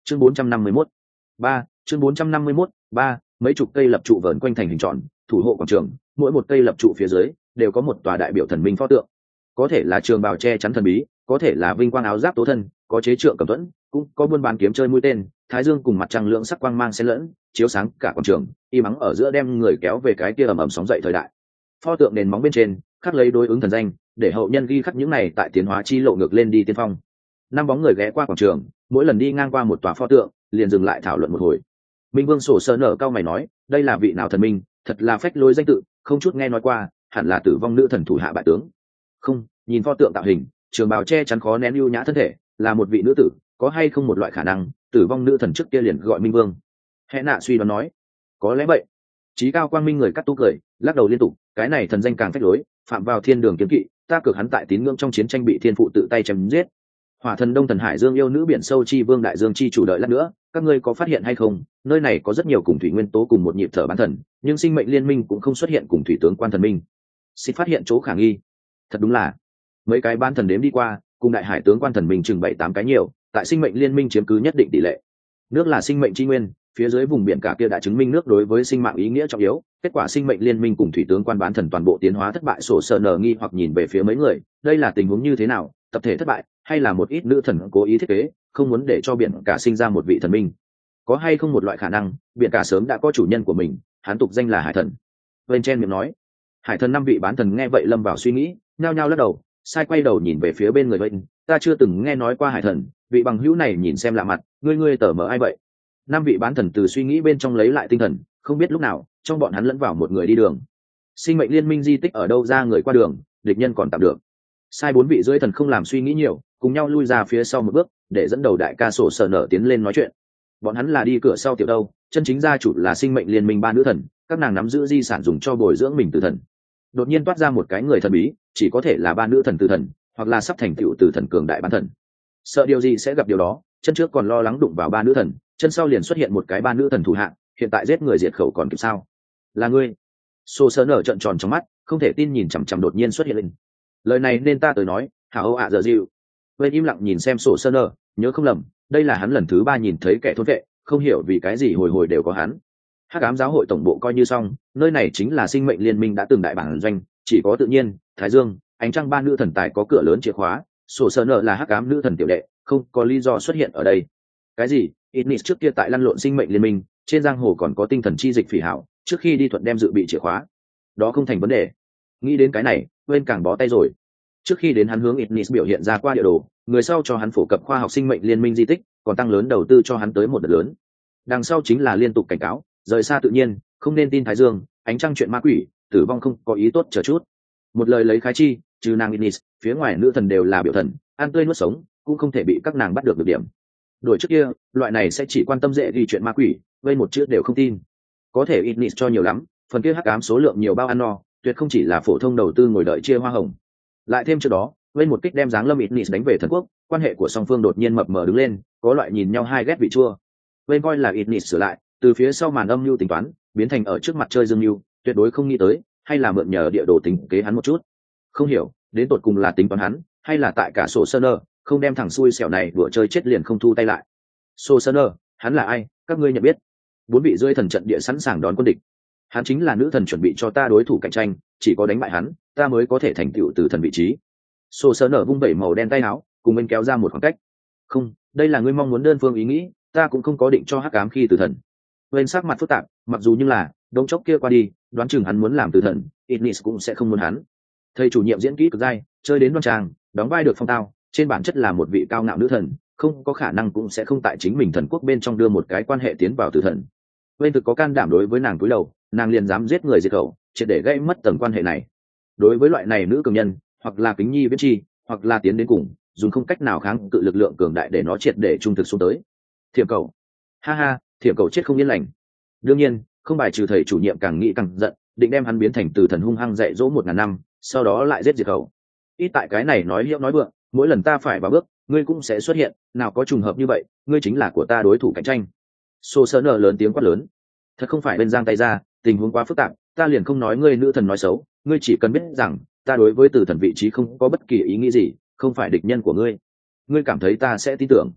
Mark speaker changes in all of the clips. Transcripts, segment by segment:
Speaker 1: chương 451. Chương 451. Mấy chục cây lập trụ vờn quanh thành hình tròn, thủ hộ quảng trường, mỗi một cây lập trụ phía dưới đều có một tòa đại biểu thần minh pho tượng, có thể là trường bào che chắn thần bí, có thể là vinh quang áo giáp tố thân, có chế trượng cầm thuẫn, cũng có buôn bán kiếm chơi mũi tên, thái dương cùng mặt trăng lượng sắc quang mang xen lẫn, chiếu sáng cả quảng trường, y mắng ở giữa đem người kéo về cái kia ầm ầm sóng dậy thời đại. Pho tượng nền móng bên trên khắc lấy đối ứng thần danh, để hậu nhân ghi khắc những này tại tiến hóa chi lộ ngược lên đi tiên phong. Năm bóng người ghé qua quảng trường, mỗi lần đi ngang qua một tòa pho tượng liền dừng lại thảo luận một hồi. Minh Vương sổ sơ nở cao mày nói, đây là vị nào thần minh, thật là phách lối danh tự, không chút nghe nói qua, hẳn là tử vong nữ thần thủ hạ bại tướng. Không, nhìn pho tượng tạo hình, trường bào che chắn khó nén ưu nhã thân thể, là một vị nữ tử, có hay không một loại khả năng tử vong nữ thần trước kia liền gọi Minh Vương? Hẹ nạ suy đoán nói, có lẽ vậy. Chí cao quang minh người cắt tú cười, lắc đầu liên tục, cái này thần danh càng phách lối, phạm vào thiên đường kiếm kỵ, ta cược hắn tại tín ngưỡng trong chiến tranh bị thiên phụ tự tay chém giết. Hỏa thần Đông thần Hải Dương yêu nữ biển sâu chi vương đại dương chi chủ đợi lát nữa, các ngươi có phát hiện hay không, nơi này có rất nhiều cùng thủy nguyên tố cùng một nhịp thở bán thần, nhưng sinh mệnh liên minh cũng không xuất hiện cùng thủy tướng quan thần minh. Xin phát hiện chỗ khả nghi. Thật đúng là, mấy cái ban thần đếm đi qua, cùng đại hải tướng quan thần minh chừng 7-8 cái nhiều, tại sinh mệnh liên minh chiếm cứ nhất định tỷ lệ. Nước là sinh mệnh chi nguyên, phía dưới vùng biển cả kia đã chứng minh nước đối với sinh mạng ý nghĩa trọng yếu. Kết quả sinh mệnh liên minh cùng thủy tướng quan bán thần toàn bộ tiến hóa thất bại, sổ sờ nở nghi hoặc nhìn về phía mấy người, đây là tình huống như thế nào, tập thể thất bại hay là một ít nữ thần cố ý thiết kế không muốn để cho biển cả sinh ra một vị thần minh? Có hay không một loại khả năng biển cả sớm đã có chủ nhân của mình, hắn tục danh là hải thần? bên trên miệng nói. Hải thần 5 vị bán thần nghe vậy lâm vào suy nghĩ, nhao nhao lắc đầu, sai quay đầu nhìn về phía bên người bên, ta chưa từng nghe nói qua hải thần, vị bằng hữu này nhìn xem lạ mặt, ngươi tở mở ai vậy? 5 vị bán thần từ suy nghĩ bên trong lấy lại tinh thần, không biết lúc nào trong bọn hắn lẫn vào một người đi đường. Sinh mệnh liên minh di tích ở đâu ra người qua đường, địch nhân còn tạm được. Sai 4 vị dưới thần không làm suy nghĩ nhiều, cùng nhau lui ra phía sau một bước, để dẫn đầu đại ca sổ sở nở tiến lên nói chuyện. Bọn hắn là đi cửa sau tiểu đâu, chân chính gia chủ là sinh mệnh liên minh 3 nữ thần, các nàng nắm giữ di sản dùng cho bồi dưỡng mình tử thần. Đột nhiên toát ra một cái người thần bí, chỉ có thể là 3 nữ thần tử thần, hoặc là sắp thành tựu tử thần cường đại bán thần. Sợ điều gì sẽ gặp điều đó, chân trước còn lo lắng đụng vào 3 nữ thần, chân sau liền xuất hiện một cái 3 nữ thần thủ hạng, hiện tại giết người diệt khẩu còn kịp sao? Là ngươi? Sổ sở nở trợn tròn trong mắt, không thể tin nhìn chằm chằm đột nhiên xuất hiện lên. Lời này nên ta tới nói, hảo ạ giờ dịu. Bên im lặng nhìn xem sổ sơ nơ, nhớ không lầm, đây là hắn lần thứ 3 nhìn thấy kẻ thôn vệ, không hiểu vì cái gì hồi hồi đều có hắn. Hắc ám giáo hội tổng bộ coi như xong, nơi này chính là sinh mệnh liên minh đã từng đại bản doanh, chỉ có tự nhiên, thái dương, ánh trăng 3 nữ thần tài có cửa lớn chìa khóa, sổ sơ nơ là hắc ám nữ thần tiểu đệ, không có lý do xuất hiện ở đây. Cái gì? Ignis trước kia tại lăn lộn sinh mệnh liên minh, trên giang hồ còn có tinh thần chi dịch phỉ hảo, trước khi đi thuận đem dự bị chìa khóa. Đó không thành vấn đề. Nghĩ đến cái này, quên càng bó tay rồi. Trước khi đến hắn hướng Ignis biểu hiện ra qua địa đồ, người sau cho hắn phổ cập khoa học sinh mệnh liên minh di tích, còn tăng lớn đầu tư cho hắn tới một đợt lớn. Đằng sau chính là liên tục cảnh cáo, rời xa tự nhiên, không nên tin thái dương, ánh trăng chuyện ma quỷ, tử vong không có ý tốt chờ chút. Một lời lấy khái chi, trừ nàng Ignis, phía ngoài nữ thần đều là biểu thần, ăn tươi nuốt sống, cũng không thể bị các nàng bắt được điểm. Đổi trước kia, loại này sẽ chỉ quan tâm dễ ghi chuyện ma quỷ, vây một chữ đều không tin. Có thể Ignis cho nhiều lắm, phần kia hắc ám số lượng nhiều bao ăn no, tuyệt không chỉ là phổ thông đầu tư ngồi đợi chia hoa hồng. Lại thêm trước đó, bên một kích đem dáng lâm Ignis đánh về thần quốc, quan hệ của song phương đột nhiên mập mờ đứng lên, có loại nhìn nhau hai ghét vị chua. Bên coi là Ignis sửa lại, từ phía sau màn âm mưu tính toán, biến thành ở trước mặt chơi dương mưu, tuyệt đối không nghĩ tới, hay là mượn nhờ địa đồ tính kế hắn một chút. Không hiểu, đến tột cùng là tính toán hắn, hay là tại cả sổ Sơn, không đem thằng xui xẻo này đùa chơi chết liền không thu tay lại. Sổ Sơn, hắn là ai, các ngươi nhận biết? 4 vị rơi thần trận địa sẵn sàng đón quân địch. Hắn chính là nữ thần chuẩn bị cho ta đối thủ cạnh tranh, chỉ có đánh bại hắn, ta mới có thể thành tựu tử thần vị trí. Sổ Sơn nở vung vẩy màu đen tay áo, cùng bên kéo ra một khoảng cách. Không, đây là ngươi mong muốn đơn phương ý nghĩ, ta cũng không có định cho hắc ám khi tử thần. Bên sắc mặt phức tạp, mặc dù như là đống chốc kia qua đi, đoán chừng hắn muốn làm tử thần, Ignis cũng sẽ không muốn hắn. Thầy chủ nhiệm diễn kỹ cực dai, chơi đến đoan trang, đóng vai được phong tao, trên bản chất là một vị cao ngạo nữ thần, không có khả năng cũng sẽ không tại chính mình thần quốc bên trong đưa một cái quan hệ tiến vào tử thần. Bên thực có can đảm đối với nàng cúi đầu, nàng liền dám giết người diệt khẩu, triệt để gây mất tầng quan hệ này. Đối với loại này nữ cường nhân, hoặc là kính nhi viễn chi, hoặc là tiến đến cùng, dùng không cách nào kháng cự lực lượng cường đại để nó triệt để trung thực xuống tới. Thiểm cầu, ha ha, thiểm cầu chết không yên lành. Đương nhiên, không bài trừ thầy chủ nhiệm càng nghĩ càng giận, định đem hắn biến thành tử thần hung hăng dạy dỗ 1000 năm, sau đó lại giết diệt khẩu. Ít tại cái này nói hiệu nói vượng, mỗi lần ta phải vào bước, ngươi cũng sẽ xuất hiện, nào có trùng hợp như vậy, ngươi chính là của ta đối thủ cạnh tranh. Sô Sơn nở lớn tiếng quát lớn, thật không phải bên giang tay ra, tình huống quá phức tạp, ta liền không nói ngươi nữ thần nói xấu, ngươi chỉ cần biết rằng ta đối với tử thần vị trí không có bất kỳ ý nghĩ gì, không phải địch nhân của ngươi. Ngươi cảm thấy ta sẽ tin tưởng?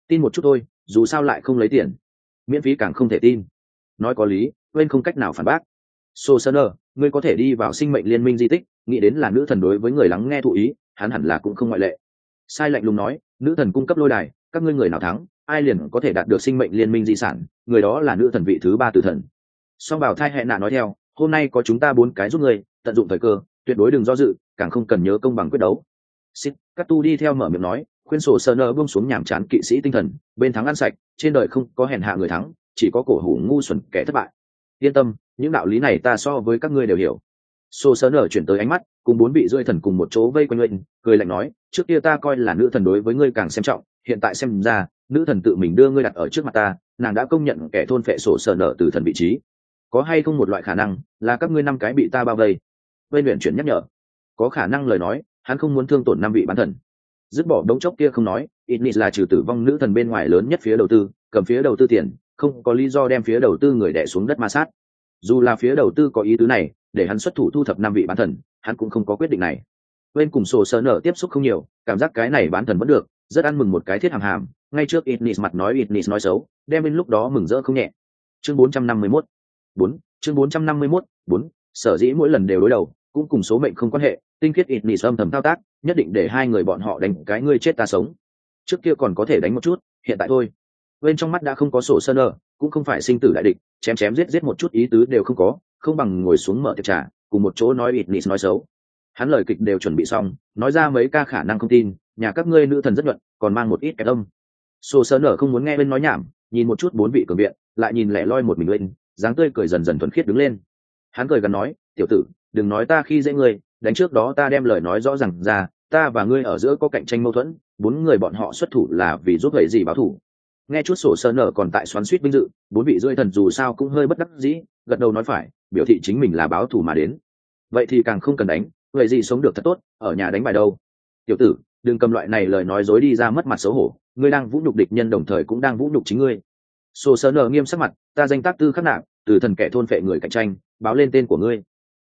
Speaker 1: tin một chút thôi, dù sao lại không lấy tiền. Miễn phí càng không thể tin. Nói có lý, quên không cách nào phản bác. Sô Sơn, ngươi có thể đi vào sinh mệnh liên minh di tích, nghĩ đến là nữ thần đối với người lắng nghe thụ ý, hắn hẳn là cũng không ngoại lệ. Sai lạnh lùng nói, nữ thần cung cấp lôi đài, các ngươi người nào thắng, ai liền có thể đạt được sinh mệnh liên minh di sản, người đó là nữ thần vị thứ 3 tử thần. Song bảo thai hẹn nạ nói theo, hôm nay có chúng ta 4 cái giúp ngươi, tận dụng thời cơ, tuyệt đối đừng do dự, càng không cần nhớ công bằng quyết đấu. Xích, các tu đi theo mở miệng nói, khuyên Sô Sơn buông xuống nhảm chán kỵ sĩ tinh thần, bên thắng ăn sạch, trên đời không có hèn hạ người thắng, chỉ có cổ hủ ngu xuẩn kẻ thất bại. Yên tâm, những đạo lý này ta so với các ngươi đều hiểu. Sô Sơn chuyển tới ánh mắt, cùng 4 vị rơi thần cùng một chỗ vây quanh lên, cười lạnh nói, trước kia ta coi là nữ thần đối với ngươi càng xem trọng, hiện tại xem ra, nữ thần tự mình đưa ngươi đặt ở trước mặt ta, nàng đã công nhận kẻ thôn phệ Sô Sơn từ thần vị trí. Có hay không một loại khả năng là các ngươi 5 cái bị ta bao vây? Vây luyện chuyển nhắc nhở. Có khả năng lời nói, hắn không muốn thương tổn 5 vị bán thần. Dứt bỏ đống chốc kia không nói, Ignis là trừ tử vong nữ thần bên ngoài lớn nhất phía đầu tư, cầm phía đầu tư tiền, không có lý do đem phía đầu tư người đè xuống đất ma sát. Dù là phía đầu tư có ý tứ này, để hắn xuất thủ thu thập 5 vị bán thần, hắn cũng không có quyết định này. Bên cùng Sô Sơn tiếp xúc không nhiều, cảm giác cái này bán thần vẫn được, rất ăn mừng một cái thiết hàm. Ngay trước Ignis mặt nói Ignis nói xấu, đem bên lúc đó mừng rỡ không nhẹ. Chương 451. 4, chương 451, 4, sở dĩ mỗi lần đều đối đầu, cũng cùng số mệnh không quan hệ, tinh khiết Ignis âm thầm thao tác, nhất định để hai người bọn họ đánh cái ngươi chết ta sống. Trước kia còn có thể đánh một chút, hiện tại thôi. Bên trong mắt đã không có Sô Sơn, cũng không phải sinh tử đại địch, chém chém giết giết một chút ý tứ đều không có, không bằng ngồi xuống mở tiệc trà, cùng một chỗ nói Ignis nói xấu. Hắn lời kịch đều chuẩn bị xong, nói ra mấy ca khả năng không tin, nhà các ngươi nữ thần rất nhuận, còn mang một ít kẻ âm. Sô Sơn không muốn nghe bên nói nhảm, nhìn một chút 4 vị cường viện, lại nhìn lẻ loi một mình lên, dáng tươi cười dần dần thuần khiết đứng lên. Hắn cười gần nói, tiểu tử, đừng nói ta khi dễ ngươi, đánh trước đó ta đem lời nói rõ ràng ra, ta và ngươi ở giữa có cạnh tranh mâu thuẫn, 4 người bọn họ xuất thủ là vì giúp vậy gì báo thủ. Nghe chút Sô Sơn còn tại xoắn xuýt vinh dự, 4 vị rơi thần dù sao cũng hơi bất đắc dĩ, gật đầu nói phải, biểu thị chính mình là báo thủ mà đến. Vậy thì càng không cần đánh, vậy gì sống được thật tốt, ở nhà đánh bài đâu. Tiểu tử, đừng cầm loại này lời nói dối đi ra mất mặt xấu hổ, ngươi đang vũ nhục địch nhân đồng thời cũng đang vũ nhục chính ngươi. Sô Sơn nghiêm sắc mặt, ta danh tác tư khắc nạp, từ thần kẻ thôn phệ người cạnh tranh, báo lên tên của ngươi.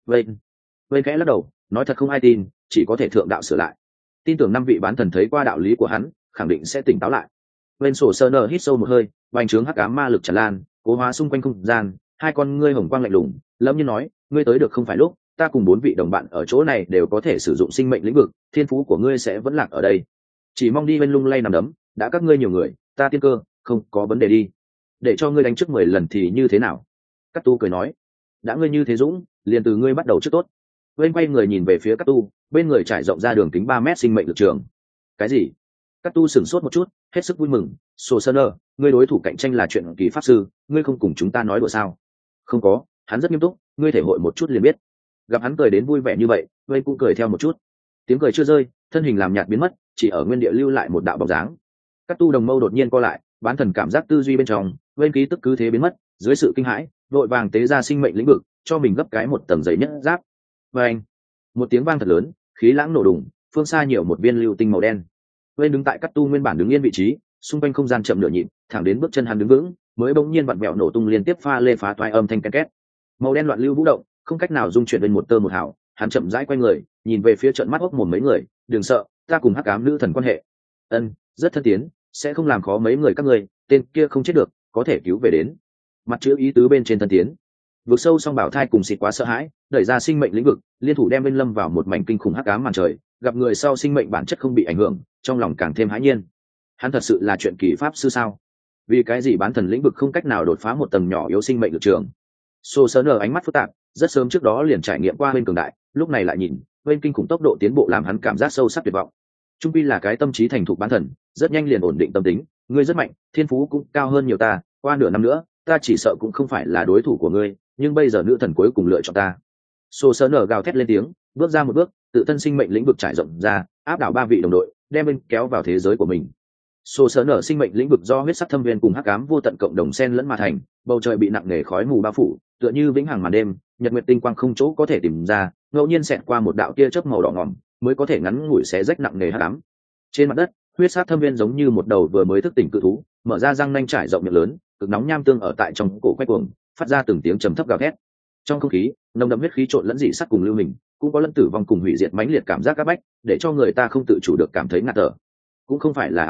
Speaker 1: Vậy khẽ lắc đầu, nói thật không ai tin, chỉ có thể thượng đạo sửa lại. Tin tưởng 5 vị bán thần thấy qua đạo lý của hắn, khẳng định sẽ tỉnh táo lại. Bên Sô Sơn hít sâu một hơi, vành trướng hắc ám ma lực tràn lan, cố hóa xung quanh không gian, hai con ngươi hồng quang lạnh lùng, lâm như nói, ngươi tới được không phải lúc, ta cùng 4 vị đồng bạn ở chỗ này đều có thể sử dụng sinh mệnh lĩnh vực, thiên phú của ngươi sẽ vẫn lạc ở đây. Chỉ mong đi bên lung lay nằm đấm, đã các ngươi nhiều người, ta tiên cơ, không có vấn đề đi. Để cho ngươi đánh trước 10 lần thì như thế nào? Cát Tu cười nói, đã ngươi như thế dũng, liền từ ngươi bắt đầu trước tốt. Bên quay người nhìn về phía Cát Tu, bên người trải rộng ra đường kính 3 mét sinh mệnh lực trường. Cái gì? Cát Tu sửng sốt một chút, hết sức vui mừng. Sô Sơn, ngươi đối thủ cạnh tranh là chuyện kỳ pháp sư, ngươi không cùng chúng ta nói đùa sao? Không có, hắn rất nghiêm túc, ngươi thể hội một chút liền biết. Gặp hắn cười đến vui vẻ như vậy, Bên cũng cười theo một chút. Tiếng cười chưa rơi, thân hình làm nhạt biến mất, chỉ ở nguyên địa lưu lại một đạo bóng dáng. Cát Tu đồng mâu đột nhiên co lại, bán thần cảm giác tư duy bên trong, Bên ký tức cứ thế biến mất, dưới sự kinh hãi, đội vàng tế ra sinh mệnh lĩnh vực, cho mình gấp cái một tầng giấy nhất giáp. Và anh, một tiếng vang thật lớn, khí lãng nổ đùng, phương xa nhiều một viên lưu tinh màu đen. Bên đứng tại Cát Tu nguyên bản đứng yên vị trí, xung quanh không gian chậm nửa nhịp, thẳng đến bước chân hắn đứng vững, mới bỗng nhiên vặn vẹo nổ tung liên tiếp pha lê phá toái âm thanh ken két. Màu đen loạn lưu vũ động, không cách nào dung chuyển lên một tơ một hào, hắn chậm rãi quay người, nhìn về phía trận mắt ốc mồm mấy người, đừng sợ, ta cùng hắc ám nữ thần quan hệ. Rất thân tiến, sẽ không làm khó mấy người các ngươi, tên kia không chết được, có thể cứu về đến. Mặt chữ ý tứ bên trên thân tiến. Vực sâu song bảo thai cùng xịt quá sợ hãi, đẩy ra sinh mệnh lĩnh vực, liên thủ đem bên lâm vào một mảnh kinh khủng hắc ám màn trời, gặp người sau sinh mệnh bản chất không bị ảnh hưởng, trong lòng càng thêm hãi nhiên. Hắn thật sự là chuyện kỳ pháp sư sao? Vì cái gì bán thần lĩnh vực không cách nào đột phá một tầng nhỏ yếu sinh mệnh lực trường? Sô Sơn ánh mắt phức tạp, rất sớm trước đó liền trải nghiệm qua bên cường đại, lúc này lại nhìn bên kinh khủng tốc độ tiến bộ làm hắn cảm giác sâu sắc tuyệt vọng. Trung pi là cái tâm trí thành thục bán thần, rất nhanh liền ổn định tâm tính, ngươi rất mạnh, thiên phú cũng cao hơn nhiều ta, qua nửa năm nữa ta chỉ sợ cũng không phải là đối thủ của ngươi, nhưng bây giờ nữ thần cuối cùng lựa chọn ta. Sô Sơn gào thét lên tiếng, bước ra một bước, tự thân sinh mệnh lĩnh vực trải rộng ra, áp đảo 3 vị đồng đội, đem bên kéo vào thế giới của mình. Sô Sơn sinh mệnh lĩnh vực do huyết sắc thâm viên cùng hắc ám vô tận cộng đồng xen lẫn mà thành, bầu trời bị nặng nề khói mù bao phủ, tựa như vĩnh hằng màn đêm, nhật nguyệt tinh quang không chỗ có thể tìm ra, ngẫu nhiên xẹt qua một đạo tia chớp màu đỏ ngòm, mới có thể ngắn ngủi xé rách nặng nề hắc ám. Trên mặt đất, huyết sắc thâm viên giống như một đầu vừa mới thức tỉnh cự thú, mở ra răng nanh trải rộng miệng lớn, cực nóng nham tương ở tại trong cổ quay cuồng, phát ra từng tiếng trầm thấp gào thét. Trong không khí, nồng đậm huyết khí trộn lẫn dị sắc cùng lưu hình, cũng có lẫn tử vong cùng hủy diệt mãnh liệt cảm giác các bách, để cho người ta không tự chủ được cảm thấy ngạt thở. Cũng không phải là ảo giác,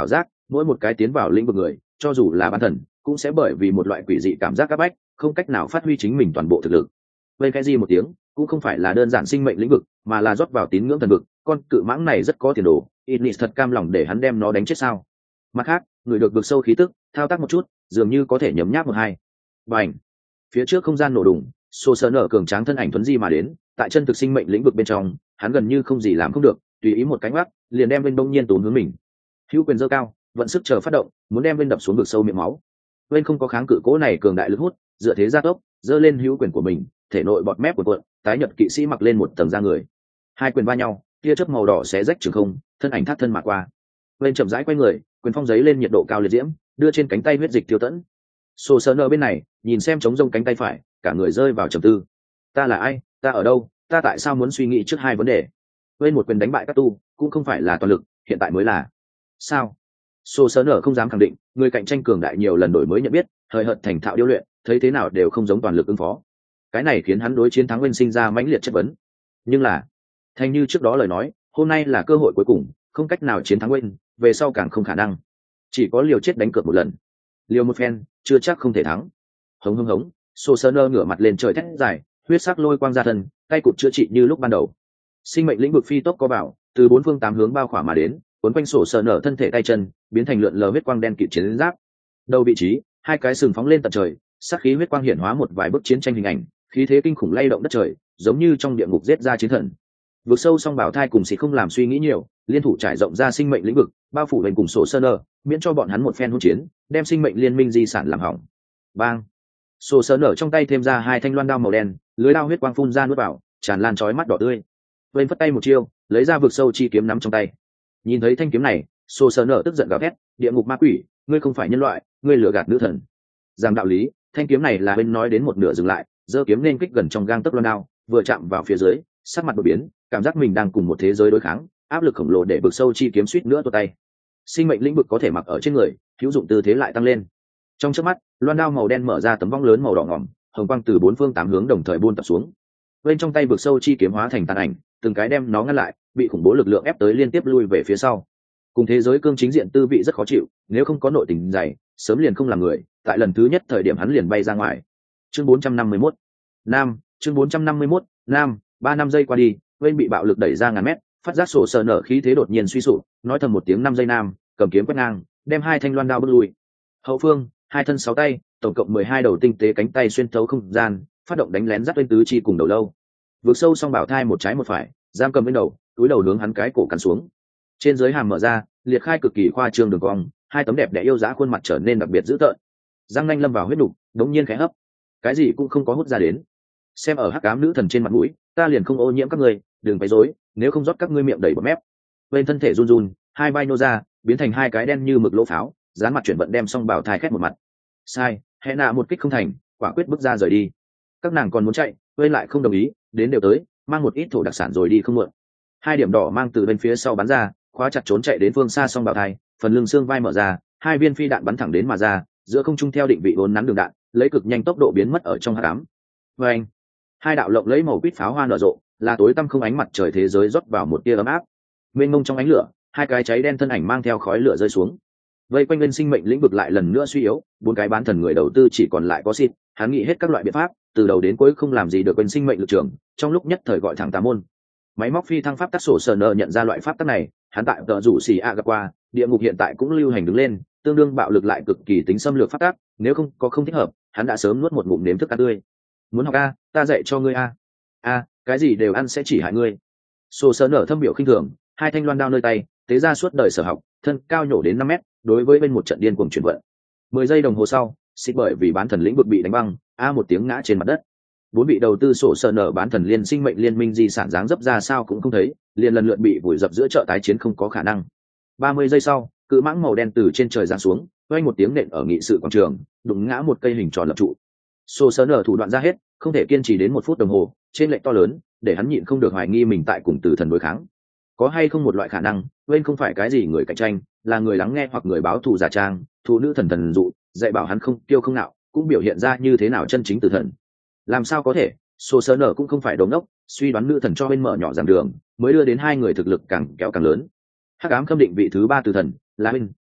Speaker 1: mỗi một cái tiến vào lĩnh vực người cho dù là bán thần cũng sẽ bởi vì một loại quỷ dị cảm giác áp bách không cách nào phát huy chính mình toàn bộ thực lực. Vậy cái gì một tiếng cũng không phải là đơn giản sinh mệnh lĩnh vực mà là rót vào tín ngưỡng thần vực, con cự mãng này rất có tiền đồ, Ignis thật cam lòng để hắn đem nó đánh chết sao? Mặt khác người được vực sâu khí tức thao tác một chút dường như có thể nhấm nháp một hai. Bành! Phía trước không gian nổ đùng, Sô Sơn nở cường tráng thân ảnh thuấn di mà đến, tại chân thực sinh mệnh lĩnh vực bên trong hắn gần như không gì làm không được, tùy ý một cánh mắt liền đem bên bông nhiên tốn hướng mình. Hữu quyền giơ cao vận sức chờ phát động muốn đem bên đập xuống vực sâu miệng máu. Bên không có kháng cự cố này cường đại lực hút, dựa thế gia tốc giơ lên hữu quyền của mình, thể nội bọt mép của cuộn, tái nhật kỵ sĩ mặc lên một tầng da người, hai quyền va nhau tia chớp màu đỏ xé rách trường không, thân ảnh thắt thân mà qua. Bên chậm rãi quay người quyền phong giấy lên nhiệt độ cao liệt diễm, đưa trên cánh tay huyết dịch tiêu tẫn. Sô Sơn ở bên này nhìn xem trống rông cánh tay phải, cả người rơi vào trầm tư. Ta là ai, ta ở đâu, ta tại sao muốn suy nghĩ trước hai vấn đề. Bên một quyền đánh bại các tu cũng không phải là toàn lực, hiện tại mới là sao. Sô Sơn ở không dám khẳng định, người cạnh tranh cường đại nhiều lần đổi mới nhận biết, hời hợt thành thạo điêu luyện, thấy thế nào đều không giống toàn lực ứng phó. Cái này khiến hắn đối chiến thắng Nguyên sinh ra mãnh liệt chất vấn. Nhưng là thành như trước đó lời nói, hôm nay là cơ hội cuối cùng, không cách nào chiến thắng Nguyên, về sau càng không khả năng, chỉ có liều chết đánh cược một lần, liều một phen chưa chắc không thể thắng. Hống hống hống, Sô Sơn ngửa mặt lên trời thét dài, huyết sắc lôi quang ra thân, tay cụt chữa trị như lúc ban đầu. Sinh mệnh lĩnh vực phi tốc có bảo, từ bốn phương tám hướng bao khỏa mà đến, cuốn quanh Sô Sơn thân thể tay chân, biến thành lượn lờ huyết quang đen kịt chiến giáp. Đầu vị trí, hai cái sừng phóng lên tận trời, sắc khí huyết quang hiển hóa một vài bức chiến tranh hình ảnh, khí thế kinh khủng lay động đất trời, giống như trong địa ngục giết ra chiến thần. Vực sâu song bảo thai cùng sĩ không làm suy nghĩ nhiều, liên thủ trải rộng ra sinh mệnh lĩnh vực, bao phủ lên cùng Sô Sơn, miễn cho bọn hắn một phen hỗn chiến, đem sinh mệnh liên minh di sản làm hỏng. Bang! Sô Sơn trong tay thêm ra hai thanh loan đao màu đen, lưới đao huyết quang phun ra nuốt vào, tràn lan chói mắt đỏ tươi. Bên phất tay một chiêu, lấy ra vực sâu chi kiếm nắm trong tay. Nhìn thấy thanh kiếm này, Sô Sơn tức giận gào thét, địa ngục ma quỷ, ngươi không phải nhân loại, ngươi lừa gạt nữ thần. Giảng đạo lý, thanh kiếm này là bên nói đến một nửa dừng lại, giơ kiếm nên kích gần trong gang tấc loan đao, vừa chạm vào phía dưới, sắc mặt đột biến, cảm giác mình đang cùng một thế giới đối kháng, áp lực khổng lồ để vực sâu chi kiếm suýt nữa tuột tay. Sinh mệnh lĩnh vực có thể mặc ở trên người, hữu dụng tư thế lại tăng lên. Trong chớp mắt, loan đao màu đen mở ra tấm vong lớn màu đỏ ngỏm, hồng quang từ bốn phương tám hướng đồng thời buôn tập xuống. Bên trong tay vực sâu chi kiếm hóa thành tàn ảnh, từng cái đem nó ngăn lại, bị khủng bố lực lượng ép tới liên tiếp lui về phía sau. Cùng thế giới cương chính diện tư vị rất khó chịu, nếu không có nội tình dày, sớm liền không làm người, tại lần thứ nhất thời điểm hắn liền bay ra ngoài. Chương 451. Nam, chương 451, Nam, 3 năm giây qua đi, bên bị bạo lực đẩy ra ngàn mét, phát giác Sô Sơn khí thế đột nhiên suy sụp, nói thầm một tiếng 5 giây Nam, cầm kiếm quét ngang, đem hai thanh loan đao bước lui. Hậu phương, hai thân sáu tay, tổng cộng 12 đầu tinh tế cánh tay xuyên thấu không gian, phát động đánh lén dắt lên tứ chi cùng đầu lâu. Vượt sâu song bảo thai một trái một phải, giam cầm bên đầu, túi đầu hướng hắn cái cổ cắn xuống. Trên dưới hàm mở ra, liệt khai cực kỳ khoa trương đường cong, hai tấm đẹp đẽ yêu dã khuôn mặt trở nên đặc biệt dữ tợn. Răng nanh lâm vào huyết đục, đống nhiên khẽ hấp. Cái gì cũng không có hút ra đến. Xem ở hắc ám nữ thần trên mặt mũi, ta liền không ô nhiễm các ngươi, đừng quấy rối, nếu không rót các ngươi miệng đầy bọt mép. Bên thân thể run run, hai vai nô ra, biến thành hai cái đen như mực lỗ pháo, dán mặt chuyển vận đem song bảo thai khét một mặt. Sai, hệ nạ một kích không thành, quả quyết bước ra rời đi. Các nàng còn muốn chạy, bên lại không đồng ý, đến đều tới, mang một ít thổ đặc sản rồi đi không muộn. Hai điểm đỏ mang từ bên phía sau bắn ra, khóa chặt trốn chạy đến phương xa song bảo thai, phần lưng xương vai mở ra, hai viên phi đạn bắn thẳng đến mà ra, giữa không trung theo định vị vốn nắn đường đạn, lấy cực nhanh tốc độ biến mất ở trong hắc ám. Vâng, hai đạo lộng lấy màu quýt pháo hoa nở rộ, là tối tăm không ánh mặt trời thế giới rót vào một tia ấm áp. Mênh mông trong ánh lửa, hai cái cháy đen thân ảnh mang theo khói lửa rơi xuống. Vây quanh lên sinh mệnh lĩnh vực lại lần nữa suy yếu, bốn cái bán thần người đầu tư chỉ còn lại có xịt, hắn nghĩ hết các loại biện pháp, từ đầu đến cuối không làm gì được bên sinh mệnh lực trường, trong lúc nhất thời gọi thẳng tà môn. Máy móc phi thăng pháp tắc Sô Sơn nhận ra loại pháp tắc này, hắn tại tờ rủ xì a gặp qua, địa ngục hiện tại cũng lưu hành đứng lên, tương đương bạo lực lại cực kỳ tính xâm lược pháp tắc, nếu không thích hợp, hắn đã sớm nuốt một ngụm nếm thức ăn tươi. Muốn học a, ta dạy cho ngươi a. A, cái gì đều ăn sẽ chỉ hại ngươi. Sô Sơn thâm biểu khinh thường, hai thanh loan đao nơi tay, tế ra suốt đời sở học, thân cao nhổ đến 5 mét, đối với bên một trận điên cuồng chuyển vận. 10 giây đồng hồ sau, xịt bởi vì bán thần lĩnh vực bị đánh băng, a một tiếng ngã trên mặt đất. Bốn bị đầu tư Sô Sơn bán thần liên sinh mệnh liên minh di sản dáng dấp ra sao cũng không thấy, liền lần lượt bị vùi dập giữa chợ tái chiến không có khả năng. 30 giây sau, cự mãng màu đen từ trên trời giáng xuống, vang một tiếng nện ở nghị sự quảng trường, đụng ngã một cây hình tròn lập trụ. Sô Sơn thủ đoạn ra hết, không thể kiên trì đến 1 phút đồng hồ, trên lệch to lớn, để hắn nhịn không được hoài nghi mình tại cùng tử thần đối kháng. Có hay không một loại khả năng, bên không phải cái gì người cạnh tranh, là người lắng nghe hoặc người báo thù giả trang, thù nữ thần thần dụ, dạy bảo hắn không kiêu không nạo, cũng biểu hiện ra như thế nào chân chính tử thần. Làm sao có thể, Sô Sơn cũng không phải đồ ngốc, suy đoán nữ thần cho bên mở nhỏ giảm đường, mới đưa đến hai người thực lực càng kéo càng lớn. Hắc ám khâm định vị thứ 3 tử thần là bên,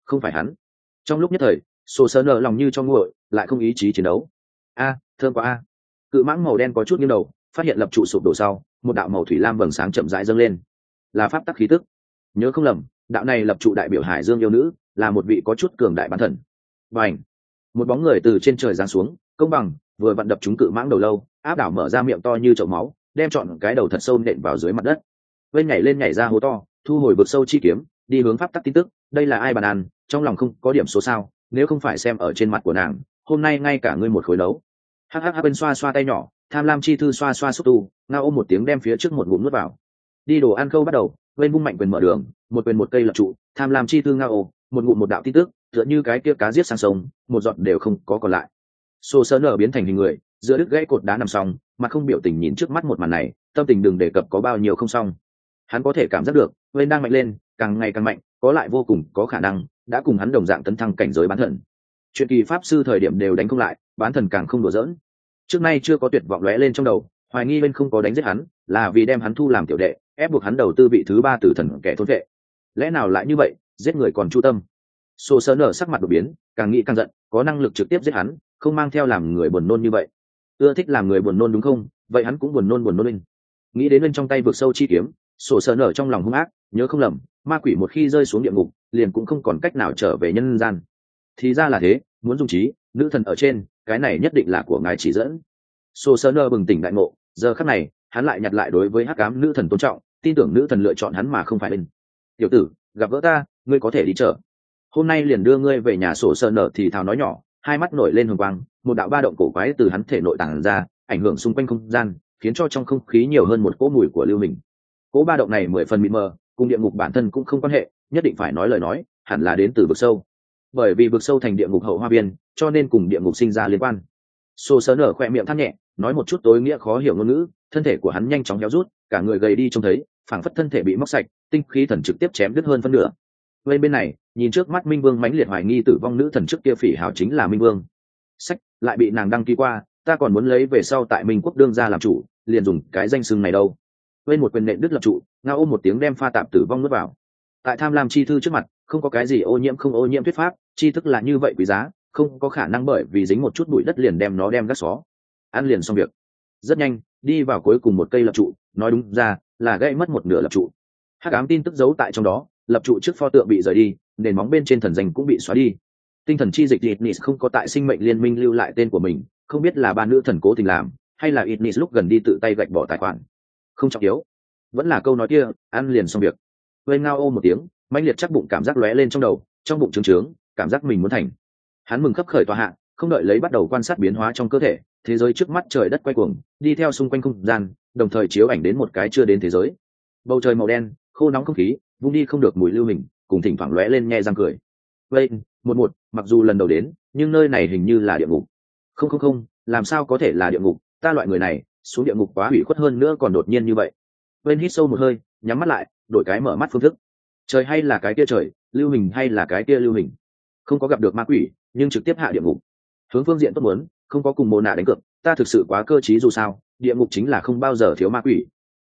Speaker 1: không phải hắn. Trong lúc nhất thời, sổ sơ nở lòng như cho nguội, lại không ý chí chiến đấu. Thơm quá a. Cự mãng màu đen có chút nghiêng đầu, phát hiện lập trụ sụp đổ sau, một đạo màu thủy lam vầng sáng chậm rãi dâng lên, là pháp tắc khí tức. Nhớ không lầm, đạo này lập trụ đại biểu hải dương yêu nữ, là một vị có chút cường đại bán thần. Bành! Một bóng người từ trên trời giáng xuống, công bằng vừa vặn đập trúng cự mãng đầu lâu, áp đảo mở ra miệng to như chậu máu, đem trọn cái đầu thật sâu nện vào dưới mặt đất. Bên nhảy lên nhảy ra hố to, thu hồi vực sâu chi kiếm, đi hướng pháp tắc tin tức. Đây là ai bàn ăn, trong lòng không có điểm số sao? Nếu không phải xem ở trên mặt của nàng, hôm nay ngay cả ngươi một khối đấu. Hắc bên xoa xoa tay nhỏ, tham lam chi thư xoa xoa xúc tu, ngao ôm một tiếng đem phía trước một ngụm nuốt vào. Đi đồ ăn khâu bắt đầu, bên vung mạnh quyền mở đường, một quyền một cây lập trụ, tham lam chi thư ngao ôm, một ngụm một đạo tin tức, tựa như cái kia cá giết sang sông, một giọt đều không có còn lại. Sô sơ nở biến thành hình người, giữa đứt gãy cột đá nằm xong, mặt không biểu tình nhìn trước mắt một màn này, tâm tình đừng đề cập có bao nhiêu không xong. Hắn có thể cảm giác được, bên đang mạnh lên, càng ngày càng mạnh, có lại vô cùng có khả năng đã cùng hắn đồng dạng tấn thăng cảnh giới bán thần. Chuyện kỳ pháp sư thời điểm đều đánh không lại, bán thần càng không đùa giỡn. Trước nay chưa có tuyệt vọng lóe lên trong đầu, hoài nghi bên không có đánh giết hắn, là vì đem hắn thu làm tiểu đệ, ép buộc hắn đầu tư vị thứ ba tử thần kẻ thôn vệ. Lẽ nào lại như vậy, giết người còn chu tâm? Sô sơ nở sắc mặt đột biến, càng nghĩ càng giận, có năng lực trực tiếp giết hắn, không mang theo làm người buồn nôn như vậy. Ưa thích làm người buồn nôn đúng không? Vậy hắn cũng buồn nôn lên. Nghĩ đến bên trong tay vượt sâu chi kiếm, sổ sờ nở trong lòng hung ác, nhớ không lầm, ma quỷ một khi rơi xuống địa ngục, liền cũng không còn cách nào trở về nhân gian. Thì ra là thế, muốn dùng trí, nữ thần ở trên, cái này nhất định là của ngài chỉ dẫn. Sổ sờ nở bừng tỉnh đại ngộ, giờ khắc này, hắn lại nhặt lại đối với hắc ám nữ thần tôn trọng, tin tưởng nữ thần lựa chọn hắn mà không phải bên. Tiểu tử, gặp gỡ ta, ngươi có thể đi chợ. Hôm nay liền đưa ngươi về nhà. Sổ sờ nở thì thào nói nhỏ, hai mắt nổi lên hồng quang, một đạo ba động cổ quái từ hắn thể nội tàng ra, ảnh hưởng xung quanh không gian, khiến cho trong không khí nhiều hơn một cỗ mùi của lưu hình. Cỗ ba động này 10 phần mịt mờ, cùng địa ngục bản thân cũng không quan hệ, nhất định phải nói lời nói, hẳn là đến từ vực sâu. Bởi vì vực sâu thành địa ngục hậu hoa viên, cho nên cùng địa ngục sinh ra liên quan. Sô sớ nở khỏe miệng than nhẹ, nói một chút tối nghĩa khó hiểu ngôn ngữ, thân thể của hắn nhanh chóng héo rút, cả người gầy đi trông thấy, phảng phất thân thể bị móc sạch, tinh khí thần trực tiếp chém đứt hơn phân nửa. Bên này, nhìn trước mắt Minh Vương mãnh liệt hoài nghi tử vong nữ thần trước kia phỉ hào chính là Minh Vương. Sách, lại bị nàng đăng ký qua, ta còn muốn lấy về sau tại Minh Quốc đương ra làm chủ, liền dùng cái danh xưng này đâu. Bên một quyền nện đứt lập trụ, ngao ôm một tiếng đem pha tạp tử vong nuốt vào. Tại tham lam chi thư trước mặt, không có cái gì ô nhiễm không ô nhiễm thuyết pháp, chi thức là như vậy quý giá, không có khả năng bởi vì dính một chút bụi đất liền đem nó đem gác xó. Ăn liền xong việc. Rất nhanh, đi vào cuối cùng một cây lập trụ, nói đúng ra là gãy mất một nửa lập trụ. Hắc ám tin tức giấu tại trong đó, lập trụ trước pho tượng bị rời đi, nền móng bên trên thần danh cũng bị xóa đi. Tinh thần chi dịch Ignis không có tại sinh mệnh liên minh lưu lại tên của mình, không biết là ba nữ thần cố tình làm, hay là Ignis lúc gần đi tự tay gạch bỏ tài khoản. Không trọng yếu, vẫn là câu nói kia, ăn liền xong việc. Vây ngao ô một tiếng, mãnh liệt chắc bụng cảm giác lóe lên trong đầu, trong bụng trướng trướng, cảm giác mình muốn thành. Hắn mừng khấp khởi tòa hạ, không đợi lấy bắt đầu quan sát biến hóa trong cơ thể, thế giới trước mắt trời đất quay cuồng, đi theo xung quanh không gian, đồng thời chiếu ảnh đến một cái chưa đến thế giới. Bầu trời màu đen, khô nóng không khí, vung đi không được mùi lưu hình, cùng thỉnh thoảng lóe lên nhe răng cười. Vậy, một, mặc dù lần đầu đến, nhưng nơi này hình như là địa ngục. Không, làm sao có thể là địa ngục, ta loại người này, xuống địa ngục quá hủy khuất hơn nữa còn đột nhiên như vậy. Bên hít sâu một hơi, nhắm mắt lại, đổi cái mở mắt phương thức. Trời hay là cái kia trời, lưu hình hay là cái kia lưu hình. Không có gặp được ma quỷ, nhưng trực tiếp hạ địa ngục. Hướng phương diện tốt muốn, không có cùng mô nạ đánh cược, ta thực sự quá cơ trí dù sao, địa ngục chính là không bao giờ thiếu ma quỷ.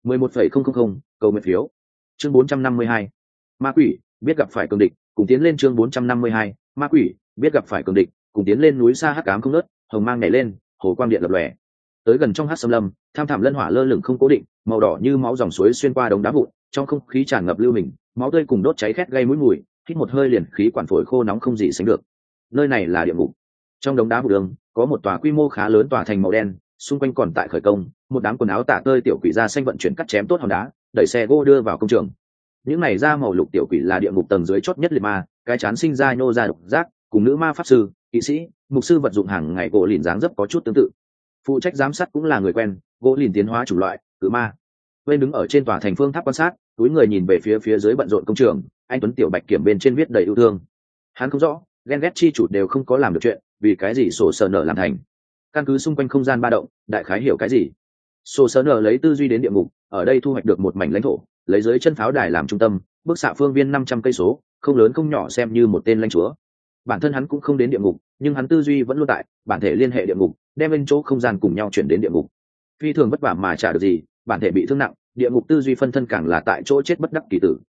Speaker 1: 11,000, cầu nguyện phiếu. Chương 452. Ma quỷ, biết gặp phải cường địch, cùng tiến lên. Chương 452. Ma quỷ, biết gặp phải cường địch, cùng tiến lên. Núi xa hắc ám không nớt, hồng mang nhảy lên, hồ quang điện lập lòe. Tới gần trong hắc xâm lâm, tham thảm lân hỏa lơ lửng không cố định, màu đỏ như máu dòng suối xuyên qua đống đá vụn, trong không khí tràn ngập lưu hình, máu tươi cùng đốt cháy khét gây mũi mùi, hít một hơi liền khí quản phổi khô nóng không gì sánh được. Nơi này là địa ngục. Trong đống đá vụn đường có một tòa quy mô khá lớn tòa thành màu đen, xung quanh còn tại khởi công, một đám quần áo tả tơi tiểu quỷ da xanh vận chuyển cắt chém tốt hòn đá, đẩy xe gỗ đưa vào công trường. Những này da màu lục tiểu quỷ là địa ngục tầng dưới chót nhất liệt ma, cái chán sinh ra nhô ra độc giác, cùng nữ ma pháp sư, kỵ sĩ, mục sư vật dụng hàng ngày gỗ lìn dáng dấp có chút tương tự. Phụ trách giám sát cũng là người quen, gỗ lìn tiến hóa chủng loại, cự ma. Bên đứng ở trên tòa thành phương tháp quan sát, túi người nhìn về phía dưới bận rộn công trường, anh tuấn tiểu bạch kiểm bên trên viết đầy yêu thương. Hắn không rõ, ghen ghét chi chủ đều không có làm được chuyện, vì cái gì sổ sờ nở làm thành. Căn cứ xung quanh không gian ba động, đại khái hiểu cái gì. Sổ sờ nở lấy tư duy đến địa ngục, ở đây thu hoạch được một mảnh lãnh thổ, lấy dưới chân pháo đài làm trung tâm, bức xạ phương viên 500 cây số, không lớn không nhỏ xem như một tên lãnh chúa. Bản thân hắn cũng không đến địa ngục, nhưng hắn tư duy vẫn luôn tại, bản thể liên hệ địa ngục, đem bên chỗ không gian cùng nhau chuyển đến địa ngục. Phi thường vất vả mà trả được gì, bản thể bị thương nặng, địa ngục tư duy phân thân càng là tại chỗ chết bất đắc kỳ tử.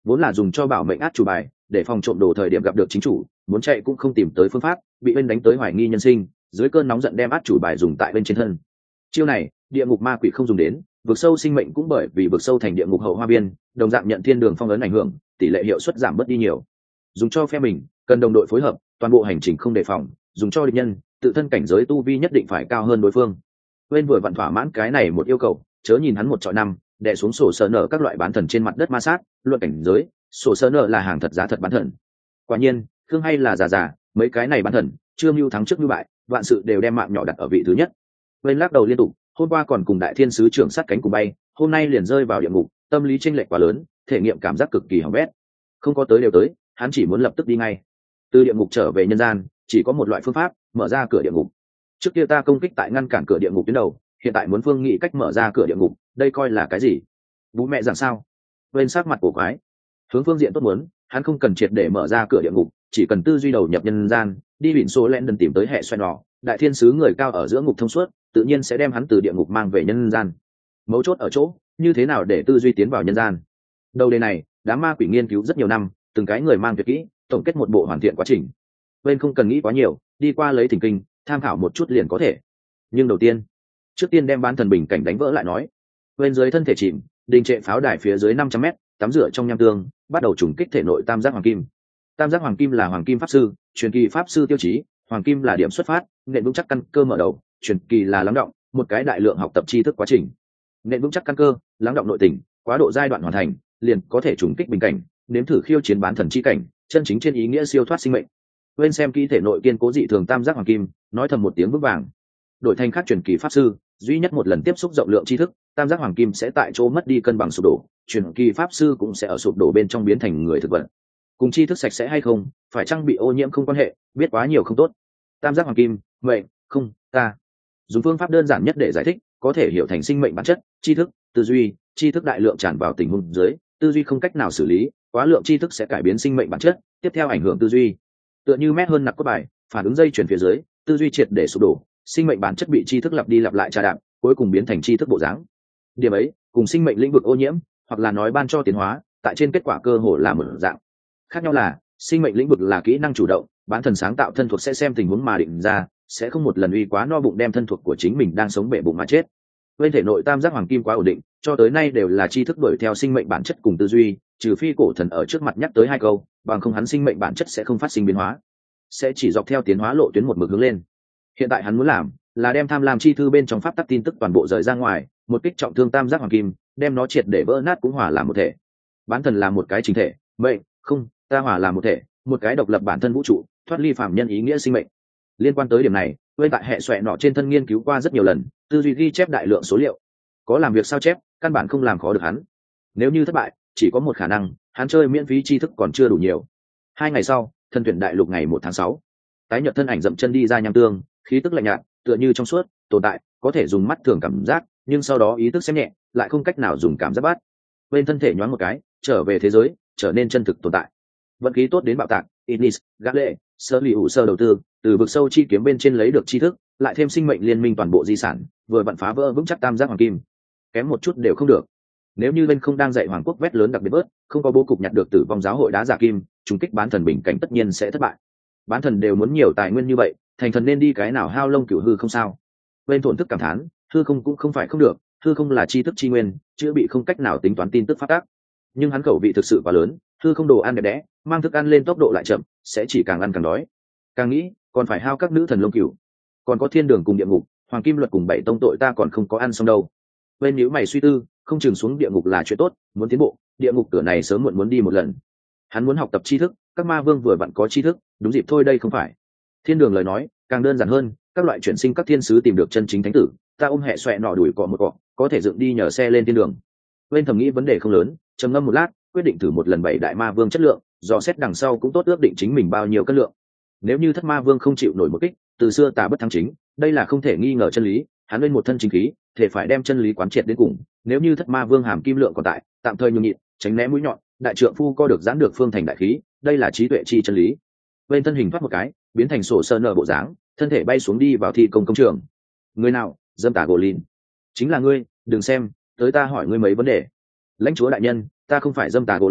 Speaker 1: vốn là dùng cho bảo mệnh át chủ bài, để phòng trộm đồ thời điểm gặp được chính chủ, muốn chạy cũng không tìm tới phương pháp, bị bên đánh tới hoài nghi nhân sinh, dưới cơn nóng giận đem át chủ bài dùng tại bên trên thân. Chiêu này địa ngục ma quỷ không dùng đến, vực sâu sinh mệnh cũng bởi vì vực sâu thành địa ngục hậu hoa biên, đồng dạng nhận thiên đường phong ấn ảnh hưởng, tỷ lệ hiệu suất giảm bớt đi nhiều. Dùng cho phe mình cần đồng đội phối hợp, toàn bộ hành trình không đề phòng. Dùng cho địch nhân, tự thân cảnh giới tu vi nhất định phải cao hơn đối phương. Quên vừa vặn thỏa mãn cái này một yêu cầu, chớ nhìn hắn một trọi năm, đè xuống sổ sơ nở các loại bán thần trên mặt đất ma sát, luận cảnh giới, sổ sơ nở là hàng thật giá thật bán thần. Quả nhiên, thương hay là giả, mấy cái này bán thần chưa mưu thắng trước mưu bại, vạn sự đều đem mạng nhỏ đặt ở vị thứ nhất. Quên lắc đầu liên tục, hôm qua còn cùng đại thiên sứ trưởng sát cánh cùng bay, hôm nay liền rơi vào địa ngục, tâm lý chênh lệch quá lớn, thể nghiệm cảm giác cực kỳ hỏng bét. Không có tới đều tới, hắn chỉ muốn lập tức đi ngay. Từ địa ngục trở về nhân gian, chỉ có một loại phương pháp, mở ra cửa địa ngục. Trước kia ta công kích tại ngăn cản cửa địa ngục tuyến đầu, hiện tại muốn phương nghị cách mở ra cửa địa ngục, đây coi là cái gì? Bố mẹ rằng sao? Bên sắc mặt cổ quái. Hướng phương diện tốt muốn, hắn không cần triệt để mở ra cửa địa ngục, chỉ cần tư duy đầu nhập nhân gian, đi biển số lẹn đần tìm tới hệ xoay nọ, đại thiên sứ người cao ở giữa ngục thông suốt, tự nhiên sẽ đem hắn từ địa ngục mang về nhân gian. Mấu chốt ở chỗ, như thế nào để tư duy tiến vào nhân gian? Đầu đề này, đám ma quỷ nghiên cứu rất nhiều năm, từng cái người mang tuyệt kỹ, tổng kết một bộ hoàn thiện quá trình. Bên không cần nghĩ quá nhiều, đi qua lấy thỉnh kinh, tham khảo một chút liền có thể. Nhưng đầu tiên, trước tiên đem bán thần bình cảnh đánh vỡ lại nói. Bên dưới thân thể chìm, đình trệ pháo đài phía dưới 500 m, tắm rửa trong nham tương, bắt đầu trùng kích thể nội tam giác hoàng kim. Tam giác hoàng kim là hoàng kim pháp sư, truyền kỳ pháp sư tiêu chí, hoàng kim là điểm xuất phát, nền vững chắc căn cơ mở đầu, truyền kỳ là lắng động, một cái đại lượng học tập tri thức quá trình. Nền vững chắc căn cơ, lắng động nội tình, quá độ giai đoạn hoàn thành, liền có thể trùng kích bình cảnh, nếm thử khiêu chiến bán thần chi cảnh, chân chính trên ý nghĩa siêu thoát sinh mệnh. Bên xem kỹ thể nội kiên cố dị thường tam giác hoàng kim, nói thầm một tiếng vững vàng. Đổi thành khác truyền kỳ pháp sư, duy nhất một lần tiếp xúc rộng lượng tri thức, tam giác hoàng kim sẽ tại chỗ mất đi cân bằng sụp đổ, truyền kỳ pháp sư cũng sẽ ở sụp đổ bên trong biến thành người thực vật. Cùng tri thức sạch sẽ hay không, phải chăng bị ô nhiễm không quan hệ, biết quá nhiều không tốt. Tam giác hoàng kim, mệnh, không, ta. Dùng phương pháp đơn giản nhất để giải thích, có thể hiểu thành sinh mệnh bản chất, tri thức, tư duy, tri thức đại lượng tràn vào tình huống dưới, tư duy không cách nào xử lý, quá lượng tri thức sẽ cải biến sinh mệnh bản chất, tiếp theo ảnh hưởng tư duy. Tựa như mét hơn nặc cốt bài, phản ứng dây chuyển phía dưới, tư duy triệt để sụp đổ, sinh mệnh bản chất bị tri thức lặp đi lặp lại trà đạp, cuối cùng biến thành tri thức bộ dáng. Điểm ấy, cùng sinh mệnh lĩnh vực ô nhiễm, hoặc là nói ban cho tiến hóa, tại trên kết quả cơ hội là một dạng. Khác nhau là, sinh mệnh lĩnh vực là kỹ năng chủ động, bản thân sáng tạo thân thuộc sẽ xem tình huống mà định ra, sẽ không một lần uy quá no bụng đem thân thuộc của chính mình đang sống bể bụng mà chết. Bên thể nội tam giác hoàng kim quá ổn định, cho tới nay đều là tri thức đuổi theo sinh mệnh bản chất cùng tư duy, trừ phi cổ thần ở trước mặt nhắc tới hai câu, bằng không hắn sinh mệnh bản chất sẽ không phát sinh biến hóa, sẽ chỉ dọc theo tiến hóa lộ tuyến một mực hướng lên. Hiện tại hắn muốn làm là đem tham lam chi thư bên trong pháp tắc tin tức toàn bộ rời ra ngoài, một kích trọng thương tam giác hoàng kim, đem nó triệt để vỡ nát cũng hòa làm một thể. Bản thân là một cái chính thể, mệnh, không, ta hòa làm một thể, một cái độc lập bản thân vũ trụ, thoát ly phàm nhân ý nghĩa sinh mệnh. Liên quan tới điểm này, bên tại hệ xoẹ nọ trên thân nghiên cứu qua rất nhiều lần, tư duy ghi chép đại lượng số liệu, có làm việc sao chép, căn bản không làm khó được hắn. Nếu như thất bại, chỉ có một khả năng, hắn chơi miễn phí tri thức còn chưa đủ nhiều. 2 ngày sau, thân tuyển đại lục ngày 1 tháng 6, tái nhợt thân ảnh dậm chân đi ra nham tương, khí tức lạnh nhạt, tựa như trong suốt, tồn tại, có thể dùng mắt thường cảm giác, nhưng sau đó ý thức xem nhẹ, lại không cách nào dùng cảm giác bắt. Bên thân thể nhoáng một cái, trở về thế giới, trở nên chân thực tồn tại. Vận khí tốt đến bạo tạc, Ignis, gác lệ, sơ lì ủ sơ đầu tư, từ vực sâu chi kiếm bên trên lấy được tri thức, lại thêm sinh mệnh liên minh toàn bộ di sản, vừa vặn phá vỡ vững chắc tam giác hoàng kim. Kém một chút đều không được. Nếu như bên không đang dạy hoàng quốc vét lớn đặc biệt bớt, không có bố cục nhặt được tử vong giáo hội đá giả kim, trùng kích bán thần bình cảnh tất nhiên sẽ thất bại. Bán thần đều muốn nhiều tài nguyên như vậy, thành thần nên đi cái nào hao lông cửu hư không sao? Bên thổn thức cảm thán, hư không cũng không phải không được, hư không là tri thức chi nguyên, chưa bị không cách nào tính toán tin tức phát tác. Nhưng hắn khẩu vị thực sự quá lớn, hư không đồ ăn đẹp đẽ, mang thức ăn lên tốc độ lại chậm, sẽ chỉ càng ăn càng đói. Càng nghĩ, còn phải hao các nữ thần lông cửu, còn có thiên đường cùng địa ngục, hoàng kim luật cùng 7 tông tội ta còn không có ăn xong đâu. Bên nhíu mày suy tư, không chừng xuống địa ngục là chuyện tốt, muốn tiến bộ, địa ngục cửa này sớm muộn muốn đi một lần. Hắn muốn học tập tri thức, các ma vương vừa vặn có tri thức, đúng dịp thôi đây không phải. Thiên đường lời nói càng đơn giản hơn, các loại chuyển sinh các thiên sứ tìm được chân chính thánh tử, ta ôm hệ xoẹ nọ đuổi cọ một cọ, có thể dựng đi nhờ xe lên thiên đường. Bên thầm nghĩ vấn đề không lớn, trầm ngâm một lát, quyết định thử một lần 7 đại ma vương chất lượng, dò xét đằng sau cũng tốt ước định chính mình bao nhiêu cân lượng. Nếu như thất ma vương không chịu nổi một kích, từ xưa tà bất thắng chính, đây là không thể nghi ngờ chân lý, hắn lên một thân chính khí, thể phải đem chân lý quán triệt đến cùng. Nếu như thất ma vương hàm kim lượng còn tại, tạm thời nhường nhịn, tránh né mũi nhọn, đại trượng phu co được giãn được phương thành đại khí, đây là trí tuệ chi chân lý. Bên thân hình thoát một cái, biến thành sổ sơ nở bộ dáng, thân thể bay xuống đi vào thi công công trường. Người nào? Dâm tà gỗ lìn. Chính là ngươi, đừng xem, tới ta hỏi ngươi mấy vấn đề. Lãnh chúa đại nhân, ta không phải dâm tà gỗ lìn,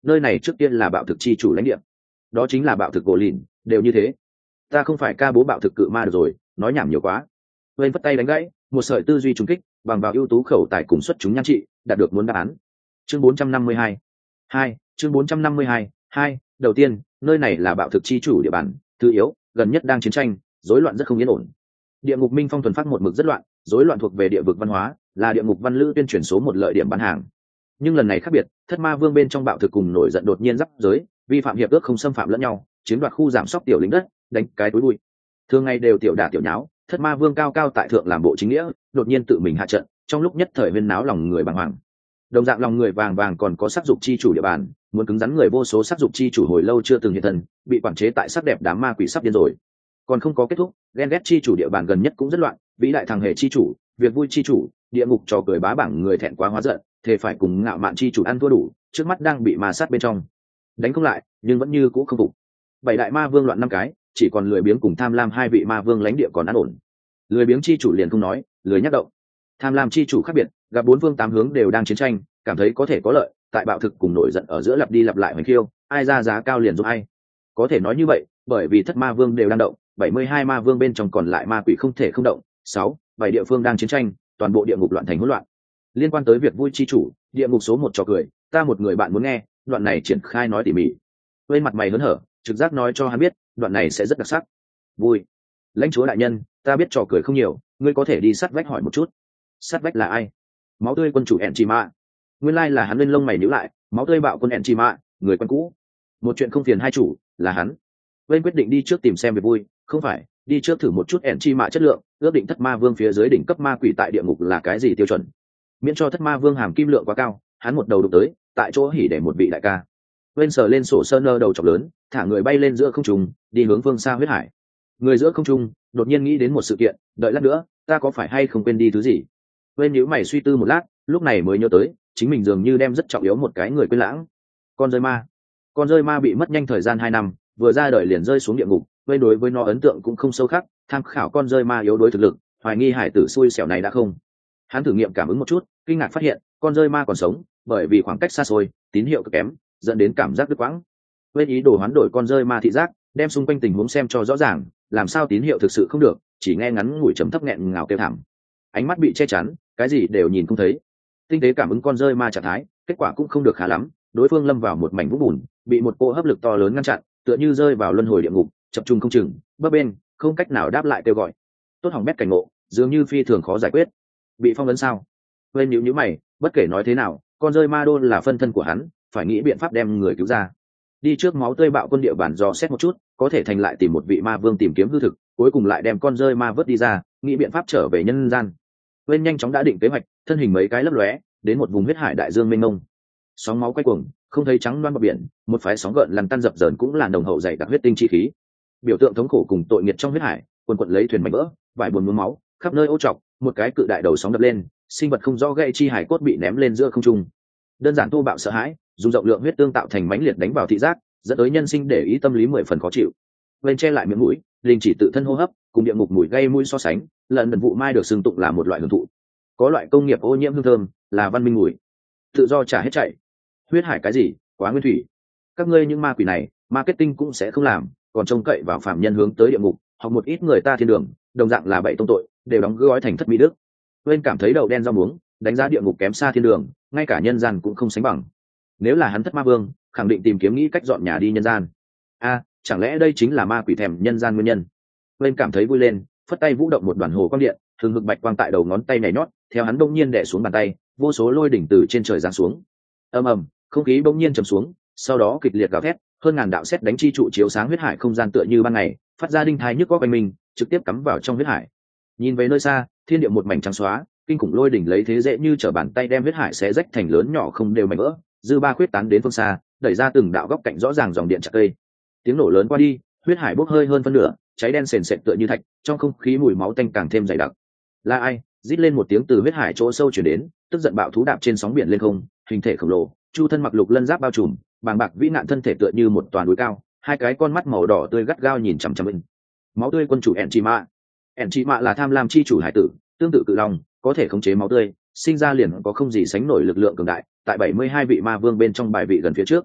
Speaker 1: nơi này trước tiên là bạo thực chi chủ lãnh địa, đó chính là bạo thực gỗ lìn, đều như thế. Ta không phải ca bố bạo thực cự ma được rồi, nói nhảm nhiều quá. Vên vất tay đánh gãy, một sợi tư duy trùng kích, bằng vào ưu tú khẩu tài cùng xuất chúng nhan trị, đạt được muốn đáp án. Chương 452. 2, chương 452. 2, đầu tiên, nơi này là bạo thực chi chủ địa bàn, thứ yếu, gần nhất đang chiến tranh, rối loạn rất không yên ổn. Địa ngục minh phong thuần phát một mực rất loạn, rối loạn thuộc về địa vực văn hóa, là địa ngục văn lữ tuyên truyền số một lợi điểm bán hàng. Nhưng lần này khác biệt, thất ma vương bên trong bạo thực cùng nổi giận đột nhiên giáp giới, vi phạm hiệp ước không xâm phạm lẫn nhau, chiếm đoạt khu giảm sóc tiểu lính đất, đánh cái túi bụi. Thường ngày đều tiểu đả tiểu nháo, thất ma vương cao cao tại thượng làm bộ chính nghĩa, đột nhiên tự mình hạ trận, trong lúc nhất thời huyên náo lòng người bàng hoàng. Đồng dạng lòng người vàng vàng còn có sắc dục chi chủ địa bàn, muốn cứng rắn người vô số sắc dục chi chủ hồi lâu chưa từng hiện thân, bị quản chế tại sắc đẹp đám ma quỷ sắp điên rồi. Còn không có kết thúc, ghen ghét chi chủ địa bàn gần nhất cũng rất loạn, vĩ đại thằng hề chi chủ, việc vui chi chủ, địa ngục trò cười bá bảng người thẹn quá hóa giận, thề phải cùng ngạo mạn chi chủ ăn thua đủ, trước mắt đang bị ma sát bên trong, đánh không lại, nhưng vẫn như cũ không phục. Bảy đại ma vương loạn năm cái, chỉ còn lười biếng cùng tham lam hai vị ma vương lãnh địa còn an ổn. Lười biếng chi chủ liền không nói, lười nhắc động. Tham lam chi chủ khác biệt, gặp bốn phương tám hướng đều đang chiến tranh, cảm thấy có thể có lợi, tại bạo thực cùng nổi giận ở giữa lặp đi lặp lại hoành khiêu, ai ra giá cao liền giúp ai. Có thể nói như vậy, bởi vì thất ma vương đều đang động, 72 ma vương bên trong còn lại ma quỷ không thể không động. 6, 7 địa phương đang chiến tranh, toàn bộ địa ngục loạn thành hỗn loạn. Liên quan tới việc vui chi chủ, địa ngục số 1 trò cười, ta một người bạn muốn nghe, đoạn này triển khai nói tỉ mỉ. Bên mặt mày hớn hở, trực giác nói cho hắn biết, đoạn này sẽ rất đặc sắc. Vui. Lãnh chúa đại nhân, ta biết trò cười không nhiều, ngươi có thể đi sát vách hỏi một chút. Sát vách là ai? Máu tươi quân chủ Enchima. Nguyên lai là hắn, lên lông mày nhíu lại, máu tươi bạo quân Enchima, người quen cũ. Một chuyện không phiền hai chủ, là hắn. Bên quyết định đi trước tìm xem việc vui, không phải, đi trước thử một chút Enchima chất lượng, ước định thất ma vương phía dưới đỉnh cấp ma quỷ tại địa ngục là cái gì tiêu chuẩn. Miễn cho thất ma vương hàm kim lượng quá cao, hắn một đầu đụng tới, tại chỗ hỉ để một vị đại ca. Bên sờ lên sổ sơ nơ đầu chọc lớn, thả người bay lên giữa không trung, đi hướng phương xa huyết hải. Người giữa không trung đột nhiên nghĩ đến một sự kiện, đợi lát nữa, ta có phải hay không quên đi thứ gì? Bên nhíu mày suy tư một lát, lúc này mới nhớ tới, chính mình dường như đem rất trọng yếu một cái người quên lãng. Con rơi ma. Con rơi ma bị mất nhanh thời gian 2 năm, vừa ra đời liền rơi xuống địa ngục, bên đối với nó ấn tượng cũng không sâu khắc, tham khảo con rơi ma yếu đuối thực lực, hoài nghi hải tử xui xẻo này đã không. Hắn thử nghiệm cảm ứng một chút, kinh ngạc phát hiện, con rơi ma còn sống, bởi vì khoảng cách xa xôi, tín hiệu cực kém, dẫn đến cảm giác đứt quãng. Bên ý đồ hoán đổi con rơi ma thị giác, đem xung quanh tình huống xem cho rõ ràng, làm sao tín hiệu thực sự không được, chỉ nghe ngắn ngủi trầm thấp nghẹn ngào kêu thảm. Ánh mắt bị che chắn, cái gì đều nhìn không thấy. Tinh tế cảm ứng con rơi ma trạng thái, kết quả cũng không được khá lắm, đối phương lâm vào một mảnh vũng bùn, bị một cỗ hấp lực to lớn ngăn chặn, tựa như rơi vào luân hồi địa ngục, chập trùng không chừng, bấp bên, không cách nào đáp lại kêu gọi. Tốt hỏng bét cảnh ngộ, dường như phi thường khó giải quyết. Bị phong ấn sao? Bên nhíu mày, bất kể nói thế nào, con rơi ma đôn là phân thân của hắn, phải nghĩ biện pháp đem người cứu ra. Đi trước máu tươi bạo quân địa bản dò xét một chút, có thể thành lại tìm một vị ma vương tìm kiếm hư thực, cuối cùng lại đem con rơi ma vớt đi ra, nghĩ biện pháp trở về nhân gian. Bên nhanh chóng đã định kế hoạch, thân hình mấy cái lấp lóe, đến một vùng huyết hải đại dương mênh mông. Sóng máu quay cuồng, không thấy trắng loan bờ biển, một phái sóng gợn lăn tăn dập dờn cũng là nồng hậu dày đặc huyết tinh chi khí. Biểu tượng thống khổ cùng tội nghiệt trong huyết hải, quần quật lấy thuyền mảnh vỡ, vải buồn nhuốm máu, khắp nơi ô trọc, một cái cự đại đầu sóng đập lên, sinh vật không rõ gãy chi hải cốt bị ném lên giữa không trung. Đơn giản thô bạo sợ hãi, dùng rộng lượng huyết tương tạo thành mãnh liệt đánh vào thị giác, dẫn tới nhân sinh để ý tâm lý 10 phần khó chịu. Bên che lại miệng mũi, linh chỉ tự thân hô hấp, cùng địa ngục mùi gây mũi so sánh, lần vụ mai được xưng tụng là một loại hưởng thụ. Có loại công nghiệp ô nhiễm hương thơm, là văn minh mùi. Tự do trả hết chạy. Huyết hải cái gì, quá nguyên thủy. Các ngươi những ma quỷ này, marketing cũng sẽ không làm, còn trông cậy vào phạm nhân hướng tới địa ngục, hoặc một ít người ta thiên đường, đồng dạng là bậy tông tội, đều đóng gói thành thất mỹ đức. Bên cảm thấy đậu đen rau muống, đánh giá địa ngục kém xa thiên đường, ngay cả nhân gian cũng không sánh bằng. Nếu là hắn thất ma vương, khẳng định tìm kiếm nghĩ cách dọn nhà đi nhân gian. Chẳng lẽ đây chính là ma quỷ thèm nhân gian nguyên nhân? Bên cảm thấy vui lên, phất tay vũ động một đoàn hồ quang điện, thường hực bạch quang tại đầu ngón tay nhảy nhót, theo hắn đông nhiên đè xuống bàn tay, vô số lôi đỉnh từ trên trời giáng xuống. Ầm ầm, không khí bỗng nhiên trầm xuống, sau đó kịch liệt gào thét, hơn ngàn đạo sét đánh chi trụ chiếu sáng huyết hải không gian tựa như ban ngày, phát ra đinh thai nhức óc quanh mình, trực tiếp cắm vào trong huyết hải. Nhìn về nơi xa, thiên địa một mảnh trắng xóa, kinh khủng lôi đỉnh lấy thế dễ như trở bàn tay đem huyết hải xé rách thành lớn nhỏ không đều mảnh vỡ, dư ba khuyết tán đến phương xa, đẩy ra từng đạo góc cạnh rõ ràng dòng điện chặt cây. Tiếng nổ lớn qua đi, huyết hải bốc hơi hơn phân nửa, cháy đen sền sệt tựa như thạch, trong không khí mùi máu tanh càng thêm dày đặc. Là ai? Rít lên một tiếng từ huyết hải chỗ sâu truyền đến, tức giận bạo thú đạp trên sóng biển lên không, hình thể khổng lồ, chu thân mặc lục lân giáp bao trùm, bàng bạc vĩ nạn thân thể tựa như một toàn núi cao, hai cái con mắt màu đỏ tươi gắt gao nhìn chằm chằm bên. Máu tươi quân chủ Enchima. Enchima là tham lam chi chủ hải tử, tương tự cự long, có thể khống chế máu tươi, sinh ra liền có không gì sánh nổi lực lượng cường đại, tại 72 vị ma vương bên trong bài vị gần phía trước.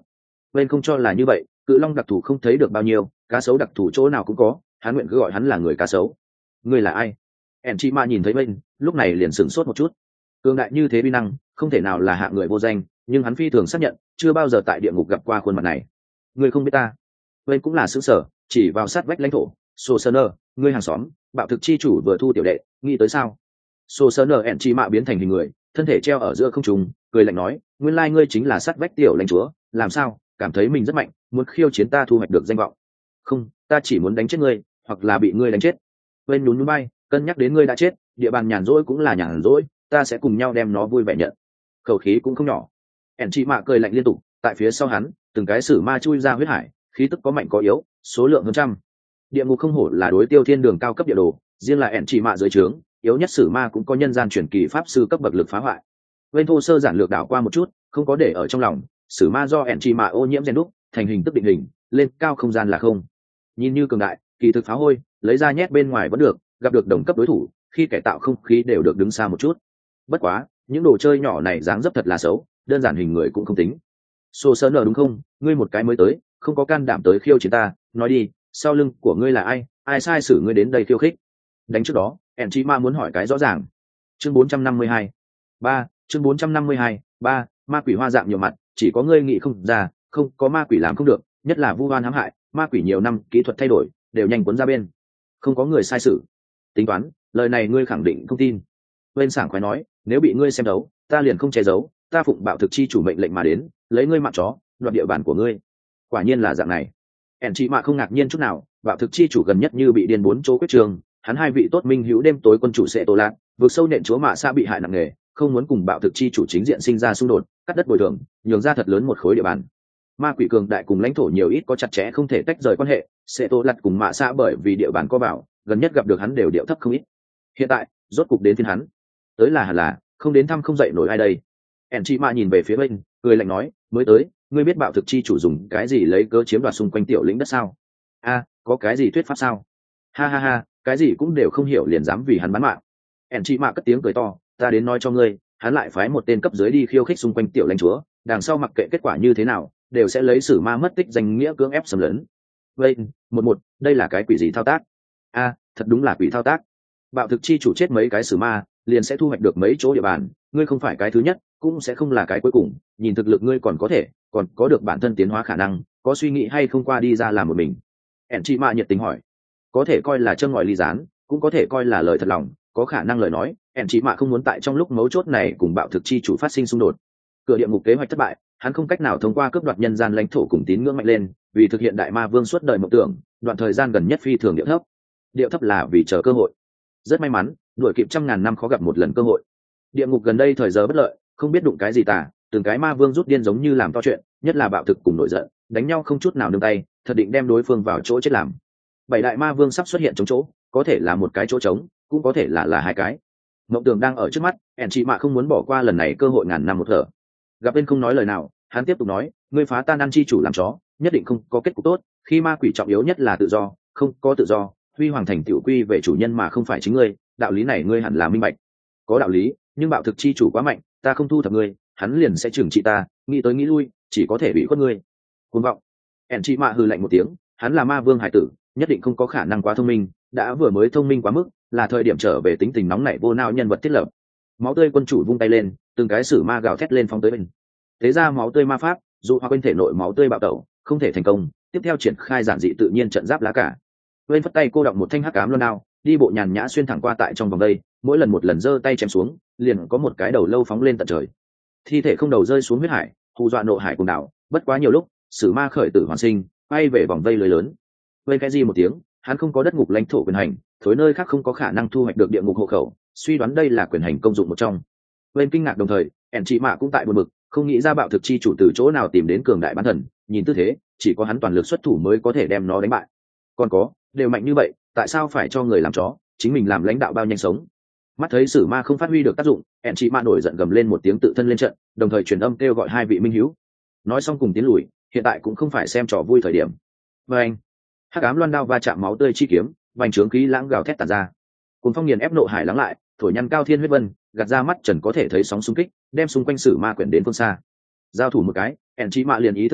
Speaker 1: bên không cho là như vậy, cự long đặc thù không thấy được bao nhiêu, cá sấu đặc thù chỗ nào cũng có, hắn nguyện cứ gọi hắn là người cá sấu. Ngươi là ai? ẻn chị mạ nhìn thấy bên, lúc này liền sửng sốt một chút. Cường đại như thế uy năng, không thể nào là hạng người vô danh, nhưng hắn phi thường xác nhận chưa bao giờ tại địa ngục gặp qua khuôn mặt này. Ngươi không biết ta? Bên cũng là xứ sở, chỉ vào sát vách lãnh thổ. Sô Sơn Nơ, ngươi hàng xóm, bạo thực chi chủ vừa thu tiểu đệ, nghĩ tới sao? Sô Sơn Nơ ẻn chị mạ biến thành hình người, thân thể treo ở giữa không trung, cười lạnh nói, nguyên lai ngươi chính là sát vách tiểu lãnh chúa, làm sao? Cảm thấy mình rất mạnh, muốn khiêu chiến ta thu hoạch được danh vọng? Không, ta chỉ muốn đánh chết ngươi, hoặc là bị ngươi đánh chết. Bên nhún nhún bay, cân nhắc đến ngươi đã chết, địa bàn nhàn rỗi cũng là nhàn rỗi, ta sẽ cùng nhau đem nó vui vẻ nhận. Khẩu khí cũng không nhỏ. ẻn chị mạ cười lạnh liên tục, tại phía sau hắn từng cái sử ma chui ra huyết hải, khí tức có mạnh có yếu, số lượng hơn trăm. Địa ngục không hổ là đối tiêu thiên đường cao cấp địa đồ, riêng là ẻn chỉ mạ dưới trướng, yếu nhất sử ma cũng có nhân gian truyền kỳ pháp sư cấp bậc lực phá hoại. Bên thô sơ giản lược đảo qua một chút, không có để ở trong lòng, sử ma do ẻn chỉ mạ ô nhiễm gen đúc, thành hình tức định hình, lên cao không gian là không. Nhìn như cường đại, kỳ thực phá hôi, lấy ra nhét bên ngoài vẫn được, gặp được đồng cấp đối thủ, khi cải tạo không khí đều được đứng xa một chút. Bất quá, những đồ chơi nhỏ này dáng dấp thật là xấu, đơn giản hình người cũng không tính. Sô Sơn ở đúng không? Ngươi một cái mới tới, không có can đảm tới khiêu chiến ta, nói đi, sau lưng của ngươi là ai, ai sai xử ngươi đến đây khiêu khích? Đánh trước đó, Enchima muốn hỏi cái rõ ràng. Chương 452. Chương 452. Ma quỷ hoa dạng nhiều mặt, chỉ có ngươi nghĩ không ra, không có ma quỷ làm không được, nhất là vu oan hãm hại, ma quỷ nhiều năm, kỹ thuật thay đổi, đều nhanh cuốn ra bên. Không có người sai xử. Tính toán, lời này ngươi khẳng định không tin. Bên sảng khoái nói, nếu bị ngươi xem đấu, ta liền không che giấu, ta phụng bạo thực chi chủ mệnh lệnh mà đến, lấy ngươi mạng chó, đoạt địa bàn của ngươi. Quả nhiên là dạng này. Enchima không ngạc nhiên chút nào, bạo thực chi chủ gần nhất như bị điên bốn chỗ quyết trường, hắn hai vị tốt minh hữu đêm tối quân chủ sẽ Tô Lạc, vượt sâu nện chúa Mạ Sa bị hại nặng nề, không muốn cùng bạo thực chi chủ chính diện sinh ra xung đột, cắt đất bồi thường, nhường ra thật lớn một khối địa bàn. Ma quỷ cường đại cùng lãnh thổ nhiều ít có chặt chẽ không thể tách rời quan hệ, sẽ Tô Lạc cùng Mạ Sa bởi vì địa bàn có bảo, gần nhất gặp được hắn đều điệu thấp không ít. Hiện tại, rốt cục đến phiên hắn. Tới là hẳn là, không đến thăm không dậy nổi ai đây. Enchima nhìn về phía bên, cười lạnh nói, mới tới, ngươi biết bạo thực chi chủ dùng cái gì lấy cớ chiếm đoạt xung quanh tiểu lĩnh đất sao? Có cái gì thuyết pháp sao? Ha ha ha, cái gì cũng đều không hiểu liền dám vì hắn bán mạng. Enchima cất tiếng cười to, ta đến nói cho ngươi, hắn lại phái một tên cấp dưới đi khiêu khích xung quanh tiểu lãnh chúa, đằng sau mặc kệ kết quả như thế nào, đều sẽ lấy sử ma mất tích danh nghĩa cưỡng ép xâm lấn. Vậy, đây là cái quỷ gì thao tác? Thật đúng là quỷ thao tác. Bạo thực chi chủ chết mấy cái sử ma, liền sẽ thu hoạch được mấy chỗ địa bàn, ngươi không phải cái thứ nhất, cũng sẽ không là cái cuối cùng, nhìn thực lực ngươi còn có thể, còn có được bản thân tiến hóa khả năng, có suy nghĩ hay không qua đi ra làm một mình. Enchima nhiệt tình hỏi. Có thể coi là châm ngòi ly gián, cũng có thể coi là lời thật lòng, có khả năng lời nói, Enchima không muốn tại trong lúc mấu chốt này cùng bạo thực chi chủ phát sinh xung đột. Cửa địa ngục kế hoạch thất bại, hắn không cách nào thông qua cướp đoạt nhân gian lãnh thổ cùng tín ngưỡng mạnh lên, vì thực hiện đại ma vương suốt đời mộng tưởng, đoạn thời gian gần nhất phi thường điệu thấp. Điệu thấp là vì chờ cơ hội. Rất may mắn, đuổi kịp trăm ngàn năm khó gặp một lần cơ hội. Địa ngục gần đây thời giờ bất lợi, không biết đụng cái gì tả, từng cái ma vương rút điên giống như làm to chuyện, nhất là bạo thực cùng nổi giận, đánh nhau không chút nào nương tay, thật định đem đối phương vào chỗ chết làm. Bảy đại ma vương sắp xuất hiện chống chỗ, có thể là một cái chỗ trống, cũng có thể là hai cái. Mộng tưởng đang ở trước mắt, Enchima không muốn bỏ qua lần này cơ hội ngàn năm một thở. Gặp bên không nói lời nào, hắn tiếp tục nói, ngươi phá tan ăn chi chủ làm chó, nhất định không có kết cục tốt, khi ma quỷ trọng yếu nhất là tự do, không có tự do, huy hoàng thành tiểu quy về chủ nhân mà không phải chính ngươi, đạo lý này ngươi hẳn là minh bạch. Có đạo lý, nhưng bạo thực chi chủ quá mạnh, ta không thu thập ngươi, hắn liền sẽ trừng trị ta, nghĩ tới nghĩ lui, chỉ có thể bị khuất ngươi. Cuồng vọng. Enchima hừ lạnh một tiếng, hắn là ma vương hải tử, nhất định không có khả năng quá thông minh, đã vừa mới thông minh quá mức, là thời điểm trở về tính tình nóng nảy vô não nhân vật thiết lập. Máu tươi quân chủ vung tay lên, từng cái sử ma gào thét lên phóng tới bên. Thế ra máu tươi ma pháp, dù hoặc bên thể nội máu tươi bạo tẩu, không thể thành công, tiếp theo triển khai giản dị tự nhiên trận giáp lá cả. Bên phất tay cô động một thanh hắc ám luân đao, đi bộ nhàn nhã xuyên thẳng qua tại trong vòng đây, mỗi lần một lần giơ tay chém xuống, liền có một cái đầu lâu phóng lên tận trời. Thi thể không đầu rơi xuống huyết hải, hù dọa nộ hải cùng đảo, bất quá nhiều lúc, sử ma khởi tử hoàn sinh, bay về vòng vây lưới lớn. Bên cái gì một tiếng, hắn không có đất ngục lãnh thổ quyền hành, thối nơi khác không có khả năng thu hoạch được địa ngục hộ khẩu, suy đoán đây là quyền hành công dụng một trong. Bên kinh ngạc đồng thời, Enchima cũng tại buồn bực, không nghĩ ra bạo thực chi chủ từ chỗ nào tìm đến cường đại bán thần, nhìn tư thế, chỉ có hắn toàn lực xuất thủ mới có thể đem nó đánh bại. Còn có, đều mạnh như vậy, tại sao phải cho người làm chó, chính mình làm lãnh đạo bao nhanh sống? Mắt thấy sử ma không phát huy được tác dụng, Enchima nổi giận gầm lên một tiếng tự thân lên trận, đồng thời truyền âm kêu gọi hai vị minh hữu. Nói xong cùng tiến lùi, hiện tại cũng không phải xem trò vui thời điểm. Anh, hắc ám loan đao va chạm máu tươi chi kiếm, vành trướng khí lãng gào thét tản ra. Cùng phong nghiền ép nộ hải lắng lại, thổi nhăn cao thiên huyết vân, gạt ra mắt trần có thể thấy sóng xung kích, đem xung quanh sử ma quyển đến phương xa. Giao thủ một cái, Enchima liền ý thức đến,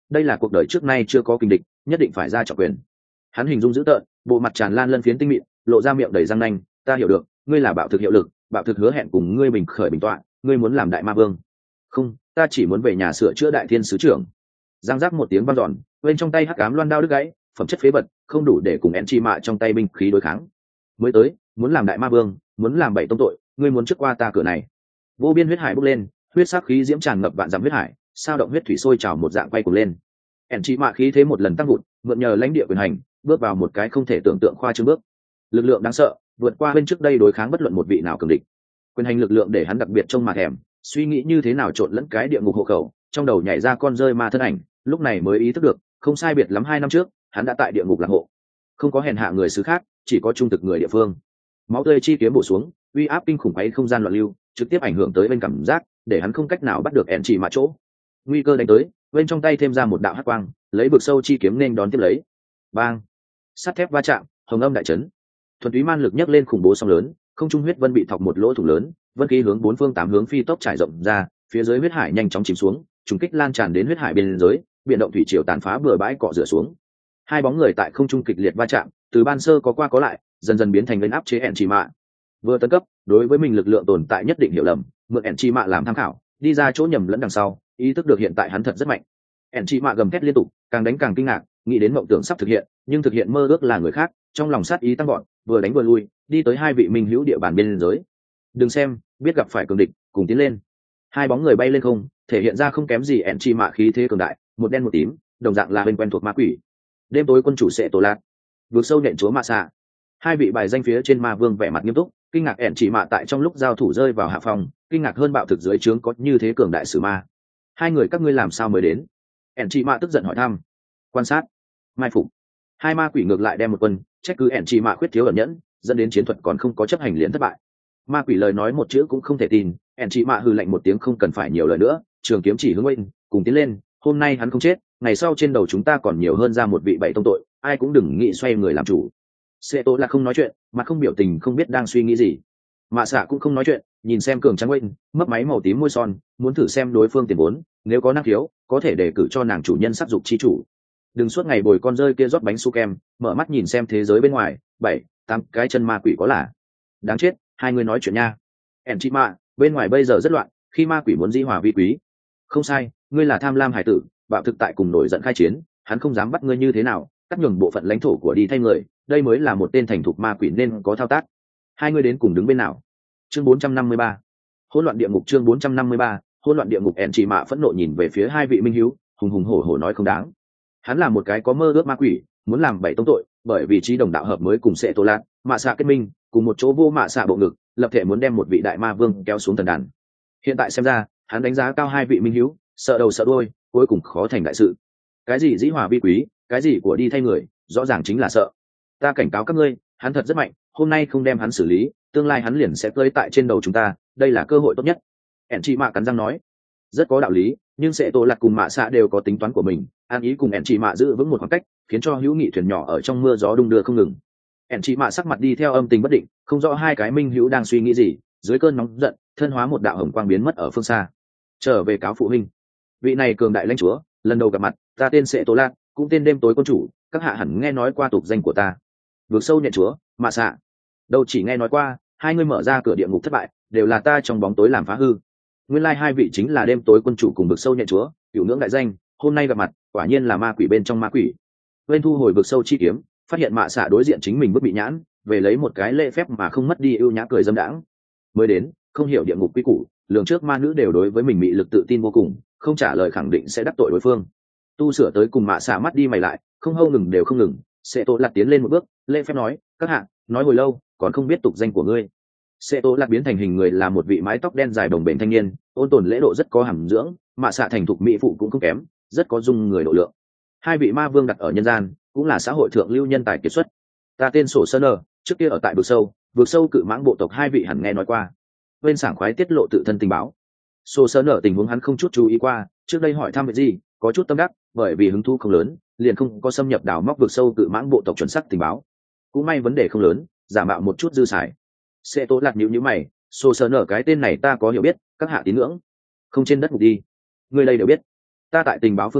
Speaker 1: đây là cuộc đời trước nay chưa có kình địch, nhất định phải ra trọng quyền. Hắn hình dung dữ tợn, bộ mặt tràn lan lân phiến tinh mịn, lộ ra miệng đầy răng nanh. Ta hiểu được, ngươi là bạo thực hiệu lực, bạo thực hứa hẹn cùng ngươi bình khởi bình tọa, ngươi muốn làm đại ma vương. Không, ta chỉ muốn về nhà sửa chữa đại thiên sứ trưởng. Giang giác một tiếng vang dọn, bên trong tay hắc ám loan đao đứt gãy, phẩm chất phế vật, không đủ để cùng ẹn chi mạ trong tay binh khí đối kháng. Mới tới, muốn làm đại ma vương, muốn làm bảy tông tội, ngươi muốn trước qua ta cửa này. Vô biên huyết hải bốc lên, huyết sắc khí diễm tràn ngập vạn dặm huyết hải, sao động huyết thủy sôi trào một dạng quay cuồng lên. ẹn chi mạ khí thế một lần tăng vụt, mượn nhờ lãnh địa quyền hành, bước vào một cái không thể tưởng tượng khoa trương bước. Lực lượng đáng sợ, vượt qua bên trước đây đối kháng bất luận một vị nào cường địch. Quyền hành lực lượng để hắn đặc biệt trông mà thèm, suy nghĩ như thế nào trộn lẫn cái địa ngục hộ khẩu, trong đầu nhảy ra con rơi ma thân ảnh, lúc này mới ý thức được, không sai biệt lắm 2 năm trước, hắn đã tại địa ngục lạc hộ. Không có hèn hạ người xứ khác, chỉ có trung thực người địa phương. Máu tươi chi kiếm bổ xuống, uy áp kinh khủng ấy không gian loạn lưu, trực tiếp ảnh hưởng tới bên cảm giác, để hắn không cách nào bắt được ẹn chỉ mạ chỗ. Nguy cơ đánh tới, bên trong tay thêm ra một đạo hắc quang, lấy vực sâu chi kiếm nên đón tiếp lấy. Bang! Sắt thép va chạm, hồng âm đại chấn. Thuần túy man lực nhấc lên khủng bố sóng lớn, không trung huyết vân bị thọc một lỗ thủng lớn, vân khí hướng 4 phương 8 hướng phi tốc trải rộng ra, phía dưới huyết hải nhanh chóng chìm xuống, trùng kích lan tràn đến huyết hải bên dưới, biển động thủy triều tàn phá bừa bãi cọ rửa xuống. Hai bóng người tại không trung kịch liệt va chạm, từ ban sơ có qua có lại, dần dần biến thành lên áp chế ẹn chỉ mạ. Vừa tấn cấp, đối với mình lực lượng tồn tại nhất định hiểu lầm, mượn ẹn chỉ mạ làm tham khảo, đi ra chỗ nhầm lẫn đằng sau, ý thức được hiện tại hắn thật rất mạnh. ẹn chỉ mạ gầm thét liên tục, càng đánh càng kinh ngạc, nghĩ đến mộng tưởng sắp thực hiện, nhưng thực hiện mơ ước là người khác, trong lòng sát ý tăng gọn, vừa đánh vừa lui, đi tới hai vị minh hữu địa bàn biên giới. Đừng xem, biết gặp phải cường địch, cùng tiến lên. Hai bóng người bay lên không, thể hiện ra không kém gì ẹn chỉ mạ khí thế cường đại, một đen một tím, đồng dạng là bên quen thuộc ma quỷ. Đêm tối quân chủ sẽ tổ lạc, vượt sâu nhện chúa mạ xạ. Hai vị bài danh phía trên ma vương vẻ mặt nghiêm túc, kinh ngạc ẹn chỉ mạ tại trong lúc giao thủ rơi vào hạ phòng, kinh ngạc hơn bạo thực dưới trướng có như thế cường đại sử ma. Hai người các ngươi làm sao mới đến? ẹn chỉ mạ tức giận hỏi thăm. Quan sát, mai phục. Hai ma quỷ ngược lại đem một quân, trách cứ ẹn chỉ mạ khuyết thiếu ẩn nhẫn, dẫn đến chiến thuật còn không có chấp hành liền thất bại. Ma quỷ lời nói một chữ cũng không thể tin, ẹn chỉ mạ hừ lạnh một tiếng không cần phải nhiều lời nữa, trường kiếm chỉ hướng bên, cùng tiến lên. Hôm nay hắn không chết, ngày sau trên đầu chúng ta còn nhiều hơn ra một vị bảy tông tội, ai cũng đừng nghĩ xoay người làm chủ. Sệ tổ là không nói chuyện, mà không biểu tình, không biết đang suy nghĩ gì. Mạ xạ cũng không nói chuyện, nhìn xem cường trắng bên, mấp máy màu tím môi son, muốn thử xem đối phương tiền vốn, nếu có năng khiếu, có thể đề cử cho nàng chủ nhân sắc dục chi chủ. Đừng suốt ngày bồi con rơi kia rót bánh su kem, mở mắt nhìn xem thế giới bên ngoài, 7-8 cái chân ma quỷ có là. Đáng chết, hai người nói chuyện nha. Ẻn chị mạ, bên ngoài bây giờ rất loạn, khi ma quỷ muốn dĩ hòa vi quý. Không sai, ngươi là tham lam hải tử, bạo thực tại cùng nổi giận khai chiến, hắn không dám bắt ngươi như thế nào, cắt nhường bộ phận lãnh thổ của đi thay người, đây mới là một tên thành thục ma quỷ nên có thao tác. Hai ngươi đến cùng đứng bên nào? Chương 453. Hỗn loạn địa ngục. Chương 453. Hỗn loạn địa ngục. Ẻn chỉ mạ phẫn nộ nhìn về phía hai vị minh hiếu, hùng hùng hổ hổ nói không đáng. Hắn là một cái có mơ ước ma quỷ, muốn làm bảy tông tội, bởi vì trí đồng đạo hợp mới cùng sẽ tổ lạc, mạ xạ kết minh, cùng một chỗ vô mạ xạ bộ ngực, lập thể muốn đem một vị đại ma vương kéo xuống thần đàn. Hiện tại xem ra, hắn đánh giá cao hai vị minh hiếu, sợ đầu sợ đuôi, cuối cùng khó thành đại sự. Cái gì dĩ hòa vi quý, cái gì của đi thay người, rõ ràng chính là sợ. Ta cảnh cáo các ngươi, hắn thật rất mạnh, hôm nay không đem hắn xử lý, tương lai hắn liền sẽ cơi tại trên đầu chúng ta, đây là cơ hội tốt nhất. ẻn chị mạ cắn răng nói, rất có đạo lý, nhưng sẽ tổ lạc cùng mạ xạ đều có tính toán của mình, an ý cùng ẻn chị mạ giữ vững một khoảng cách, khiến cho hữu nghị thuyền nhỏ ở trong mưa gió đung đưa không ngừng. ẻn chị mạ sắc mặt đi theo âm tình bất định, không rõ hai cái minh hữu đang suy nghĩ gì, dưới cơn nóng giận, thân hóa một đạo hồng quang biến mất ở phương xa. Trở về cáo phụ huynh, vị này cường đại lãnh chúa, lần đầu gặp mặt, ta tên sẽ tổ lạc, cũng tên đêm tối quân chủ, các hạ hẳn nghe nói qua tục danh của ta. Vượt sâu nhận chúa, mạ xạ. Đâu chỉ nghe nói qua, hai người mở ra cửa địa ngục thất bại, đều là ta trong bóng tối làm phá hư. Nguyên lai hai vị chính là đêm tối quân chủ cùng vực sâu nhận chúa, cửu ngưỡng đại danh, hôm nay gặp mặt, quả nhiên là ma quỷ bên trong ma quỷ. Bên thu hồi vực sâu chi kiếm, phát hiện mạ xạ đối diện chính mình bức bị nhãn, về lấy một cái lễ phép mà không mất đi ưu nhã cười dâm đãng. Mới đến, không hiểu địa ngục quy củ, lường trước ma nữ đều đối với mình bị lực tự tin vô cùng, không trả lời khẳng định sẽ đắc tội đối phương. Tu sửa tới cùng mạ xạ mắt đi mày lại, không hâu ngừng đều không ngừng, sẽ tổ lạc tiến lên một bước, lễ phép nói, các hạ, nói hồi lâu, còn không biết tục danh của ngươi. Sẽ tổ lạc biến thành hình người là một vị mái tóc đen dài đồng bền thanh niên, ôn tồn lễ độ rất có hàm dưỡng, mạ xạ thành thục mỹ phụ cũng không kém, rất có dung người độ lượng. Hai vị ma vương đặt ở nhân gian, cũng là xã hội thượng lưu nhân tài kiệt xuất. Ta tên Sổ Sơn Nơ, trước kia ở tại vực sâu cự mãng bộ tộc, hai vị hẳn nghe nói qua. Bên sảng khoái tiết lộ tự thân tình báo. Sổ Sơn Nơ tình huống hắn không chút chú ý qua, trước đây hỏi thăm việc gì, có chút tâm đắc, bởi vì hứng thú không lớn, liền không có xâm nhập đào móc vực sâu cự mãng bộ tộc chuẩn xác tình báo. Cũng may vấn đề không lớn, giả mạo một chút dư xài. Sẽ tố lạc nhíu mày, Sổ Sơn Nơ cái tên này ta có hiểu biết, các hạ tín ngưỡng, không trên đất mục đi. Người đây đều biết. Ta tại tình báo phương diện,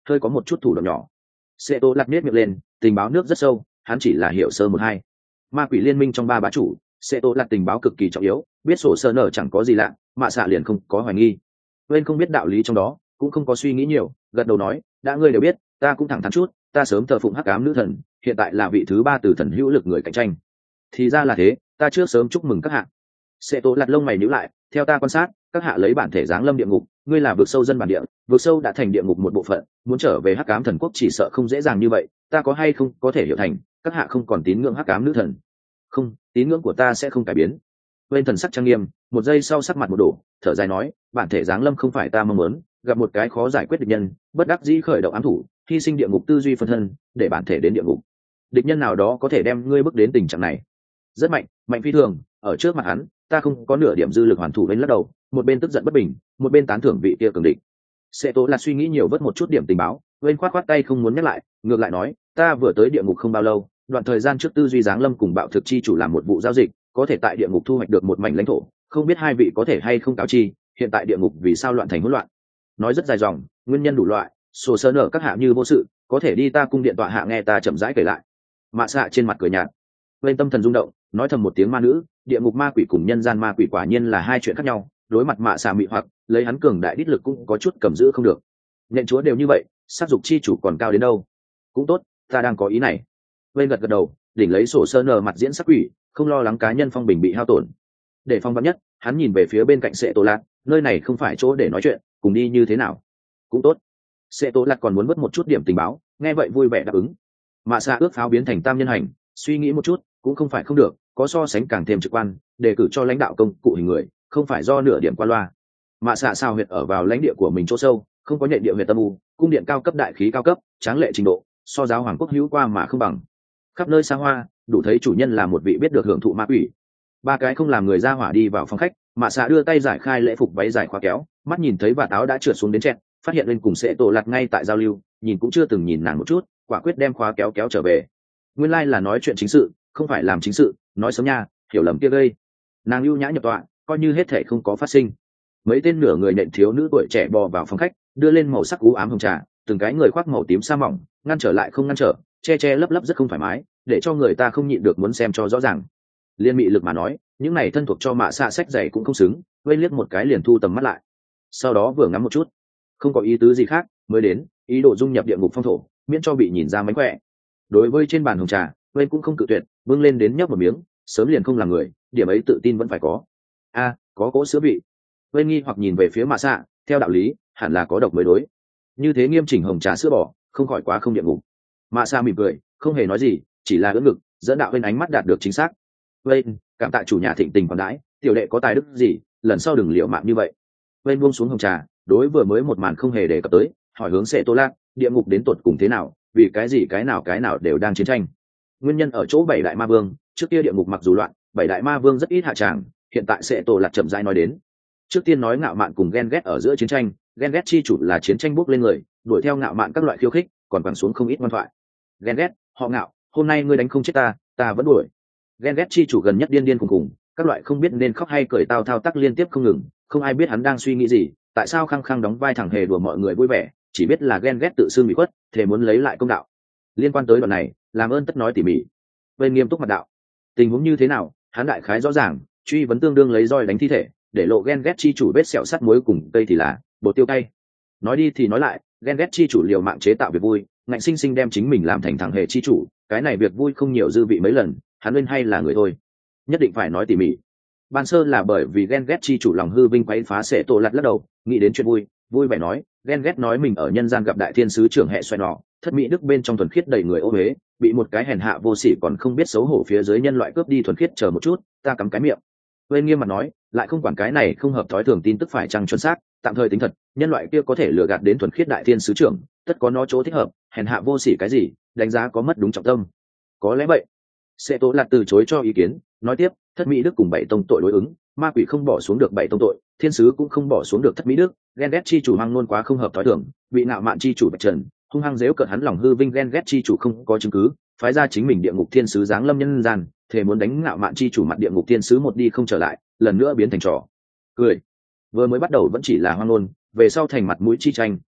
Speaker 1: hơi có một chút thủ đoạn nhỏ. Sệ tổ lặt nết miệng lên, tình báo nước rất sâu, hắn chỉ là hiểu sơ một hai. Ma quỷ liên minh trong ba bá chủ, Sệ tổ lặt tình báo cực kỳ trọng yếu, biết sổ sơ nở chẳng có gì lạ, mạ xạ liền không có hoài nghi. Quên không biết đạo lý trong đó, cũng không có suy nghĩ nhiều, gật đầu nói, đã ngươi đều biết, ta cũng thẳng thắn chút, ta sớm thờ phụng hắc ám nữ thần, hiện tại là vị thứ ba từ thần hữu lực người cạnh tranh. Thì ra là thế, ta trước sớm chúc mừng các hạ. Sệ tổ lặt lông mày nhíu lại, theo ta quan sát, các hạ lấy bản thể giáng lâm địa ngục, ngươi là vực sâu dân bản địa, vực sâu đã thành địa ngục một bộ phận, muốn trở về hắc ám thần quốc chỉ sợ không dễ dàng như vậy, ta có hay không có thể hiểu thành, các hạ không còn tín ngưỡng hắc ám nữ thần. Không, tín ngưỡng của ta sẽ không cải biến. Bên thần sắc trang nghiêm, một giây sau sắc mặt một đổ, thở dài nói, bản thể giáng lâm không phải ta mong muốn, gặp một cái khó giải quyết địch nhân, bất đắc dĩ khởi động ám thủ, hy sinh địa ngục tư duy phân thân, để bản thể đến địa ngục. Địch nhân nào đó có thể đem ngươi bước đến tình trạng này. Rất mạnh, mạnh phi thường, ở trước mặt hắn, ta không có nửa điểm dư lực hoàn thủ. Bên lắc đầu, một bên tức giận bất bình, một bên tán thưởng vị kia cường địch. Sẽ tố là suy nghĩ nhiều vớt một chút điểm tình báo, bên khoát khoát tay không muốn nhắc lại, ngược lại nói, ta vừa tới địa ngục không bao lâu, đoạn thời gian trước tư duy giáng lâm cùng bạo thực chi chủ làm một vụ giao dịch, có thể tại địa ngục thu hoạch được một mảnh lãnh thổ, không biết hai vị có thể hay không cáo chi, hiện tại địa ngục vì sao loạn thành hỗn loạn. Nói rất dài dòng, nguyên nhân đủ loại, sổ sơ nở các hạ như vô sự, có thể đi ta cung điện tọa hạ nghe ta chậm rãi kể lại. Mạ xạ trên mặt cười nhạt, bên tâm thần rung động, nói thầm một tiếng ma nữ, địa ngục ma quỷ cùng nhân gian ma quỷ quả nhiên là hai chuyện khác nhau. Đối mặt mạ xạ mị hoặc, lấy hắn cường đại đích lực cũng có chút cầm giữ không được. Nhận chúa đều như vậy, sát dục chi chủ còn cao đến đâu? Cũng tốt, ta đang có ý này. Bên gật gật đầu, đỉnh lấy sổ sơ nở mặt diễn sắc quỷ, không lo lắng cá nhân phong bình bị hao tổn. Để phong vắn nhất, hắn nhìn về phía bên cạnh Sệ Tổ Lạt, nơi này không phải chỗ để nói chuyện, cùng đi như thế nào? Cũng tốt. Sệ Tổ Lạt còn muốn vớt một chút điểm tình báo, nghe vậy vui vẻ đáp ứng. Mạ xạ ước pháo biến thành tam nhân hành, suy nghĩ một chút, cũng không phải không được, có so sánh càng thêm trực quan, đề cử cho lãnh đạo công cụ hình người, không phải do nửa điểm qua loa. Mạ xạ sao huyệt ở vào lãnh địa của mình chỗ sâu, không có nhện địa huyệt tâm u, cung điện cao cấp đại khí cao cấp, tráng lệ trình độ, so giáo hoàng quốc hữu qua mà không bằng. Khắp nơi xa hoa, đủ thấy chủ nhân là một vị biết được hưởng thụ ma quỷ. Ba cái không làm người ra hỏa đi vào phòng khách, Mạ xạ đưa tay giải khai lễ phục váy dài khóa kéo, mắt nhìn thấy vạt áo đã trượt xuống đến chẹt, phát hiện lên cùng Sệ Tổ Lạt ngay tại giao lưu, nhìn cũng chưa từng nhìn nàng một chút, quả quyết đem khóa kéo kéo trở về. Nguyên lai là nói chuyện chính sự, không phải làm chính sự, nói sớm nha, hiểu lầm kia gây. Nàng ưu nhã nhập tọa, coi như hết thể không có phát sinh. Mấy tên nửa người nện thiếu nữ tuổi trẻ bò vào phòng khách, đưa lên màu sắc u ám hồng trà, từng cái người khoác màu tím sa mỏng, ngăn trở lại không ngăn trở, che che lấp lấp rất không thoải mái, để cho người ta không nhịn được muốn xem cho rõ ràng. Liên mị lực mà nói, những này thân thuộc cho mạ xạ sách dày cũng không xứng, vây liếc một cái liền thu tầm mắt lại. Sau đó vừa ngắm một chút, không có ý tứ gì khác, mới đến, ý đồ dung nhập địa ngục phong thổ, miễn cho bị nhìn ra mánh khỏe. Đối với trên bàn hồng trà, bên cũng không cự tuyệt, bưng lên đến nhấp một miếng, sớm liền không làm người, điểm ấy tự tin vẫn phải có. A, có cỗ sữa vị. Bên nghi hoặc nhìn về phía mạ xạ, theo đạo lý, hẳn là có độc mới đối. Như thế nghiêm chỉnh hồng trà sữa bò, không khỏi quá không địa ngục. Mạ xạ mỉm cười, không hề nói gì, chỉ là ưỡn ngực, dẫn đạo bên ánh mắt đạt được chính xác. Bên, cảm tạ chủ nhà thịnh tình còn đãi, tiểu đệ có tài đức gì, lần sau đừng liều mạng như vậy. Bên buông xuống hồng trà, đối vừa mới một màn không hề đề cập tới, hỏi hướng Sệ Tô Lạc, địa ngục đến tột cùng thế nào, vì cái gì cái nào đều đang chiến tranh. Nguyên nhân ở chỗ bảy đại ma vương, trước kia địa ngục mặc dù loạn, bảy đại ma vương rất ít hạ tràng, hiện tại Sệ Tô Lạc chậm rãi nói đến. Trước tiên nói ngạo mạn cùng ghen ghét ở giữa chiến tranh, ghen ghét chi chủ là chiến tranh bốc lên người, đuổi theo ngạo mạn các loại khiêu khích, còn quẳng xuống không ít ngoan thoại. Ghen ghét, họ ngạo, hôm nay ngươi đánh không chết ta, ta vẫn đuổi. Ghen ghét chi chủ gần nhất điên điên cùng, các loại không biết nên khóc hay cười tao thao tác liên tiếp không ngừng, không ai biết hắn đang suy nghĩ gì, tại sao khăng khăng đóng vai thẳng hề đùa mọi người vui vẻ, chỉ biết là ghen ghét tự xưng bị khuất, thề muốn lấy lại công đạo. Liên quan tới đoạn này, làm ơn tất nói tỉ mỉ. Bên nghiêm túc mặt đạo, tình huống như thế nào, hắn đại khái rõ ràng, truy vấn tương đương lấy roi đánh thi thể, để lộ ghen ghét chi chủ vết sẹo sắt muối cùng cây thì là bột tiêu cay. Nói đi thì nói lại, ghen ghét chi chủ liều mạng chế tạo việc vui, ngạnh sinh sinh đem chính mình làm thành thằng hề chi chủ, cái này việc vui không nhiều dư vị mấy lần, hắn lên hay là người thôi, nhất định phải nói tỉ mỉ. Ban sơ là bởi vì ghen ghét chi chủ lòng hư vinh quấy phá Sệ Tô Lạc lắc đầu, nghĩ đến chuyện vui vẻ nói, ghen ghét nói mình ở nhân gian gặp đại thiên sứ trưởng hệ xoay nọ, thất mỹ đức bên trong thuần khiết đầy người ô huế, bị một cái hèn hạ vô sỉ còn không biết xấu hổ phía dưới nhân loại cướp đi thuần khiết, chờ một chút, ta cắm cái miệng. Bên nghiêm mặt nói, lại không quản cái này không hợp thói thường tin tức phải chăng chuẩn xác, tạm thời tính thật, nhân loại kia có thể lừa gạt đến thuần khiết đại thiên sứ trưởng, tất có nó chỗ thích hợp, hèn hạ vô sỉ cái gì, đánh giá có mất đúng trọng tâm. Có lẽ vậy. Sệ Tô Lạc từ chối cho ý kiến, nói tiếp, thất mỹ đức cùng bảy tông tội đối ứng, ma quỷ không bỏ xuống được bảy tông tội, thiên sứ cũng không bỏ xuống được thất mỹ đức, ghen ghét chi chủ hoang nôn quá không hợp thói thường, bị ngạo mạn chi chủ bạch trần, hung hăng dếu cợt hắn lòng hư vinh, ghen ghét chi chủ không có chứng cứ, phái ra chính mình địa ngục thiên sứ giáng lâm nhân gian, thề muốn đánh ngạo mạn chi chủ mặt địa ngục thiên sứ một đi không trở lại, lần nữa biến thành trò cười. Vừa mới bắt đầu vẫn chỉ là hoang nôn, về sau thành mặt mũi chi tranh,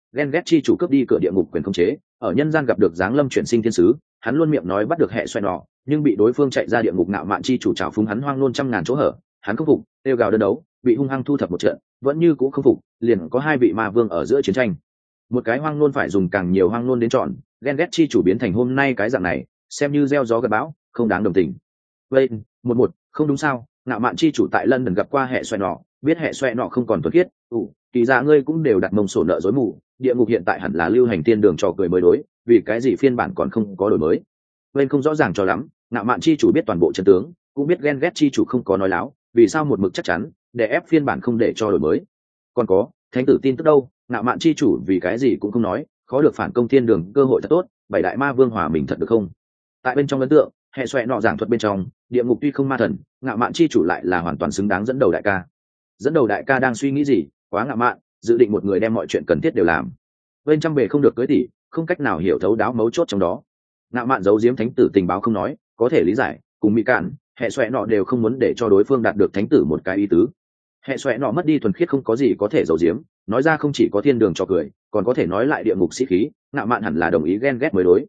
Speaker 1: ghen ghét chi chủ cướp đi cửa địa ngục quyền khống chế, ở nhân gian gặp được giáng lâm chuyển sinh thiên sứ, hắn luôn miệng nói bắt được hệ xoay nọ, nhưng bị đối phương chạy ra địa ngục ngạo mạn chi chủ trào phúng hắn hoang nôn trăm ngàn chỗ hở, hắn không phục, kêu gào đơn đấu, bị hung hăng thu thập một trận, vẫn như cũ không phục, liền có hai vị ma vương ở giữa chiến tranh. Một cái hoang nôn phải dùng càng nhiều hoang nôn đến chọn, ghen ghét chi chủ biến thành hôm nay cái dạng này, xem như gieo gió gặt bão, không đáng đồng tình. Vậy, một, không đúng sao, ngạo mạn chi chủ tại London gặp qua hệ xoay nọ, biết hệ xoay nọ không còn thuần khiết, kỳ ra ngươi cũng đều đặt mông sổ nợ dối mù, địa ngục hiện tại hẳn là lưu hành tiên đường trò cười mới đối, vì cái gì phiên bản còn không có đổi mới. Bên không rõ ràng cho lắm, ngạo mạn chi chủ biết toàn bộ trận tướng, cũng biết ghen ghét chi chủ không có nói láo, vì sao một mực chắc chắn để ép phiên bản không để cho đổi mới. Còn có thánh tử tin tức đâu, ngạo mạn chi chủ vì cái gì cũng không nói, khó được phản công thiên đường cơ hội thật tốt, bảy đại ma vương hòa mình thật được không. Tại bên trong ấn tượng hệ xoẹ nọ giảng thuật bên trong địa ngục tuy không ma thần, ngạo mạn chi chủ lại là hoàn toàn xứng đáng dẫn đầu đại ca. Dẫn đầu đại ca đang suy nghĩ gì, quá ngạo mạn, dự định một người đem mọi chuyện cần thiết đều làm. Bên trăm bề không được cưới tỷ, không cách nào hiểu thấu đáo mấu chốt trong đó. Ngạo mạn giấu giếm thánh tử tình báo không nói, có thể lý giải, cùng mỹ cản hệ xoẹ nọ đều không muốn để cho đối phương đạt được thánh tử một cái ý tứ. Hệ xoẹ nọ mất đi thuần khiết không có gì có thể giấu giếm, nói ra không chỉ có thiên đường cho cười, còn có thể nói lại địa ngục sĩ khí. Ngạo mạn hẳn là đồng ý ghen ghét mới đối.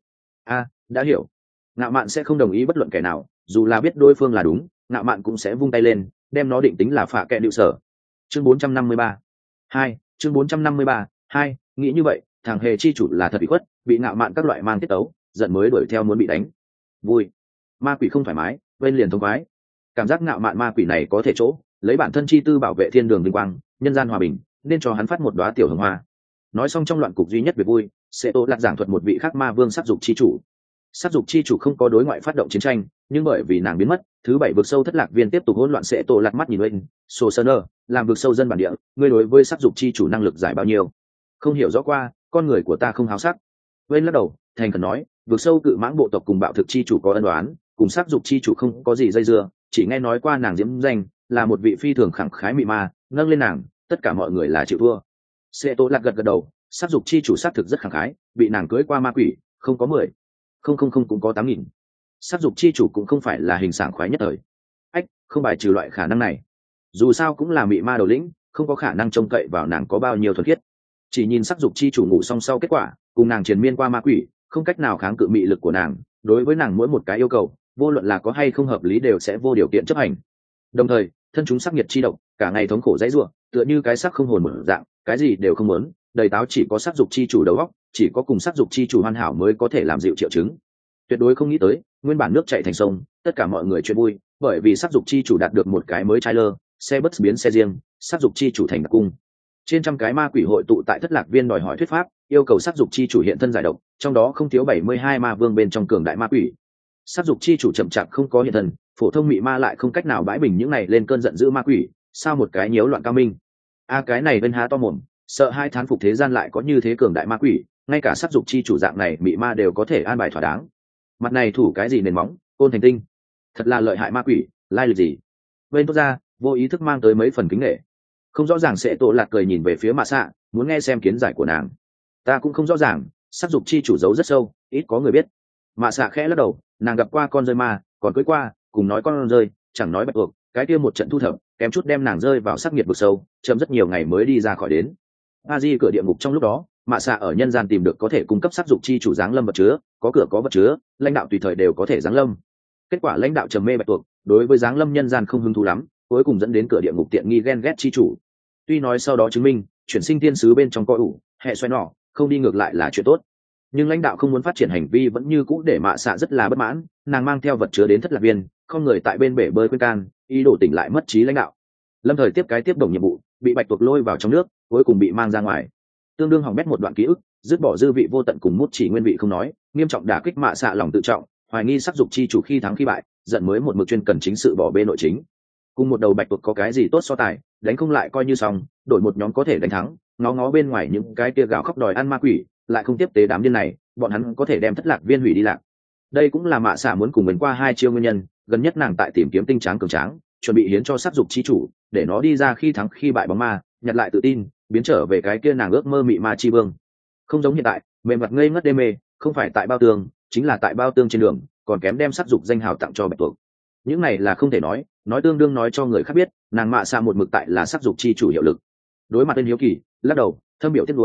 Speaker 1: Đã hiểu. Ngạo mạn sẽ không đồng ý bất luận kẻ nào, dù là biết đối phương là đúng, ngạo mạn cũng sẽ vung tay lên, đem nó định tính là phạ kệ điệu sở. Chương 453. Chương 453. Nghĩ như vậy, thằng hề chi chủ là thật bị khuất, bị ngạo mạn các loại mang tiết tấu, giận mới đuổi theo muốn bị đánh. Vui. Ma quỷ không thoải mái, bên liền thông khoái. Cảm giác ngạo mạn ma quỷ này có thể chỗ, lấy bản thân chi tư bảo vệ thiên đường vinh quang, nhân gian hòa bình, nên cho hắn phát một đóa tiểu hồng hoa. Nói xong trong loạn cục duy nhất về vui, sẽ tô lạc giảng thuật một vị khác ma vương sát dục chi chủ. Sát dục chi chủ không có đối ngoại phát động chiến tranh, nhưng bởi vì nàng biến mất, thứ bảy vực sâu thất lạc viên tiếp tục hỗn loạn. Sẽ tô lạc mắt nhìn lên sổ sơn nơ, làm vực sâu dân bản địa, ngươi đối với sát dục chi chủ năng lực giải bao nhiêu? Không hiểu rõ qua, con người của ta không háo sắc. Bên lắc đầu thành khẩn nói, vực sâu cự mãng bộ tộc cùng bạo thực chi chủ có ân đoán, cùng sát dục chi chủ không có gì dây dưa, chỉ nghe nói qua nàng diễm danh là một vị phi thường khẳng khái mị ma, nâng lên nàng tất cả mọi người là chịu thua. Sẽ tô lạc gật gật đầu, sát dục chi chủ sát thực rất khẳng khái, bị nàng cưới qua ma quỷ không có 10, không cũng có 8.000. Sát dục chi chủ cũng không phải là hình sảng khoái nhất thời. Không bài trừ loại khả năng này, dù sao cũng là mị ma đầu lĩnh, không có khả năng trông cậy vào nàng có bao nhiêu thuần khiết. Chỉ nhìn sát dục chi chủ ngủ xong sau kết quả, cùng nàng triền miên qua ma quỷ, không cách nào kháng cự mị lực của nàng, đối với nàng mỗi một cái yêu cầu, vô luận là có hay không hợp lý đều sẽ vô điều kiện chấp hành. Đồng thời thân chúng sắc nhiệt chi độc, cả ngày thống khổ dãy rủa, tựa như cái xác không hồn một dạng, cái gì đều không muốn, đầy táo chỉ có sát dục chi chủ đầu óc, chỉ có cùng sát dục chi chủ hoàn hảo mới có thể làm dịu triệu chứng. Tuyệt đối không nghĩ tới, nguyên bản nước chảy thành sông, tất cả mọi người chuyện vui, bởi vì sát dục chi chủ đạt được một cái mới trailer, xe bus biến xe riêng, sát dục chi chủ thành đặc cung. Trên trăm cái ma quỷ hội tụ tại thất lạc viên đòi hỏi thuyết pháp, yêu cầu sát dục chi chủ hiện thân giải độc, trong đó không thiếu 72 ma vương bên trong cường đại ma quỷ. Sát dục chi chủ chậm chạp không có hiện thân, phổ thông mị ma lại không cách nào bãi bình những này lên cơn giận dữ ma quỷ, sao một cái nhiễu loạn cao minh. Cái này bên há to mồm, sợ hai thán phục thế gian lại có như thế cường đại ma quỷ, ngay cả sát dục chi chủ dạng này mị ma đều có thể an bài thỏa đáng. Mặt này thủ cái gì nền móng, côn thành tinh, thật là lợi hại ma quỷ, lai lịch gì. Bên tốt ra vô ý thức mang tới mấy phần kính nghệ. Không rõ ràng sẽ tổ lạc cười nhìn về phía mạ xạ, muốn nghe xem kiến giải của nàng. Ta cũng không rõ ràng, sát dục chi chủ giấu rất sâu, ít có người biết. Mạ xạ khẽ lắc đầu, nàng gặp qua con rơi ma, còn cưới qua, cùng nói con rơi, chẳng nói bạch tuộc, cái kia một trận thu thập, kém chút đem nàng rơi vào sắc nhiệt vực sâu, chậm rất nhiều ngày mới đi ra khỏi đến. A Di cửa địa ngục trong lúc đó, mạ xạ ở nhân gian tìm được có thể cung cấp sát dục chi chủ giáng lâm vật chứa, có cửa có vật chứa, lãnh đạo tùy thời đều có thể giáng lâm. Kết quả lãnh đạo trầm mê bạch tuộc, đối với giáng lâm nhân gian không hứng thú lắm, cuối cùng dẫn đến cửa địa ngục tiện nghi ghen ghét chi chủ. Tuy nói sau đó chứng minh chuyển sinh thiên sứ bên trong coi ủ hệ xoay nọ không đi ngược lại là chuyện tốt, nhưng lãnh đạo không muốn phát triển hành vi vẫn như cũ để mạ xạ rất là bất mãn. Nàng mang theo vật chứa đến thất lạc viên, không người tại bên bể bơi quên can, ý đồ tỉnh lại mất trí lãnh đạo. Lâm thời tiếp cái tiếp đồng nhiệm vụ, bị bạch tuộc lôi vào trong nước, cuối cùng bị mang ra ngoài, tương đương hỏng bét một đoạn ký ức, dứt bỏ dư vị vô tận cùng mút chỉ nguyên vị không nói, nghiêm trọng đả kích mạ xạ lòng tự trọng, hoài nghi sắc dục chi chủ khi thắng khi bại, giận mới một mực chuyên cần chính sự bỏ bê nội chính. Cùng một đầu bạch tuộc có cái gì tốt so tài, đánh không lại coi như xong, đổi một nhóm có thể đánh thắng. Ngó ngó bên ngoài những cái kia gào khóc đòi ăn ma quỷ, lại không tiếp tế đám điên này, bọn hắn có thể đem thất lạc viên hủy đi lạc. Đây cũng là mạ xạ muốn cùng mình qua hai chiêu nguyên nhân. Gần nhất nàng tại tìm kiếm tinh tráng cường tráng, chuẩn bị hiến cho sát dục chi chủ, để nó đi ra khi thắng khi bại bóng ma, nhặt lại tự tin, biến trở về cái kia nàng ước mơ mị ma chi vương. Không giống hiện tại mềm mặt ngây ngất đê mê, không phải tại bao tương, chính là tại bao tương trên đường, còn kém đem sát dục danh hào tặng cho bạch tuộc. Những này là không thể nói tương đương nói cho người khác biết nàng mạ xạ một mực tại là sát dục chi chủ hiệu lực. Đối mặt tên hiếu kỳ lắc đầu thâm biểu tiếc nuối,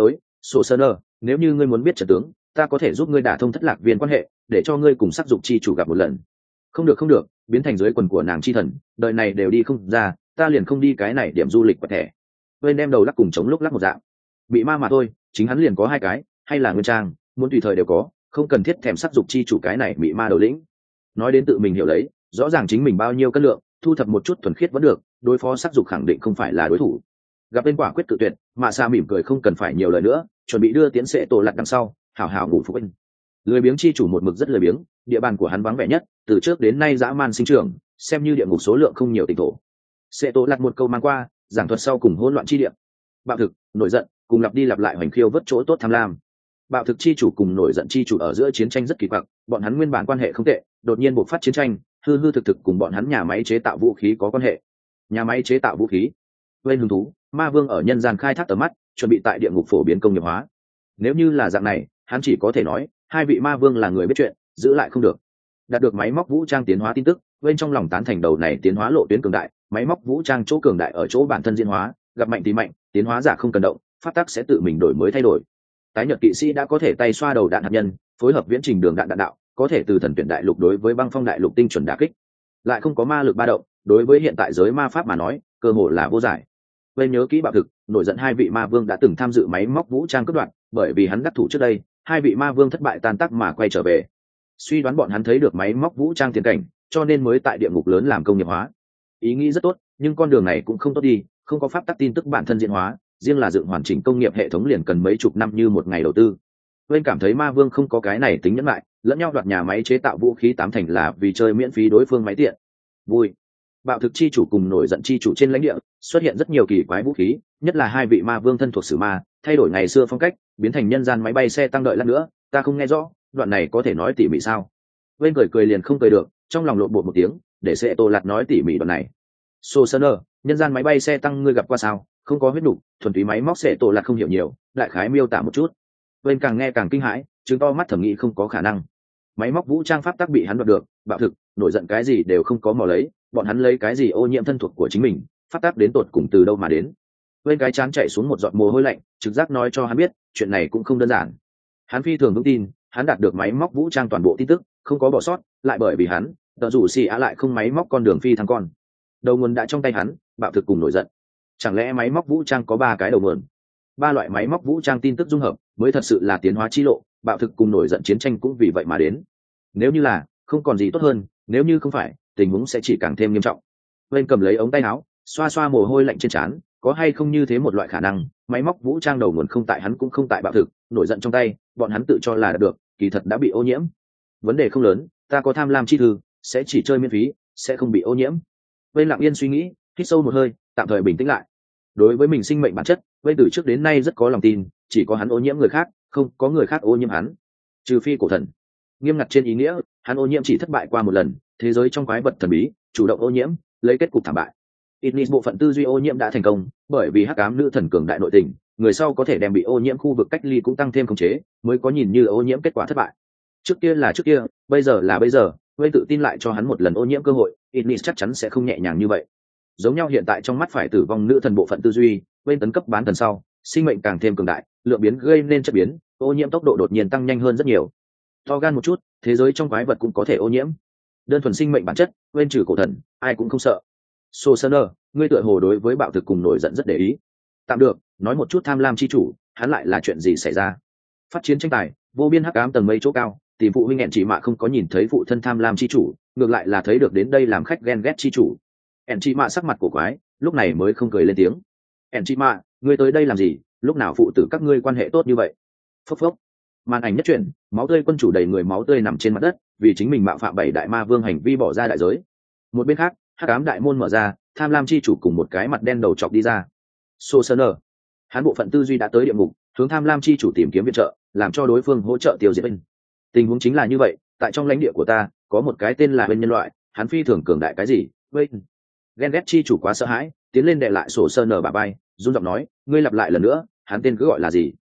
Speaker 1: Sô Sơn Nơ, nếu như ngươi muốn biết trận tướng, ta có thể giúp ngươi đả thông thất lạc viên quan hệ, để cho ngươi cùng sắc dục chi chủ gặp một lần. Không được không được, biến thành dưới quần của nàng chi thần, đời này đều đi không ra, ta liền không đi cái này điểm du lịch quẹt thẻ. Bên đem đầu lắc cùng chống lúc lắc một dạng. Bị ma mà thôi, chính hắn liền có hai cái, hay là nguyên trang, muốn tùy thời đều có, không cần thiết thèm sắc dục chi chủ cái này bị ma đầu lĩnh. Nói đến tự mình hiểu lấy, rõ ràng chính mình bao nhiêu cân lượng, thu thập một chút thuần khiết vẫn được, đối phó sắc dục khẳng định không phải là đối thủ. Gặp bên quả quyết tự tuyệt, Mạ Sa mỉm cười không cần phải nhiều lời nữa, chuẩn bị đưa tiến sẽ tổ lật đằng sau, hảo hảo ngủ phục anh. Lười biếng chi chủ một mực rất lười biếng, địa bàn của hắn vắng vẻ nhất, từ trước đến nay dã man sinh trưởng, xem như địa ngục số lượng không nhiều tỉnh thổ. Sẽ tổ lật một câu mang qua, giảng thuật sau cùng hỗn loạn chi địa. Bạo thực, nổi giận, cùng lặp đi lặp lại hoành khiêu vớt chỗ tốt tham lam. Bạo thực chi chủ cùng nổi giận chi chủ ở giữa chiến tranh rất kỳ quặc, bọn hắn nguyên bản quan hệ không tệ, đột nhiên bộc phát chiến tranh, hư hư thực thực cùng bọn hắn nhà máy chế tạo vũ khí có quan hệ. Nhà máy chế tạo vũ khí. Bên hứng thú, ma vương ở nhân gian khai thác tầm mắt, chuẩn bị tại địa ngục phổ biến công nghiệp hóa. Nếu như là dạng này, hắn chỉ có thể nói, hai vị ma vương là người biết chuyện, giữ lại không được. Đạt được máy móc vũ trang tiến hóa tin tức, bên trong lòng tán thành đầu này tiến hóa lộ tuyến cường đại, máy móc vũ trang chỗ cường đại ở chỗ bản thân diễn hóa, gặp mạnh thì mạnh, tiến hóa giả không cần động, pháp tắc sẽ tự mình đổi mới thay đổi. Tái nhật kỵ sĩ đã có thể tay xoa đầu đạn hạt nhân, phối hợp viễn trình đường đạn đạn đạo, có thể từ thần tuyển đại lục đối với băng phong đại lục tinh chuẩn đả kích. Lại không có ma lực ba động, đối với hiện tại giới ma pháp mà nói, cơ hội là vô giải. Bên nhớ kỹ bạo thực, nổi giận hai vị ma vương đã từng tham dự máy móc vũ trang cướp đoạt, bởi vì hắn đắc thủ trước đây, hai vị ma vương thất bại tan tác mà quay trở về. Suy đoán bọn hắn thấy được máy móc vũ trang tiền cảnh, cho nên mới tại địa ngục lớn làm công nghiệp hóa. Ý nghĩ rất tốt, nhưng con đường này cũng không tốt đi, không có pháp tắc tin tức bản thân diễn hóa, riêng là dựng hoàn chỉnh công nghiệp hệ thống liền cần mấy chục năm như một ngày đầu tư. Bên cảm thấy ma vương không có cái này tính nhẫn lại, lẫn nhau đoạt nhà máy chế tạo vũ khí tám thành là vì chơi miễn phí đối phương máy tiện. Vui. Bạo thực chi chủ cùng nổi giận chi chủ trên lãnh địa xuất hiện rất nhiều kỳ quái vũ khí, nhất là hai vị ma vương thân thuộc sử ma, thay đổi ngày xưa phong cách, biến thành nhân gian máy bay xe tăng đợi lát nữa, ta không nghe rõ, đoạn này có thể nói tỉ mỉ sao? Bên cười liền không cười được, trong lòng lộn bột một tiếng, để sẽ Tô Lạt nói tỉ mỉ đoạn này. Sô Sơn Nơ, nhân gian máy bay xe tăng ngươi gặp qua sao? Không có huyết nục, thuần túy máy móc sẽ Tô Lạt không hiểu nhiều, đại khái miêu tả một chút. Bên càng nghe càng kinh hãi, chứng to mắt thẩm nghĩ không có khả năng. Máy móc vũ trang pháp tắc bị hắn đoạt được, bạo thực, nổi giận cái gì đều không có mò lấy, bọn hắn lấy cái gì ô nhiễm thân thuộc của chính mình, pháp tắc đến tột cùng từ đâu mà đến? Bên cái chán chạy xuống một giọt mồ hôi lạnh, trực giác nói cho hắn biết, chuyện này cũng không đơn giản. Hắn phi thường vững tin, hắn đạt được máy móc vũ trang toàn bộ tin tức, không có bỏ sót, lại bởi vì hắn, tờ rủ xì á lại không máy móc con đường phi thăng con. Đầu nguồn đã trong tay hắn, bạo thực cùng nổi giận. Chẳng lẽ máy móc vũ trang có ba cái đầu nguồn? Ba loại máy móc vũ trang tin tức dung hợp, mới thật sự là tiến hóa chi lộ, bạo thực cùng nổi giận chiến tranh cũng vì vậy mà đến. Nếu như là, không còn gì tốt hơn, nếu như không phải, tình huống sẽ chỉ càng thêm nghiêm trọng. Bên cầm lấy ống tay áo, xoa xoa mồ hôi lạnh trên trán, có hay không như thế một loại khả năng, máy móc vũ trang đầu nguồn không tại hắn cũng không tại bạo thực, nổi giận trong tay, bọn hắn tự cho là được, kỳ thật đã bị ô nhiễm. Vấn đề không lớn, ta có tham lam chi thư, sẽ chỉ chơi miễn phí, sẽ không bị ô nhiễm. Bên lặng yên suy nghĩ, hít sâu một hơi, tạm thời bình tĩnh lại. Đối với mình sinh mệnh bản chất, bên từ trước đến nay rất có lòng tin, chỉ có hắn ô nhiễm người khác, không có người khác ô nhiễm hắn. Trừ phi cổ thần. Nghiêm ngặt trên ý nghĩa, hắn ô nhiễm chỉ thất bại qua một lần, thế giới trong quái vật thần bí, chủ động ô nhiễm, lấy kết cục thảm bại. Ignis bộ phận tư duy ô nhiễm đã thành công, bởi vì hắc ám nữ thần cường đại nội tình, người sau có thể đem bị ô nhiễm khu vực cách ly cũng tăng thêm khống chế, mới có nhìn như ô nhiễm kết quả thất bại. Trước kia là trước kia, bây giờ là bây giờ, Wayne tự tin lại cho hắn một lần ô nhiễm cơ hội, Ignis chắc chắn sẽ không nhẹ nhàng như vậy. Giống nhau hiện tại trong mắt phải tử vong nữ thần bộ phận tư duy, Wayne tấn cấp bán thần sau, sinh mệnh càng thêm cường đại, lượng biến gây nên chất biến, ô nhiễm tốc độ đột nhiên tăng nhanh hơn rất nhiều. To gan một chút, thế giới trong quái vật cũng có thể ô nhiễm. Đơn thuần sinh mệnh bản chất, Wayne trừ cổ thần, ai cũng không sợ. Sô Sơn Nơ, ngươi tựa hồ đối với bạo thực cùng nổi giận rất để ý. Tạm được, nói một chút tham lam chi chủ, hắn lại là chuyện gì xảy ra? Phát chiến tranh tài, vô biên hắc ám tầng mây chỗ cao, tìm phụ huynh hẹn chị mạ không có nhìn thấy phụ thân tham lam chi chủ, ngược lại là thấy được đến đây làm khách ghen ghét chi chủ. Hẹn chị mạ sắc mặt cổ quái, lúc này mới không cười lên tiếng. Hẹn chị mạ, ngươi tới đây làm gì? Lúc nào phụ tử các ngươi quan hệ tốt như vậy? Phốc phốc. Màn ảnh nhất chuyển, máu tươi quân chủ đầy người máu tươi nằm trên mặt đất, vì chính mình mạo phạm bảy đại ma vương hành vi bỏ ra đại giới. Một bên khác, hắc ám đại môn mở ra, tham lam chi chủ cùng một cái mặt đen đầu chọc đi ra. Sô Sơn Nơ, hắn bộ phận tư duy đã tới địa ngục, hướng tham lam chi chủ tìm kiếm viện trợ, làm cho đối phương hỗ trợ tiêu diệt bên. Tình huống chính là như vậy, tại trong lãnh địa của ta có một cái tên là bên nhân loại, hắn phi thường cường đại cái gì? Bên. Ghen ghét chi chủ quá sợ hãi, tiến lên đè lại Sô Sơn Nơ bả vai, run giọng nói, ngươi lặp lại lần nữa, hắn tên cứ gọi là gì?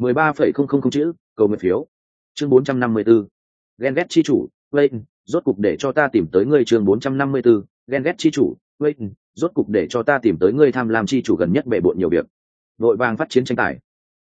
Speaker 1: 13,000 chữ, cầu nguyện phiếu. Chương 454. Ghen ghét chi chủ, Bên, rốt cục để cho ta tìm tới ngươi. Chương 454. Ghen ghét chi chủ, Bên, rốt cục để cho ta tìm tới ngươi. Tham lam chi chủ gần nhất bệ bội nhiều việc, vội vàng phát chiến tranh tài. Trước mắt,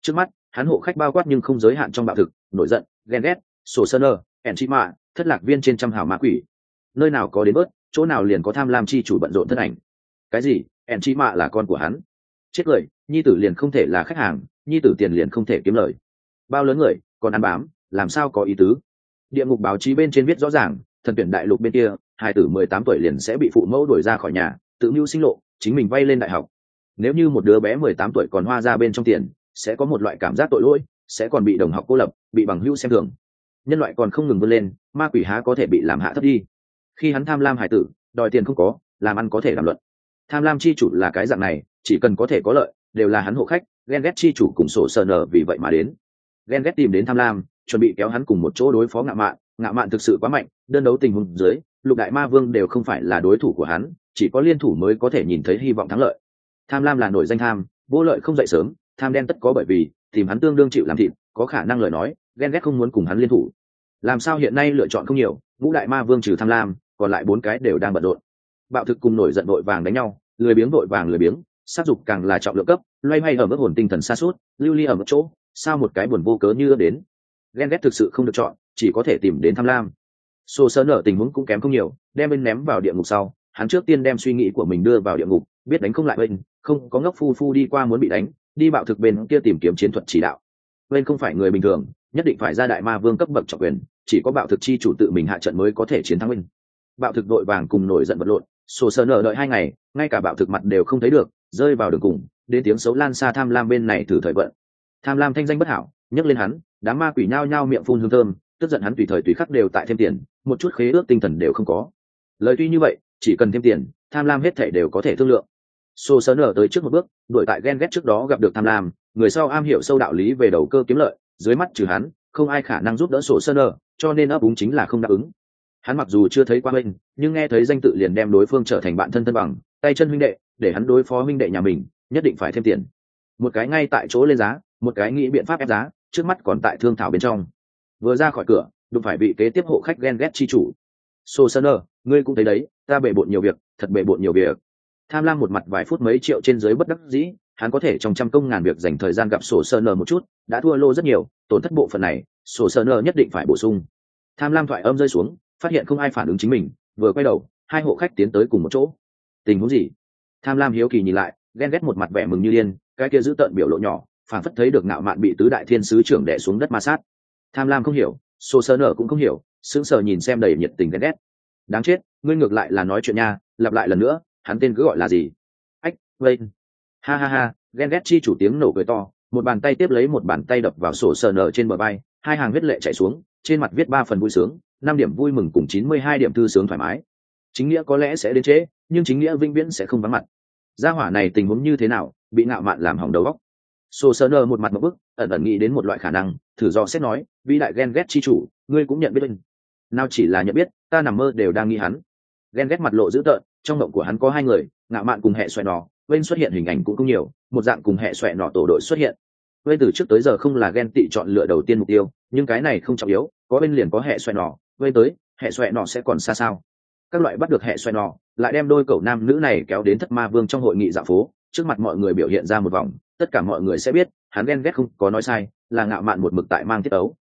Speaker 1: hắn hộ khách bao quát nhưng không giới hạn trong bạo thực, nổi giận, ghen ghét, sổ sơn nơ, ẻn chi mạ, thất lạc viên trên trăm hào ma quỷ. Nơi nào có đến bớt, chỗ nào liền có tham lam chi chủ bận rộn thân ảnh. Cái gì? ẻn chi mạ là con của hắn? Chết cười, nhi tử liền không thể là khách hàng, nhi tử tiền liền không thể kiếm lời. Bao lớn người còn ăn bám, làm sao có ý tứ? Địa ngục báo chí bên trên viết rõ ràng, thần tuyển đại lục bên kia, hài tử 18 tuổi liền sẽ bị phụ mẫu đuổi ra khỏi nhà, tự mưu sinh lộ, chính mình vay lên đại học. Nếu như một đứa bé 18 tuổi còn hoa ra bên trong tiền, sẽ có một loại cảm giác tội lỗi, sẽ còn bị đồng học cô lập, bị bằng hữu xem thường. Nhân loại còn không ngừng vươn lên, ma quỷ há có thể bị làm hạ thấp đi. Khi hắn tham lam hài tử, đòi tiền không có, làm ăn có thể làm luận. Tham lam chi chủ là cái dạng này, chỉ cần có thể có lợi, đều là hắn hộ khách, ghen ghét chi chủ cùng sổ sờ nở vì vậy mà đến. Ghen ghét tìm đến tham lam, chuẩn bị kéo hắn cùng một chỗ đối phó ngạo mạn thực sự quá mạnh, đơn đấu tình huống dưới, lục đại ma vương đều không phải là đối thủ của hắn, chỉ có liên thủ mới có thể nhìn thấy hy vọng thắng lợi. Tham lam là nổi danh tham, vô lợi không dậy sớm, tham đen tất có bởi vì tìm hắn tương đương chịu làm thịt, có khả năng lời nói, ghen ghét không muốn cùng hắn liên thủ. Làm sao hiện nay lựa chọn không nhiều, ngũ đại ma vương trừ tham lam, còn lại 4 cái đều đang bận rộn. Bạo thực cùng nổi giận vội vàng đánh nhau, lười biếng vội vàng lười biếng, sát dục càng là trọng lượng cấp, loay hoay ở mức hồn tinh thần sa sút, lưu ly ở một chỗ, sao một cái buồn vô cớ như đến. Ghen ghét thực sự không được chọn, chỉ có thể tìm đến tham lam. Sô Sơn ở tình huống cũng kém không nhiều, đem bên ném vào địa ngục sau, hắn trước tiên đem suy nghĩ của mình đưa vào địa ngục, biết đánh không lại bên, không có ngốc phu phu đi qua muốn bị đánh, đi bạo thực bên kia tìm kiếm chiến thuật chỉ đạo. Bên không phải người bình thường, nhất định phải ra đại ma vương cấp bậc trọng quyền, chỉ có bạo thực chi chủ tự mình hạ trận mới có thể chiến thắng bên. Bạo thực đội vàng cùng nổi giận vật lộn, Sô Sơn ở đợi 2 ngày, ngay cả bạo thực mặt đều không thấy được, rơi vào đường cùng, đến tiếng xấu lan xa tham lam bên này thử thời vận. Tham lam thanh danh bất hảo, nhấc lên hắn, đám ma quỷ nhao nhao miệng phun hương thơm, tức giận hắn tùy thời tùy khắc đều tại thêm tiền, một chút khế ước tinh thần đều không có. Lời tuy như vậy, chỉ cần thêm tiền, tham lam hết thảy đều có thể thương lượng. Sô Sơn ở tới trước một bước, đuổi tại ghen ghét trước đó gặp được tham lam, người sau am hiểu sâu đạo lý về đầu cơ kiếm lợi, dưới mắt trừ hắn, không ai khả năng giúp đỡ Sô Sơn ở, cho nên ấp úng chính là không đáp ứng. Hắn mặc dù chưa thấy qua mình, nhưng nghe thấy danh tự liền đem đối phương trở thành bạn thân thân bằng, tay chân huynh đệ, để hắn đối phó huynh đệ nhà mình, nhất định phải thêm tiền. Một cái ngay tại chỗ lên giá, một cái nghĩ biện pháp ép giá, trước mắt còn tại thương thảo bên trong. Vừa ra khỏi cửa, đụng phải vị kế tiếp hộ khách ghen ghét chi chủ. Sô Sơn ở, ngươi cũng thấy đấy, ta bể bộn nhiều việc, thật bể bộn nhiều việc. Tham lam một mặt vài phút mấy triệu trên dưới bất đắc dĩ, hắn có thể trong trăm công ngàn việc dành thời gian gặp Sô Sơn ở một chút, đã thua lô rất nhiều, tổn thất bộ phận này, Sô Sơn ở nhất định phải bổ sung. Tham lam thoại âm rơi xuống, phát hiện không ai phản ứng chính mình, vừa quay đầu, 2 hộ khách tiến tới cùng một chỗ. Tình huống gì? Tham lam hiếu kỳ nhìn lại, ghen ghét một mặt vẻ mừng như điên, cái kia giữ tợn biểu lộ nhỏ, phản phất thấy được ngạo mạn bị tứ đại thiên sứ trưởng đè xuống đất ma sát. Tham lam không hiểu, Sô Sơn ở cũng không hiểu, sững sờ nhìn xem đầy nhiệt tình ghen ghét. Đáng chết, ngươi ngược lại là nói chuyện nha, lặp lại lần nữa, hắn tên cứ gọi là gì? Ách, Wayne. Ha ha ha, ghen ghét chi chủ tiếng nổ cười to, một bàn tay tiếp lấy một bàn tay đập vào Sô Sơn ở trên bờ vai, 2 hàng huyết lệ chảy xuống, trên mặt viết 3 phần vui sướng, 5 điểm vui mừng cùng 92 điểm thư sướng thoải mái. Chính nghĩa có lẽ sẽ đến trễ, nhưng chính nghĩa vĩnh viễn sẽ không vắng mặt. Gia hỏa này tình huống như thế nào, bị ngạo mạn làm hỏng đầu óc. Sô Sơn ở một mặt một bức, ẩn ẩn nghĩ đến một loại khả năng, thử do xét nói, vĩ đại ghen ghét chi chủ, ngươi cũng nhận biết mình. Nào chỉ là nhận biết, ta nằm mơ đều đang nghĩ hắn. Ghen ghét mặt lộ dữ tợn, trong mộng của hắn có 2 người, ngạo mạn cùng hệ xoẹ nọ, bên xuất hiện hình ảnh cũng không nhiều, một dạng cùng hệ xoẹ nọ tổ đội xuất hiện. Bên từ trước tới giờ không là ghen tị chọn lựa đầu tiên mục tiêu, nhưng cái này không trọng yếu, có bên liền có hệ xoẹ nọ, bên tới, hệ xoẹ nọ sẽ còn xa sao? Các loại bắt được hệ xoẹ nọ, lại đem đôi cậu nam nữ này kéo đến Thất Ma Vương trong hội nghị dạo phố, trước mặt mọi người biểu hiện ra một vòng, tất cả mọi người sẽ biết, hắn ghen ghét không có nói sai, là ngạo mạn một mực tại mang tiết ấu.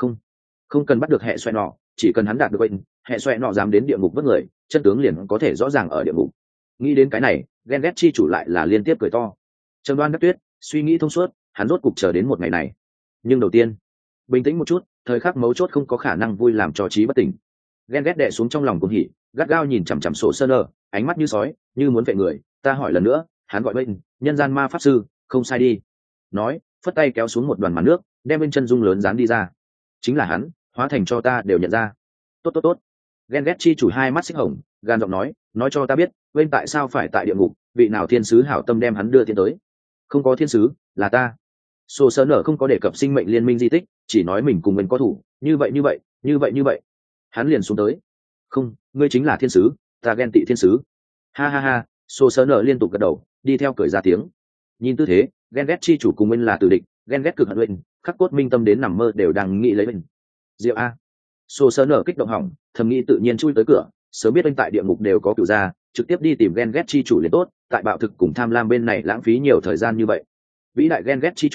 Speaker 1: Không cần bắt được hệ xoẹ nọ, chỉ cần hắn đạt được bên, hệ xoẹ nọ dám đến địa ngục vớt người, chân tướng liền có thể rõ ràng ở địa ngục. Nghĩ đến cái này, ghen ghét chi chủ lại là liên tiếp cười to. Trầm Đoan Đắc Tuyết suy nghĩ thông suốt, hắn rốt cục chờ đến một ngày này. Nhưng đầu tiên, bình tĩnh một chút, thời khắc mấu chốt không có khả năng vui làm cho trí bất tỉnh. Ghen ghét đè xuống trong lòng cuồng hỉ, gắt gao nhìn chằm chằm Sô Sơn ở, ánh mắt như sói, như muốn vệ người. Ta hỏi lần nữa, hắn gọi bên, nhân gian ma pháp sư, không sai đi. Nói, phất tay kéo xuống một đoàn màn nước, đem bên chân dung lớn dán đi ra. Chính là hắn, hóa thành cho ta đều nhận ra. Tốt. Ghen ghét chi chủ 2 mắt xích hồng, gan giọng nói cho ta biết, bên tại sao phải tại địa ngục, vị nào thiên sứ hảo tâm đem hắn đưa tiến tới. Không có thiên sứ, là ta. Sô Sơn ở không có đề cập sinh mệnh liên minh di tích, chỉ nói mình cùng mình có thủ, như vậy. Hắn liền xuống tới. Không, ngươi chính là thiên sứ, ta ghen tị thiên sứ. Ha ha ha, Sô Sơn ở liên tục gật đầu, đi theo cười ra tiếng. Nhìn tư thế, ghen ghét chi chủ cùng mình là tử địch, ghen ghét cực hận mình, khắc cốt minh tâm đến nằm mơ đều đang nghĩ lấy mình. Diệu a. Sô Sơn ở kích động hỏng, thầm nghĩ tự nhiên chui tới cửa, sớm biết anh tại địa ngục đều có cửu gia, trực tiếp đi tìm ghen ghét chi chủ liền tốt, tại bạo thực cùng tham lam bên này lãng phí nhiều thời gian như vậy. Vĩ đại ghen ghét chi chủ,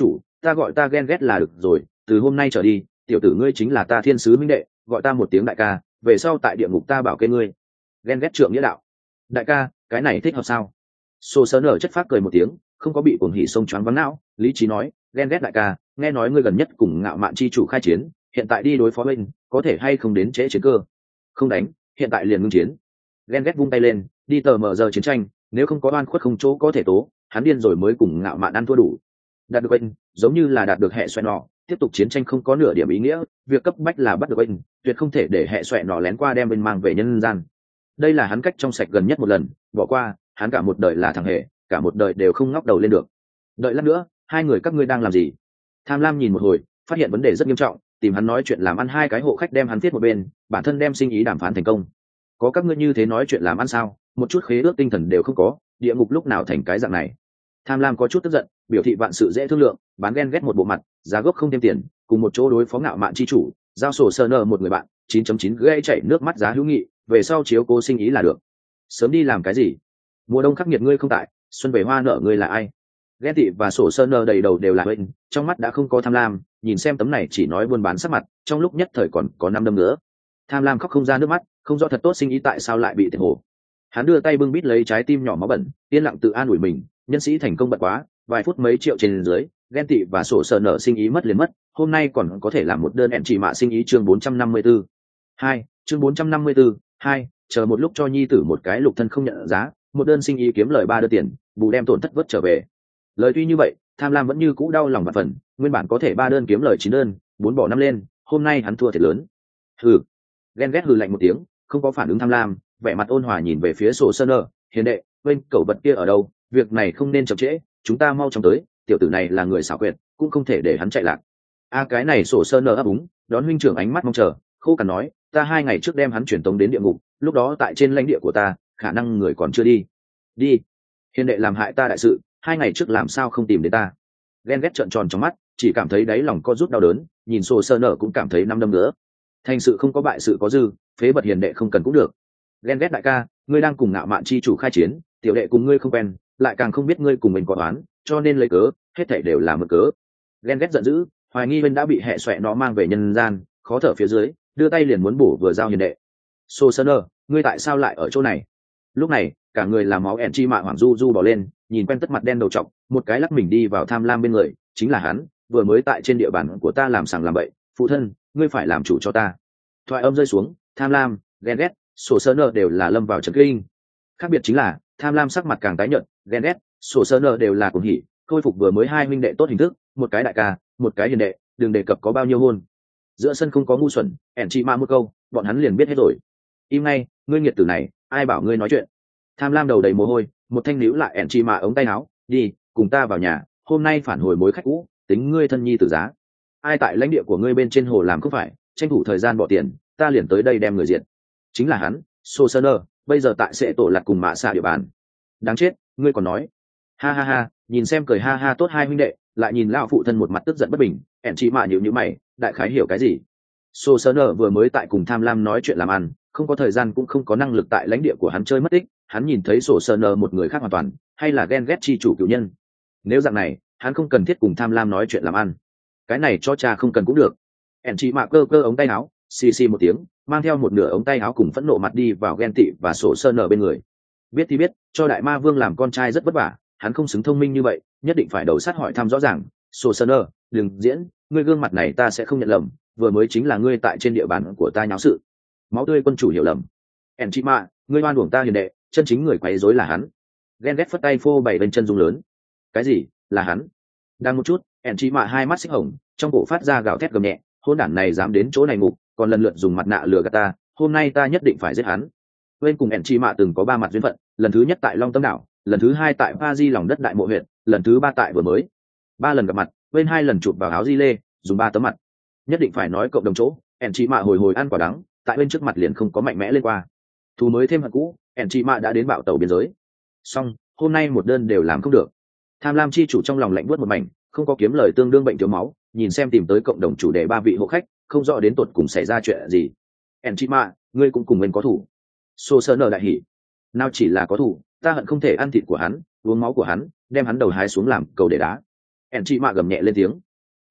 Speaker 1: ta gọi ta ghen ghét là được rồi, từ hôm nay trở đi tiểu tử ngươi chính là ta thiên sứ minh đệ, gọi ta một tiếng đại ca, về sau tại địa ngục ta bảo kê ngươi. Ghen ghét trượng nghĩa đạo. Đại ca, cái này thích hợp sao? Sô Sơn ở chất phác cười một tiếng, không có bị cuồng hỉ xông choáng vắng não, lý trí nói, ghen ghét đại ca, nghe nói ngươi gần nhất cùng Ngạo Mạn chi chủ khai chiến, hiện tại đi đối phó bên, có thể hay không đến trễ chiến cơ? Không đánh, hiện tại liền ngưng chiến. Ghen ghét vung tay lên, đi tờ mở giờ chiến tranh, nếu không có oan khuất không chỗ có thể tố, hắn điên rồi mới cùng Ngạo Mạn ăn thua đủ. Đạt được bên, giống như là đạt được hệ xoẹ nọ, tiếp tục chiến tranh không có nửa điểm ý nghĩa, việc cấp bách là bắt được bên, tuyệt không thể để hệ xoẹ nọ lén qua đem bên mang về nhân gian. Đây là hắn cách trong sạch gần nhất một lần, bỏ qua, hắn cả một đời là thằng hề, cả một đời đều không ngóc đầu lên được. Đợi lát nữa, hai người các ngươi đang làm gì? Tham Lam nhìn một hồi, phát hiện vấn đề rất nghiêm trọng, tìm hắn nói chuyện làm ăn, hai cái hộ khách đem hắn viết một bên, bản thân đem sinh ý đàm phán thành công. Có các ngươi như thế nói chuyện làm ăn sao? Một chút khế ước tinh thần đều không có, địa ngục lúc nào thành cái dạng này? Tham Lam có chút tức giận, biểu thị vạn sự dễ thương lượng, bán ghen ghét một bộ mặt, giá gốc không thêm tiền, cùng một chỗ đối phó Ngạo Mạn chi chủ, giao sổ sơ nợ một người bạn, 9.9 gây chảy nước mắt giá hữu nghị, về sau chiếu cố sinh ý là được. Sớm đi làm cái gì? Mùa đông khắc nghiệt ngươi không tại, xuân về hoa nở ngươi là ai? Ghen tị và sổ sơ nợ đầy đầu đều là bệnh, trong mắt đã không có Tham Lam, nhìn xem tấm này chỉ nói buôn bán sắc mặt, trong lúc nhất thời còn có năm đâm nữa. Tham Lam khóc không ra nước mắt, không rõ thật tốt sinh ý tại sao lại bị thiệt hồ. Hắn đưa tay bưng bít lấy trái tim nhỏ máu bẩn, yên lặng tự an ủi mình, nhân sĩ thành công bật quá, vài phút mấy triệu trên dưới, ghen tị và sổ sơ nợ sinh ý mất liền mất, hôm nay còn có thể làm một đơn hẹn chỉ mạ sinh ý chương 454. Chương 454, chờ một lúc cho nhi tử một cái lục thân không nhận giá, một đơn sinh ý kiếm lời 3 đơn tiền, bù đem tổn thất vớt trở về. Lời tuy như vậy, Tham Lam vẫn như cũ đau lòng vạn phần, nguyên bản có thể 3 đơn kiếm lời 9 đơn, 4 bỏ 5 lên, hôm nay hắn thua thiệt lớn. Hừ. Ghen ghét hừ lạnh một tiếng, không có phản ứng Tham Lam, vẻ mặt ôn hòa nhìn về phía sổ sơ nợ, hiền đệ, bên cẩu vật kia ở đâu, việc này không nên chậm trễ, chúng ta mau chóng tới, tiểu tử này là người xảo quyệt, cũng không thể để hắn chạy lạc. Cái này sổ sơ nợ ấp úng, đón huynh trưởng ánh mắt mong chờ, khô cằn nói, ta 2 ngày trước đem hắn chuyển tống đến địa ngục, lúc đó tại trên lãnh địa của ta, khả năng người còn chưa đi. Đi. Hiền đệ làm hại ta đại sự, 2 ngày trước làm sao không tìm đến ta? Ghen ghét trợn tròn trong mắt, chỉ cảm thấy đáy lòng co rút đau đớn, nhìn sổ sơ nợ cũng cảm thấy năm đâm nữa. Thành sự không có bại sự có dư, phế vật hiền đệ không cần cũng được. Ghen ghét đại ca, ngươi đang cùng Ngạo Mạn chi chủ khai chiến, tiểu đệ cùng ngươi không quen, lại càng không biết ngươi cùng mình có oán, cho nên lấy cớ, hết thảy đều là mượn cớ. Ghen ghét giận dữ, hoài nghi bên đã bị hệ xoẹ nó mang về nhân gian, khó thở phía dưới, đưa tay liền muốn bổ vừa giao hiền đệ. Sô Sơn ơ, ngươi tại sao lại ở chỗ này? Lúc này, cả người làm máu ẹn chi mạ hoảng du bỏ lên, nhìn quen tất mặt đen đầu trọc, một cái lắc mình đi vào Tham Lam bên người, chính là hắn, vừa mới tại trên địa bàn của ta làm sằng làm bậy, phụ thân, ngươi phải làm chủ cho ta. Thoại âm rơi xuống, Tham Lam, ghen ghét, Sô Sơn ơ đều là lâm vào trấn kinh. Khác biệt chính là, Tham Lam sắc mặt càng tái nhợt, ghen ghét, Sô Sơn ơ đều là cuồng hỉ, khôi phục vừa mới 2 huynh đệ tốt hình thức, một cái đại ca, một cái hiền đệ, đừng đề cập có bao nhiêu hôn. Giữa sân không có ngu xuẩn, ẻn chi ma một câu, bọn hắn liền biết hết rồi. Im ngay, ngươi nghiệt tử này, ai bảo ngươi nói chuyện? Tham Lam đầu đầy mồ hôi, một thanh níu lại ẻn chi ma ống tay áo, đi, cùng ta vào nhà, hôm nay phản hồi mối khách cũ, tính ngươi thân nhi tử giá. Ai tại lãnh địa của ngươi bên trên hồ làm không phải, tranh thủ thời gian bỏ tiền, ta liền tới đây đem người diện. Chính là hắn, Sô Sơn ơ, bây giờ tại sẽ tổ lạt cùng mạ xạ địa bàn. Đáng chết, ngươi còn nói? Ha ha ha, nhìn xem cười ha ha tốt 2 huynh đệ, lại nhìn lão phụ thân một mặt tức giận bất bình, ẻn chi mạ nhíu mày, đại khái hiểu cái gì? Sô Sơn ơ vừa mới tại cùng Tham Lam nói chuyện làm ăn, không có thời gian cũng không có năng lực tại lãnh địa của hắn chơi mất tích, hắn nhìn thấy Sô Sơn ơ một người khác hoàn toàn, hay là ghen ghét chi chủ cựu nhân. Nếu dạng này, hắn không cần thiết cùng Tham Lam nói chuyện làm ăn. Cái này cho cha không cần cũng được. ẻn chi mạ cơ ống tay áo, xì xì một tiếng, mang theo một nửa ống tay áo cùng phẫn nộ mặt đi vào ghen tị và Sô Sơn ơ bên người. Biết thì biết, cho đại ma vương làm con trai rất vất vả, hắn không xứng thông minh như vậy, nhất định phải đầu sát hỏi thăm rõ ràng. Sô Sơn ơ, đừng diễn, ngươi gương mặt này ta sẽ không nhận lầm, vừa mới chính là ngươi tại trên địa bàn của ta nháo sự. Máu tươi quân chủ hiểu lầm. ẻn chị mạ, ngươi oan uổng ta hiền đệ, chân chính người quấy rối là hắn. Ghen ghét phất tay phô bày bên chân dung lớn. Cái gì? Là hắn? Đang một chút, ẻn chị mạ hai mắt xích hồng, trong cổ phát ra gào thét gầm nhẹ, hôn đản này dám đến chỗ này ngục, còn lần lượt dùng mặt nạ lừa gạt ta, hôm nay ta nhất định phải giết hắn. Bên cùng ẻn chị mạ từng có 3 mặt duyên phận, lần thứ nhất tại Long Tâm đảo, lần thứ 2 tại Pa Di lòng đất đại mộ huyện, lần thứ 3 tại vừa mới. 3 lần gặp mặt, bên 2 lần chụp vào áo di lê, dùng 3 tấm mặt. Nhất định phải nói cộng đồng chỗ, ẻn chị mạ hồi ăn quả đắng, tại bên trước mặt liền không có mạnh mẽ lên qua. Thù mới thêm hận cũ, ẻn chị mạ đã đến bạo tàu biên giới. Xong, hôm nay một đơn đều làm không được. Tham Lam chi chủ trong lòng lạnh buốt một mảnh, không có kiếm lời tương đương bệnh thiếu máu, nhìn xem tìm tới cộng đồng chủ đề 3 vị hộ khách, không rõ đến tột cùng xảy ra chuyện gì. ẻn chị mạ, ngươi cũng cùng mình có thủ. Sô Sơn nở đại hỉ. Nào chỉ là có thủ, ta hận không thể ăn thịt của hắn, uống máu của hắn, đem hắn đầu hái xuống làm cầu để đá. ẻn chị mạ gầm nhẹ lên tiếng,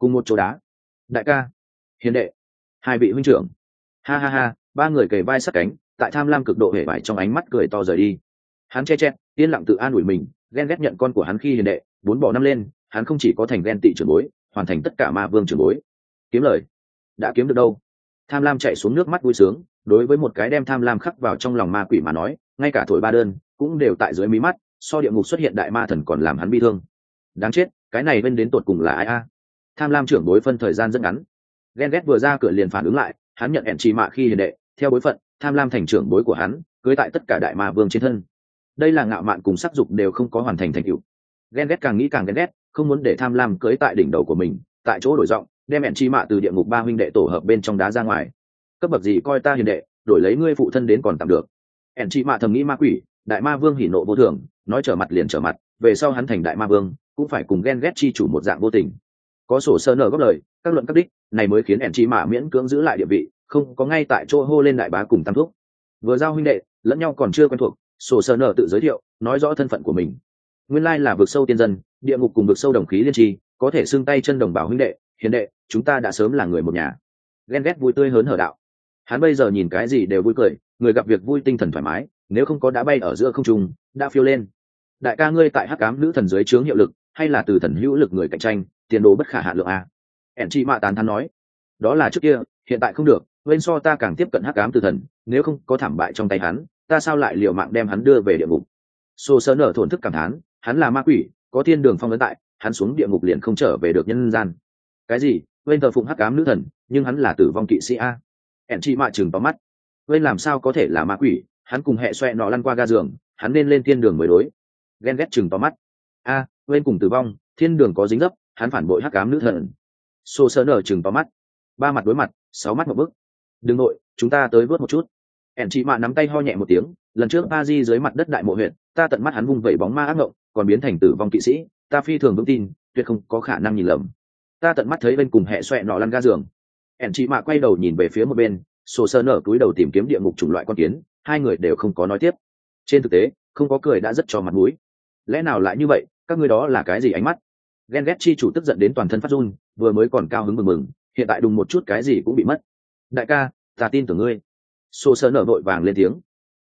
Speaker 1: cùng một chỗ đá. Đại ca, hiền đệ, hai vị huynh trưởng. Ha ha ha, ba người kề vai sát cánh, tại tham lam cực độ hể vải trong ánh mắt cười to rời đi. Hắn che che, yên lặng tự an ủi mình, ghen ghét nhận con của hắn khi hiền đệ, 4 bỏ 5 lên, hắn không chỉ có thành ghen tị trưởng bối, hoàn thành tất cả ma vương trưởng bối. Kiếm lời, đã kiếm được đâu? Tham lam chạy xuống nước mắt vui sướng, đối với một cái đem tham lam khắc vào trong lòng ma quỷ mà nói, ngay cả thổi ba đơn cũng đều tại dưới mí mắt, so địa ngục xuất hiện đại ma thần còn làm hắn bi thương. Đáng chết, cái này bên đến tột cùng là ai a? Tham lam trưởng bối phân thời gian rất ngắn, ghen ghét vừa ra cửa liền phản ứng lại, hắn nhận ẻn trì mạ khi hiền đệ, theo bối phận, tham lam thành trưởng bối của hắn, cưới tại tất cả đại ma vương trên thân. Đây là ngạo mạn cùng sắc dục đều không có hoàn thành thành tựu. Ghen ghét càng nghĩ càng ghen ghét, không muốn để tham lam cưới tại đỉnh đầu của mình, tại chỗ đổi giọng, đem ẻn trì mạ từ địa ngục ba huynh đệ tổ hợp bên trong đá ra ngoài. Cấp bậc gì coi ta hiền đệ, đổi lấy ngươi phụ thân đến còn tạm được. ẻn trì mạ thầm nghĩ ma quỷ, đại ma vương hỉ nộ vô thường, nói trở mặt liền trở mặt, về sau hắn thành đại ma vương, cũng phải cùng ghen ghét chi chủ một dạng vô tình. Có sổ sơ nở góp lời, các luận các đích, này mới khiến ẻn trì mạ miễn cưỡng giữ lại địa vị, không có ngay tại chỗ hô lên đại bá cùng tam thúc. Vừa giao huynh đệ, lẫn nhau còn chưa quen thuộc, sổ sơ nở tự giới thiệu, nói rõ thân phận của mình. Nguyên lai là vực sâu tiên dân, địa ngục cùng vực sâu đồng khí liên tri, có thể xưng tay chân đồng bào huynh đệ, hiền đệ, chúng ta đã sớm là người một nhà. Ghen ghét vui tươi hớn hở đạo. Hắn bây giờ nhìn cái gì đều vui cười, người gặp việc vui tinh thần thoải mái, nếu không có đã bay ở giữa không trung, đã phiêu lên. Đại ca ngươi tại hắc ám nữ thần dưới trướng hiệu lực, hay là từ thần hữu lực người cạnh tranh, tiền đồ bất khả hạn lượng a. ẻn chị mạ tán thán nói, đó là trước kia, hiện tại không được, bên so ta càng tiếp cận hắc ám từ thần, nếu không có thảm bại trong tay hắn, ta sao lại liều mạng đem hắn đưa về địa ngục. Sô sơ nở thổn thức cảm thán, hắn là ma quỷ, có thiên đường phong ấn tại, hắn xuống địa ngục liền không trở về được nhân gian. Cái gì? Bên thờ phụng hắc ám nữ thần, nhưng hắn là tử vong kỵ sĩ a. ẻn chị mạ chừng to mắt, bên làm sao có thể là ma quỷ, hắn cùng hệ xoẹ nọ lăn qua ga giường, hắn nên lên thiên đường mới đối. Ghen ghét chừng to mắt, a, bên cùng tử vong, thiên đường có dính dấp, hắn phản bội hắc ám nữ thần. Sô sơ nở chừng to mắt, ba mặt đối mặt, 6 mắt một bức. Đừng nội, chúng ta tới vớt một chút. ẻn chị mạ nắm tay ho nhẹ một tiếng, lần trước ba di dưới mặt đất đại mộ huyện, ta tận mắt hắn vung vẩy bóng ma ác ngộng, còn biến thành tử vong kỵ sĩ, ta phi thường vững tin, tuyệt không có khả năng nhìn lầm. Ta tận mắt thấy bên cùng hệ xoẹ nọ lăn ga giường. ẻn chị mạ quay đầu nhìn về phía một bên, sô sơ nở cúi đầu tìm kiếm địa ngục chủng loại con kiến, hai người đều không có nói tiếp. Trên thực tế, không có cười đã rất cho mặt mũi. Lẽ nào lại như vậy, các ngươi đó là cái gì ánh mắt? Ghen ghét chi chủ tức giận đến toàn thân phát run, vừa mới còn cao hứng mừng mừng, hiện tại đùng một chút cái gì cũng bị mất. Đại ca, ta tin tưởng ngươi. Sô sơ nở vội vàng lên tiếng.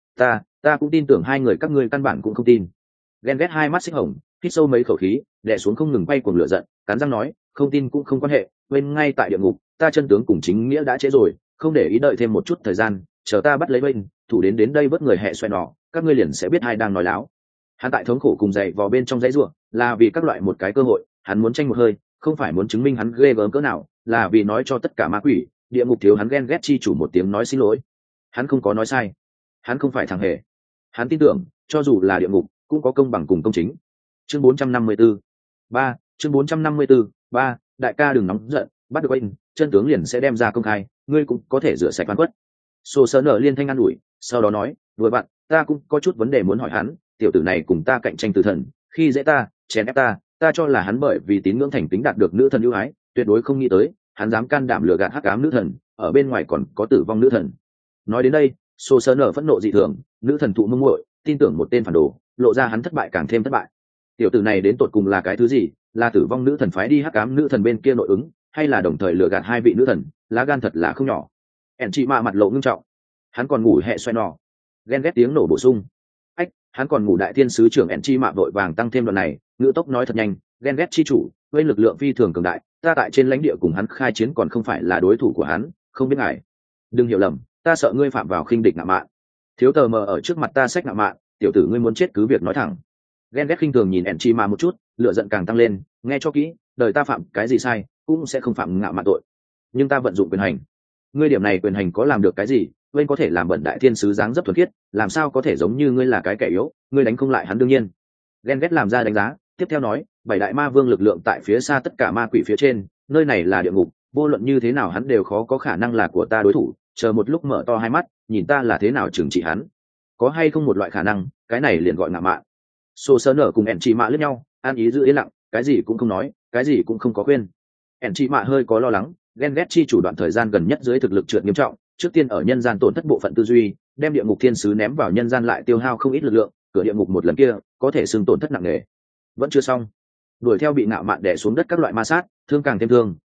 Speaker 1: Ta cũng tin tưởng hai người các ngươi căn bản cũng không tin. Ghen ghét hai mắt xích hồng, hít sâu mấy khẩu khí, đè xuống không ngừng bay cuồng lửa giận, cắn răng nói, không tin cũng không quan hệ, bên ngay tại địa ngục, ta chân tướng cùng chính nghĩa đã trễ rồi, không để ý đợi thêm một chút thời gian, chờ ta bắt lấy bên, thủ đến đây vớt người hệ xoay nọ, các ngươi liền sẽ biết hai đang nói láo. Hắn tại thống khổ cùng dậy vò bên trong dãy ruộng, là vì các loại một cái cơ hội, hắn muốn tranh một hơi, không phải muốn chứng minh hắn ghê gớm cỡ nào, là vì nói cho tất cả ma quỷ, địa ngục thiếu hắn ghen ghét chi chủ một tiếng nói xin lỗi. Hắn không có nói sai, hắn không phải thằng hề. Hắn tin tưởng, cho dù là địa ngục, cũng có công bằng cùng công chính. Chương 454. 3, chương 454. 3, đại ca đừng nóng giận, bắt được anh, chân tướng liền sẽ đem ra công khai, ngươi cũng có thể rửa sạch oan khuất. Sô sơ nở liên thanh an ủi, sau đó nói, vừa bạn, ta cũng có chút vấn đề muốn hỏi hắn, tiểu tử này cùng ta cạnh tranh từ thần, khi dễ ta, chèn ép ta cho là hắn bởi vì tín ngưỡng thành tính đạt được nữ thần ưu ái, tuyệt đối không nghĩ tới, hắn dám can đảm lừa gạt hắc ám nữ thần, ở bên ngoài còn có tử vong nữ thần. Nói đến đây, Sô sơ nở phẫn nộ dị thường, nữ thần thụ mông muội, tin tưởng một tên phản đồ, lộ ra hắn thất bại càng thêm thất bại. Tiểu tử này đến tột cùng là cái thứ gì, là tử vong nữ thần phái đi hắc ám nữ thần bên kia nội ứng, hay là đồng thời lừa gạt hai vị nữ thần, lá gan thật là không nhỏ. ẻn chị mạ mặt lộ ngưng trọng, hắn còn ngủ hệ xoay nọ. Ghen ghét tiếng nổ bổ sung, ách, hắn còn ngủ đại thiên sứ trưởng ẻn chi mạ vội vàng tăng thêm đoạn này, ngữ tốc nói thật nhanh, ghen ghét chi chủ với lực lượng phi thường cường đại, ta tại trên lãnh địa cùng hắn khai chiến còn không phải là đối thủ của hắn, không biết ngài đừng hiểu lầm, ta sợ ngươi phạm vào khinh địch ngạo mạn. Thiếu tờ mờ ở trước mặt ta sách ngạo mạn, tiểu tử ngươi muốn chết cứ việc nói thẳng. Ghen ghét khinh thường nhìn ẻn chi mạ một chút, lửa giận càng tăng lên, nghe cho kỹ, đời ta phạm cái gì sai cũng sẽ không phạm ngạo mạn tội, nhưng ta vận dụng quyền hành. Ngươi điểm này quyền hành có làm được cái gì? Bên có thể làm bẩn đại thiên sứ dáng dấp thuần khiết, làm sao có thể giống như ngươi là cái kẻ yếu, ngươi đánh không lại hắn đương nhiên. Ghen ghét làm ra đánh giá, tiếp theo nói, bảy đại ma vương lực lượng tại phía xa tất cả ma quỷ phía trên, nơi này là địa ngục, vô luận như thế nào hắn đều khó có khả năng là của ta đối thủ, chờ một lúc mở to hai mắt, nhìn ta là thế nào trừng trị hắn. Có hay không một loại khả năng, cái này liền gọi ngạo mạn. Sô sơ nở cùng ẻn chị mạ lướt nhau, an ý giữ yên lặng, cái gì cũng không nói, cái gì cũng không có khuyên. ẻn chị mạ hơi có lo lắng, ghen ghét chi chủ đoạn thời gian gần nhất dưới thực lực trượt nghiêm trọng, trước tiên ở nhân gian tổn thất bộ phận tư duy, đem địa ngục thiên sứ ném vào nhân gian lại tiêu hao không ít lực lượng, cửa địa ngục một lần kia có thể xưng tổn thất nặng nề. Vẫn chưa xong, đuổi theo bị ngạo mạn đè xuống đất các loại ma sát, thương càng thêm thương,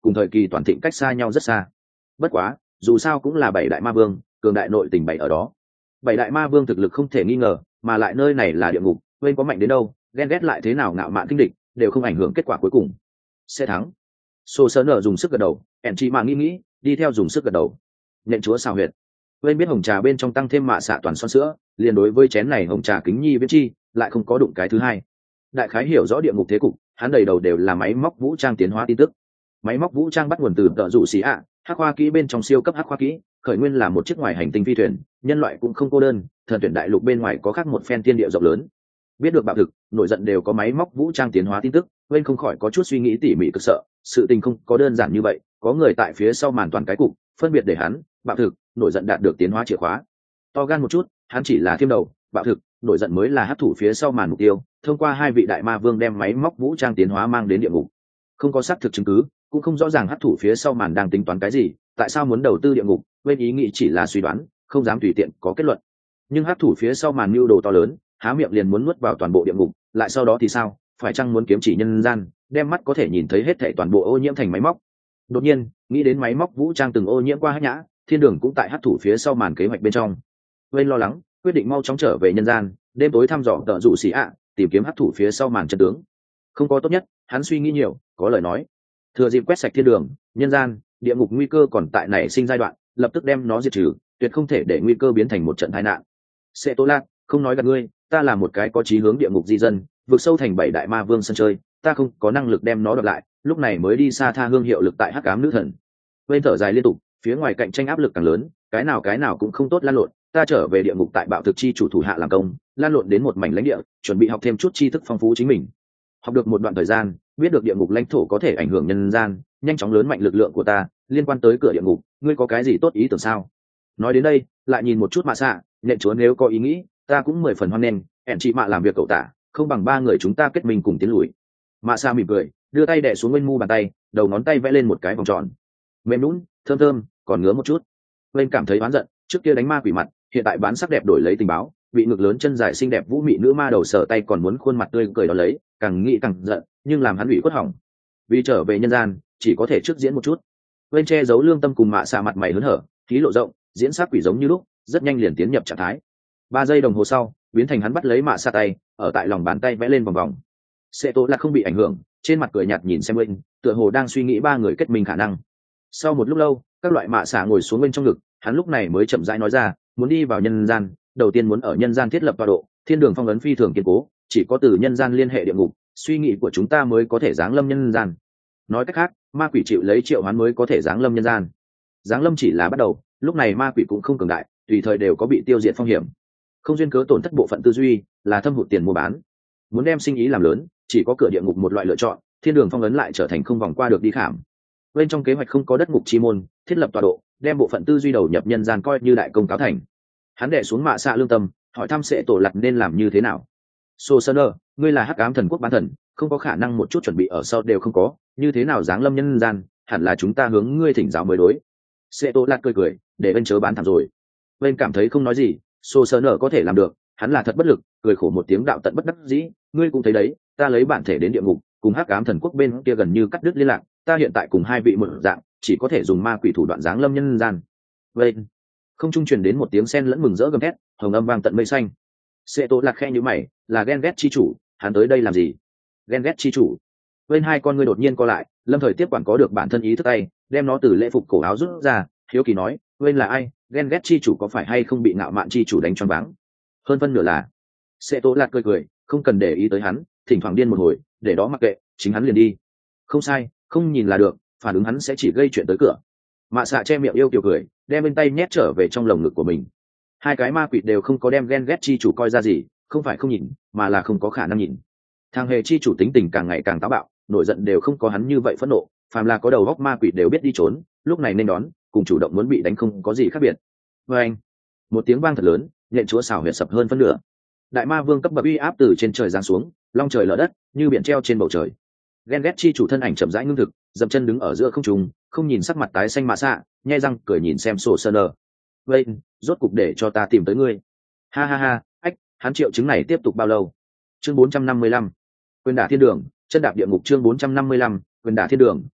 Speaker 1: cùng thời kỳ toàn thịnh cách xa nhau rất xa. Bất quá dù sao cũng là 7 đại ma vương, cường đại nội tình bày ở đó. 7 đại ma vương thực lực không thể nghi ngờ, mà lại nơi này là địa ngục, bên có mạnh đến đâu, ghen ghét lại thế nào ngạo mạn kinh địch, đều không ảnh hưởng kết quả cuối cùng. Sẽ thắng. Sô Sơn nở dùng sức gật đầu, ẻn chị mà nghĩ, đi theo dùng sức gật đầu. Nện chúa xào huyệt. Bên biết hồng trà bên trong tăng thêm mạ xạ toàn son sữa, liền đối với chén này hồng trà kính nhi viễn chi, lại không có đụng cái thứ hai. Đại khái hiểu rõ địa ngục thế cục, hắn đầy đầu đều là máy móc vũ trang tiến hóa tin tức. Máy móc vũ trang bắt nguồn từ tợ dụ xì ạ, hắc khoa kỹ bên trong siêu cấp hắc khoa kỹ, khởi nguyên là một chiếc ngoài hành tinh phi thuyền, nhân loại cũng không cô đơn, thần tuyển đại lục bên ngoài có khác một phen thiên địa rộng lớn. Biết được bạo thực, nổi giận đều có máy móc vũ trang tiến hóa tin tức, bên không khỏi có chút suy nghĩ tỉ mỉ cực sợ, sự tình không có đơn giản như vậy, có người tại phía sau màn toàn cái cục, phân biệt để hắn, bạo thực, nổi giận đạt được tiến hóa chìa khóa. To gan một chút, hắn chỉ là thiêm đầu, bạo thực, nổi giận mới là hấp thủ phía sau màn mục tiêu, thông qua hai vị đại ma vương đem máy móc vũ trang tiến hóa mang đến địa ngục. Không có xác thực chứng cứ, cũng không rõ ràng hấp thủ phía sau màn đang tính toán cái gì, tại sao muốn đầu tư địa ngục, bên ý nghĩ chỉ là suy đoán, không dám tùy tiện có kết luận. Nhưng hấp thủ phía sau màn mưu đồ to lớn, há miệng liền muốn nuốt vào toàn bộ địa ngục, lại sau đó thì sao, phải chăng muốn kiếm chỉ nhân gian, đem mắt có thể nhìn thấy hết thảy toàn bộ ô nhiễm thành máy móc. Đột nhiên nghĩ đến máy móc vũ trang từng ô nhiễm qua Hắc Nhã, thiên đường cũng tại hấp thủ phía sau màn kế hoạch bên trong. Bên lo lắng, quyết định mau chóng trở về nhân gian, đêm tối thăm dò tợ dụ xì ạ, tìm kiếm hấp thủ phía sau màn chân tướng. Không có tốt nhất, hắn suy nghĩ nhiều, có lời nói, thừa dịp quét sạch thiên đường, nhân gian, địa ngục nguy cơ còn tại nảy sinh giai đoạn, lập tức đem nó diệt trừ, tuyệt không thể để nguy cơ biến thành một trận tai nạn. Sẽ tố lạc, không nói gạt ngươi, ta là một cái có chí hướng địa ngục di dân, vượt sâu thành 7 đại ma vương sân chơi, ta không có năng lực đem nó đoạt lại, lúc này mới đi xa tha hương hiệu lực tại hắc ám nữ thần. Bên thở dài liên tục, phía ngoài cạnh tranh áp lực càng lớn, cái nào cũng không tốt lan lộn, ta trở về địa ngục tại bạo thực chi chủ thủ hạ làm công, lan lộn đến một mảnh lãnh địa, chuẩn bị học thêm chút tri thức phong phú chính mình. Học được một đoạn thời gian, biết được địa ngục lãnh thổ có thể ảnh hưởng nhân gian, nhanh chóng lớn mạnh lực lượng của ta, liên quan tới cửa địa ngục, ngươi có cái gì tốt ý tưởng sao? Nói đến đây, lại nhìn một chút Mạ Xạ, nện chúa nếu có ý nghĩ, ta cũng 10 phần hoan nghênh, ẻn chị Mạ làm việc cậu tả, không bằng ba người chúng ta kết minh cùng tiến lùi. Mạ Xạ mỉm cười, đưa tay đè xuống bên mu bàn tay, đầu ngón tay vẽ lên một cái vòng tròn, mềm nhũn, thơm thơm, còn ngứa một chút. Bên cảm thấy oán giận, trước kia đánh ma quỷ mặt, hiện tại bán sắc đẹp đổi lấy tình báo, bị ngực lớn chân dài xinh đẹp vũ mị nữ ma đầu sở tay còn muốn khuôn mặt tươi cười đó lấy, càng nghĩ càng giận, nhưng làm hắn ủy khuất hỏng. Vì trở về nhân gian, chỉ có thể trước diễn một chút. Bên che giấu lương tâm cùng Mạ Xạ mặt mày hớn hở, khí lộ rộng, diễn sát quỷ giống như lúc, rất nhanh liền tiến nhập trạng thái. 3 giây đồng hồ sau, biến thành hắn bắt lấy Mạ Xạ tay, ở tại lòng bàn tay vẽ lên vòng vòng. Sẽ tố là không bị ảnh hưởng, trên mặt cười nhạt nhìn xem bên, tựa hồ đang suy nghĩ ba người kết minh khả năng. Sau một lúc lâu, các loại Mạ Xạ ngồi xuống bên trong ngực, hắn lúc này mới chậm rãi nói ra, muốn đi vào nhân gian, đầu tiên muốn ở nhân gian thiết lập tọa độ, thiên đường phong ấn phi thường kiên cố, chỉ có từ nhân gian liên hệ địa ngục, suy nghĩ của chúng ta mới có thể giáng lâm nhân gian. Nói cách khác, ma quỷ chịu lấy triệu hoán mới có thể giáng lâm nhân gian. Giáng lâm chỉ là bắt đầu, lúc này ma quỷ cũng không cường đại, tùy thời đều có bị tiêu diệt phong hiểm. Không duyên cớ tổn thất bộ phận tư duy, là thâm hụt tiền mua bán. Muốn đem sinh ý làm lớn, chỉ có cửa địa ngục một loại lựa chọn, thiên đường phong ấn lại trở thành không vòng qua được đi khảm. Bên trong kế hoạch không có đất ngục chi môn, thiết lập tọa độ, đem bộ phận tư duy đầu nhập nhân gian coi như đại công cáo thành. Hắn đè xuống Mạ Xạ lương tâm, hỏi thăm sẽ tổ lật nên làm như thế nào. Sô Sơn, ngươi là hắc ám thần quốc bán thần, không có khả năng một chút chuẩn bị ở sau đều không có, như thế nào giáng lâm nhân gian, hẳn là chúng ta hướng ngươi thỉnh giáo mới đối. Sẽ tổ lật cười, để bên chớ bán thảm rồi. Bên cảm thấy không nói gì, Sô Sơn có thể làm được, hắn là thật bất lực, cười khổ một tiếng đạo tận bất đắc dĩ, ngươi cũng thấy đấy, ta lấy bản thể đến địa ngục, cùng hắc ám thần quốc bên kia gần như cắt đứt liên lạc, ta hiện tại cùng hai vị một dạng, chỉ có thể dùng ma quỷ thủ đoạn giáng lâm nhân gian. Vậy, không trung truyền đến một tiếng sen lẫn mừng rỡ gầm thét, hồng âm vang tận mây xanh. Sẽ tổ lạc khe như mày, là ghen ghét chi chủ, hắn tới đây làm gì? Ghen ghét chi chủ. Bên hai con ngươi đột nhiên co lại, lâm thời tiếp quản có được bản thân ý thức tay, đem nó từ lễ phục cổ áo rút ra, hiếu kỳ nói, bên là ai? Ghen ghét chi chủ có phải hay không bị ngạo mạn chi chủ đánh choáng váng? Hơn phân nửa là. Sẽ tổ lạc cười, không cần để ý tới hắn, thỉnh thoảng điên một hồi, để đó mặc kệ, chính hắn liền đi. Không sai, không nhìn là được, phản ứng hắn sẽ chỉ gây chuyện tới cửa. Mạ Xạ che miệng yêu kiều cười, đem bên tay nhét trở về trong lồng ngực của mình. Hai cái ma quỷ đều không có đem ghen ghét chi chủ coi ra gì, không phải không nhìn, mà là không có khả năng nhìn. Thằng hề chi chủ tính tình càng ngày càng táo bạo, nổi giận đều không có hắn như vậy phẫn nộ, phàm là có đầu góc ma quỷ đều biết đi trốn, lúc này nên đón, cùng chủ động muốn bị đánh không có gì khác biệt. Và anh, một tiếng vang thật lớn, nhện chúa xảo huyệt sập hơn phân nửa. Đại ma vương cấp bậc uy áp từ trên trời giáng xuống, long trời lở đất, như biển treo trên bầu trời. Ghen ghét chi chủ thân ảnh chậm rãi ngưng thực, dậm chân đứng ở giữa không trung, không nhìn sắc mặt tái xanh Mạ Xạ, nhai răng cười nhìn xem Sô Sơn. Vậy, rốt cục để cho ta tìm tới ngươi. Ha ha ha, ách, hắn triệu chứng này tiếp tục bao lâu? Chương 455. Quyền đả thiên đường, chân đạp địa ngục chương 455, quyền đả thiên đường,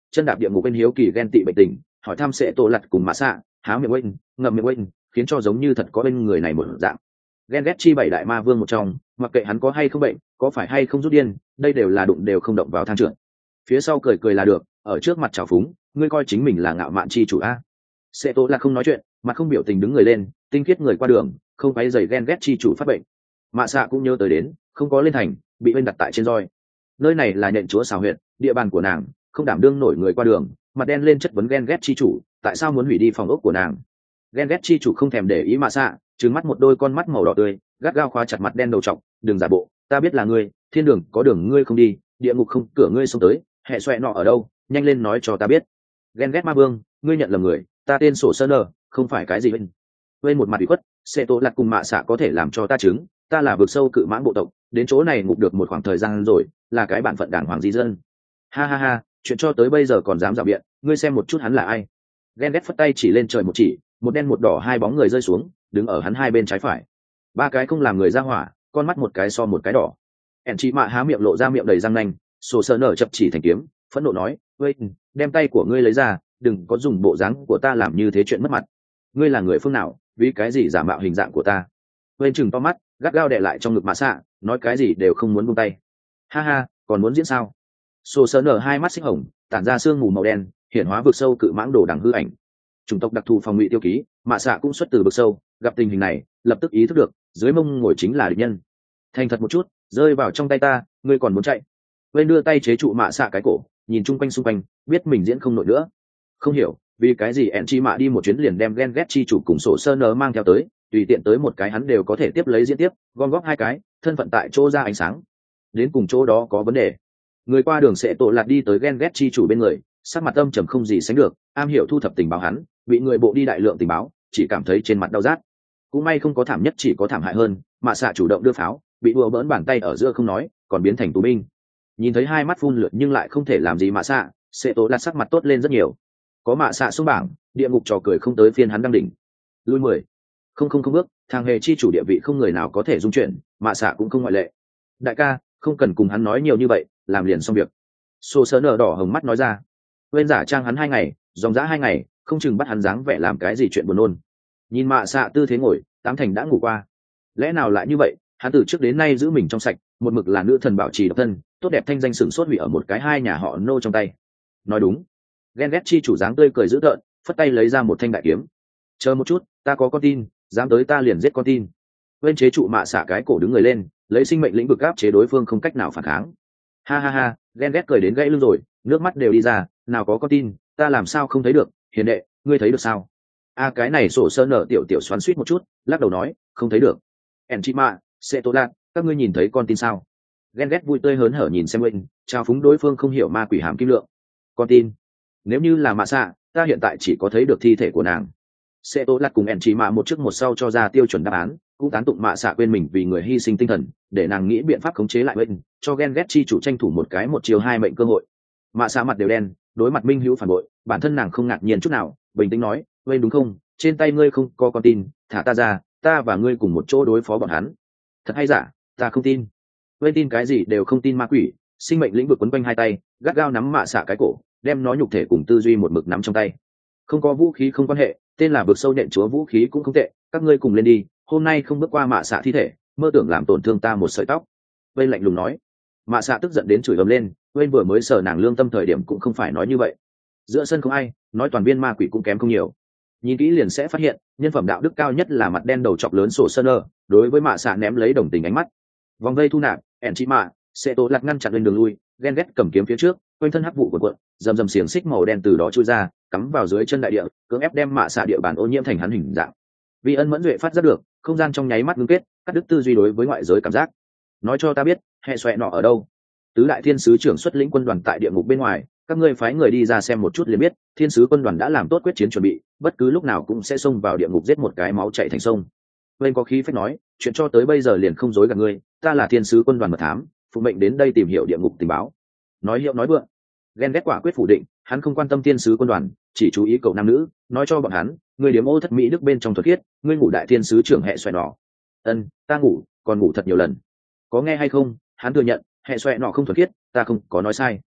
Speaker 1: chân đạp địa ngục bên hiếu kỳ ghen tị bệnh tình hỏi thăm sẽ tổ lặt cùng mạ xạ, há miệng quên ngậm miệng quên, khiến cho giống như thật có bên người này một dạng. Ghen ghét chi bảy đại ma vương một trong, mặc kệ hắn có hay không bệnh, có phải hay không rút điên, đây đều là đụng đều không động vào thang trưởng. Phía sau cười cười là được, ở trước mặt trào phúng, ngươi coi chính mình là ngạo mạn chi chủ a. Sẽ tổ là không nói chuyện, mặt không biểu tình đứng người lên, tinh khiết người qua đường, không phải giày ghen ghét chi chủ phát bệnh. Mạ xạ cũng nhớ tới đến, không có lên thành, bị bên đặt tại trên roi. Nơi này là nhện chúa xào huyện, địa bàn của nàng, không đảm đương nổi người qua đường, mặt đen lên chất vấn ghen ghét chi chủ, tại sao muốn hủy đi phòng ốc của nàng. Ghen ghét chi chủ không thèm để ý mạ xạ, trừng mắt một đôi con mắt màu đỏ tươi, gắt gao khóa chặt mặt đen đầu trọc, đừng giả bộ, ta biết là ngươi, thiên đường có đường ngươi không đi, địa ngục không cửa ngươi xông tới, hệ xoẹ nọ ở đâu, nhanh lên nói cho ta biết. Ghen ghét ma vương, ngươi nhận lầm người, ta tên sổ sơ nơ, không phải cái gì bên một mặt bị khuất, sẽ tố lặt cùng mạ xạ có thể làm cho ta chứng, ta là vực sâu cự mãng bộ tộc, đến chỗ này ngục được một khoảng thời gian rồi, là cái bản phận đảng hoàng di dân. Ha ha ha, chuyện cho tới bây giờ còn dám rào biện, ngươi xem một chút hắn là ai. Ghen ghét phất tay chỉ lên trời một chỉ, một đen một đỏ hai bóng người rơi xuống, đứng ở hắn hai bên trái phải. Ba cái không làm người ra hỏa, con mắt một cái so một cái đỏ. ẻn chị mạ há miệng lộ ra miệng đầy răng nanh, sổ sơ nở chập chỉ thành kiếm, phẫn nộ nói, ngươi đem tay của ngươi lấy ra, đừng có dùng bộ dáng của ta làm như thế chuyện mất mặt. Ngươi là người phương nào, vì cái gì giả mạo hình dạng của ta. Quên chừng to mắt, gắt gao đè lại trong ngực mạ xạ, nói cái gì đều không muốn buông tay. Ha ha, còn muốn diễn sao? Sổ sơ nở hai mắt xích hồng, tản ra sương mù màu đen, hiển hóa vực sâu cự mãng đồ đằng hư ảnh. Chủng tộc đặc thù phòng ngụy tiêu ký, mạ xạ cũng xuất từ vực sâu, gặp tình hình này, lập tức ý thức được, dưới mông ngồi chính là địch nhân. Thành thật một chút, rơi vào trong tay ta, ngươi còn muốn chạy. Quên đưa tay chế trụ mạ xạ cái cổ, nhìn chung quanh xung quanh, biết mình diễn không nổi nữa. Không hiểu vì cái gì ẹn chi mạ đi một chuyến liền đem ghen ghét chi chủ cùng sổ sơ nở mang theo tới, tùy tiện tới một cái hắn đều có thể tiếp lấy diễn tiếp, gom góp hai cái, thân phận tại chỗ ra ánh sáng. Đến cùng chỗ đó có vấn đề. Người qua đường sẽ tổ lạt đi tới ghen ghét chi chủ bên người, sắc mặt âm trầm không gì sánh được, am hiểu thu thập tình báo hắn, bị người bộ đi đại lượng tình báo, chỉ cảm thấy trên mặt đau rát. Cũng may không có thảm nhất, chỉ có thảm hại hơn, mạ xạ chủ động đưa pháo, bị đùa bỡn bàn tay ở giữa không nói, còn biến thành tù binh. Nhìn thấy hai mắt phun lượt nhưng lại không thể làm gì mạ xạ, sẽ tổ lạt sắc mặt tốt lên rất nhiều. Có mạ xạ xuống bảng, địa ngục trò cười không tới phiên hắn đăng đỉnh. Lui 10. Không bước, thằng hề chi chủ địa vị không người nào có thể dung chuyển, mạ xạ cũng không ngoại lệ. Đại ca, không cần cùng hắn nói nhiều như vậy, làm liền xong việc. Sô sơ nở đỏ hồng mắt nói ra. Quên giả trang hắn 2 ngày, dòng dã 2 ngày, không chừng bắt hắn dáng vẻ làm cái gì chuyện buồn nôn. Nhìn mạ xạ tư thế ngồi, tám thành đã ngủ qua. Lẽ nào lại như vậy, hắn từ trước đến nay giữ mình trong sạch, một mực là nữ thần bảo trì độc thân, tốt đẹp thanh danh sửng sốt hủy ở một cái hai nhà họ nô trong tay. Nói đúng. Ghen ghét chi chủ dáng tươi cười dữ tợn, phất tay lấy ra một thanh đại kiếm. Chờ một chút, ta có con tin, dám tới ta liền giết con tin. Bên chế trụ mạ xả cái cổ đứng người lên, lấy sinh mệnh lĩnh vực áp chế đối phương không cách nào phản kháng. Ha ha ha, ghen ghét cười đến gãy lưng rồi, nước mắt đều đi ra, nào có con tin, ta làm sao không thấy được, hiền đệ, ngươi thấy được sao? A cái này sổ sơ nở tiểu xoắn xuýt một chút, lắc đầu nói, không thấy được. En chị mạ, sẽ tốt lạc, các ngươi nhìn thấy con tin sao? Ghen ghét vui tươi hớn hở nhìn xem Wayne, chào phúng đối phương không hiểu ma quỷ hàm kim lượng. Con tin? Nếu như là mạ xạ, ta hiện tại chỉ có thấy được thi thể của nàng. Sẽ tốt lạc cùng En chị mạ một trước một sau cho ra tiêu chuẩn đáp án, cũng tán tụng mạ xạ quên mình vì người hy sinh tinh thần, để nàng nghĩ biện pháp khống chế lại Wayne, cho ghen ghét chi chủ tranh thủ một cái một chiều hai mệnh cơ hội. Mạ xạ mặt đều đen, đối mặt minh hữu phản bội, bản thân nàng không ngạc nhiên chút nào, bình tĩnh nói, Wayne đúng không? Trên tay ngươi không có con tin, thả ta ra, ta và ngươi cùng một chỗ đối phó bọn hắn. Thật hay giả, ta không tin. Wayne tin cái gì đều không tin ma quỷ, sinh mệnh lĩnh vực quấn quanh hai tay, gắt gao nắm mạ xạ cái cổ, đem nó nhục thể cùng tư duy một mực nắm trong tay. Không có vũ khí không quan hệ, tên là vực sâu nện chúa vũ khí cũng không tệ, các ngươi cùng lên đi, hôm nay không bước qua mạ xạ thi thể, mơ tưởng làm tổn thương ta một sợi tóc. Wayne lạnh lùng nói. Mạ xạ tức giận đến chửi ầm lên, Wayne vừa mới sờ nàng lương tâm thời điểm cũng không phải nói như vậy. Giữa sân không ai, nói toàn viên ma quỷ cũng kém không nhiều. Nhìn kỹ liền sẽ phát hiện, nhân phẩm đạo đức cao nhất là mặt đen đầu chọc lớn sổ sơn nơ, đối với mạ xạ ném lấy đồng tình ánh mắt. Vòng vây thu nạp, ẻn chị mạ, sẽ tố lặt ngăn chặn lên đường lui, ghen ghét cầm kiếm phía trước, quanh thân hắc vụ cuộn cuộn, rầm xiềng xích màu đen từ đó chui ra, cắm vào dưới chân đại địa, cưỡng ép đem mạ xạ địa bàn ô nhiễm thành hắn hình dạng. Vì ân mẫn duệ phát giác được, không gian trong nháy mắt ngưng kết, cắt đứt tư duy đối với ngoại giới cảm giác. Nói cho ta biết, hệ xoẹ nọ ở đâu? Tứ đại thiên sứ trưởng xuất lĩnh quân đoàn tại địa ngục bên ngoài, các ngươi phái người đi ra xem một chút liền biết, thiên sứ quân đoàn đã làm tốt quyết chiến chuẩn bị, bất cứ lúc nào cũng sẽ xông vào địa ngục giết một cái máu chảy thành sông. Bên có khí phách nói, chuyện cho tới bây giờ liền không dối gạt ngươi, ta là thiên sứ quân đoàn mật thám, phụ mệnh đến đây tìm hiểu địa ngục tình báo. Nói hiệu nói vượng, ghen ghét quả quyết phủ định, hắn không quan tâm thiên sứ quân đoàn, chỉ chú ý cậu nam nữ, nói cho bọn hắn, ngươi điếm ô thất mỹ đức bên trong thuật khiết, ngươi ngủ đại thiên sứ trưởng hệ xoẹ nọ. Ân, ta ngủ, còn ngủ thật nhiều lần. Có nghe hay không? Hắn thừa nhận, hệ xoẹ nọ không thuật khiết, ta không có nói sai.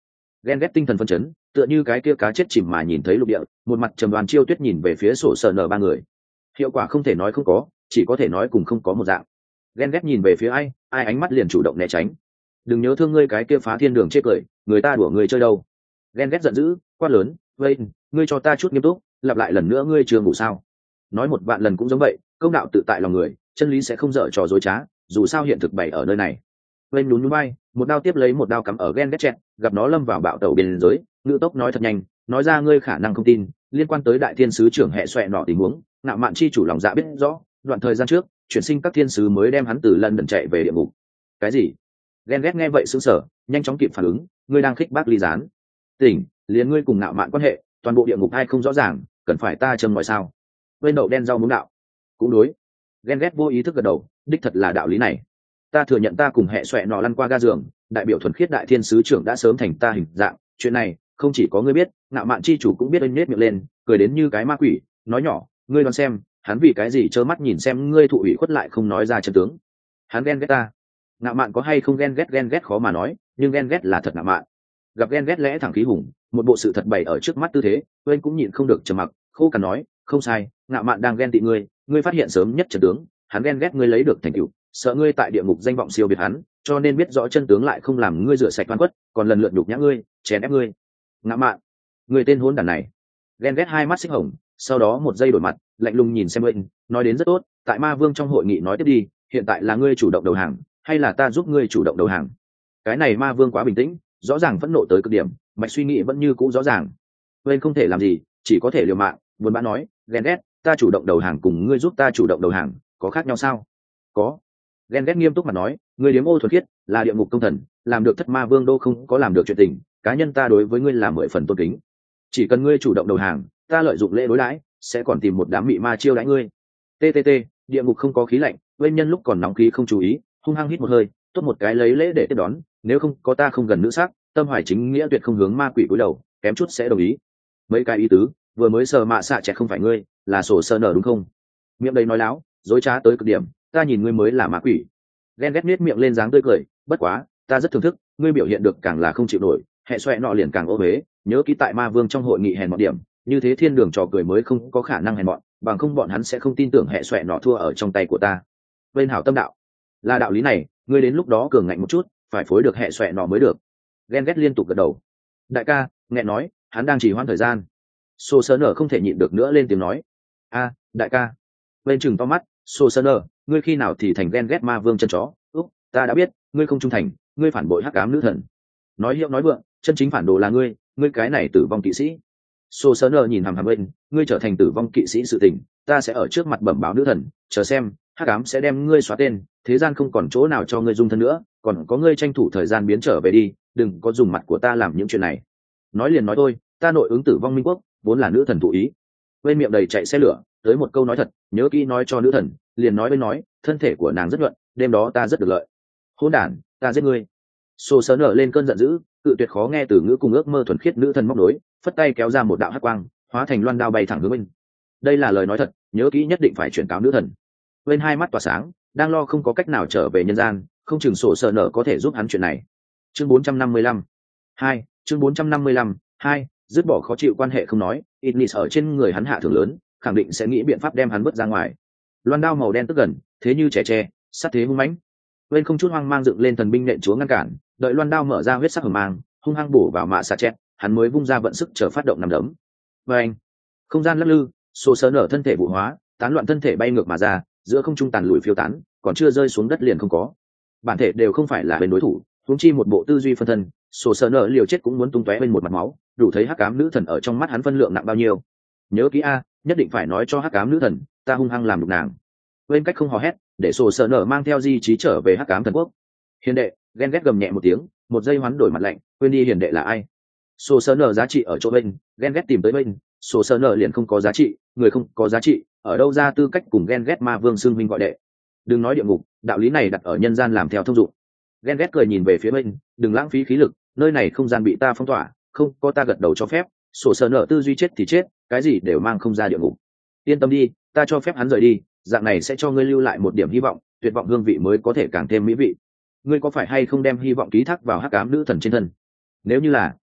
Speaker 1: ghen ghét tinh thần phân chấn, tựa như cái kia cá chết chìm mà nhìn thấy lục địa, một mặt trầm đoàn chiêu tuyết nhìn về phía sổ sờ nở ba người. Hiệu quả không thể nói không có, chỉ có thể nói cùng không có một dạng. Ghen ghét nhìn về phía ai ánh mắt liền chủ động né tránh. Đừng nhớ thương ngươi cái kia phá thiên đường chê cười, người ta đùa người chơi đâu. Ghen ghét giận dữ quát lớn, vậy ngươi cho ta chút nghiêm túc, lặp lại lần nữa ngươi chưa ngủ sao? Nói một vạn lần cũng giống vậy, công đạo tự tại lòng người, chân lý sẽ không dở trò dối trá, dù sao hiện thực bày ở nơi này. Vên nhún nhún bay, một đao tiếp lấy một đao cắm ở ghen ghét chẹt, gặp nó lâm vào bạo tẩu biên giới, ngữ tốc nói thật nhanh, nói ra ngươi khả năng không tin, liên quan tới đại thiên sứ trưởng hệ xoẹ nọ tình huống, ngạo mạn chi chủ lòng dạ biết rõ, đoạn thời gian trước, chuyển sinh các thiên sứ mới đem hắn từ London chạy về địa ngục. Cái gì? Ghen ghét nghe vậy sững sờ, nhanh chóng kịp phản ứng, ngươi đang khích bác ly gián. Tỉnh, liền ngươi cùng ngạo mạn quan hệ, toàn bộ địa ngục ai không rõ ràng, cần phải ta châm ngòi sao? Bên đậu đen rau muống đạo. Cũng đối. Ghen ghét vô ý thức gật đầu, đích thật là đạo lý này. Ta thừa nhận ta cùng hệ xoẹ nọ lăn qua ga giường, đại biểu thuần khiết đại thiên sứ trưởng đã sớm thành ta hình dạng, chuyện này không chỉ có ngươi biết, ngạo mạn chi chủ cũng biết. Anh nết miệng lên, cười đến như cái ma quỷ, nói nhỏ, ngươi đoán xem, hắn vì cái gì trơ mắt nhìn xem ngươi thụ ủy khuất lại không nói ra chân tướng? Hắn ghen ghét ta. Ngạo mạn có hay không ghen ghét khó mà nói, nhưng ghen ghét là thật ngạo mạn. Gặp ghen ghét lẽ thẳng khí hùng, một bộ sự thật bày ở trước mắt tư thế, quên cũng nhịn không được trầm mặc, khô cằn nói, không sai, ngạo mạn đang ghen tị ngươi phát hiện sớm nhất chân tướng, hắn ghen ghét ngươi lấy được thành tựu, sợ ngươi tại địa ngục danh vọng siêu việt hắn, cho nên biết rõ chân tướng lại không làm ngươi rửa sạch oan khuất, còn lần lượt nhục nhã ngươi, chèn ép ngươi. Ngạo mạn, ngươi tên hỗn đản này. Ghen ghét hai mắt xích hồng, sau đó một giây đổi mặt, lạnh lùng nhìn xem Wayne, nói đến rất tốt, tại ma vương trong hội nghị nói tiếp đi, hiện tại là ngươi chủ động đầu hàng, hay là ta giúp ngươi chủ động đầu hàng? Cái này ma vương quá bình tĩnh, rõ ràng phẫn nộ tới cực điểm, mạch suy nghĩ vẫn như cũ rõ ràng. Wayne không thể làm gì, chỉ có thể liều mạng, buồn bã nói, ghen ghét, ta chủ động đầu hàng cùng ngươi giúp ta chủ động đầu hàng, có khác nhau sao? Có. Ghen ghét nghiêm túc mà nói, ngươi điếm ô thuần khiết, là địa ngục công thần, làm được thất ma vương đô không có làm được chuyện tình, cá nhân ta đối với ngươi là 10 phần tôn kính. Chỉ cần ngươi chủ động đầu hàng, ta lợi dụng lễ đối đãi, sẽ còn tìm một đám mị ma chiêu đãi ngươi. TTT, địa ngục không có khí lạnh, bên nhân lúc còn nóng khí không chú ý, hung hăng hít một hơi, tốt một cái lấy lễ để tiếp đón, nếu không có ta không gần nữ sắc, tâm hoài chính nghĩa tuyệt không hướng ma quỷ cúi đầu, kém chút sẽ đồng ý. Mấy cái ý tứ, vừa mới sờ mạ xạ trẻ không phải ngươi, là sổ sơ nở đúng không? Miệng đầy nói láo, dối trá tới cực điểm, ta nhìn ngươi mới là ma quỷ. Ghen ghét nết miệng lên dáng tươi cười, bất quá, ta rất thưởng thức, ngươi biểu hiện được càng là không chịu nổi, hệ xoẹ nọ liền càng ô huế, nhớ kỹ tại ma vương trong hội nghị hèn mọn điểm, như thế thiên đường trò cười mới không có khả năng hèn mọn, bằng không bọn hắn sẽ không tin tưởng hệ xoẹ nọ thua ở trong tay của ta. Bên hảo tâm đạo, là đạo lý này, ngươi đến lúc đó cường ngạnh một chút, phải phối được hệ xoẹ nọ mới được. Ghen ghét liên tục gật đầu. Đại ca, nghe nói, hắn đang trì hoãn thời gian. Sô Sơn Nở không thể nhịn được nữa lên tiếng nói, a, đại ca. Bên chừng to mắt, Sô Sơn Nở, ngươi khi nào thì thành ghen ghét ma vương chân chó? Ta đã biết, ngươi không trung thành, ngươi phản bội hắc ám nữ thần. Nói hiệu nói vượng, chân chính phản đồ là ngươi cái này tử vong kỵ sĩ. Sô Sơn Nở nhìn hàm hàm bên, ngươi trở thành tử vong kỵ sĩ sự tình, ta sẽ ở trước mặt bẩm báo nữ thần, chờ xem, hắc ám sẽ đem ngươi xóa tên, thế gian không còn chỗ nào cho ngươi dung thân nữa, còn có ngươi tranh thủ thời gian biến trở về đi, đừng có dùng mặt của ta làm những chuyện này. Nói liền nói thôi, ta nội ứng tử vong minh quốc, vốn là nữ thần thụ ý. Bên miệng đầy chạy xe lửa, tới một câu nói thật, nhớ kỹ nói cho nữ thần, liền nói bên nói, thân thể của nàng rất nhuận, đêm đó ta rất được lợi. Hỗn đản, ta giết ngươi. Sô Sơn Nở lên cơn giận dữ, cự tuyệt khó nghe từ ngữ cùng ước mơ thuần khiết nữ thần móc đối, phất tay kéo ra một đạo hắc quang, hóa thành loan đao bay thẳng hướng bên. Đây là lời nói thật, nhớ kỹ nhất định phải chuyển cáo nữ thần. Bên hai mắt tỏa sáng, đang lo không có cách nào trở về nhân gian, không chừng Sô Sơn Nở có thể giúp hắn chuyện này. Chương 455. 2, chương 455. 2, dứt bỏ khó chịu quan hệ không nói, Ignis ở trên người hắn hạ thưởng lớn, khẳng định sẽ nghĩ biện pháp đem hắn vứt ra ngoài. Loan đao màu đen tức gần, thế như trẻ tre, sát thế hung mãnh. Bên không chút hoang mang dựng lên thần binh nện chúa ngăn cản, đợi loan đao mở ra huyết sắc hờ mang, hung hăng bổ vào mạ xà chét, hắn mới vung ra vận sức chờ phát động nằm đấm. Và anh, không gian lắc lư, Sô Sơn Nở thân thể vụ hóa, tán loạn thân thể bay ngược mà ra, giữa không trung tàn lùi phiêu tán, còn chưa rơi xuống đất liền không có. Bản thể đều không phải là bên đối thủ, huống chi một bộ tư duy phân thân, Sô Sơn Nở liều chết cũng muốn tung tóe bên một mặt máu, đủ thấy hắc ám nữ thần ở trong mắt hắn phân lượng nặng bao nhiêu. Nhớ kỹ a, nhất định phải nói cho hắc ám nữ thần, ta hung hăng làm đục nàng. Bên cách không hò hét, để Sô Sơn Nở mang theo di trí trở về hắc ám thần quốc. Hiền đệ, ghen ghét gầm nhẹ một tiếng, một giây hoán đổi mặt lạnh, quên đi hiền đệ là ai. Sô Sơn Nở giá trị ở chỗ bên, ghen ghét tìm tới bên, Sô Sơn Nở liền không có giá trị, người không có giá trị, ở đâu ra tư cách cùng ghen ghét ma vương xưng huynh gọi đệ. Đừng nói địa ngục, đạo lý này đặt ở nhân gian làm theo thông dụng. Ghen ghét cười nhìn về phía bên, đừng lãng phí khí lực, nơi này không gian bị ta phong tỏa, không có ta gật đầu cho phép, Sô Sơn Nở tư duy chết thì chết, cái gì đều mang không ra địa ngục. Yên tâm đi, ta cho phép hắn rời đi, dạng này sẽ cho ngươi lưu lại một điểm hy vọng, tuyệt vọng hương vị mới có thể càng thêm mỹ vị. Ngươi có phải hay không đem hy vọng ký thác vào hắc ám nữ thần trên thân? Nếu như là,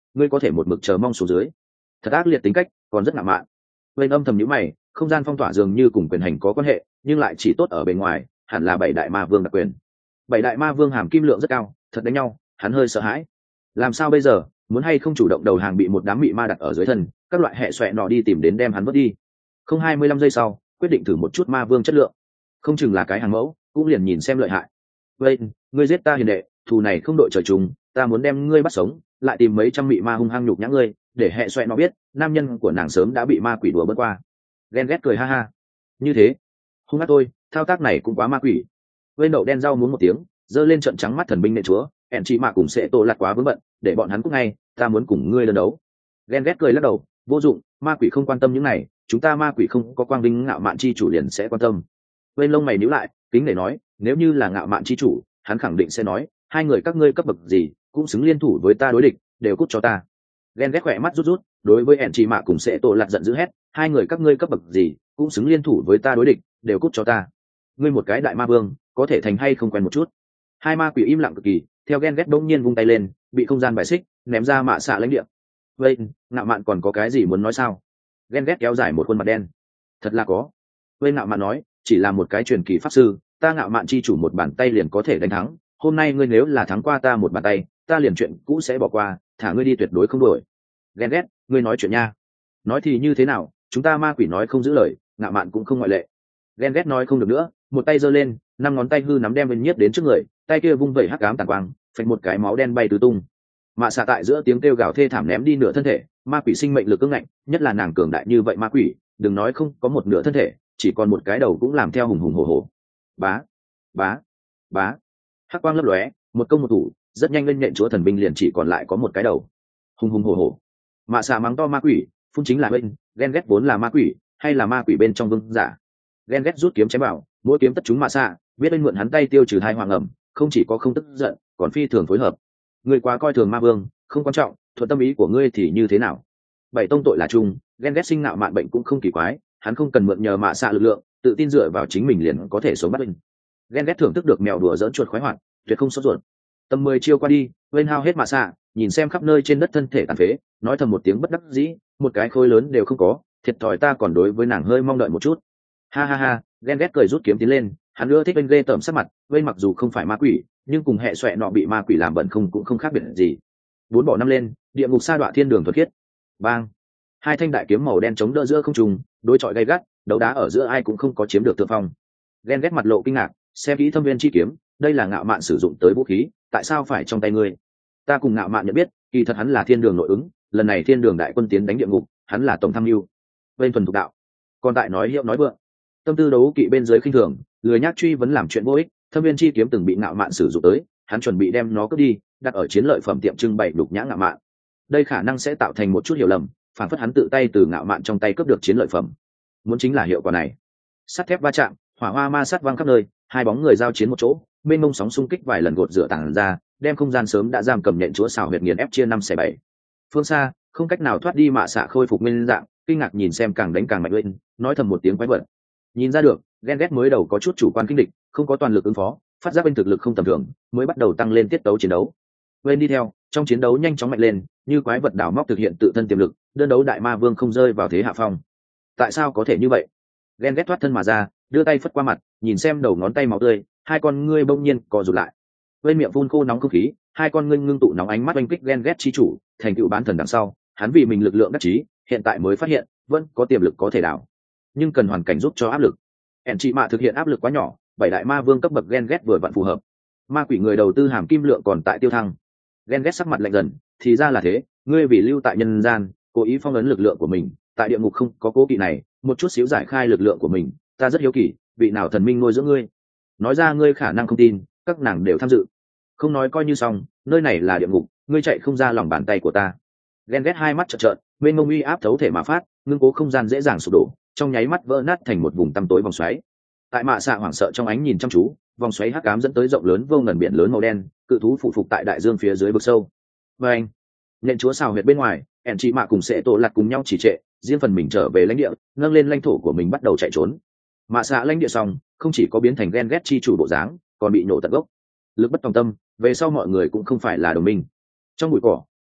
Speaker 1: ngươi có thể một mực chờ mong xuống dưới. Thật ác liệt tính cách, còn rất ngạo mạn. Bên âm thầm nhíu mày, không gian phong tỏa dường như cùng quyền hành có quan hệ, nhưng lại chỉ tốt ở bề ngoài, hẳn là bảy đại ma vương đặc quyền. Bảy đại ma vương hàm kim lượng rất cao, thật đánh nhau, hắn hơi sợ hãi. Làm sao bây giờ, muốn hay không chủ động đầu hàng bị một đám mị ma đặt ở dưới thân, các loại hệ xoẹ nọ đi tìm đến đem hắn vớt đi. Không 25 giây sau, quyết định thử một chút ma vương chất lượng. Không chừng là cái hàng mẫu, cũng liền nhìn xem lợi hại. Vậy, ngươi giết ta hiền đệ, thù này không đội trời chung, ta muốn đem ngươi bắt sống, lại tìm mấy trăm mị ma hung hăng nhục nhã ngươi, để hệ xoẹ nó biết, nam nhân của nàng sớm đã bị ma quỷ đùa bớt qua. Ghen ghét cười ha ha. Như thế, hung ác tôi, thao tác này cũng quá ma quỷ. Bên đậu đen rau muốn một tiếng, giơ lên trận trắng mắt thần binh nệ chúa, ẻn chị mà cùng sẽ tổ lạt quá vướng bận, để bọn hắn cũng ngay, ta muốn cùng ngươi đơn đấu. Ghen ghét cười lắc đầu, vô dụng, ma quỷ không quan tâm những này, chúng ta ma quỷ không có quang vinh ngạo mạn chi chủ liền sẽ quan tâm. Bên lông mày nhíu lại, kính để nói, nếu như là ngạo mạn chi chủ, hắn khẳng định sẽ nói, hai người các ngươi cấp bậc gì, cũng xứng liên thủ với ta đối địch, đều cút cho ta. Ghen ghét khỏe mắt rút rút, đối với ẻn chị mạ cùng sẽ tổ lạt giận dữ hét, hai người các ngươi cấp bậc gì, cũng xứng liên thủ với ta đối địch, đều cút cho ta. Ngươi một cái đại ma vương, có thể thành hay không quen một chút. Hai ma quỷ im lặng cực kỳ, theo ghen ghét đông nhiên vung tay lên, bị không gian bài xích, ném ra mạ xạ lãnh địa. Vậy, ngạo mạn còn có cái gì muốn nói sao? Ghen ghét kéo dài một khuôn mặt đen. Thật là có. Vậy ngạo mạn nói, chỉ là một cái truyền kỳ pháp sư, ta ngạo mạn chi chủ một bàn tay liền có thể đánh thắng. Hôm nay ngươi nếu là thắng qua ta một bàn tay, ta liền chuyện cũ sẽ bỏ qua, thả ngươi đi tuyệt đối không đổi. Ghen ghét, ngươi nói chuyện nha. Nói thì như thế nào, chúng ta ma quỷ nói không giữ lời, ngạo mạn cũng không ngoại lệ. Ghen ghét nói không được nữa, một tay giơ lên, năm ngón tay hư nắm đem bên nhiếp đến trước người, tay kia vung vẩy hắc ám tàn quang, phạch một cái máu đen bay tứ tung. Mạ xạ tại giữa tiếng kêu gào thê thảm ném đi nửa thân thể, ma quỷ sinh mệnh lực cứng ngạnh, nhất là nàng cường đại như vậy ma quỷ, đừng nói không có một nửa thân thể, chỉ còn một cái đầu cũng làm theo hùng hùng hổ hổ. Bá, bá, bá. Hắc quang lấp lóe, một công một thủ, rất nhanh lên nhện chúa thần binh liền chỉ còn lại có một cái đầu. Hùng hùng hổ hổ. Mạ xạ mắng to ma quỷ, phun chính là bên, ghen ghét vốn là ma quỷ, hay là ma quỷ bên trong vương giả. Ghen ghét rút kiếm chém vào, mỗi kiếm tất chúng mạ xạ, biết bên mượn hắn tay tiêu trừ hai hoàng ẩm, không chỉ có không tức giận, còn phi thường phối hợp. Ngươi quá coi thường ma vương, không quan trọng, thuận tâm ý của ngươi thì như thế nào? Bảy tông tội là chung, ghen ghét sinh nạo mạn bệnh cũng không kỳ quái, hắn không cần mượn nhờ mạ xạ lực lượng, tự tin dựa vào chính mình liền có thể sống bắt binh. Ghen ghét thưởng thức được mèo đùa dỡn chuột khoái hoạt, tuyệt không sốt ruột. Tầm 10 chiêu qua đi, bên hao hết mạ xạ, nhìn xem khắp nơi trên đất thân thể tàn phế, nói thầm một tiếng bất đắc dĩ, một cái khối lớn đều không có, thiệt thòi ta còn đối với nàng hơi mong đợi một chút. Ha ha ha, ghen ghét cười rút kiếm tiến lên, hắn ưa thích bên ghê tởm sắc mặt, bên mặc dù không phải ma quỷ, nhưng cùng hệ xoẹ nọ bị ma quỷ làm bẩn không cũng không khác biệt gì. Bốn bỏ năm lên, địa ngục sa đọa thiên đường thuật khiết. Bang! Hai thanh đại kiếm màu đen chống đỡ giữa không trung, đối chọi gay gắt, đấu đá ở giữa ai cũng không có chiếm được thượng phong. Ghen ghét mặt lộ kinh ngạc, xem kỹ thâm viên chi kiếm, đây là ngạo mạn sử dụng tới vũ khí, tại sao phải trong tay ngươi? Ta cùng ngạo mạn nhận biết, kỳ thật hắn là thiên đường nội ứng, lần này thiên đường đại quân tiến đánh địa ngục, hắn là tổng tham mưu. Bên thuần thục đạo, còn tại nói hiệu nói vượng, tâm tư đấu kỵ bên dưới khinh thường, lười nhác truy vấn làm chuyện vô ích. Thâm viên chi kiếm từng bị ngạo mạn sử dụng tới, hắn chuẩn bị đem nó cướp đi, đặt ở chiến lợi phẩm tiệm trưng bày đục nhã ngạo mạn. Đây khả năng sẽ tạo thành một chút hiểu lầm, phản phất hắn tự tay từ ngạo mạn trong tay cướp được chiến lợi phẩm. Muốn chính là hiệu quả này. Sắt thép va chạm, hỏa hoa ma sát văng khắp nơi, hai bóng người giao chiến một chỗ, mênh mông sóng xung kích vài lần gột rửa tảng ra, đem không gian sớm đã giam cầm nhện chúa xào huyệt nghiền ép chia 5/7. Phương xa, không cách nào thoát đi mạ xạ khôi phục nguyên dạng, kinh ngạc nhìn xem càng đánh càng mạnh lên, nói thầm một tiếng quái vật. Nhìn ra được, ghen ghét mới đầu có chút chủ quan kinh địch, không có toàn lực ứng phó, phát giác bên thực lực không tầm thường, mới bắt đầu tăng lên tiết tấu chiến đấu. Bên đi theo, trong chiến đấu nhanh chóng mạnh lên, như quái vật đào móc thực hiện tự thân tiềm lực, đơn đấu đại ma vương không rơi vào thế hạ phong. Tại sao có thể như vậy? Ghen ghét thoát thân mà ra, đưa tay phất qua mặt, nhìn xem đầu ngón tay máu tươi, hai con ngươi bỗng nhiên co rụt lại. Bên miệng phun khô nóng không khí, hai con ngươi ngưng tụ nóng ánh mắt oanh kích ghen ghét chi chủ, thành tựu bán thần đằng sau, hắn vì mình lực lượng đắc chí, hiện tại mới phát hiện, vẫn có tiềm lực có thể đảo, nhưng cần hoàn cảnh giúp cho áp lực. Ẻn chị mạ thực hiện áp lực quá nhỏ, bảy đại ma vương cấp bậc ghen ghét vừa vặn phù hợp. Ma quỷ người đầu tư hàm kim lượng còn tại tiêu thăng. Ghen ghét sắc mặt lạnh dần, thì ra là thế, ngươi vì lưu tại nhân gian, cố ý phong ấn lực lượng của mình, tại địa ngục không có cố kỵ này, một chút xíu giải khai lực lượng của mình, ta rất hiếu kỳ, vị nào thần minh nuôi dưỡng ngươi? Nói ra ngươi khả năng không tin, các nàng đều tham dự. Không nói coi như xong, nơi này là địa ngục, ngươi chạy không ra lòng bàn tay của ta. Ghen ghét hai mắt trợn trợn, bên mông uy áp thấu thể mà phát, ngưng cố không gian dễ dàng sụp đổ, trong nháy mắt vỡ nát thành một vùng tăm tối vòng xoáy. Tại mạ xạ hoảng sợ trong ánh nhìn chăm chú, vòng xoáy hắc ám dẫn tới rộng lớn vô ngần biển lớn màu đen, cự thú phụ phục tại đại dương phía dưới vực sâu. Và anh, nhện chúa xào huyệt bên ngoài, ẻn chị mạ cùng sẽ tổ lặt cùng nhau chỉ trệ, riêng phần mình trở về lãnh địa, nâng lên lãnh thổ của mình bắt đầu chạy trốn. Mạ xạ lãnh địa xong, không chỉ có biến thành ghen ghét chi chủ bộ dáng, còn bị nổ tận gốc. Lực bất tòng tâm, về sau mọi người cũng không phải là đồng minh. Trong bụi cỏ,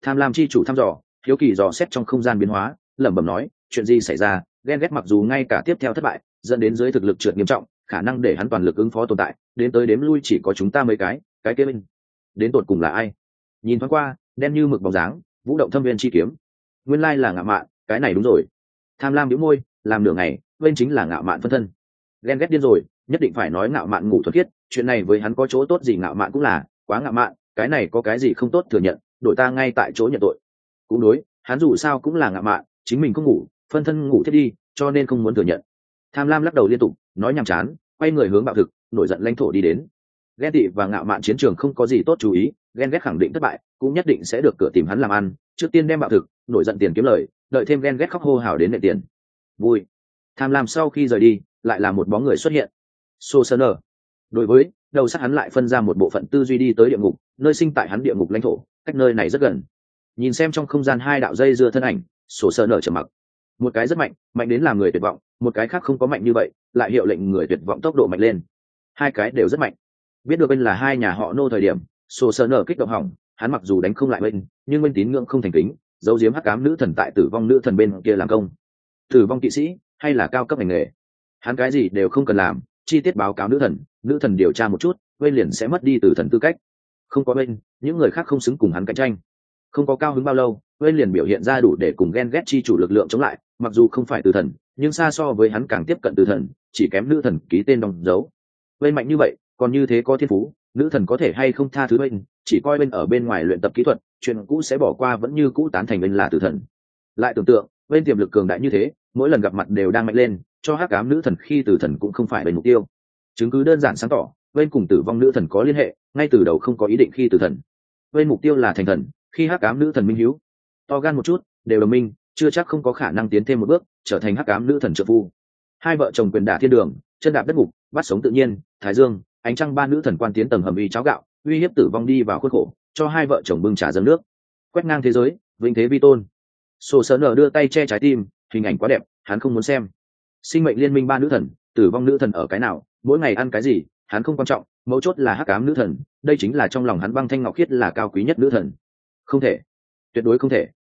Speaker 1: Tham lam chi chủ thăm dò, hiếu kỳ dò xét trong không gian biến hóa, lẩm bẩm nói, chuyện gì xảy ra? Ghen ghét mặc dù ngay cả tiếp theo thất bại, dẫn đến dưới thực lực trượt nghiêm trọng, khả năng để hắn toàn lực ứng phó tồn tại, đến tới đếm lui chỉ có chúng ta mấy cái kia bên. Đến tột cùng là ai? Nhìn thoáng qua, đen như mực bóng dáng, vũ động thâm viên chi kiếm. Nguyên lai là Ngạo Mạn, cái này đúng rồi. Tham lam bĩu môi, làm nửa ngày, bên chính là Ngạo Mạn phân thân. Ghen ghét điên rồi, nhất định phải nói Ngạo Mạn ngủ thuần khiết, chuyện này với hắn có chỗ tốt gì? Ngạo Mạn cũng là quá ngạo mạn, cái này có cái gì không tốt thừa nhận, đổi ta ngay tại chỗ nhận tội. Cũng đối, hắn dù sao cũng là ngạo mạn, chính mình không ngủ, phân thân ngủ thiết đi, cho nên không muốn thừa nhận. Tham lam lắc đầu liên tục, nói nhàm chán, quay người hướng bạo thực, nổi giận lãnh thổ đi đến. Ghen tị và ngạo mạn chiến trường không có gì tốt chú ý, ghen ghét khẳng định thất bại, cũng nhất định sẽ được cửa tìm hắn làm ăn, trước tiên đem bạo thực, nổi giận tiền kiếm lời, đợi thêm ghen ghét khóc hô hào đến nệ tiền. Vui. Tham lam sau khi rời đi, lại là một bóng người xuất hiện. Sô Sơn ở. Đối với đầu sắc hắn lại phân ra một bộ phận tư duy đi tới địa ngục, nơi sinh tại hắn địa ngục lãnh thổ, cách nơi này rất gần. Nhìn xem trong không gian hai đạo dây dưa thân ảnh, Sô Sơn ở trầm mặc. Một cái rất mạnh, mạnh đến làm người tuyệt vọng, một cái khác không có mạnh như vậy, lại hiệu lệnh người tuyệt vọng tốc độ mạnh lên. Hai cái đều rất mạnh. Biết được bên là hai nhà họ Nô thời điểm, Sô Sơn ở kích động hỏng, hắn mặc dù đánh không lại bên, nhưng bên tín ngưỡng không thành kính, giấu giếm hắc ám nữ thần tại tử vong nữ thần bên kia làm công. Tử vong kỵ sĩ hay là cao cấp ngành nghề, hắn cái gì đều không cần làm, chi tiết báo cáo nữ thần điều tra một chút, bên liền sẽ mất đi tử thần tư cách. Không có bên, những người khác không xứng cùng hắn cạnh tranh. Không có cao hứng bao lâu, bên liền biểu hiện ra đủ để cùng ghen ghét chi chủ lực lượng chống lại, mặc dù không phải tử thần, nhưng xa so với hắn càng tiếp cận tử thần, chỉ kém nữ thần ký tên đóng dấu. Bên mạnh như vậy, còn như thế có thiên phú, nữ thần có thể hay không tha thứ bên, chỉ coi bên ở bên ngoài luyện tập kỹ thuật, chuyện cũ sẽ bỏ qua, vẫn như cũ tán thành bên là tử thần. Lại tưởng tượng, bên tiềm lực cường đại như thế, mỗi lần gặp mặt đều đang mạnh lên, cho hắc ám nữ thần khi tử thần cũng không phải bên mục tiêu. Chứng cứ đơn giản sáng tỏ, bên cùng tử vong nữ thần có liên hệ, ngay từ đầu không có ý định khi tử thần. Bên mục tiêu là thành thần, khi hắc ám nữ thần minh hiếu. To gan một chút, đều đồng minh, chưa chắc không có khả năng tiến thêm một bước, trở thành hắc ám nữ thần trợ phu. Hai vợ chồng quyền đả thiên đường, chân đạp đất ngục, bắt sống tự nhiên, thái dương, ánh trăng, ba nữ thần quan tiến tầng hầm uy cháo gạo, uy hiếp tử vong đi vào khuôn khổ, cho hai vợ chồng bưng trà dâng nước, quét ngang thế giới, vĩnh thế vi tôn. Sô Sơn ở đưa tay che trái tim, hình ảnh quá đẹp, hắn không muốn xem. Sinh mệnh liên minh ba nữ thần, tử vong nữ thần ở cái nào, mỗi ngày ăn cái gì, hắn không quan trọng, mấu chốt là hắc ám nữ thần, đây chính là trong lòng hắn băng thanh ngọc khiết là cao quý nhất nữ thần. Không thể, tuyệt đối không thể.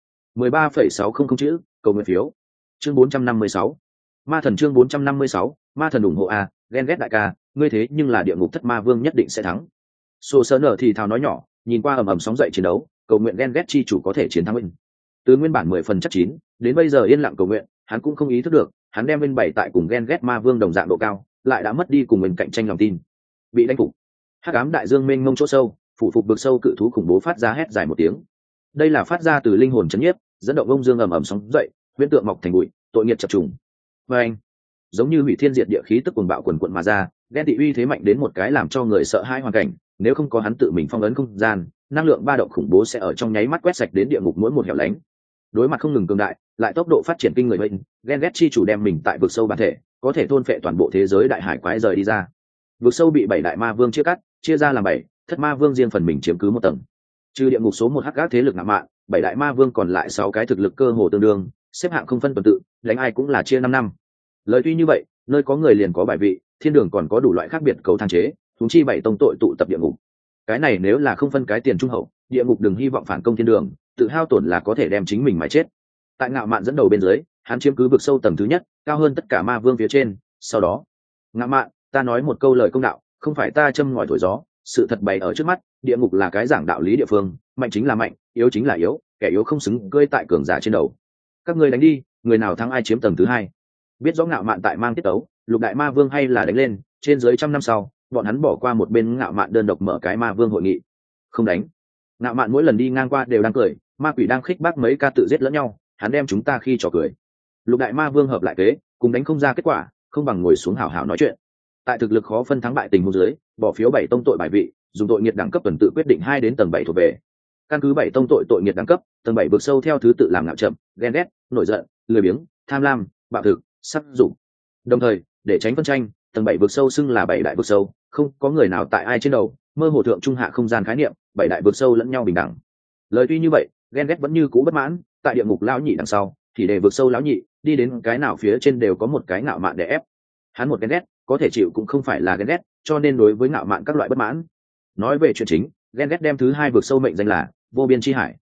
Speaker 1: 13,600 chữ, cầu nguyện phiếu. Chương 456. Ma thần chương 456, ma thần ủng hộ a, ghen ghét đại ca, ngươi thế nhưng là địa ngục thất ma vương nhất định sẽ thắng. Sô Sơn ở thì thào nói nhỏ, nhìn qua ầm ầm sóng dậy chiến đấu, cầu nguyện ghen ghét chi chủ có thể chiến thắng mình. Từ nguyên bản 10 phần chắc chín, đến bây giờ yên lặng cầu nguyện, hắn cũng không ý thức được, hắn đem bên bảy tại cùng ghen ghét ma vương đồng dạng độ cao, lại đã mất đi cùng mình cạnh tranh lòng tin. Bị đánh phục. Hắc ám đại dương mênh mông chỗ sâu, phủ phục vực sâu cự thú khủng bố phát ra hét dài một tiếng. Đây là phát ra từ linh hồn chấn nhiếp, dẫn động ông dương ầm ầm sóng dậy, huyễn tượng mọc thành bụi, tội nghiệp chập trùng. Và anh, giống như hủy thiên diệt địa khí tức cuồng bạo quần quần mà ra, ghen tị uy thế mạnh đến một cái làm cho người sợ hãi hoàn cảnh, nếu không có hắn tự mình phong ấn không gian, năng lượng ba động khủng bố sẽ ở trong nháy mắt quét sạch đến địa ngục mỗi một hẻo lánh. Đối mặt không ngừng cường đại, lại tốc độ phát triển kinh người bệnh, ghen ghét chi chủ đem mình tại vực sâu bản thể, có thể thôn phệ toàn bộ thế giới đại hải quái rời đi ra. Vực sâu bị 7 đại ma vương chia cắt, chia ra làm 7, thất ma vương riêng phần mình chiếm cứ một tầng. Trừ địa ngục số 1 hắc ác thế lực ngạo mạn, 7 đại ma vương còn lại 6 cái thực lực cơ hồ tương đương, xếp hạng không phân tuần tự, đánh ai cũng là chia 5 năm. Lời tuy như vậy, nơi có người liền có bài vị, thiên đường còn có đủ loại khác biệt cầu thang chế, chúng chi 7 tông tội tụ tập địa ngục. Cái này nếu là không phân cái tiền trung hậu, địa ngục đừng hy vọng phản công thiên đường, tự hao tổn là có thể đem chính mình mà chết. Tại ngạo mạn dẫn đầu bên dưới, hắn chiếm cứ vực sâu tầng thứ nhất, cao hơn tất cả ma vương phía trên. Sau đó, ngạo mạn, ta nói một câu lời công đạo, không phải ta châm ngòi thổi gió, sự thật bày ở trước mắt, địa ngục là cái giảng đạo lý địa phương, mạnh chính là mạnh, yếu chính là yếu, kẻ yếu không xứng cơi tại cường giả trên đầu. Các ngươi đánh đi, người nào thắng ai chiếm tầng thứ hai. Biết rõ ngạo mạn tại mang tiết tấu, lục đại ma vương hay là đánh lên, trên dưới 100 năm sau, bọn hắn bỏ qua một bên ngạo mạn đơn độc mở cái ma vương hội nghị. Không đánh. Ngạo mạn mỗi lần đi ngang qua đều đang cười, ma quỷ đang khích bác mấy ca tự giết lẫn nhau, hắn đem chúng ta khi trò cười. Lục đại ma vương hợp lại kế, cùng đánh không ra kết quả, không bằng ngồi xuống hảo hảo nói chuyện. Tại thực lực khó phân thắng bại tình huống dưới, bỏ phiếu 7 tông tội bài vị, dùng tội nghiệt đẳng cấp tuần tự quyết định 2 đến tầng 7 thuộc về. Căn cứ 7 tông tội nghiệt đẳng cấp, tầng 7 bước sâu theo thứ tự làm ngạo chậm, ghen ghét, nổi giận, lười biếng, tham lam, bạo thực, sắc dụng. Đồng thời, để tránh phân tranh, tầng 7 vực sâu xưng là 7 đại vực sâu, không có người nào tại ai trên đầu, mơ hồ thượng trung hạ không gian khái niệm, 7 đại vực sâu lẫn nhau bình đẳng. Lời tuy như vậy, ghen ghét vẫn như cũ bất mãn, tại địa ngục lão nhị đằng sau, thì để vực sâu lão nhị, đi đến cái nào phía trên đều có một cái ngạo mạn để ép. Hắn một ghen ghét, có thể chịu cũng không phải là ghen ghét, cho nên đối với ngạo mạn các loại bất mãn. Nói về chuyện chính, ghen ghét đem thứ hai vực sâu mệnh danh là vô biên chi hải.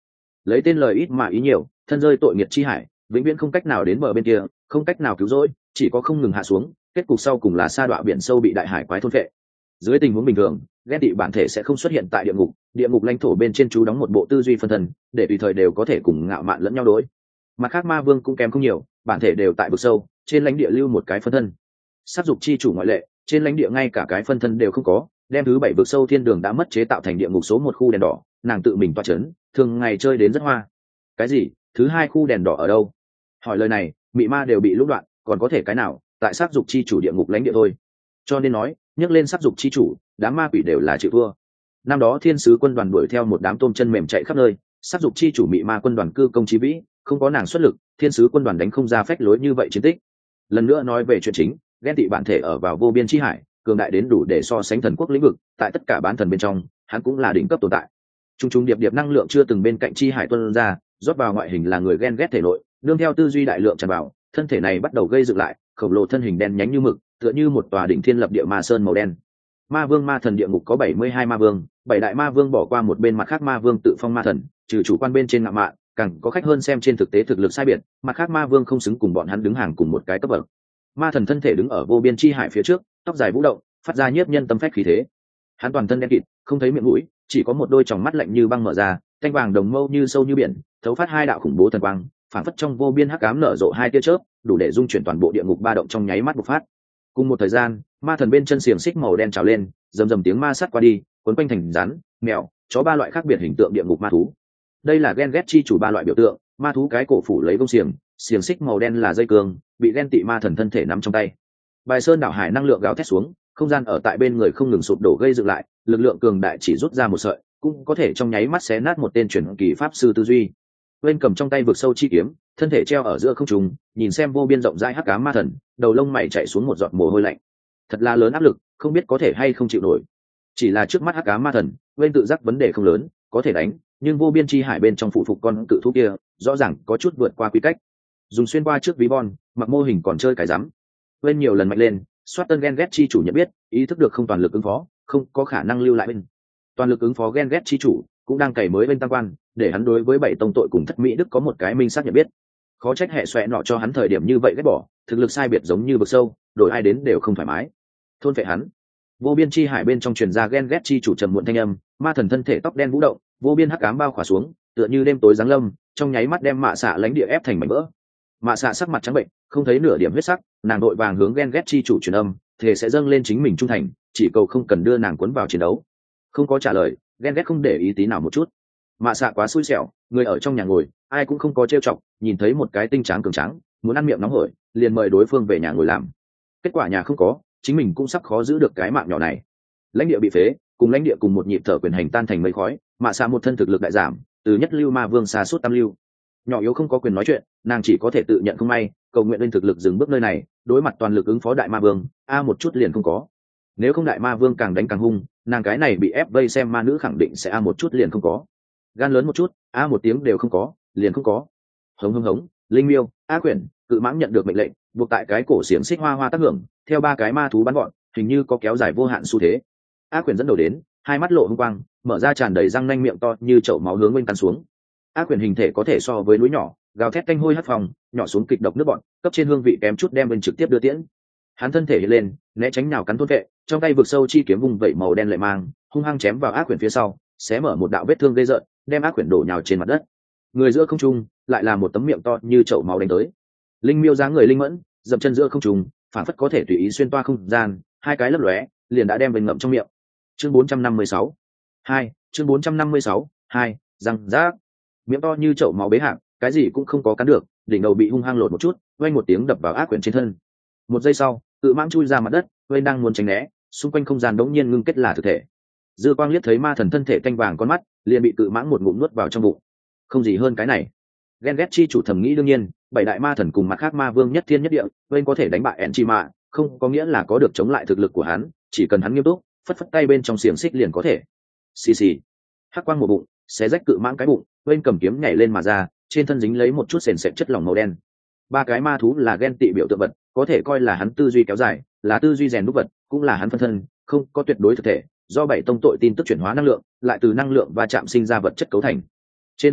Speaker 1: lấy tên lời ít mà ý nhiều, thân rơi tội nghiệt chi hải, vĩnh viễn không cách nào đến bờ bên kia, không cách nào cứu rỗi, chỉ có không ngừng hạ xuống, kết cục sau cùng là sa đọa biển sâu bị đại hải quái thôn phệ. Dưới tình huống bình thường, ghen tị bản thể sẽ không xuất hiện tại địa ngục lãnh thổ bên trên chú đóng một bộ tư duy phân thân, để tùy thời đều có thể cùng ngạo mạn lẫn nhau đối. Mặt khác ma vương cũng kém không nhiều, bản thể đều tại vực sâu, trên lãnh địa lưu một cái phân thân. Sát dục chi chủ ngoại lệ, trên lãnh địa ngay cả cái phân thân đều không có, đem thứ 7 vực sâu thiên đường đã mất chế tạo thành địa ngục số 1 khu đèn đỏ, nàng tự mình toa chấn, thường ngày chơi đến rất hoa. Cái gì? Thứ 2 khu đèn đỏ ở đâu? Hỏi lời này, mị ma đều bị lũng đoạn, còn có thể cái nào, tại sát dục chi chủ địa ngục lãnh địa thôi. Cho nên nói, nhắc lên sát dục chi chủ, đám ma quỷ đều là chịu thua. Năm đó thiên sứ quân đoàn đuổi theo một đám tôm chân mềm chạy khắp nơi, sát dục chi chủ mị ma quân đoàn cư công chí vĩ, không có nàng xuất lực, thiên sứ quân đoàn đánh không ra phách lối như vậy chiến tích. Lần nữa nói về chuyện chính, ghen tị bản thể ở vào vô biên chi hải, cường đại đến đủ để so sánh thần quốc lĩnh vực, tại tất cả bán thần bên trong, hắn cũng là đỉnh cấp tồn tại. Trung trung điệp điệp năng lượng chưa từng bên cạnh chi hải tuôn ra, rót vào ngoại hình là người ghen ghét thể nội, nương theo tư duy đại lượng tràn vào, thân thể này bắt đầu gây dựng lại, khổng lồ thân hình đen nhánh như mực, tựa như một tòa đỉnh thiên lập địa ma sơn màu đen. Ma vương ma thần địa ngục có 72 ma vương, 7 đại ma vương bỏ qua một bên, mặt khác ma vương tự phong ma thần, trừ chủ quan bên trên ngạo mạn, càng có khách hơn xem trên thực tế thực lực sai biệt, mặt khác ma vương không xứng cùng bọn hắn đứng hàng cùng một cái cấp bậc. Ma thần thân thể đứng ở vô biên chi hải phía trước, tóc dài vũ động, phát ra nhiếp nhân tâm phách khí thế. Hắn toàn thân đen kịt, không thấy miệng mũi, chỉ có một đôi tròng mắt lạnh như băng mở ra, thanh vàng đồng mâu như sâu như biển, thấu phát hai đạo khủng bố thần quang, phản phất trong vô biên hắc ám nở rộ hai tia chớp, đủ để dung chuyển toàn bộ địa ngục ba động trong nháy mắt bộc phát. Cùng một thời gian, ma thần bên chân xiềng xích màu đen trào lên, rầm rầm tiếng ma sát qua đi, cuốn quanh thành rắn, mèo, chó ba loại khác biệt hình tượng địa ngục ma thú. Đây là ghen ghét chi chủ ba loại biểu tượng, ma thú cái cổ phủ lấy gông xiềng, xiềng xích màu đen là dây cương, bị ghen tị ma thần thân thể nắm trong tay. Bài sơn đảo hải năng lượng gào thét xuống, không gian ở tại bên người không ngừng sụp đổ gây dựng lại, lực lượng cường đại chỉ rút ra một sợi, cũng có thể trong nháy mắt xé nát một tên truyền kỳ pháp sư tư duy. Bên cầm trong tay vực sâu chi kiếm, thân thể treo ở giữa không trung, nhìn xem vô biên rộng rãi hắc ám ma thần, đầu lông mày chạy xuống một giọt mồ hôi lạnh. Thật là lớn áp lực, không biết có thể hay không chịu nổi. Chỉ là trước mắt hắc ám ma thần, bên tự giác vấn đề không lớn, có thể đánh, nhưng vô biên chi hải bên trong phụ phục con cự thú kia, rõ ràng có chút vượt qua quy cách. Dùng xuyên qua trước ví von, mặc mô hình còn chơi cái rắm. Bên nhiều lần mạnh lên, soát tân ghen ghét chi chủ nhận biết, ý thức được không toàn lực ứng phó, không có khả năng lưu lại bên. Toàn lực ứng phó ghen ghét chi chủ, cũng đang cày mới bên tăng quan, để hắn đối với 7 tông tội cùng thất mỹ đức có một cái minh xác nhận biết. Khó trách hệ xoẹ nọ cho hắn thời điểm như vậy ghét bỏ, thực lực sai biệt giống như vực sâu, đổi ai đến đều không thoải mái. Thôn phệ hắn. Vô biên chi hải bên trong truyền ra ghen ghét chi chủ trầm muộn thanh âm, ma thần thân thể tóc đen vũ động, vô biên hắc ám bao khỏa xuống, tựa như đêm tối giáng lâm, trong nháy mắt đem mạ xạ lãnh địa ép thành mảnh vỡ. Mạ xạ sắc mặt trắng bệnh, không thấy nửa điểm huyết sắc, nàng đội vàng hướng ghen ghét chi chủ truyền âm, thề sẽ dâng lên chính mình trung thành, chỉ cầu không cần đưa nàng cuốn vào chiến đấu. Không có trả lời, ghen ghét không để ý tí nào một chút. Mạ xạ quá xui xẻo, người ở trong nhà ngồi, ai cũng không có trêu chọc, nhìn thấy một cái tinh tráng cường tráng, muốn ăn miệng nóng hổi, liền mời đối phương về nhà ngồi làm. Kết quả nhà không có, chính mình cũng sắp khó giữ được cái mạng nhỏ này. Lãnh địa bị phế, cùng lãnh địa cùng một nhịp thở quyền hành tan thành mây khói, mạ xạ một thân thực lực đại giảm, từ nhất lưu ma vương xa suốt tam lưu. Nhỏ yếu không có quyền nói chuyện, nàng chỉ có thể tự nhận không may, cầu nguyện lên thực lực dừng bước nơi này, đối mặt toàn lực ứng phó đại ma vương, một chút liền không có. Nếu không đại ma vương càng đánh càng hung, nàng cái này bị ép vây xem ma nữ khẳng định sẽ một chút liền không có. Gan lớn một chút, một tiếng đều không có, liền không có. Hống hống hống, linh miêu, quyển, cự mãng nhận được mệnh lệnh, buộc tại cái cổ xiềng xích hoa hoa tác hưởng, theo 3 cái ma thú bắn gọn, hình như có kéo dài vô hạn xu thế. Quyển dẫn đầu đến, hai mắt lộ hung quang, mở ra tràn đầy răng nanh miệng to như chậu máu hướng bên cắn xuống. Quyển hình thể có thể so với núi nhỏ, gào thét canh hôi hất phòng, nhỏ xuống kịch độc nước bọn, cấp trên hương vị kém chút đem bên trực tiếp đưa tiễn. Hắn thân thể hiện lên, né tránh nào cắn thôn vệ, trong tay vực sâu chi kiếm vùng vẩy màu đen lệ mang, hung hăng chém vào Quyển phía sau, xé mở một đạo vết thương gây rợn, đem Quyển đổ nhào trên mặt đất. Người giữa không trung lại là một tấm miệng to như chậu máu đánh tới. Linh miêu dáng người linh mẫn, dậm chân giữa không trung, phản phất có thể tùy ý xuyên toa không gian, hai cái lấp lóe, liền đã đem bên ngậm trong miệng. Chương 456. 2, chương 456. 2, răng rác. Miệng to như chậu máu bế hạng, cái gì cũng không có cắn được, đỉnh đầu bị hung hăng lột một chút, vang một tiếng đập vào Quyển trên thân. Một giây sau, cự mãng chui ra mặt đất, vang đang muốn tránh né, xung quanh không gian đống nhiên ngưng kết là thực thể. Dư Quang liếc thấy ma thần thân thể canh vàng con mắt, liền bị cự mãng một ngụm nuốt vào trong bụng. Không gì hơn cái này. Ghen ghét chi chủ thầm nghĩ đương nhiên, 7 đại ma thần cùng mặt khác ma vương nhất thiên nhất địa, bên có thể đánh bại Enchima, không có nghĩa là có được chống lại thực lực của hắn, chỉ cần hắn nghiêm túc, phất phất tay bên trong xiềng xích liền có thể. Xì xì. Hắc quang một bụng, xé rách cự mãng cái bụng, bên cầm kiếm nhảy lên mà ra, trên thân dính lấy một chút sền sệt chất lỏng màu đen. 3 cái ma thú là ghen tị biểu tượng vật, có thể coi là hắn tư duy kéo dài, là tư duy rèn đúc vật, cũng là hắn phân thân, không có tuyệt đối thực thể, do 7 tông tội tin tức chuyển hóa năng lượng, lại từ năng lượng va chạm sinh ra vật chất cấu thành. Trên bản chất,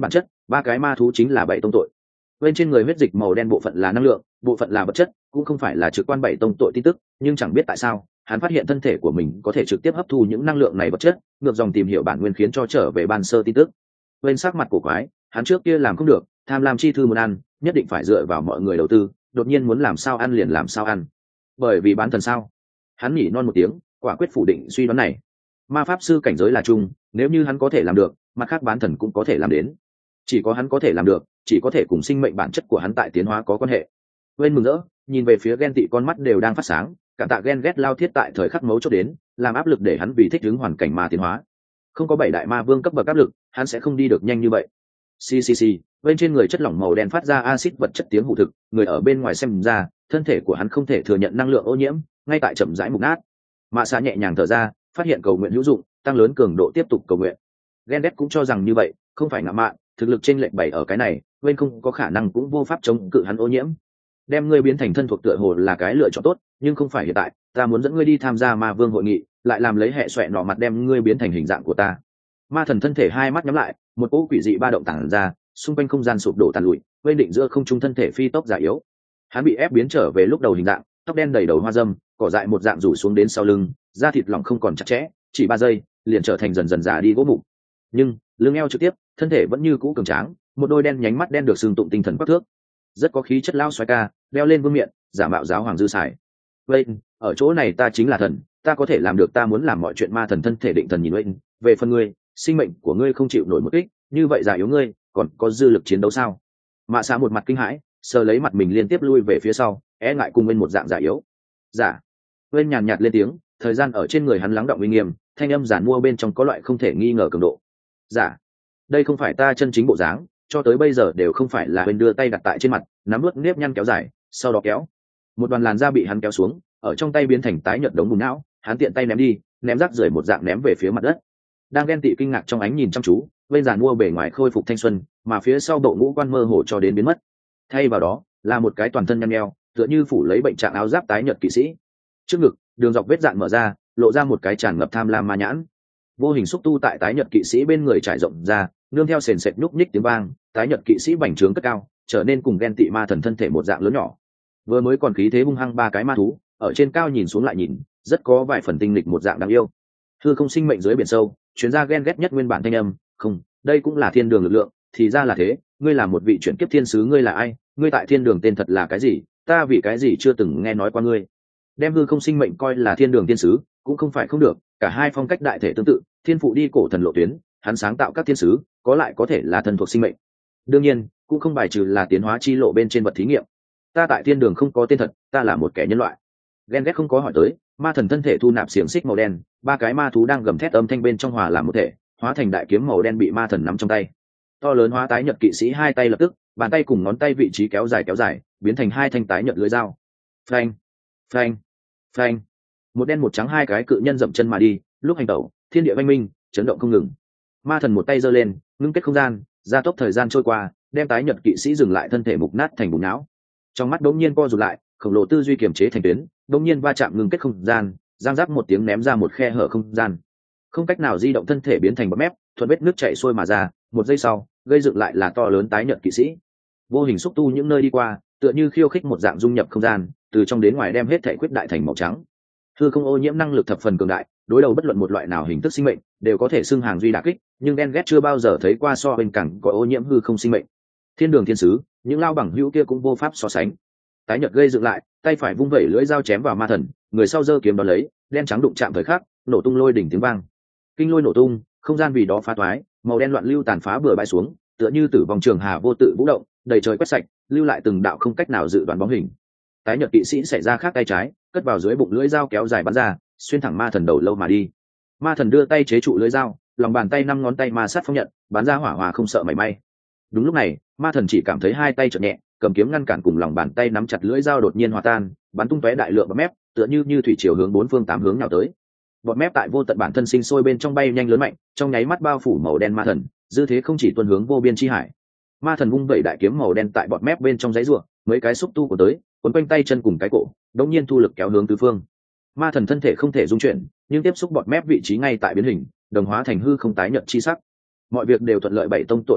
Speaker 1: ba cái ma thú chính là bảy tông tội. Bên trên người huyết dịch màu đen bộ phận là năng lượng, bộ phận là vật chất, cũng không phải là trực quan bảy tông tội tin tức, nhưng chẳng biết tại sao hắn phát hiện thân thể của mình có thể trực tiếp hấp thu những năng lượng này vật chất, ngược dòng tìm hiểu bản nguyên khiến cho trở về ban sơ tin tức. Bên sắc mặt của quái, hắn trước kia làm không được, tham lam chi thư muốn ăn, nhất định phải dựa vào mọi người đầu tư, đột nhiên muốn làm sao ăn liền làm sao ăn. Bởi vì bán thần sao? Hắn nhỉ non một tiếng, quả quyết phủ định suy đoán này. Ma pháp sư cảnh giới là chung, nếu như hắn có thể làm được, mặt khác bán thần cũng có thể làm đến. Chỉ có hắn có thể làm được, chỉ có thể cùng sinh mệnh bản chất của hắn tại tiến hóa có quan hệ. Bên mừng rỡ, nhìn về phía ghen tị con mắt đều đang phát sáng, cả tạ ghen ghét lao thiết tại thời khắc mấu chốt đến, làm áp lực để hắn vì thích ứng hoàn cảnh ma tiến hóa. Không có bảy đại ma vương cấp bậc áp lực, hắn sẽ không đi được nhanh như vậy. Ccc, bên trên người chất lỏng màu đen phát ra axit vật chất tiếng hụ thực, người ở bên ngoài xem ra, thân thể của hắn không thể thừa nhận năng lượng ô nhiễm, ngay tại chậm rãi mục nát. Mạ Xạ nhẹ nhàng thở ra, phát hiện cầu nguyện hữu dụng, tăng lớn cường độ tiếp tục cầu nguyện. Gendet cũng cho rằng như vậy, không phải ngạo mạn, thực lực trên lệnh bày ở cái này, bên không có khả năng cũng vô pháp chống cự hắn ô nhiễm. Đem ngươi biến thành thân thuộc tựa hồ là cái lựa chọn tốt, nhưng không phải hiện tại, ta muốn dẫn ngươi đi tham gia ma vương hội nghị, lại làm lấy hệ xoẹ nọ mặt đem ngươi biến thành hình dạng của ta. Ma thần thân thể hai mắt nhắm lại, một cỗ quỷ dị ba động tản ra, xung quanh không gian sụp đổ tàn lụi, bên định giữa không trung thân thể phi tốc già yếu. Hắn bị ép biến trở về lúc đầu hình dạng, tóc đen đầy đầu hoa dâm, cỏ dại một dạng rủ xuống đến sau lưng, da thịt lỏng không còn chặt chẽ, chỉ 3 giây liền trở thành dần dần già đi gỗ mục. Nhưng lưng eo trực tiếp, thân thể vẫn như cũ cường tráng, một đôi đen nhánh mắt đen được xương tụng tinh thần quắc thước, rất có khí chất lao xoái ca, đeo lên vương miện, giả mạo giáo hoàng dư sải. Vậy ở chỗ này ta chính là thần, ta có thể làm được ta muốn làm mọi chuyện. Ma thần thân thể định thần nhìn Wayne, về phần ngươi, sinh mệnh của ngươi không chịu nổi một kích, như vậy già yếu ngươi còn có dư lực chiến đấu sao? Mạ Xạ một mặt kinh hãi, sờ lấy mặt mình liên tiếp lui về phía sau, e ngại cùng bên một dạng già yếu. Giả. Wayne nhàn nhạt lên tiếng, thời gian ở trên người hắn lắng động uy nghiêm, thanh âm giản mua bên trong có loại không thể nghi ngờ cường độ. Giả. Đây không phải ta chân chính bộ dáng, cho tới bây giờ đều không phải là Wayne đưa tay đặt tại trên mặt, nắm nuốt nếp nhăn kéo dài, sau đó kéo. Một đoàn làn da bị hắn kéo xuống, ở trong tay biến thành tái nhợt đống bùn não, hắn tiện tay ném đi, ném rác rưởi một dạng ném về phía mặt đất. Đang ghen tị kinh ngạc trong ánh nhìn chăm chú, bên giàn mua bề ngoài khôi phục thanh xuân, mà phía sau bộ ngũ quan mơ hồ cho đến biến mất. Thay vào đó là một cái toàn thân nhăn nheo, tựa như phủ lấy bệnh trạng áo giáp tái nhợt kỵ sĩ. Trước ngực, đường dọc vết dạn mở ra, lộ ra một cái tràn ngập tham lam ma nhãn. Vô hình xúc tu tại tái nhợt kỵ sĩ bên người trải rộng ra, nương theo sền sệt nhúc nhích tiếng vang, tái nhợt kỵ sĩ bành trướng cất cao, trở nên cùng ghen tị ma thần thân thể một dạng lớn nhỏ. Vừa mới còn khí thế hung hăng ba cái ma thú, ở trên cao nhìn xuống lại nhìn, rất có vài phần tinh lịch một dạng đáng yêu. Hư không sinh mệnh dưới biển sâu, chuyến ra ghen ghét nhất nguyên bản thanh âm, không, đây cũng là thiên đường lực lượng, thì ra là thế, ngươi là một vị chuyển kiếp thiên sứ, ngươi là ai, ngươi tại thiên đường tên thật là cái gì, ta vì cái gì chưa từng nghe nói qua ngươi. Đem hư không sinh mệnh coi là thiên đường thiên sứ, cũng không phải không được, cả hai phong cách đại thể tương tự, thiên phụ đi cổ thần lộ tuyến, hắn sáng tạo các thiên sứ, có lại có thể là thần thuộc sinh mệnh. Đương nhiên, cũng không bài trừ là tiến hóa chi lộ bên trên vật thí nghiệm. Ta tại thiên đường không có tên thật, ta là một kẻ nhân loại. Ghen ghét không có hỏi tới, ma thần thân thể thu nạp xiềng xích màu đen, ba cái ma thú đang gầm thét âm thanh bên trong hòa làm một thể, hóa thành đại kiếm màu đen bị ma thần nắm trong tay. To lớn hóa tái nhật kỵ sĩ hai tay lập tức, bàn tay cùng ngón tay vị trí kéo dài, biến thành hai thanh tái nhật lưỡi dao. Phanh, phanh, phanh. Một đen một trắng hai cái cự nhân dậm chân mà đi, lúc hành tẩu, thiên địa vang minh, chấn động không ngừng. Ma thần một tay giơ lên, ngưng kết không gian, gia tốc thời gian trôi qua, đem tái nhật kỵ sĩ dừng lại thân thể mục nát thành bùn não. Trong mắt đống nhiên co rụt lại, khổng lồ tư duy kiềm chế thành tuyến, đống nhiên va chạm ngưng kết không gian, giang giáp một tiếng ném ra một khe hở không gian. Không cách nào di động thân thể biến thành bọt mép, thuận vết nước chảy xuôi mà ra, một giây sau, gây dựng lại là to lớn tái nhợt kỵ sĩ. Vô hình xúc tu những nơi đi qua, tựa như khiêu khích một dạng dung nhập không gian, từ trong đến ngoài đem hết thể quyết đại thành màu trắng. Hư không ô nhiễm năng lực thập phần cường đại, đối đầu bất luận một loại nào hình thức sinh mệnh, đều có thể xưng hàng duy đả kích, nhưng đen ghét chưa bao giờ thấy qua so bên cẳng có ô nhiễm hư không sinh mệnh. Thiên đường thiên sứ, những lao bằng hữu kia cũng vô pháp so sánh. Tái nhợt gây dựng lại, tay phải vung vẩy lưỡi dao chém vào ma thần, người sau giơ kiếm đón lấy, đen trắng đụng chạm thời khắc, nổ tung lôi đỉnh tiếng vang. Kinh lôi nổ tung, không gian vì đó phá toái, màu đen loạn lưu tàn phá bừa bãi xuống, tựa như tử vong trường hà vô tự vũ động, đầy trời quét sạch, lưu lại từng đạo không cách nào dự đoán bóng hình. Tái nhợt kỵ sĩ xảy ra khác tay trái, cất vào dưới bụng lưỡi dao kéo dài bắn ra, xuyên thẳng ma thần đầu lâu mà đi. Ma thần đưa tay chế trụ lưỡi dao, lòng bàn tay 5 ngón tay ma sát phong nhận, bắn ra hỏa hòa không sợ mảy may. Đúng lúc này, ma thần chỉ cảm thấy hai tay chợt nhẹ, cầm kiếm ngăn cản cùng lòng bàn tay nắm chặt lưỡi dao đột nhiên hòa tan, bắn tung tóe đại lượng bọt mép, tựa như thủy triều hướng bốn phương tám hướng nào tới. Bọt mép tại vô tận bản thân sinh sôi bên trong bay nhanh lớn mạnh, trong nháy mắt bao phủ màu đen ma thần, dư thế không chỉ tuôn hướng vô biên chi hải. Ma thần vung vẩy đại kiếm màu đen tại bọt mép bên trong giấy rùa, mấy cái xúc tu của tới, cuốn quanh tay chân cùng cái cổ, đột nhiên thu lực kéo hướng tứ phương. Ma thần thân thể không thể dung chuyển, nhưng tiếp xúc bọt mép vị trí ngay tại biến hình, đồng hóa thành hư không tái nhợt chi sắc. Mọi việc đều thuận lợi, bảy tông tội tin tức,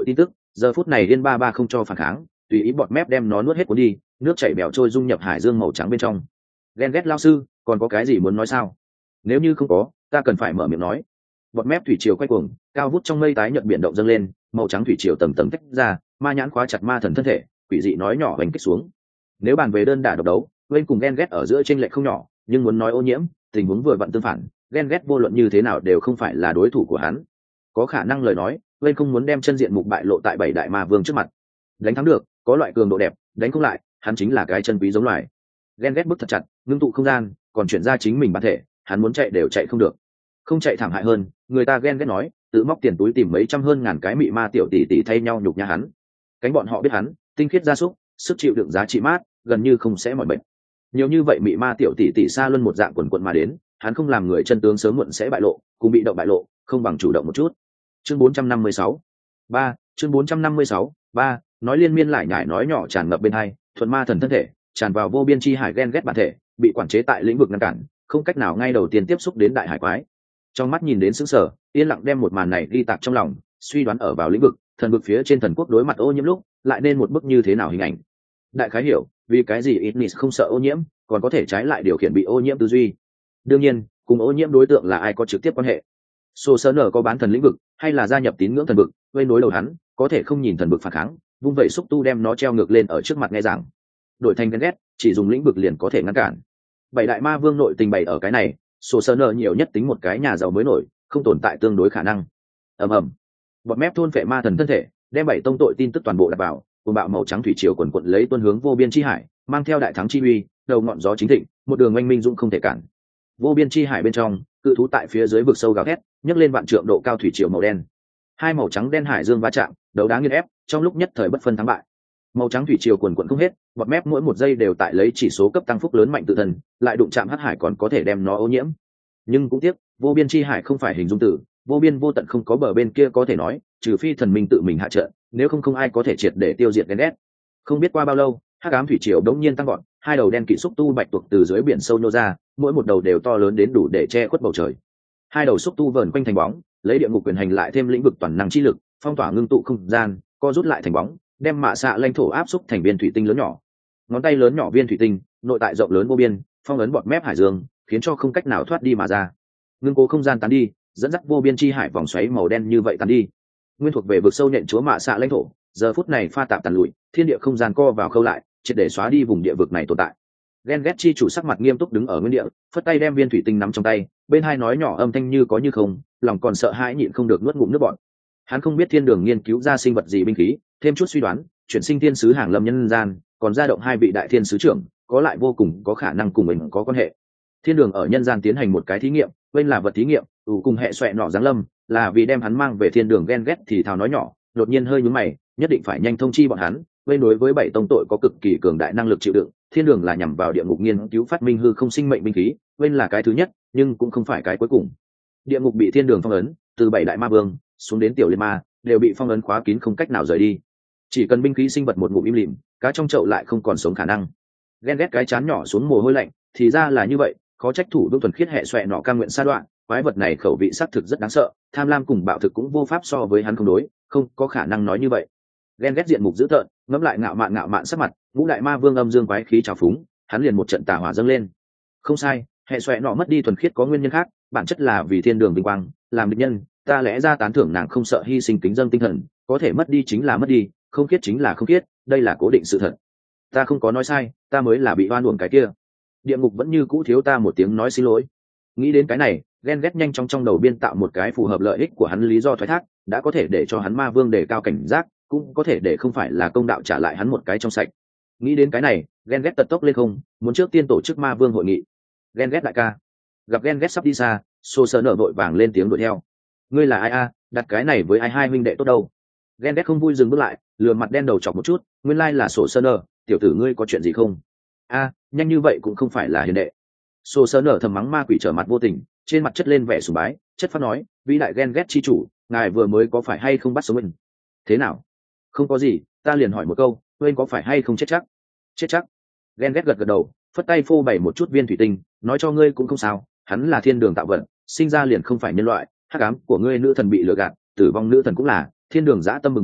Speaker 1: giờ phút này Yên ba ba không cho phản kháng, tùy ý bọt mép đem nó nuốt hết cuốn đi, nước chảy bèo trôi dung nhập hải dương màu trắng bên trong. Ghen ghét lao sư, còn có cái gì muốn nói sao? Nếu như không có, ta cần phải mở miệng nói. Bọt mép thủy triều quay cuồng, cao vút trong mây tái nhợt biển động dâng lên, màu trắng thủy triều tầng tầng tách ra, ma nhãn khóa chặt ma thần thân thể, quỷ dị nói nhỏ đánh kích xuống. Nếu bàn về đơn đả độc đấu, Wayne cùng Ghen ghét ở giữa chênh lệch không nhỏ, nhưng muốn nói ô nhiễm, tình huống vừa vặn tương phản, Ghen ghét vô luận như thế nào đều không phải là đối thủ của hắn. Có khả năng lời nói, Wayne không muốn đem chân diện mục bại lộ tại bảy đại ma vương trước mặt. Đánh thắng được, có loại cường độ đẹp, đánh không lại, hắn chính là cái chân quý giống loài. Ghen ghét bức thật chặt, ngưng tụ không gian, còn chuyển ra chính mình bản thể, hắn muốn chạy đều chạy không được. Không chạy thảm hại hơn, người ta ghen ghét nói, tự móc tiền túi tìm mấy trăm hơn ngàn cái mị ma tiểu tỷ tỷ thay nhau nhục nhã hắn. Cánh bọn họ biết hắn, tinh khiết gia súc, sức chịu đựng giá trị mát, gần như không sẽ mỏi bệnh. Nhiều như vậy mị ma tiểu tỷ tỷ xa luân một dạng quần quần mà đến, hắn không làm người chân tướng sớm muộn sẽ bại lộ, cùng bị động bại lộ, không bằng chủ động một chút. Chương 456. 3, chương 456. 3, nói liên miên lại nhải nói nhỏ tràn ngập bên hai, thuần ma thần thân thể, tràn vào vô biên chi hải ghen ghét bản thể, bị quản chế tại lĩnh vực ngăn cản, không cách nào ngay đầu tiên tiếp xúc đến đại hải quái. Trong mắt nhìn đến sững sờ, yên lặng đem một màn này ghi tạc trong lòng, suy đoán ở vào lĩnh vực, thần vực phía trên thần quốc đối mặt ô nhiễm lúc, lại nên một bức như thế nào hình ảnh. Đại khái hiểu, vì cái gì Ignis không sợ ô nhiễm, còn có thể trái lại điều khiển bị ô nhiễm tư duy. Đương nhiên, cùng ô nhiễm đối tượng là ai có trực tiếp quan hệ. Sô Sơn ở có bán thần lĩnh vực, hay là gia nhập tín ngưỡng thần vực, vây nối đầu hắn, có thể không nhìn thần vực phản kháng, vung vậy xúc tu đem nó treo ngược lên ở trước mặt nghe giảng. Đổi thành ghen ghét, chỉ dùng lĩnh vực liền có thể ngăn cản. Bảy đại ma vương nội tình bày ở cái này, Sô Sơn ở nhiều nhất tính một cái nhà giàu mới nổi, không tồn tại tương đối khả năng. Ầm ầm. Bọt mép thôn phệ ma thần thân thể, đem bảy tông tội tin tức toàn bộ đặt vào, cuồng bạo màu trắng thủy triều quần quật lấy tuôn hướng vô biên chi hải, mang theo đại thắng chi uy, đầu ngọn gió chính thịnh, một đường oanh minh dũng không thể cản. Vô biên chi hải bên trong, cự thú tại phía dưới vực sâu gào thét, nhấc lên vạn trượng độ cao thủy triều màu đen. Hai màu trắng đen hải dương va chạm, đấu đá nghiền ép, trong lúc nhất thời bất phân thắng bại. Màu trắng thủy triều quần quần không hết, bọt mép mỗi một giây đều tại lấy chỉ số cấp tăng phúc lớn mạnh tự thân, lại đụng chạm hắc hải còn có thể đem nó ô nhiễm. Nhưng cũng tiếc, vô biên chi hải không phải hình dung tử, vô biên vô tận không có bờ bên kia có thể nói, trừ phi thần minh tự mình hạ trận, nếu không ai có thể triệt để tiêu diệt ghen ghét. Không biết qua bao lâu, hắc ám thủy triều đống nhiên tăng gọn, hai đầu đen kỵ xúc tu bạch tuộc từ dưới biển sâu nhô ra, mỗi một đầu đều to lớn đến đủ để che khuất bầu trời. Hai đầu xúc tu vờn quanh thành bóng, lấy địa ngục quyền hành lại thêm lĩnh vực toàn năng chi lực, phong tỏa ngưng tụ không gian, co rút lại thành bóng, đem mạ xạ lãnh thổ áp xúc thành viên thủy tinh lớn nhỏ. Ngón tay lớn nhỏ viên thủy tinh, nội tại rộng lớn vô biên, phong ấn bọt mép hải dương, khiến cho không cách nào thoát đi mà ra. Ngưng cố không gian tán đi, dẫn dắt vô biên chi hải vòng xoáy màu đen như vậy tán đi. Nguyên thuộc về vực sâu nện chúa mạ xạ lãnh thổ, giờ phút này pha tạp tàn lụi, thiên địa không gian co vào khâu lại, triệt để xóa đi vùng địa vực này tồn tại. Ghen ghét chi chủ sắc mặt nghiêm túc đứng ở nguyên địa, phất tay đem viên thủy tinh nắm trong tay, bên hai nói nhỏ âm thanh như có như không, lòng còn sợ hãi nhịn không được nuốt ngụm nước bọt. Hắn không biết thiên đường nghiên cứu ra sinh vật gì binh khí, thêm chút suy đoán, chuyển sinh thiên sứ hàng lâm nhân gian, còn ra động hai vị đại thiên sứ trưởng, có lại vô cùng có khả năng cùng mình có quan hệ. Thiên đường ở nhân gian tiến hành một cái thí nghiệm, bên là vật thí nghiệm, cùng hệ xoẹ nọ giáng lâm, là vì đem hắn mang về thiên đường. Ghen ghét thì thào nói nhỏ, đột nhiên hơi nhướng mày, nhất định phải nhanh thông chi bọn hắn. Bên đối với bảy tông tội có cực kỳ cường đại năng lực chịu đựng, thiên đường là nhằm vào địa ngục nghiên cứu phát minh hư không sinh mệnh binh khí, bên là cái thứ nhất, nhưng cũng không phải cái cuối cùng. Địa ngục bị thiên đường phong ấn, từ bảy đại ma vương xuống đến tiểu liên ma đều bị phong ấn khóa kín, không cách nào rời đi. Chỉ cần binh khí sinh vật một ngụm im lìm, cá trong chậu lại không còn sống khả năng. Ghen ghét cái chán nhỏ xuống mồ hôi lạnh, thì ra là như vậy, khó trách thủ vương thuần khiết hệ xoẹ nọ ca nguyện sa đoạn, quái vật này khẩu vị xác thực rất đáng sợ, tham lam cùng bạo thực cũng vô pháp so với hắn không đối, không có khả năng nói như vậy. Ghen ghét diện mục dữ tợn, ngẫm lại ngạo mạn sắc mặt, ngũ đại ma vương âm dương quái khí trào phúng, hắn liền một trận tà hỏa dâng lên. Không sai, hệ xoẹ nọ mất đi thuần khiết có nguyên nhân khác, bản chất là vì thiên đường vinh quang, làm địch nhân, ta lẽ ra tán thưởng nàng không sợ hy sinh kính dâng tinh thần, có thể mất đi chính là mất đi, không khiết chính là không khiết, đây là cố định sự thật. Ta không có nói sai, ta mới là bị oan uổng cái kia. Địa ngục vẫn như cũ thiếu ta một tiếng nói xin lỗi. Nghĩ đến cái này, ghen ghét nhanh chóng trong đầu biên tạo một cái phù hợp lợi ích của hắn lý do thoái thác, đã có thể để cho hắn ma vương đề cao cảnh giác, cũng có thể để không phải là công đạo trả lại hắn một cái trong sạch. Nghĩ đến cái này, ghen ghét tật tốc lên không, muốn trước tiên tổ chức ma vương hội nghị. Ghen ghét đại ca. Gặp ghen ghét sắp đi xa, Sô Sơ nở vội vàng lên tiếng đuổi theo. Ngươi là ai a? Đặt cái này với ai hai huynh đệ tốt đâu? Ghen ghét không vui dừng bước lại, lừa mặt đen đầu chọc một chút, nguyên lai là Sô Sơ nở, tiểu tử ngươi có chuyện gì không? A, nhanh như vậy cũng không phải là hiền đệ. Sô Sơ nở thầm mắng ma quỷ trở mặt vô tình, trên mặt chất lên vẻ sùng bái, chất phát nói, vĩ đại ghen ghét chi chủ, ngài vừa mới có phải hay không bắt sống mình? Thế nào? Không có gì, ta liền hỏi một câu, quên có phải hay không chết chắc? Chết chắc. Ghen ghét gật gật đầu, phất tay phô bày một chút viên thủy tinh, nói cho ngươi cũng không sao, hắn là thiên đường tạo vật, sinh ra liền không phải nhân loại, hắc ám của ngươi nữ thần bị lừa gạt, tử vong nữ thần cũng là, thiên đường dã tâm bừng bừng,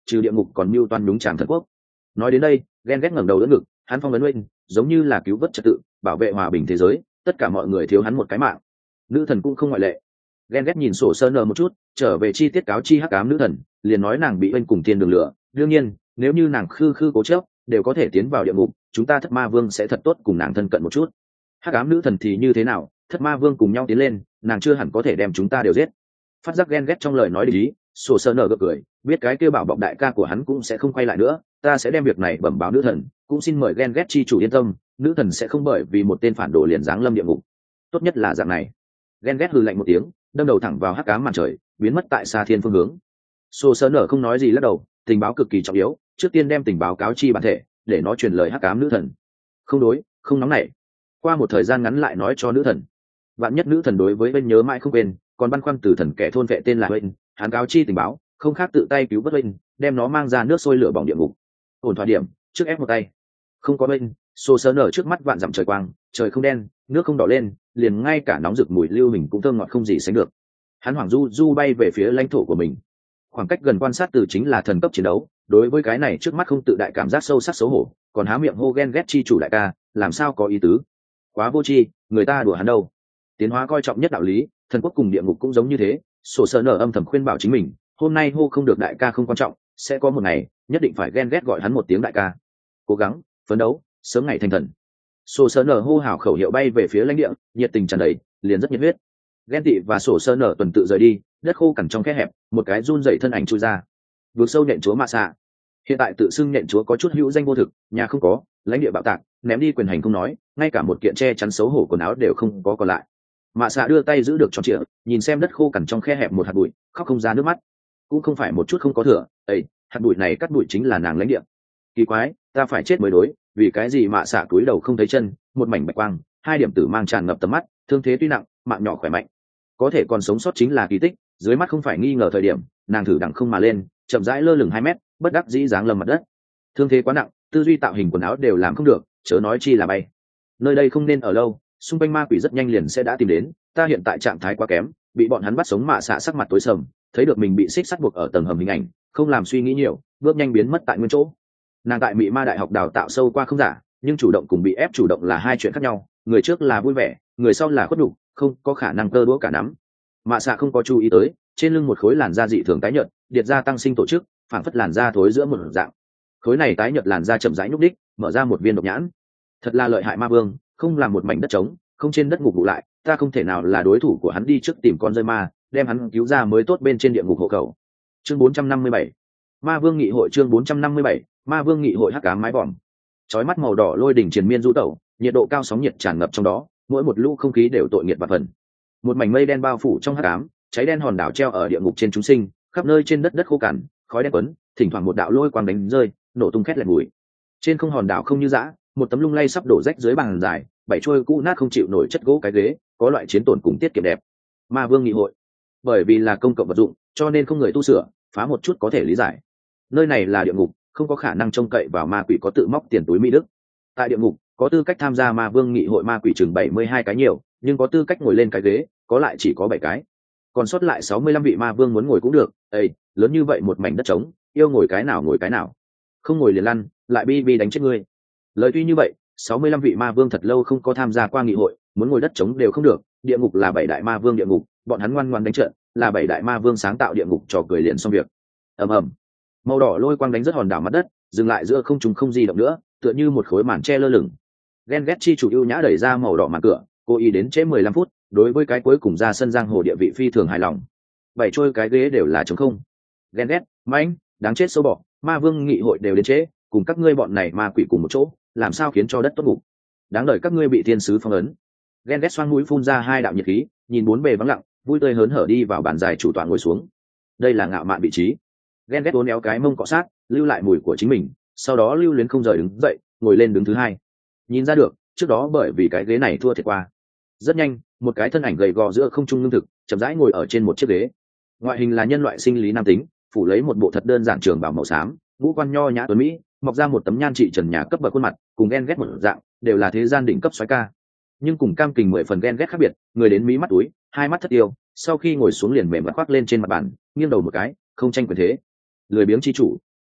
Speaker 1: trừ địa ngục còn mưu toan đúng tràng thần quốc. Nói đến đây, ghen ghét ngẩng đầu đỡ ngực, hắn phong ấn Wayne, giống như là cứu vớt trật tự, bảo vệ hòa bình thế giới, tất cả mọi người thiếu hắn một cái mạng. Nữ thần cũng không ngoại lệ. Ghen ghét nhìn sổ sơ nờ một chút, trở về chi tiết cáo chi hắc ám nữ thần, liền nói nàng bị Wayne cùng thiên đường lửa. Đương nhiên, nếu như nàng khư khư cố chấp, đều có thể tiến vào địa ngục, chúng ta thất ma vương sẽ thật tốt cùng nàng thân cận một chút. Hắc ám nữ thần thì như thế nào, thất ma vương cùng nhau tiến lên, nàng chưa hẳn có thể đem chúng ta đều giết. Phát giác ghen ghét trong lời nói lý, sổ sơ nờ gật cười, biết cái kêu bảo bọc đại ca của hắn cũng sẽ không quay lại nữa, ta sẽ đem việc này bẩm báo nữ thần, cũng xin mời ghen ghét chi chủ yên tâm, nữ thần sẽ không bởi vì một tên phản đồ liền giáng lâm địa ngục. Tốt nhất là dạng này. Ghen ghét hừ lạnh một tiếng, đâm đầu thẳng vào hắc ám màn trời, biến mất tại xa thiên phương hướng. Sổ sơ nờ không nói gì lắc đầu, tình báo cực kỳ trọng yếu, trước tiên đem tình báo cáo chi bản thể, để nó truyền lời hắc ám nữ thần. Không đối, không nóng nảy. Qua một thời gian ngắn lại nói cho nữ thần. Vạn nhất nữ thần đối với bên nhớ mãi không quên, còn băn khoăn từ thần kẻ thôn vệ tên là Wayne, hắn cáo chi tình báo, không khác tự tay cứu vớt Wayne, đem nó mang ra nước sôi lửa bỏng địa ngục. Ổn thỏa điểm, trước ép một tay. Không có Wayne, xô sớ nở trước mắt vạn dặm trời quang, trời không đen, nước không đỏ lên, liền ngay cả nóng rực mùi lưu mình cũng thơm ngọt không gì sánh được. Hắn hoảng du du bay về phía lãnh thổ của mình. Khoảng cách gần quan sát từ chính là thần cấp chiến đấu, đối với cái này trước mắt không tự đại cảm giác sâu sắc xấu hổ, còn há miệng hô ghen ghét chi chủ đại ca, làm sao có ý tứ? Quá vô tri, người ta đùa hắn đâu. Tiến hóa coi trọng nhất đạo lý, thần quốc cùng địa ngục cũng giống như thế. Sổ sơ nở âm thầm khuyên bảo chính mình, hôm nay hô không được đại ca không quan trọng, sẽ có một ngày nhất định phải ghen ghét gọi hắn một tiếng đại ca. Cố gắng phấn đấu, sớm ngày thành thần. Sổ sơ nở hô hào khẩu hiệu bay về phía lãnh địa, nhiệt tình tràn đầy, liền rất nhiệt huyết. Ghen tị và sổ sơ nở tuần tự rời đi, đất khô cằn trong khe hẹp, một cái run dậy thân ảnh chui ra. Vượt sâu nhện chúa mạ xạ. Hiện tại tự xưng nhện chúa có chút hữu danh vô thực, nhà không có, lãnh địa bạo tạc, ném đi quyền hành không nói, ngay cả một kiện che chắn xấu hổ quần áo đều không có còn lại. Mạ xạ đưa tay giữ được tròn trịa, nhìn xem đất khô cằn trong khe hẹp một hạt bụi, khóc không ra nước mắt. Cũng không phải một chút không có thừa, ấy, hạt bụi này cắt bụi chính là nàng lãnh địa. Kỳ quái, ta phải chết mới đối, vì cái gì mạ xạ túi đầu không thấy chân, một mảnh bạch quang, hai điểm tử mang tràn ngập tầm mắt, thương thế tuy nặng, mạng nhỏ khỏe mạnh, có thể còn sống sót chính là kỳ tích. Dưới mắt không phải nghi ngờ thời điểm, nàng thử đặng không mà lên, chậm rãi lơ lửng 2 mét, bất đắc dĩ giáng lầm mặt đất. Thương thế quá nặng, tư duy tạo hình quần áo đều làm không được, chớ nói chi là bay. Nơi đây không nên ở lâu, xung quanh ma quỷ rất nhanh liền sẽ đã tìm đến, ta hiện tại trạng thái quá kém, bị bọn hắn bắt sống. Mạ xạ sắc mặt tối sầm, thấy được mình bị xích sắt buộc ở tầng hầm hình ảnh, không làm suy nghĩ nhiều, bước nhanh biến mất tại nguyên chỗ. Nàng tại Mị Ma đại học đào tạo sâu qua không giả, nhưng chủ động cùng bị ép chủ động là hai chuyện khác nhau, người trước là vui vẻ, người sau là khuất nhục, không có khả năng cơ đũa cả nắm. Mạ xạ không có chú ý tới, trên lưng một khối làn da dị thường tái nhợt, điệt ra tăng sinh tổ chức, phản phất làn da thối giữa một dạng. Khối này tái nhợt làn da chậm rãi nhúc đích, mở ra một viên độc nhãn. Thật là lợi hại ma vương, không làm một mảnh đất trống, không trên đất ngục ngủ lại, ta không thể nào là đối thủ của hắn. Đi trước tìm con rơi ma, đem hắn cứu ra mới tốt bên trên địa ngục hộ khẩu. Chương 457, Ma Vương nghị hội. Chương 457, Ma Vương nghị hội. Hắc ám mái vòm, chói mắt màu đỏ lôi đỉnh triền miên du tẩu, nhiệt độ cao, sóng nhiệt tràn ngập trong đó, mỗi một lũ không khí đều tội nghiệt và phần. Một mảnh mây đen bao phủ trong hắc ám, cháy đen hòn đảo treo ở địa ngục trên chúng sinh, khắp nơi trên đất đất khô cằn, khói đen quấn, thỉnh thoảng một đạo lôi quang đánh rơi, nổ tung khét lẹt mùi. Trên không hòn đảo không như dã, một tấm lung lay sắp đổ rách dưới bàn dài, 7 trôi cũ nát không chịu nổi chất gỗ cái ghế, có loại chiến tổn cùng tiết kiệm đẹp. Ma Vương nghị hội, bởi vì là công cộng vật dụng, cho nên không người tu sửa, phá một chút có thể lý giải. Nơi này là địa ngục, không có khả năng trông cậy vào ma quỷ có tự móc tiền túi mỹ đức. Tại địa ngục, có tư cách tham gia Ma Vương nghị hội ma quỷ chừng 72 cái nhiều, nhưng có tư cách ngồi lên cái ghế, có lại chỉ có 7 cái. Còn sót lại 65 vị ma vương muốn ngồi cũng được. Ê, lớn như vậy một mảnh đất trống, yêu ngồi cái nào ngồi cái nào, không ngồi liền lăn, lại bi bi đánh chết ngươi. Lời tuy như vậy, 65 vị ma vương thật lâu không có tham gia qua nghị hội, muốn ngồi đất trống đều không được. Địa ngục là 7 đại ma vương địa ngục, bọn hắn ngoan ngoãn đánh trận, là 7 đại ma vương sáng tạo địa ngục, trò cười liền xong việc. Ầm ầm, màu đỏ lôi quang đánh rất hòn đảo mặt đất, dừng lại giữa không trung không gì động nữa, tựa như một khối màn che lơ lửng. Ghen ghét chi chủ ưu nhã đẩy ra màu đỏ màn cửa, cô ý đến trễ 15 phút, đối với cái cuối cùng ra sân giang hồ địa vị phi thường hài lòng. 7 trôi cái ghế đều là trống không. Ghen ghét, mãnh, đáng chết xấu bỏ, ma vương nghị hội đều đến trễ, cùng các ngươi bọn này ma quỷ cùng một chỗ, làm sao khiến cho đất tốt ngủ. Đáng đời các ngươi bị thiên sứ phong ấn. Ghen ghét xoang mũi phun ra 2 đạo nhiệt khí, nhìn bốn bề vắng lặng, vui tươi hớn hở đi vào bàn dài chủ tọa ngồi xuống. Đây là ngạo mạn vị trí. Ghen ghét uốn éo cái mông cọ sát, lưu lại mùi của chính mình, sau đó lưu luyến không rời đứng dậy, ngồi lên đứng thứ 2. Nhìn ra được, trước đó bởi vì cái ghế này thua thiệt qua. Rất nhanh, một cái thân ảnh gầy gò giữa không trung lương thực, chậm rãi ngồi ở trên một chiếc ghế. Ngoại hình là nhân loại sinh lý nam tính, phủ lấy một bộ thật đơn giản trường bào màu xám, ngũ quan nho nhã tuấn mỹ, mọc ra một tấm nhan trị trần nhà cấp bậc khuôn mặt, cùng Ghen ghét một dạng, đều là thế gian đỉnh cấp soái ca. Nhưng cùng cam kình 10 phần Ghen ghét khác biệt, người đến mí mắt túi, hai mắt thất tiêu, sau khi ngồi xuống liền mềm và khoác lên trên mặt bàn, nghiêng đầu một cái, không tranh quyền thế. Lười biếng chi chủ.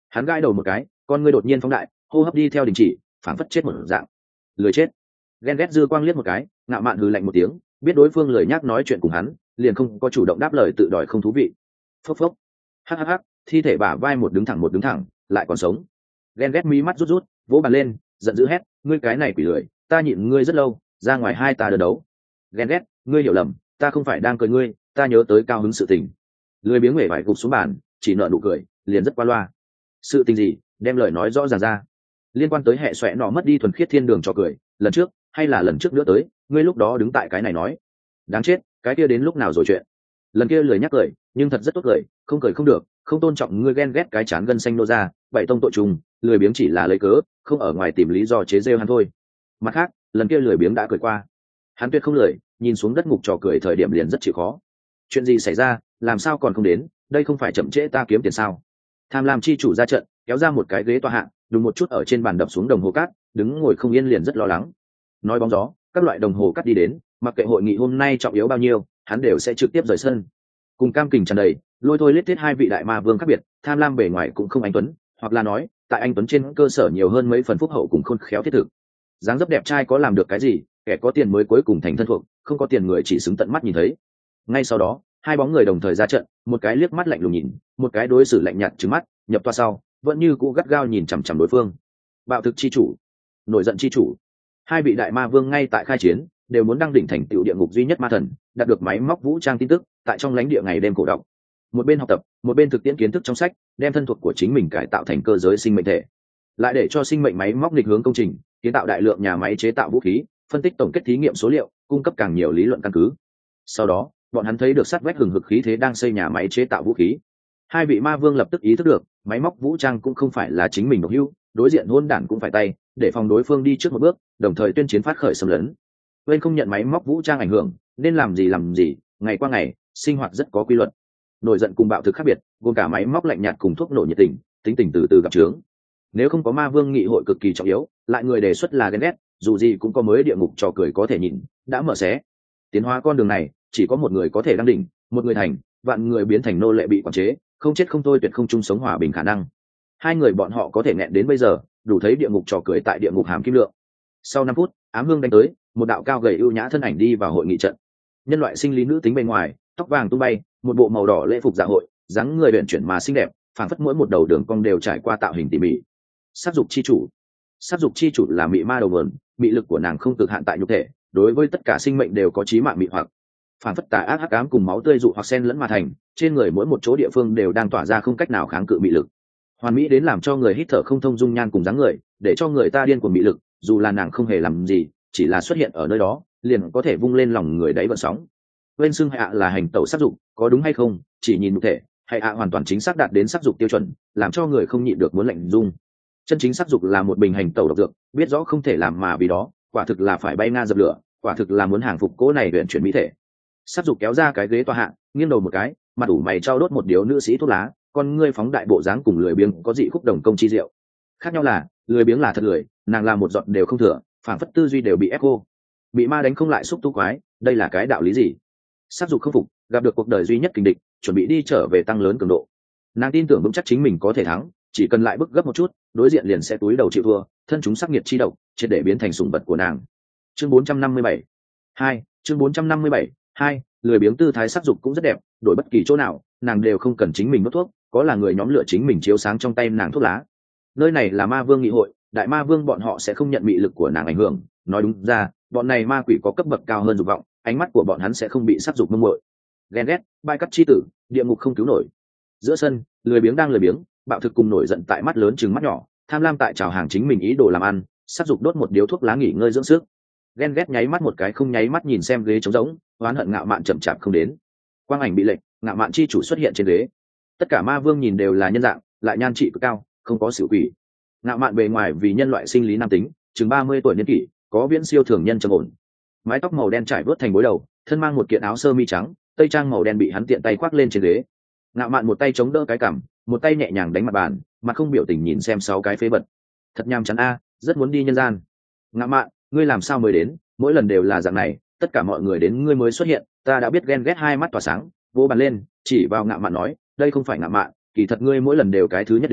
Speaker 1: Hắn gãi đầu một cái, con ngươi đột nhiên phóng đại, hô hấp đi theo đình chỉ, phảng phất chết một dạng. Lười chết. Ghen ghét dư quang liếc một cái, Ngạo Mạn hừ lạnh một tiếng, biết đối phương lười nhác nói chuyện cùng hắn, liền không có chủ động đáp lời tự đòi không thú vị. Phốc phốc. Hắc, thi thể bả vai một đứng thẳng, lại còn sống. Ghen ghét mí mắt rút, vỗ bàn lên, giận dữ hét, ngươi cái này quỷ lười, ta nhịn ngươi rất lâu, ra ngoài hai ta đơn đấu. Ghen ghét, ngươi hiểu lầm, ta không phải đang cười ngươi, ta nhớ tới cao hứng sự tình. Lười biếng huệ vải gục xuống bàn, chỉ nở nụ cười, liền rất qua loa. Sự tình gì, đem lời nói rõ ràng ra. Liên quan tới hệ xoẹ nọ mất đi thuần khiết thiên đường cho cười, lần trước hay là lần trước nữa tới, ngươi lúc đó đứng tại cái này nói, đáng chết, cái kia đến lúc nào rồi chuyện. Lần kia lười nhắc cười, nhưng thật rất tốt cười, không cười không được, không tôn trọng ngươi, ghen ghét cái chán gân xanh nô ra, vậy tông tội trùng, lười biếng chỉ là lấy cớ, không ở ngoài tìm lý do chế rêu hắn thôi. Mặt khác, lần kia lười biếng đã cười qua, hắn tuyệt không lười, nhìn xuống đất ngục trò cười thời điểm liền rất chịu khó. Chuyện gì xảy ra, làm sao còn không đến, đây không phải chậm trễ ta kiếm tiền sao? Tham lam chi chủ ra trận, kéo ra một cái ghế tọa hạng, đùng một chút ở trên bàn đập xuống đồng hồ cát, đứng ngồi không yên liền rất lo lắng. Nói bóng gió, các loại đồng hồ cát đi đến, mặc kệ hội nghị hôm nay trọng yếu bao nhiêu, hắn đều sẽ trực tiếp rời sân. Cùng cam kình tràn đầy, lôi thôi lết thiết hai vị đại ma vương khác biệt, tham lam bề ngoài cũng không anh tuấn, hoặc là nói, tại anh tuấn trên cơ sở nhiều hơn mấy phần phúc hậu cùng khôn khéo thiết thực. Dáng dấp đẹp trai có làm được cái gì, kẻ có tiền mới cuối cùng thành thân thuộc, không có tiền người chỉ xứng tận mắt nhìn thấy. Ngay sau đó, hai bóng người đồng thời ra trận, một cái liếc mắt lạnh lùng nhìn, một cái đối xử lạnh nhạt trừng mắt, nhập toa sau, vẫn như cũ gắt gao nhìn chằm chằm đối phương. Bạo thực chi chủ, nổi giận chi chủ, hai vị đại ma vương ngay tại khai chiến, đều muốn đăng đỉnh thành tựu địa ngục duy nhất ma thần, đạt được máy móc vũ trang tin tức, tại trong lãnh địa ngày đêm cổ đọc. Một bên học tập, một bên thực tiễn kiến thức trong sách, đem thân thuộc của chính mình cải tạo thành cơ giới sinh mệnh thể, lại để cho sinh mệnh máy móc nghịch hướng công trình, kiến tạo đại lượng nhà máy chế tạo vũ khí, phân tích tổng kết thí nghiệm số liệu, cung cấp càng nhiều lý luận căn cứ. Sau đó, bọn hắn thấy được sát vách hừng hực khí thế đang xây nhà máy chế tạo vũ khí. Hai vị ma vương lập tức ý thức được, máy móc vũ trang cũng không phải là chính mình độc hữu, đối diện hôn đản cũng phải tay, để phòng đối phương đi trước một bước, đồng thời tuyên chiến phát khởi xâm lấn. Bên không nhận máy móc vũ trang ảnh hưởng, nên làm gì, ngày qua ngày, sinh hoạt rất có quy luật. Nổi giận cùng bạo thực khác biệt, gồm cả máy móc lạnh nhạt cùng thuốc nổ nhiệt tình, tính tình từ từ gặp chướng. Nếu không có ma vương nghị hội cực kỳ trọng yếu, lại người đề xuất là ghen ghét, dù gì cũng có mới địa ngục trò cười có thể nhìn, đã mở xé. Tiến hóa con đường này, chỉ có một người có thể đăng đỉnh, một người thành, vạn người biến thành nô lệ bị quản chế, không chết không thôi, tuyệt không chung sống hòa bình khả năng. Hai người bọn họ có thể nghẹn đến bây giờ, đủ thấy địa ngục trò cười tại địa ngục hàm kim lượng. Sau 5 phút, ám hương đánh tới, một đạo cao gầy ưu nhã thân ảnh đi vào hội nghị trận. Nhân loại sinh lý nữ tính bên ngoài, tóc vàng tung bay, một bộ màu đỏ lễ phục dạ hội, dáng người uyển chuyển mà xinh đẹp, phảng phất mỗi một đầu đường cong đều trải qua tạo hình tỉ mỉ. Sát dục chi chủ. Sát dục chi chủ là mị ma đầu nguồn, mị lực của nàng không cực hạn tại nhục thể, đối với tất cả sinh mệnh đều có chí mạng mị hoặc. Phảng phất tà ác hắc ám cùng máu tươi dụ hoặc xen lẫn mà thành, trên người mỗi một chỗ địa phương đều đang tỏa ra không cách nào kháng cự mị lực. Hoàn mỹ đến làm cho người hít thở không thông, dung nhan cùng dáng người, để cho người ta điên cuồng mị lực, dù là nàng không hề làm gì, chỉ là xuất hiện ở nơi đó, liền có thể vung lên lòng người đáy vận sóng. Bên xưng hạ là hành tẩu sát dục, có đúng hay không, chỉ nhìn nhục thể, hay hạ hoàn toàn chính xác đạt đến sát dục tiêu chuẩn, làm cho người không nhịn được muốn lạnh run. Chân chính sát dục là một bình hành tẩu độc dược, biết rõ không thể làm mà vì đó, quả thực là phải bay nga dập lửa, quả thực là muốn hàng phục cố này luyện chuyển mỹ thể. Sát dục kéo ra cái ghế tọa hạ, nghiêng đầu một cái, mặt ủ mày trao đốt một điếu nữ sĩ thuốc lá, con ngươi phóng đại bộ dáng cùng lười biếng có dị khúc đồng công chi diệu. Khác nhau là, lười biếng là thật lười, nàng làm một giọt đều không thừa, phản phất tư duy đều bị ép cô. Bị ma đánh không lại xúc tu quái, đây là cái đạo lý gì? Sát dục không phục, gặp được cuộc đời duy nhất kình địch, chuẩn bị đi trở về tăng lớn cường độ. Nàng tin tưởng vững chắc chính mình có thể thắng, chỉ cần lại bước gấp một chút, đối diện liền sẽ túi đầu chịu thua, thân chúng sắc nhiệt chi độc, triệt để biến thành sủng vật của nàng. Chương 457. 2, chương 457. 2, lười biếng tư thái sắc dục cũng rất đẹp, đổi bất kỳ chỗ nào, nàng đều không cần chính mình đốt thuốc, có là người nhóm lửa chính mình chiếu sáng trong tay nàng thuốc lá. Nơi này là ma vương nghị hội, đại ma vương bọn họ sẽ không nhận mị lực của nàng ảnh hưởng, nói đúng ra, bọn này ma quỷ có cấp bậc cao hơn dục vọng, ánh mắt của bọn hắn sẽ không bị sắc dục mông muội. Ghen ghét, bai cắt chi tử, địa ngục không cứu nổi. Giữa sân, lười biếng đang lười biếng, bạo thực cùng nổi giận tại mắt lớn chừng mắt nhỏ, tham lam tại chào hàng chính mình ý đồ làm ăn, sắc dục đốt một điếu thuốc lá nghỉ ngơi dưỡng sức. Ghen ghét nháy mắt một cái không nháy mắt nhìn xem ghế trống rỗng, oán hận ngạo mạn chậm chạp không đến. Quang ảnh bị lệnh, ngạo mạn chi chủ xuất hiện trên ghế. Tất cả ma vương nhìn đều là nhân dạng, lại nhan trị cực cao, không có xỉu quỷ. Ngạo mạn bề ngoài vì nhân loại sinh lý nam tính, chừng 30 tuổi niên kỷ, có viễn siêu thường nhân trầm ổn. Mái tóc màu đen trải vớt thành bối đầu, thân mang một kiện áo sơ mi trắng, tây trang màu đen bị hắn tiện tay khoác lên trên ghế. Ngạo mạn một tay chống đỡ cái cằm, một tay nhẹ nhàng đánh mặt bàn, mặt không biểu tình nhìn xem 6 cái phế vật. Thật nhàm chán a, rất muốn đi nhân gian. Ngạo mạn, ngươi làm sao mới đến, mỗi lần đều là dạng này, tất cả mọi người đến ngươi mới xuất hiện, ta đã biết. Ghen ghét hai mắt tỏa sáng, vỗ bàn lên, chỉ vào ngạo mạn nói, đây không phải ngạo mạn, kỳ thật ngươi mỗi lần đều cái thứ nhất đến,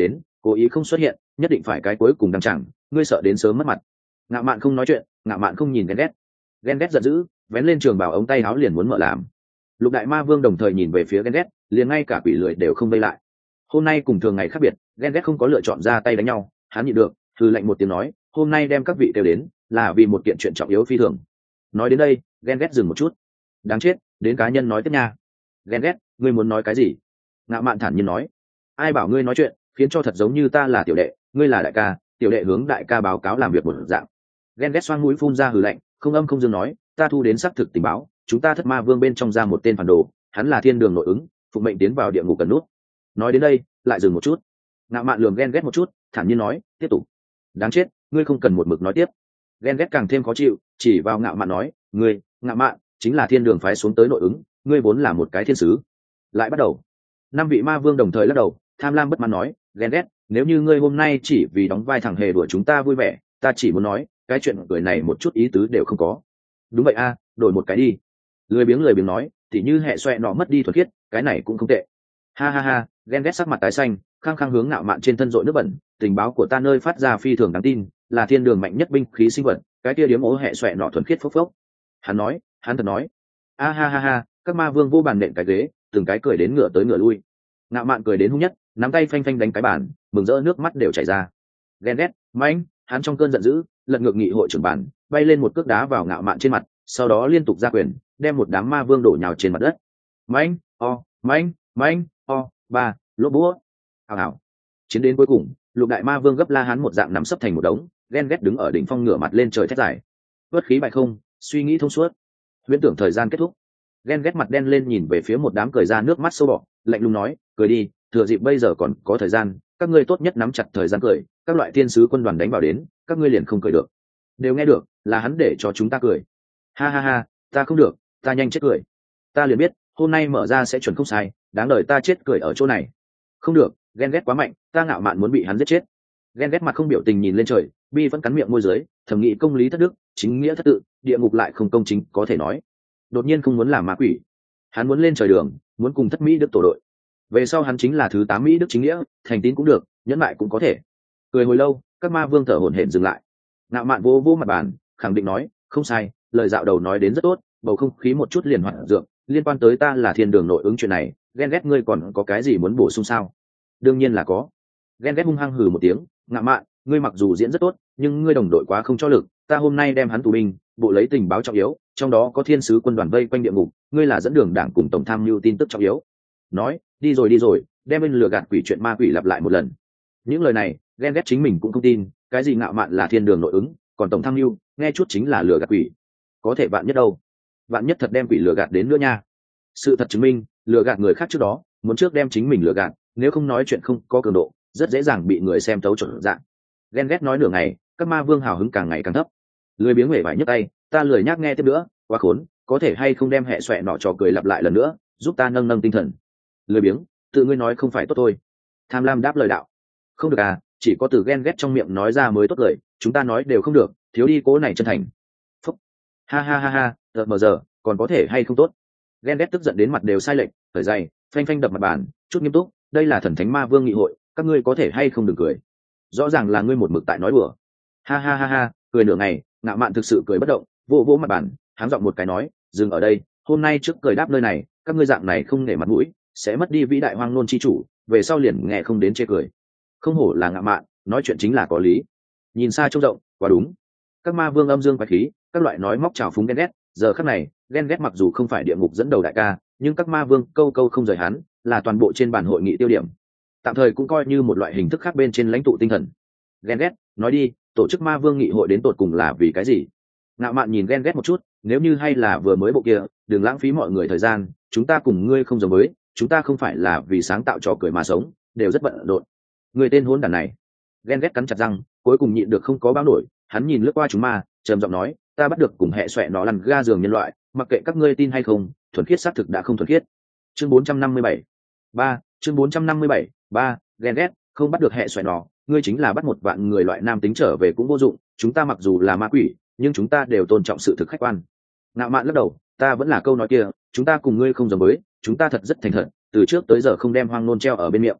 Speaker 1: cố ý không xuất hiện, nhất định phải cái cuối cùng đăng chẳng, ngươi sợ đến sớm mất mặt. Ngạo Mạn không nói chuyện, Ngạo Mạn không nhìn ghen ghét giận dữ, vén lên trường bảo ống tay áo liền muốn mở làm. Lục đại ma vương đồng thời nhìn về phía ghen ghét, liền ngay cả quỷ lười đều không vây lại. Hôm nay cùng thường ngày khác biệt, ghen ghét không có lựa chọn ra tay đánh nhau, hắn nhịn được, thư lệnh một tiếng nói, hôm nay đem các vị kêu đến, là vì một kiện chuyện trọng yếu phi thường. Nói đến đây, ghen ghét dừng một chút. Đáng chết, đến cá nhân nói tiếp nha. Ghen ghét, ngươi muốn nói cái gì? Ngạo Mạn thản nhiên nói, ai bảo ngươi nói chuyện, khiến cho thật giống như ta là tiểu đệ, ngươi là đại ca, tiểu đệ hướng đại ca báo cáo làm việc một dạng. Ghen ghét xoang mũi phun ra hừ lạnh, không âm không dương nói, ta thu đến xác thực tình báo, chúng ta thất ma vương bên trong ra một tên phản đồ, hắn là thiên đường nội ứng, phục mệnh tiến vào địa ngục cần nút. Nói đến đây, lại dừng một chút. Ngạo Mạn lườm ghen ghét một chút, thản nhiên nói, tiếp tục. Đáng chết, ngươi không cần một mực nói tiếp. Ghen ghét càng thêm khó chịu, chỉ vào Ngạo Mạn nói, ngươi, Ngạo Mạn, chính là thiên đường phái xuống tới nội ứng, ngươi vốn là một cái thiên sứ. Lại bắt đầu. Năm vị ma vương đồng thời lắc đầu, tham lam bất mãn nói, ghen ghét, nếu như ngươi hôm nay chỉ vì đóng vai thằng hề đùa chúng ta vui vẻ, ta chỉ muốn nói, cái chuyện cười này một chút ý tứ đều không có. Đúng vậy a, đổi một cái đi. Lười biếng nói, thì như hệ xoẹ nọ mất đi thuật khiết, cái này cũng không tệ. Ha ha ha, ghen ghét sắc mặt tái xanh, khăng khăng hướng Ngạo Mạn trên thân dội nước bẩn, tình báo của ta nơi phát ra phi thường đáng tin, là thiên đường mạnh nhất binh khí sinh vật, cái kia điếm ố hệ xoẹ nọ thuần khiết phốc phốc. Hắn nói, hắn thật nói. A ha ha ha, các ma vương vô bàn nện cái ghế, từng cái cười đến ngửa tới ngửa lui. Ngạo Mạn cười đến hung nhất, nắm tay phanh phanh đánh cái bàn, mừng rỡ nước mắt đều chảy ra. Ghen ghét, mãnh, hắn trong cơn giận dữ, lật ngược nghị hội trưởng bàn, bay lên một cước đá vào Ngạo Mạn trên mặt, sau đó liên tục ra quyền, đem một đám ma vương đổ nhào trên mặt đất. Mãnh, mãnh, ba, lốp búa. Hào hào. Chiến đến cuối cùng, lục đại ma vương gấp la hán một dạng nằm sấp thành một đống, ghen ghét đứng ở đỉnh phong ngửa mặt lên trời thét dài. Vớt khí bại không, suy nghĩ thông suốt. Huyễn tưởng thời gian kết thúc. Ghen ghét mặt đen lên nhìn về phía một đám cười ra nước mắt sâu bọ, lạnh lùng nói, cười đi, thừa dịp bây giờ còn có thời gian, các ngươi tốt nhất nắm chặt thời gian cười, các loại thiên sứ quân đoàn đánh vào đến, các ngươi liền không cười được. Đều nghe được, là hắn để cho chúng ta cười. Ha ha ha, ta không được, ta nhanh chết cười. Ta liền biết, hôm nay mở ra sẽ chuẩn không sai, đáng đời ta chết cười ở chỗ này. Không được, ghen ghét quá mạnh, ta Ngạo Mạn muốn bị hắn giết chết. Ghen ghét mặt không biểu tình nhìn lên trời, bi vẫn cắn miệng môi dưới, thẩm nghĩ công lý thất đức, chính nghĩa thất tự, địa ngục lại không công chính, có thể nói. Đột nhiên không muốn làm ma quỷ, hắn muốn lên trời đường, muốn cùng thất mỹ đức tổ đội. Về sau hắn chính là thứ 8 mỹ đức chính nghĩa, thành tín cũng được, nhẫn lại cũng có thể. Cười hồi lâu, các ma vương thở hổn hển dừng lại. Ngạo Mạn vô vô mặt bàn, khẳng định nói, không sai, lời dạo đầu nói đến rất tốt, bầu không khí một chút liền hoạt dược, liên quan tới ta là thiên đường nội ứng chuyện này, ghen ghét ngươi còn có cái gì muốn bổ sung sao? Đương nhiên là có. Ghen ghét hung hăng hừ một tiếng, Ngạo Mạn, ngươi mặc dù diễn rất tốt, nhưng ngươi đồng đội quá không cho lực, ta hôm nay đem hắn tù binh, bộ lấy tình báo trọng yếu, trong đó có thiên sứ quân đoàn vây quanh địa ngục, ngươi là dẫn đường đảng cùng tổng tham mưu tin tức trọng yếu. Nói, đi rồi, đem bên lừa gạt quỷ chuyện ma quỷ lặp lại một lần. Những lời này, ghen ghét chính mình cũng không tin, cái gì Ngạo Mạn là thiên đường nội ứng, còn tổng tham mưu, nghe chút chính là lừa gạt quỷ. Có thể vạn nhất đâu? Vạn nhất thật đem quỷ lừa gạt đến nữa nha. Sự thật chứng minh, lừa gạt người khác trước đó, muốn trước đem chính mình lừa gạt, nếu không nói chuyện không có cường độ, rất dễ dàng bị người xem thấu chuẩn dạng. Ghen ghét nói nửa ngày, các ma vương hào hứng càng ngày càng thấp. Lười biếng huệ vải nhấc tay, ta lười nhác nghe tiếp nữa, quá khốn, có thể hay không đem hệ xoẹ nọ trò cười lặp lại lần nữa, giúp ta nâng tinh thần. Lười biếng, tự ngươi nói không phải tốt thôi. Tham lam đáp lời đạo, không được à, chỉ có từ ghen ghét trong miệng nói ra mới tốt lời, chúng ta nói đều không được, thiếu đi cố này chân thành. Phúc. Ha ha ha ha, mờ giờ, còn có thể hay không tốt. Ghen ghét tức giận đến mặt đều sai lệch, thở dày, phanh phanh đập mặt bàn, chút nghiêm túc, đây là thần thánh ma vương nghị hội, các ngươi có thể hay không đừng cười. Rõ ràng là ngươi một mực tại nói đùa. Ha ha ha ha, cười nửa ngày, Ngạo Mạn thực sự cười bất động, vỗ vỗ mặt bàn, háng giọng một cái nói, dừng ở đây, hôm nay trước cười đáp nơi này, các ngươi dạng này không nể mặt mũi, sẽ mất đi vĩ đại hoang nôn chi chủ, về sau liền nghe không đến chê cười. Không hổ là Ngạo Mạn, nói chuyện chính là có lý. Nhìn xa trông rộng, quá đúng. Các ma vương âm dương quái khí, các loại nói móc trào phúng ghen ghét, giờ khắc này, ghen ghét mặc dù không phải địa ngục dẫn đầu đại ca, nhưng các ma vương câu câu không rời hắn, là toàn bộ trên bàn hội nghị tiêu điểm. Tạm thời cũng coi như một loại hình thức khác bên trên lãnh tụ tinh thần. Ghen ghét, nói đi, tổ chức ma vương nghị hội đến tột cùng là vì cái gì? Ngạo Mạn nhìn ghen ghét một chút, nếu như hay là vừa mới bộ kia, đừng lãng phí mọi người thời gian, chúng ta cùng ngươi không giống với, chúng ta không phải là vì sáng tạo trò cười mà sống, đều rất bận rộn. Người tên hỗn đản này. Ghen ghét cắn chặt răng, cuối cùng nhịn được không có báo nổi, hắn nhìn lướt qua chúng ma, trầm giọng nói, ta bắt được cùng hệ xoẹ nó lăn ga giường nhân loại, mặc kệ các ngươi tin hay không, thuần khiết xác thực đã không thuần khiết. Chương 457. Chương 457. Ghen ghét, không bắt được hệ xoẹ nó, ngươi chính là bắt một vạn người loại nam tính trở về cũng vô dụng, chúng ta mặc dù là ma quỷ, nhưng chúng ta đều tôn trọng sự thực khách quan. Ngạo Mạn lắc đầu, ta vẫn là câu nói kia, chúng ta cùng ngươi không giống với, chúng ta thật rất thành thật, từ trước tới giờ không đem hoang nôn treo ở bên miệng.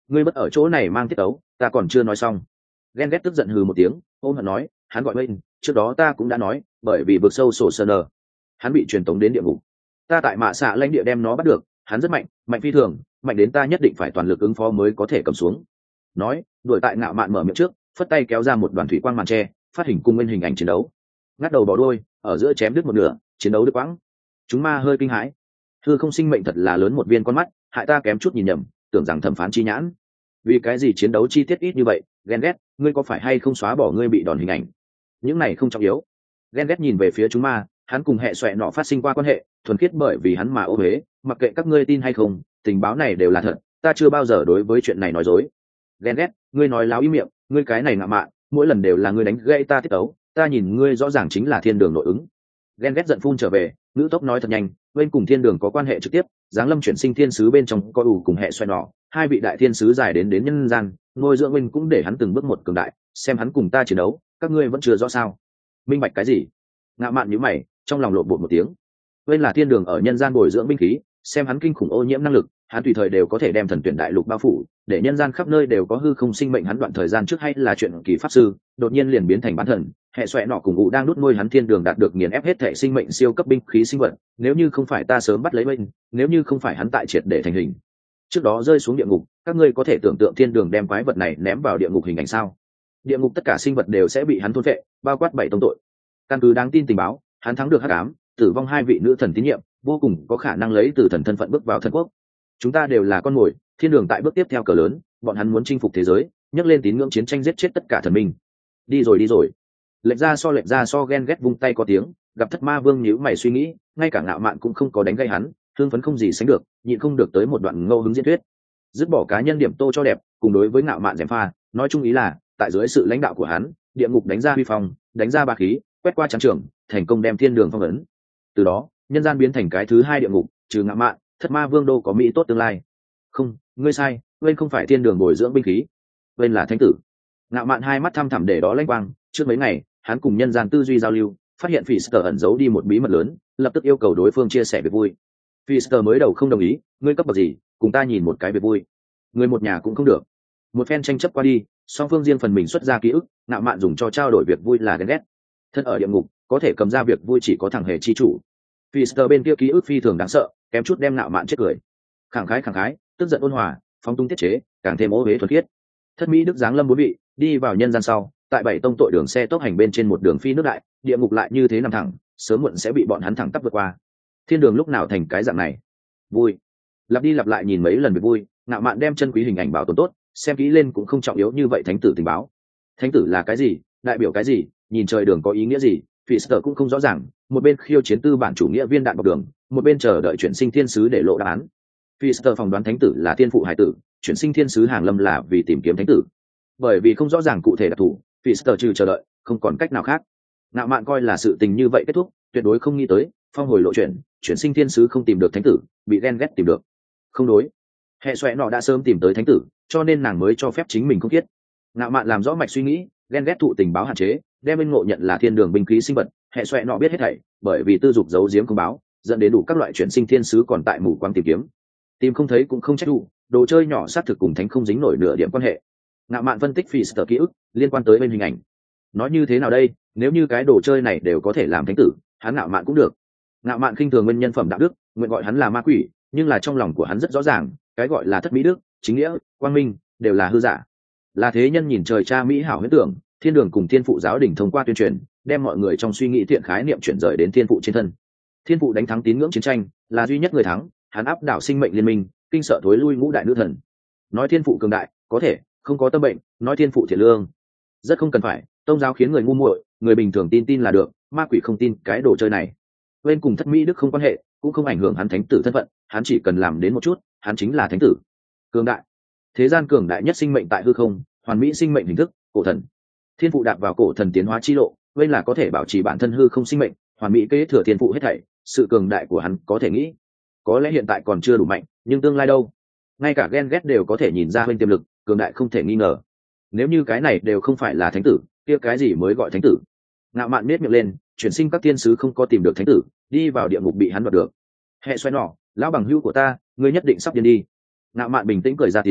Speaker 1: ngươi bất ở chỗ này mang tiết ấu, ta còn chưa nói xong. Ghen ghét tức giận hừ một tiếng, ôm hận nói, hắn gọi bên, trước đó ta cũng đã nói, bởi vì vực sâu sổ sơn nờ, hắn bị truyền tống đến địa ngục. Ta tại mạ xạ lãnh địa đem nó bắt được, hắn rất mạnh, mạnh phi thường, mạnh đến ta nhất định phải toàn lực ứng phó mới có thể cầm xuống. Nói, đuổi tại Ngạo Mạn mở miệng trước, phất tay kéo ra một đoàn thủy quang màn tre, phát hình cung nguyên hình ảnh chiến đấu. Ngắt đầu bỏ đuôi, ở giữa chém đứt một nửa, chiến đấu đứt quãng. Chúng ma hơi kinh hãi. Hư không sinh mệnh thật là lớn một viên con mắt, hại ta kém chút nhìn nhầm, tưởng rằng thẩm phán chi nhãn. Vì cái gì chiến đấu chi tiết ít như vậy, ghen ghét, ngươi có phải hay không xóa bỏ ngươi bị đòn hình ảnh? Những này không trọng yếu. Ghen ghét nhìn về phía chúng ma, hắn cùng hệ xoẹ nọ phát sinh qua quan hệ, thuần khiết bởi vì hắn mà ô huế, mặc kệ các ngươi tin hay không, tình báo này đều là thật, ta chưa bao giờ đối với chuyện này nói dối. Ghen ghét, ngươi nói láo ý miệng, ngươi cái này ngạo mạn, mỗi lần đều là ngươi đánh gãy ta tiết tấu, ta nhìn ngươi rõ ràng chính là thiên đường nội ứng. Ghen ghét giận phun trở về, ngữ tốc nói thật nhanh, bên cùng thiên đường có quan hệ trực tiếp, giáng lâm chuyển sinh thiên sứ bên trong có đủ cùng hệ xoay nọ, hai vị đại thiên sứ dài đến nhân gian, ngôi dưỡng minh cũng để hắn từng bước một cường đại, xem hắn cùng ta chiến đấu, các ngươi vẫn chưa rõ sao? Minh bạch cái gì? Ngạo mạn nhíu mày, trong lòng lộn bột một tiếng. Bên là thiên đường ở nhân gian bồi dưỡng binh khí, xem hắn kinh khủng ô nhiễm năng lực, hắn tùy thời đều có thể đem thần tuyển đại lục bao phủ, để nhân gian khắp nơi đều có hư không sinh mệnh. Hắn đoạn thời gian trước hay là chuyện kỳ pháp sư, đột nhiên liền biến thành bán thần, hệ xoẹ nọ cùng ngụ đang đút môi hắn thiên đường đạt được nghiền ép hết thể sinh mệnh siêu cấp binh khí sinh vật. Nếu như không phải ta sớm bắt lấy bên, nếu như không phải hắn tại triệt để thành hình trước đó rơi xuống địa ngục, các ngươi có thể tưởng tượng thiên đường đem quái vật này ném vào địa ngục hình ảnh sao? Địa ngục tất cả sinh vật đều sẽ bị hắn thôn phệ, bao quát bảy tông tội. Căn cứ đáng tin tình báo, hắn thắng được hắc ám, tử vong hai vị nữ thần tín nhiệm, vô cùng có khả năng lấy từ thần thân phận bước vào thần quốc. Chúng ta đều là con mồi, thiên đường tại bước tiếp theo cờ lớn, bọn hắn muốn chinh phục thế giới, nhấc lên tín ngưỡng chiến tranh giết chết tất cả thần minh. Đi rồi. Lệch ra so ghen ghét vung tay có tiếng, gặp thất ma vương nhíu mày suy nghĩ, ngay cả Ngạo Mạn cũng không có đánh gây hắn, thương phấn không gì sánh được, nhịn không được tới một đoạn ngẫu hứng diễn thuyết. Dứt bỏ cá nhân điểm tô cho đẹp, cùng đối với Ngạo Mạn gièm pha, nói chung ý là, tại dưới sự lãnh đạo của hắn, địa ngục đánh ra huy phong, đánh ra ba khí, quét qua trắng trường, thành công đem thiên đường phong ấn. Từ đó, nhân gian biến thành cái thứ hai địa ngục, trừ Ngạo Mạn, thất ma vương đô có mỹ tốt tương lai. Không, ngươi sai, bên không phải thiên đường bồi dưỡng binh khí, bên là thánh tử. Ngạo Mạn hai mắt thăm thẳm để đó lãnh quang, trước mấy ngày, hắn cùng nhân gian tư duy giao lưu, phát hiện Fister ẩn giấu đi một bí mật lớn, lập tức yêu cầu đối phương chia sẻ việc vui. Fister mới đầu không đồng ý, ngươi cấp bậc gì, cùng ta nhìn một cái việc vui. Người một nhà cũng không được. Một phen tranh chấp qua đi, song phương riêng phần mình xuất ra ký ức, Ngạo Mạn dùng cho trao đổi việc vui là ghen ghét. Thân ở địa ngục, có thể cầm ra việc vui chỉ có thằng hề chi chủ. Fister bên kia ký ức phi thường đáng sợ, kém chút đem Ngạo Mạn chết cười. Khẳng khái, tức giận ôn hòa, phóng túng tiết chế, càng thêm ô huế thuần khiết. Thất mỹ đức giáng lâm bốn vị, đi vào nhân gian sau, tại bảy tông tội đường xe tốc hành bên trên một đường phi nước đại, địa ngục lại như thế nằm thẳng, sớm muộn sẽ bị bọn hắn thẳng tắp vượt qua. Thiên đường lúc nào thành cái dạng này? Vui. Lặp đi lặp lại nhìn mấy lần việc vui, Ngạo Mạn đem chân quý hình ảnh bảo tồn tốt, xem kỹ lên cũng không trọng yếu như vậy. Thánh tử tình báo, thánh tử là cái gì, đại biểu cái gì, nhìn trời đường có ý nghĩa gì, Fister cũng không rõ ràng. Một bên khiêu chiến tư bản chủ nghĩa viên đạn bọc đường, một bên chờ đợi chuyển sinh thiên sứ để lộ đáp án. Fister phỏng đoán thánh tử là thiên phụ hải tử, chuyển sinh thiên sứ hàng lâm là vì tìm kiếm thánh tử. Bởi vì không rõ ràng cụ thể đặc thù, Fister trừ chờ đợi, không còn cách nào khác. Ngạo Mạn coi là sự tình như vậy kết thúc, tuyệt đối không nghĩ tới phong hồi lộ chuyển sinh thiên sứ không tìm được thánh tử, bị ghen ghét tìm được. Không đối, hệ xoẹ nọ đã sớm tìm tới thánh tử, cho nên nàng mới cho phép chính mình không thiết. Ngạo Mạn làm rõ mạch suy nghĩ, ghen ghét thụ tình báo hạn chế, đem bên ngộ nhận là thiên đường binh khí sinh vật. Hệ xoẹ nọ biết hết thảy, bởi vì tư dục giấu giếm không báo, dẫn đến đủ các loại chuyển sinh thiên sứ còn tại mù quáng tìm kiếm, tìm không thấy cũng không trách đủ, đồ chơi nhỏ sát thực cùng thánh không dính nổi nửa điểm quan hệ. Ngạo Mạn phân tích Fister ký ức liên quan tới bên hình ảnh. Nói như thế nào đây, nếu như cái đồ chơi này đều có thể làm thánh tử, hắn Ngạo Mạn cũng được. Ngạo Mạn khinh thường nguyên nhân phẩm đạo đức, nguyện gọi hắn là ma quỷ, nhưng là trong lòng của hắn rất rõ ràng, cái gọi là thất mỹ đức, chính nghĩa, quang minh, đều là hư giả. Là thế nhân nhìn trời cha mỹ hảo huyễn tưởng, thiên đường cùng thiên phụ giáo đình thông qua tuyên truyền, đem mọi người trong suy nghĩ thiện khái niệm chuyển rời đến thiên phụ trên thân. Thiên phụ đánh thắng tín ngưỡng chiến tranh, là duy nhất người thắng, hắn áp đảo sinh mệnh liên minh, kinh sợ thối lui ngũ đại nữ thần. Nói thiên phụ cường đại, có thể không có tâm bệnh, nói thiên phụ thiện lương, rất không cần phải. Tôn giáo khiến người ngu muội, người bình thường tin là được, ma quỷ không tin cái đồ chơi này. Bên cùng thất mỹ đức không quan hệ, cũng không ảnh hưởng hắn thánh tử thân phận, hắn chỉ cần làm đến một chút, hắn chính là thánh tử. Cường đại, thế gian cường đại nhất sinh mệnh tại hư không, hoàn mỹ sinh mệnh hình thức, cổ thần. Thiên phụ đạp vào cổ thần tiến hóa chi lộ, bên là có thể bảo trì bản thân hư không sinh mệnh, hoàn mỹ kế thừa thiên phụ hết thảy. Sự cường đại của hắn có thể nghĩ, có lẽ hiện tại còn chưa đủ mạnh, nhưng tương lai đâu? Ngay cả ghen ghét đều có thể nhìn ra bên tiềm lực, cường đại không thể nghi ngờ. Nếu như cái này đều không phải là thánh tử, kia cái gì mới gọi thánh tử? Ngạo Mạn nết miệng lên, chuyển sinh các thiên sứ không có tìm được thánh tử, đi vào địa ngục bị hắn đoạt được. Hệ xoay nỏ, lão bằng hữu của ta, ngươi nhất định sắp điên đi. Ngạo Mạn bình tĩnh cười ra tiếng,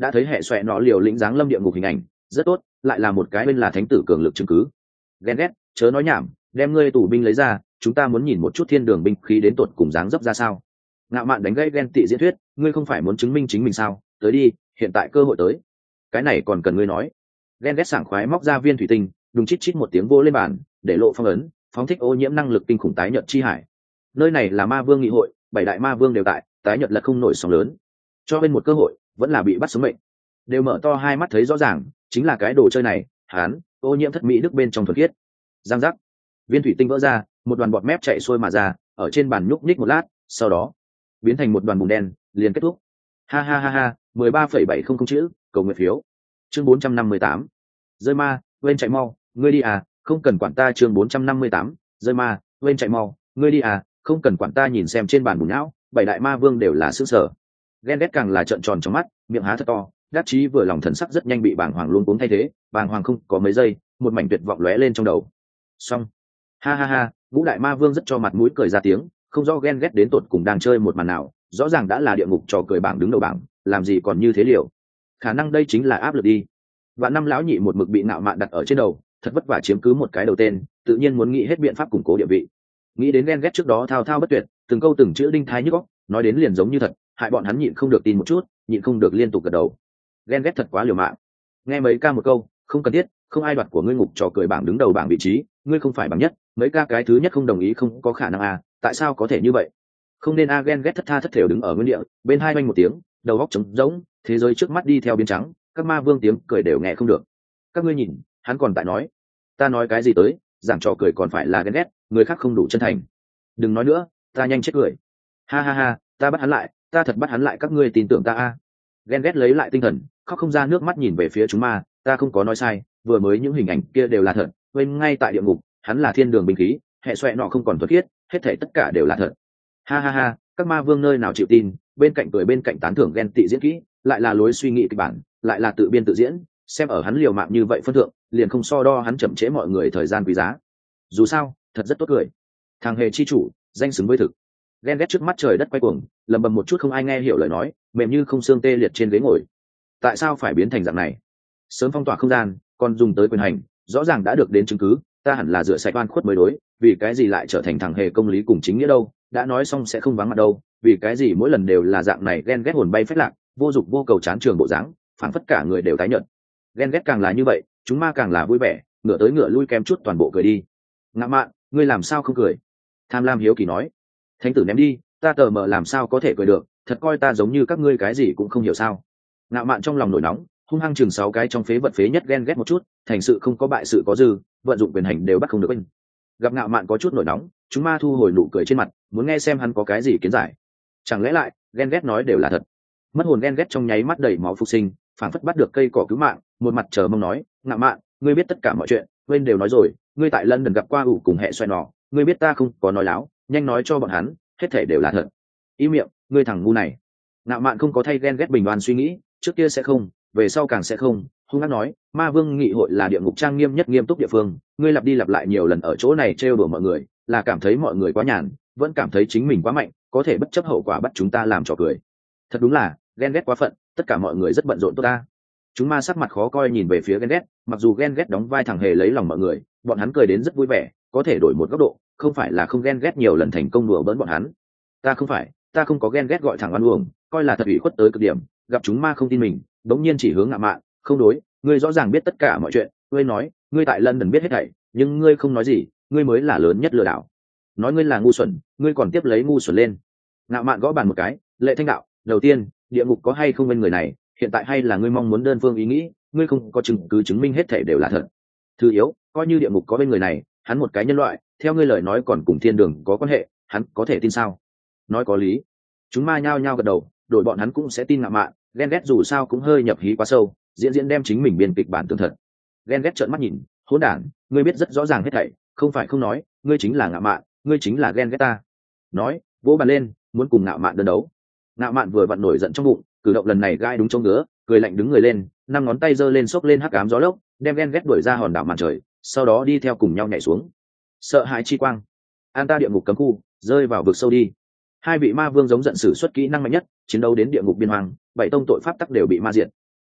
Speaker 1: đã thấy hệ xoẹ nọ liều lĩnh giáng lâm địa ngục hình ảnh, rất tốt, lại là một cái bên là thánh tử cường lực chứng cứ. Ghen ghét, chớ nói nhảm, đem ngươi tù binh lấy ra, chúng ta muốn nhìn một chút thiên đường binh khí đến tột cùng dáng dấp ra sao. Ngạo Mạn đánh gãy ghen tị diễn thuyết, ngươi không phải muốn chứng minh chính mình sao, tới đi, hiện tại cơ hội tới. Cái này còn cần ngươi nói. Ghen ghét sảng khoái móc ra viên thủy tinh, đùng chít chít một tiếng vô lên bàn, để lộ phong ấn, phóng thích ô nhiễm năng lực kinh khủng tái nhật chi hải. Nơi này là ma vương nghị hội, 7 đại ma vương đều tại, tái nhật là không nổi sóng lớn. Cho bên một cơ hội, vẫn là bị bắt sống mệnh. Đều mở to hai mắt thấy rõ ràng, chính là cái đồ chơi này, hán, ô nhiễm thất mỹ đức bên trong thuần khiết. Giang giác, viên thủy tinh vỡ ra, một đoàn bọt mép chạy xuôi mà ra, ở trên bàn nhúc nhích một lát, sau đó biến thành một đoàn bùn đen, liền kết thúc. Ha ha ha ha, 13,700 chữ, cầu nguyện phiếu. Chương 458. Rơi ma, quên chạy mau, ngươi đi à, không cần quản ta. Chương 458. Rơi ma, quên chạy mau, ngươi đi à, không cần quản ta. Nhìn xem trên bàn bùn não, 7 đại ma vương đều là sững sờ. Ghen ghét càng là trợn tròn trong mắt, miệng há thật to, đắc chí vừa lòng thần sắc rất nhanh bị bàng hoàng luống cuống thay thế. Bàng hoàng không có mấy giây, một mảnh tuyệt vọng lóe lên trong đầu. Xong. Ha ha ha, Ngũ đại ma vương rất cho mặt mũi cười ra tiếng, không rõ ghen ghét đến tột cùng đang chơi một màn nào, rõ ràng đã là địa ngục trò cười bảng đứng đầu bảng, làm gì còn như thế liều. Khả năng đây chính là áp lực đi. Vạn Năm lão nhị một mực bị Ngạo Mạn đặt ở trên đầu, thật vất vả chiếm cứ một cái đầu tên, tự nhiên muốn nghĩ hết biện pháp củng cố địa vị. Nghĩ đến ghen ghét trước đó thao thao bất tuyệt, từng câu từng chữ đinh thái nhức óc, nói đến liền giống như thật, hại bọn hắn nhịn không được tin một chút, nhịn không được liên tục gật đầu. Ghen ghét thật quá liều mạng. Nghe mấy ca một câu, không cần thiết, không ai đoạt của ngươi ngục trò cười bảng đứng đầu bảng vị trí, ngươi không phải bằng nhất, mấy ca cái thứ nhất không đồng ý không có khả năng à, tại sao có thể như vậy? Không nên a. Ghen ghét thất tha thất thểu đứng ở nguyên địa, bên hai oanh một tiếng, đầu óc trống rỗng, thế giới trước mắt đi theo biến trắng, các ma vương tiếng cười đều nghe không được. Các ngươi nhìn, hắn còn tại nói, ta nói cái gì tới, giảng trò cười còn phải là ghen ghét, người khác không đủ chân thành. Đừng nói nữa, ta nhanh chết cười. Ha ha ha, ta bắt hắn lại, ta thật bắt hắn lại, các ngươi tin tưởng ta a. Ghen ghét lấy lại tinh thần, khóc không ra nước mắt nhìn về phía chúng ma, ta không có nói sai, vừa mới những hình ảnh kia đều là thật, bên ngay tại địa ngục, hắn là thiên đường binh khí, hệ xoẹ nọ không còn thuật thiết, hết thảy tất cả đều là thật. Ha ha ha, các ma vương nơi nào chịu tin, bên cạnh cười bên cạnh tán thưởng ghen tị diễn kỹ, lại là lối suy nghĩ kịch bản, lại là tự biên tự diễn, xem ở hắn liều mạng như vậy phân thượng, liền không so đo hắn chậm trễ mọi người thời gian quý giá. Dù sao, thật rất tốt cười. Thằng hề chi chủ, danh xứng với thực. Ghen ghét trước mắt trời đất quay cuồng, lầm bầm một chút không ai nghe hiểu lời nói, mềm như không xương tê liệt trên ghế ngồi. Tại sao phải biến thành dạng này? Sớm phong tỏa không gian, còn dùng tới quyền hành, rõ ràng đã được đến chứng cứ, ta hẳn là rửa sạch oan khuất mới đối, vì cái gì lại trở thành thằng hề công lý cùng chính nghĩa đâu? Đã nói xong sẽ không vắng mặt đâu, vì cái gì mỗi lần đều là dạng này? Ghen ghét hồn bay phách lạc, vô dục vô cầu chán trường bộ dáng, phảng phất cả người đều tái nhợt. Ghen ghét càng là như vậy, chúng ma càng là vui vẻ, ngửa tới ngửa lui kém chút toàn bộ cười đi. Ngạo Mạn, ngươi làm sao không cười? Tham Lam hiếu kỳ nói. Thánh tử ném đi, ta tờ mờ làm sao có thể cười được, thật coi ta giống như các ngươi cái gì cũng không hiểu sao? Ngạo Mạn trong lòng nổi nóng, hung hăng chừng 6 cái trong phế vật phế nhất ghen ghét một chút, thành sự không có bại sự có dư, vận dụng quyền hành đều bắt không được anh. Gặp Ngạo Mạn có chút nổi nóng, chúng ma thu hồi nụ cười trên mặt, muốn nghe xem hắn có cái gì kiến giải. Chẳng lẽ lại ghen ghét nói đều là thật? Mất hồn ghen ghét trong nháy mắt đầy máu phục sinh, phảng phất bắt được cây cỏ cứu mạng, một mặt chờ mong nói, Ngạo Mạn, ngươi biết tất cả mọi chuyện, quên đều nói rồi, ngươi tại London gặp qua ủ cùng hệ xoay nọ, ngươi biết ta không có nói láo, nhanh nói cho bọn hắn, hết thể đều là thật. Im miệng, ngươi thằng ngu này. Ngạo Mạn không có thay ghen ghét bình đoan suy nghĩ, trước kia sẽ không, về sau càng sẽ không. Hung hăng nói, ma vương nghị hội là địa ngục trang nghiêm nhất nghiêm túc địa phương, ngươi lặp đi lặp lại nhiều lần ở chỗ này trêu đùa mọi người, là cảm thấy mọi người quá nhàn, vẫn cảm thấy chính mình quá mạnh, có thể bất chấp hậu quả bắt chúng ta làm trò cười. Thật đúng là ghen ghét quá phận, tất cả mọi người rất bận rộn tốt ta. Chúng ma sắc mặt khó coi nhìn về phía ghen ghét, mặc dù ghen ghét đóng vai thằng hề lấy lòng mọi người, bọn hắn cười đến rất vui vẻ, có thể đổi một góc độ, không phải là không ghen ghét nhiều lần thành công đùa bỡn bọn hắn. Ta không có ghen ghét gọi thẳng oan uổng, coi là thật ủy khuất tới cực điểm. Gặp chúng ma không tin mình, đống nhiên chỉ hướng Ngạo Mạn, không đối, ngươi rõ ràng biết tất cả mọi chuyện, ngươi nói, ngươi tại London biết hết thảy, nhưng ngươi không nói gì, ngươi mới là lớn nhất lừa đảo. Nói ngươi là ngu xuẩn, ngươi còn tiếp lấy ngu xuẩn lên. Ngạo Mạn gõ bàn một cái, lệ thanh đạo, đầu tiên, địa ngục có hay không bên người này, hiện tại hay là ngươi mong muốn đơn phương ý nghĩ, ngươi không có chứng cứ chứng minh hết thảy đều là thật. Thứ yếu, coi như địa ngục có bên người này, hắn một cái nhân loại, theo ngươi lời nói còn cùng thiên đường có quan hệ, hắn có thể tin sao? Nói có lý. Chúng ma nhao nhao gật đầu, đổi bọn hắn cũng sẽ tin Ngạo Mạn, ghen ghét dù sao cũng hơi nhập hí quá sâu, diễn đem chính mình biên kịch bản tường thật. Ghen ghét trợn mắt nhìn, hỗn đản, ngươi biết rất rõ ràng hết thảy, không phải không nói, ngươi chính là Ngạo Mạn, ngươi chính là ghen ghét ta. Nói, vỗ bàn lên, muốn cùng Ngạo Mạn đơn đấu. Ngạo Mạn vừa vặn nổi giận trong bụng, cử động lần này gai đúng chỗ ngứa, cười lạnh đứng người lên, 5 ngón tay giơ lên xốc lên hắc ám gió lốc, đem ghen ghét đuổi ra hòn đảo màn trời, sau đó đi theo cùng nhau nhảy xuống. Sợ hãi chi quang, an ta địa ngục cấm khu, rơi vào vực sâu đi. Hai vị ma vương giống giận sử xuất kỹ năng mạnh nhất, chiến đấu đến địa ngục biên hoàng, 7 tông tội pháp tắc đều bị ma diệt.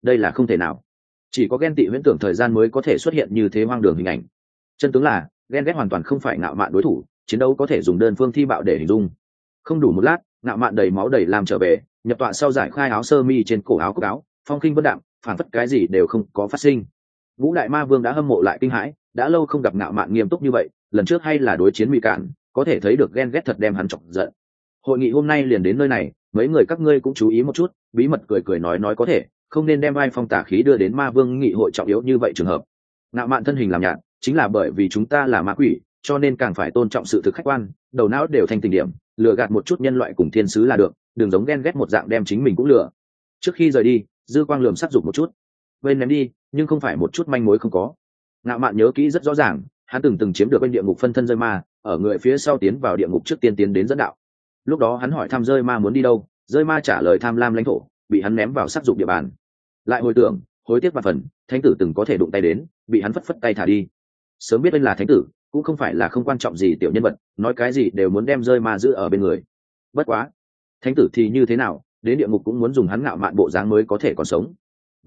Speaker 1: đây là không thể nào. Chỉ có ghen tị huyễn tưởng thời gian mới có thể xuất hiện như thế hoang đường hình ảnh. Chân tướng là ghen ghét hoàn toàn không phải ngạo mạn đối thủ, chiến đấu có thể dùng đơn phương thi bạo để hình dung. Không đủ một lát, ngạo mạn đầy máu đầy làm trở về, nhập tọa sau giải khai áo sơ mi trên cổ áo cúc áo, phong khinh vân đạm, phản phất cái gì đều không có phát sinh. Ngũ đại ma vương đã hâm mộ lại kinh hãi, đã lâu không gặp ngạo mạn nghiêm túc như vậy, lần trước hay là đối chiến Mỹ Cạn, có thể thấy được ghen ghét thật đem hắn chọc giận. Hội nghị hôm nay liền đến nơi này, mấy người các ngươi cũng chú ý một chút, bí mật cười cười nói có thể, không nên đem ai phong tả khí đưa đến ma vương nghị hội trọng yếu như vậy trường hợp. Ngạo mạn thân hình làm nhạt, chính là bởi vì chúng ta là ma quỷ, cho nên càng phải tôn trọng sự thực khách quan, đầu não đều thành tình điểm, lừa gạt một chút nhân loại cùng thiên sứ là được, đừng giống ghen ghét một dạng đem chính mình cũng lừa. Trước khi rời đi, dư quang lườm sắc dục một chút, bên ném đi, nhưng không phải một chút manh mối không có. Ngạo mạn nhớ kỹ rất rõ ràng, hắn từng chiếm được bên địa ngục phân thân rơi ma, ở người phía sau tiến vào địa ngục trước tiên tiến đến dẫn đạo. Lúc đó hắn hỏi thăm rơi ma muốn đi đâu, rơi ma trả lời tham lam lãnh thổ, bị hắn ném vào sắc dục địa bàn. Lại hồi tưởng, hối tiếc và phần, thánh tử từng có thể đụng tay đến, bị hắn phất phất tay thả đi. Sớm biết anh là thánh tử, cũng không phải là không quan trọng gì tiểu nhân vật, nói cái gì đều muốn đem rơi ma giữ ở bên người. Bất quá, thánh tử thì như thế nào, đến địa ngục cũng muốn dùng hắn ngạo mạn bộ dáng mới có thể còn sống.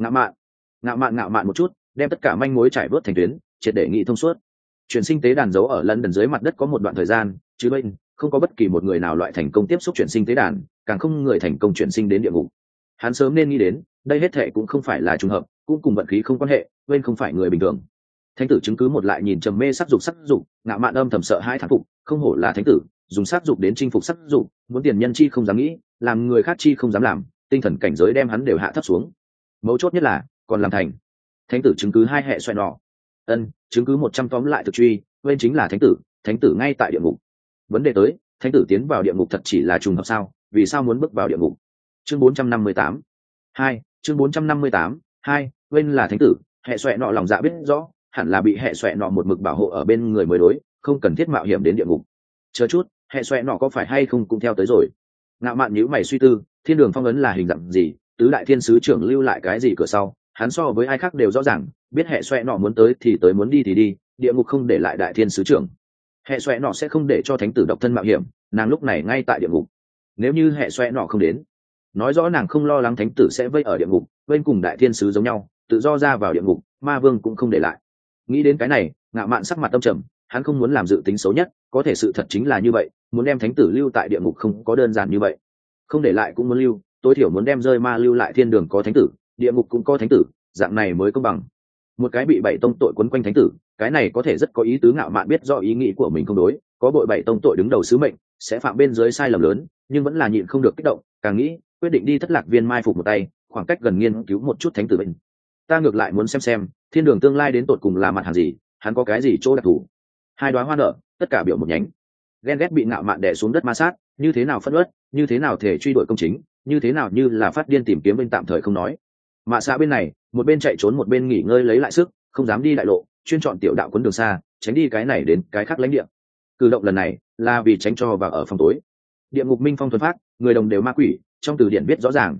Speaker 1: Ngạo mạn một chút, đem tất cả manh mối trải vớt thành tuyến, triệt để nghị thông suốt. Chuyển sinh tế đàn giấu ở London dưới mặt đất có một đoạn thời gian, chứ bên không có bất kỳ một người nào loại thành công tiếp xúc chuyển sinh tế đàn, càng không người thành công chuyển sinh đến địa ngục. Hắn sớm nên nghĩ đến, đây hết thệ cũng không phải là trùng hợp, cũng cùng vận khí không quan hệ, bên không phải người bình thường. Thánh tử chứng cứ một lại nhìn trầm mê sắc dục, ngạo mạn âm thầm sợ hãi thán phục, không hổ là thánh tử, dùng sắc dục đến chinh phục sắc dục, muốn tiền nhân chi không dám nghĩ, làm người khác chi không dám làm, tinh thần cảnh giới đem hắn đều hạ thấp xuống. Mấu chốt nhất là còn làm thành. Thánh tử chứng cứ hai hệ xoay nọ. Chứng cứ 100 tóm lại thực truy, bên chính là thánh tử ngay tại địa ngục. Vấn đề tới, thánh tử tiến vào địa ngục thật chỉ là trùng hợp sao, vì sao muốn bước vào địa ngục? Chương 458. Chương 458. Bên là thánh tử, hệ xoẹ nọ lòng dạ biết rõ, hẳn là bị hệ xoẹ nọ một mực bảo hộ ở bên người mới đối, không cần thiết mạo hiểm đến địa ngục. Chờ chút, hệ xoẹ nọ có phải hay không cũng theo tới rồi? Ngạo mạn nhíu mày suy tư, thiên đường phong ấn là hình dạng gì, tứ đại thiên sứ trưởng lưu lại cái gì cửa sau, hắn so với ai khác đều rõ ràng, biết hệ xoẹ nọ muốn tới thì tới, muốn đi thì đi, địa ngục không để lại đại thiên sứ trưởng. Hệ xoẹ nọ sẽ không để cho thánh tử độc thân mạo hiểm, nàng lúc này ngay tại địa ngục. Nếu như hệ xoẹ nọ không đến, nói rõ nàng không lo lắng thánh tử sẽ vây ở địa ngục, bên cùng đại thiên sứ giống nhau, tự do ra vào địa ngục, ma vương cũng không để lại. Nghĩ đến cái này, ngạo mạn sắc mặt tâm trầm, hắn không muốn làm dự tính xấu nhất, có thể sự thật chính là như vậy, muốn đem thánh tử lưu tại địa ngục không có đơn giản như vậy. Không để lại cũng muốn lưu, tối thiểu muốn đem rơi ma lưu lại, thiên đường có thánh tử, địa ngục cũng có thánh tử, dạng này mới công bằng. Một cái bị bảy tông tội quấn quanh thánh tử, cái này có thể rất có ý tứ. Ngạo mạn biết rõ ý nghĩ của mình không đối, có bội bảy tông tội đứng đầu sứ mệnh, sẽ phạm bên dưới sai lầm lớn, nhưng vẫn là nhịn không được kích động, càng nghĩ, quyết định đi Thất Lạc Viên mai phục một tay, khoảng cách gần nghiên cứu một chút thánh tử bệnh. Ta ngược lại muốn xem thiên đường tương lai đến tột cùng là mặt hàng gì, hắn có cái gì chỗ đặc thù. Hai đóa hoa nở, tất cả biểu một nhánh. Ghen ghét bị ngạo mạn đè xuống đất ma sát, như thế nào phẫn uất, như thế nào thể truy đuổi công chính, như thế nào như là phát điên tìm kiếm bên tạm thời không nói. Mạ xạ bên này, một bên chạy trốn một bên nghỉ ngơi lấy lại sức, không dám đi đại lộ, chuyên chọn tiểu đạo quấn đường xa, tránh đi cái này đến cái khác lãnh địa. Cử động lần này là vì tránh cho vào ở phòng tối. Địa ngục minh phong thuần phát, người đồng đều ma quỷ, trong từ điển viết rõ ràng.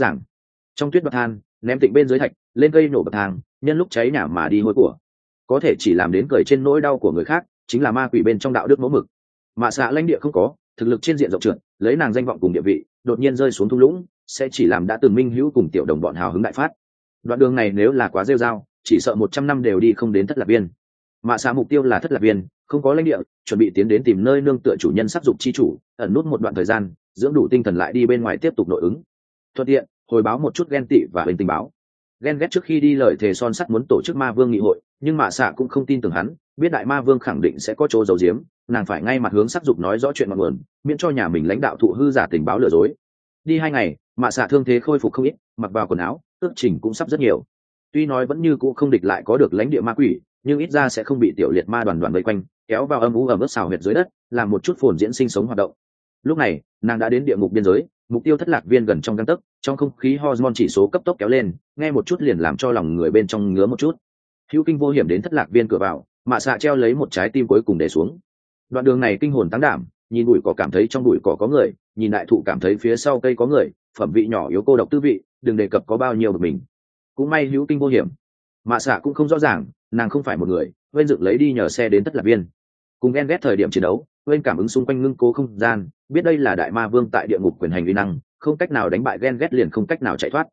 Speaker 1: Trong tuyết bậc thang, ném tịnh bên dưới thạch, lên cây nổ bậc thang, nhân lúc cháy nhà mà đi hôi của. Có thể chỉ làm đến cười trên nỗi đau của người khác, chính là ma quỷ bên trong đạo đức mẫu mực. Mạ xạ lãnh địa không có, thực lực trên diện rộng trượt, lấy nàng danh vọng cùng địa vị, đột nhiên rơi xuống thung lũng, sẽ chỉ làm đã từng minh hữu cùng tiểu đồng bọn hào hứng đại phát. Đoạn đường này nếu là quá rêu rao, chỉ sợ 100 năm đều đi không đến Thất Lạc Viên. Mạ xạ mục tiêu là Thất Lạc Viên, không có lãnh địa, chuẩn bị tiến đến tìm nơi nương tựa chủ nhân sắc dục chi chủ, ẩn nút một đoạn thời gian, dưỡng đủ tinh thần lại đi bên ngoài tiếp tục nội ứng. Thuận tiện hồi báo một chút ghen tị và bên tình báo. Ghen ghét trước khi đi lời thề son sắt muốn tổ chức ma vương nghị hội, nhưng mạ xạ cũng không tin tưởng hắn, biết đại ma vương khẳng định sẽ có chỗ giấu giếm, nàng phải ngay mặt hướng sắc dục nói rõ chuyện ngọn nguồn, miễn cho nhà mình lãnh đạo thụ hư giả tình báo lừa dối. Đi 2 ngày, mạ xạ thương thế khôi phục không ít, mặc vào quần áo, ước chỉnh cũng sắp rất nhiều. Tuy nói vẫn như cũ không địch lại có được lãnh địa ma quỷ, nhưng ít ra sẽ không bị tiểu liệt ma đoàn vây quanh, kéo vào âm u ẩm ướt xào huyệt dưới đất, làm một chút phồn diễn sinh sống hoạt động. Lúc này, nàng đã đến địa ngục biên giới, mục tiêu Thất Lạc Viên gần trong gang tấc, trong không khí hormone chỉ số cấp tốc kéo lên, nghe một chút liền làm cho lòng người bên trong ngứa một chút. Hữu kinh vô hiểm đến Thất Lạc Viên cửa vào, mạ xạ treo lấy một trái tim cuối cùng để xuống. Đoạn đường này kinh hồn táng đảm, nhìn bụi cỏ cảm thấy trong bụi cỏ có người, nhìn đại thụ cảm thấy phía sau cây có người, phẩm vị nhỏ yếu cô độc tư vị, đừng đề cập có bao nhiêu bực mình. Cũng may hữu kinh vô hiểm. Mạ xạ cũng không rõ ràng, nàng không phải một người, bên dựng lấy đi nhờ xe đến Thất Lạc Viên. Cùng ghen ghét thời điểm chiến đấu, bên cảm ứng xung quanh ngưng cố không gian, biết đây là đại ma vương tại địa ngục quyền hành uy năng, không cách nào đánh bại ghen ghét liền không cách nào chạy thoát.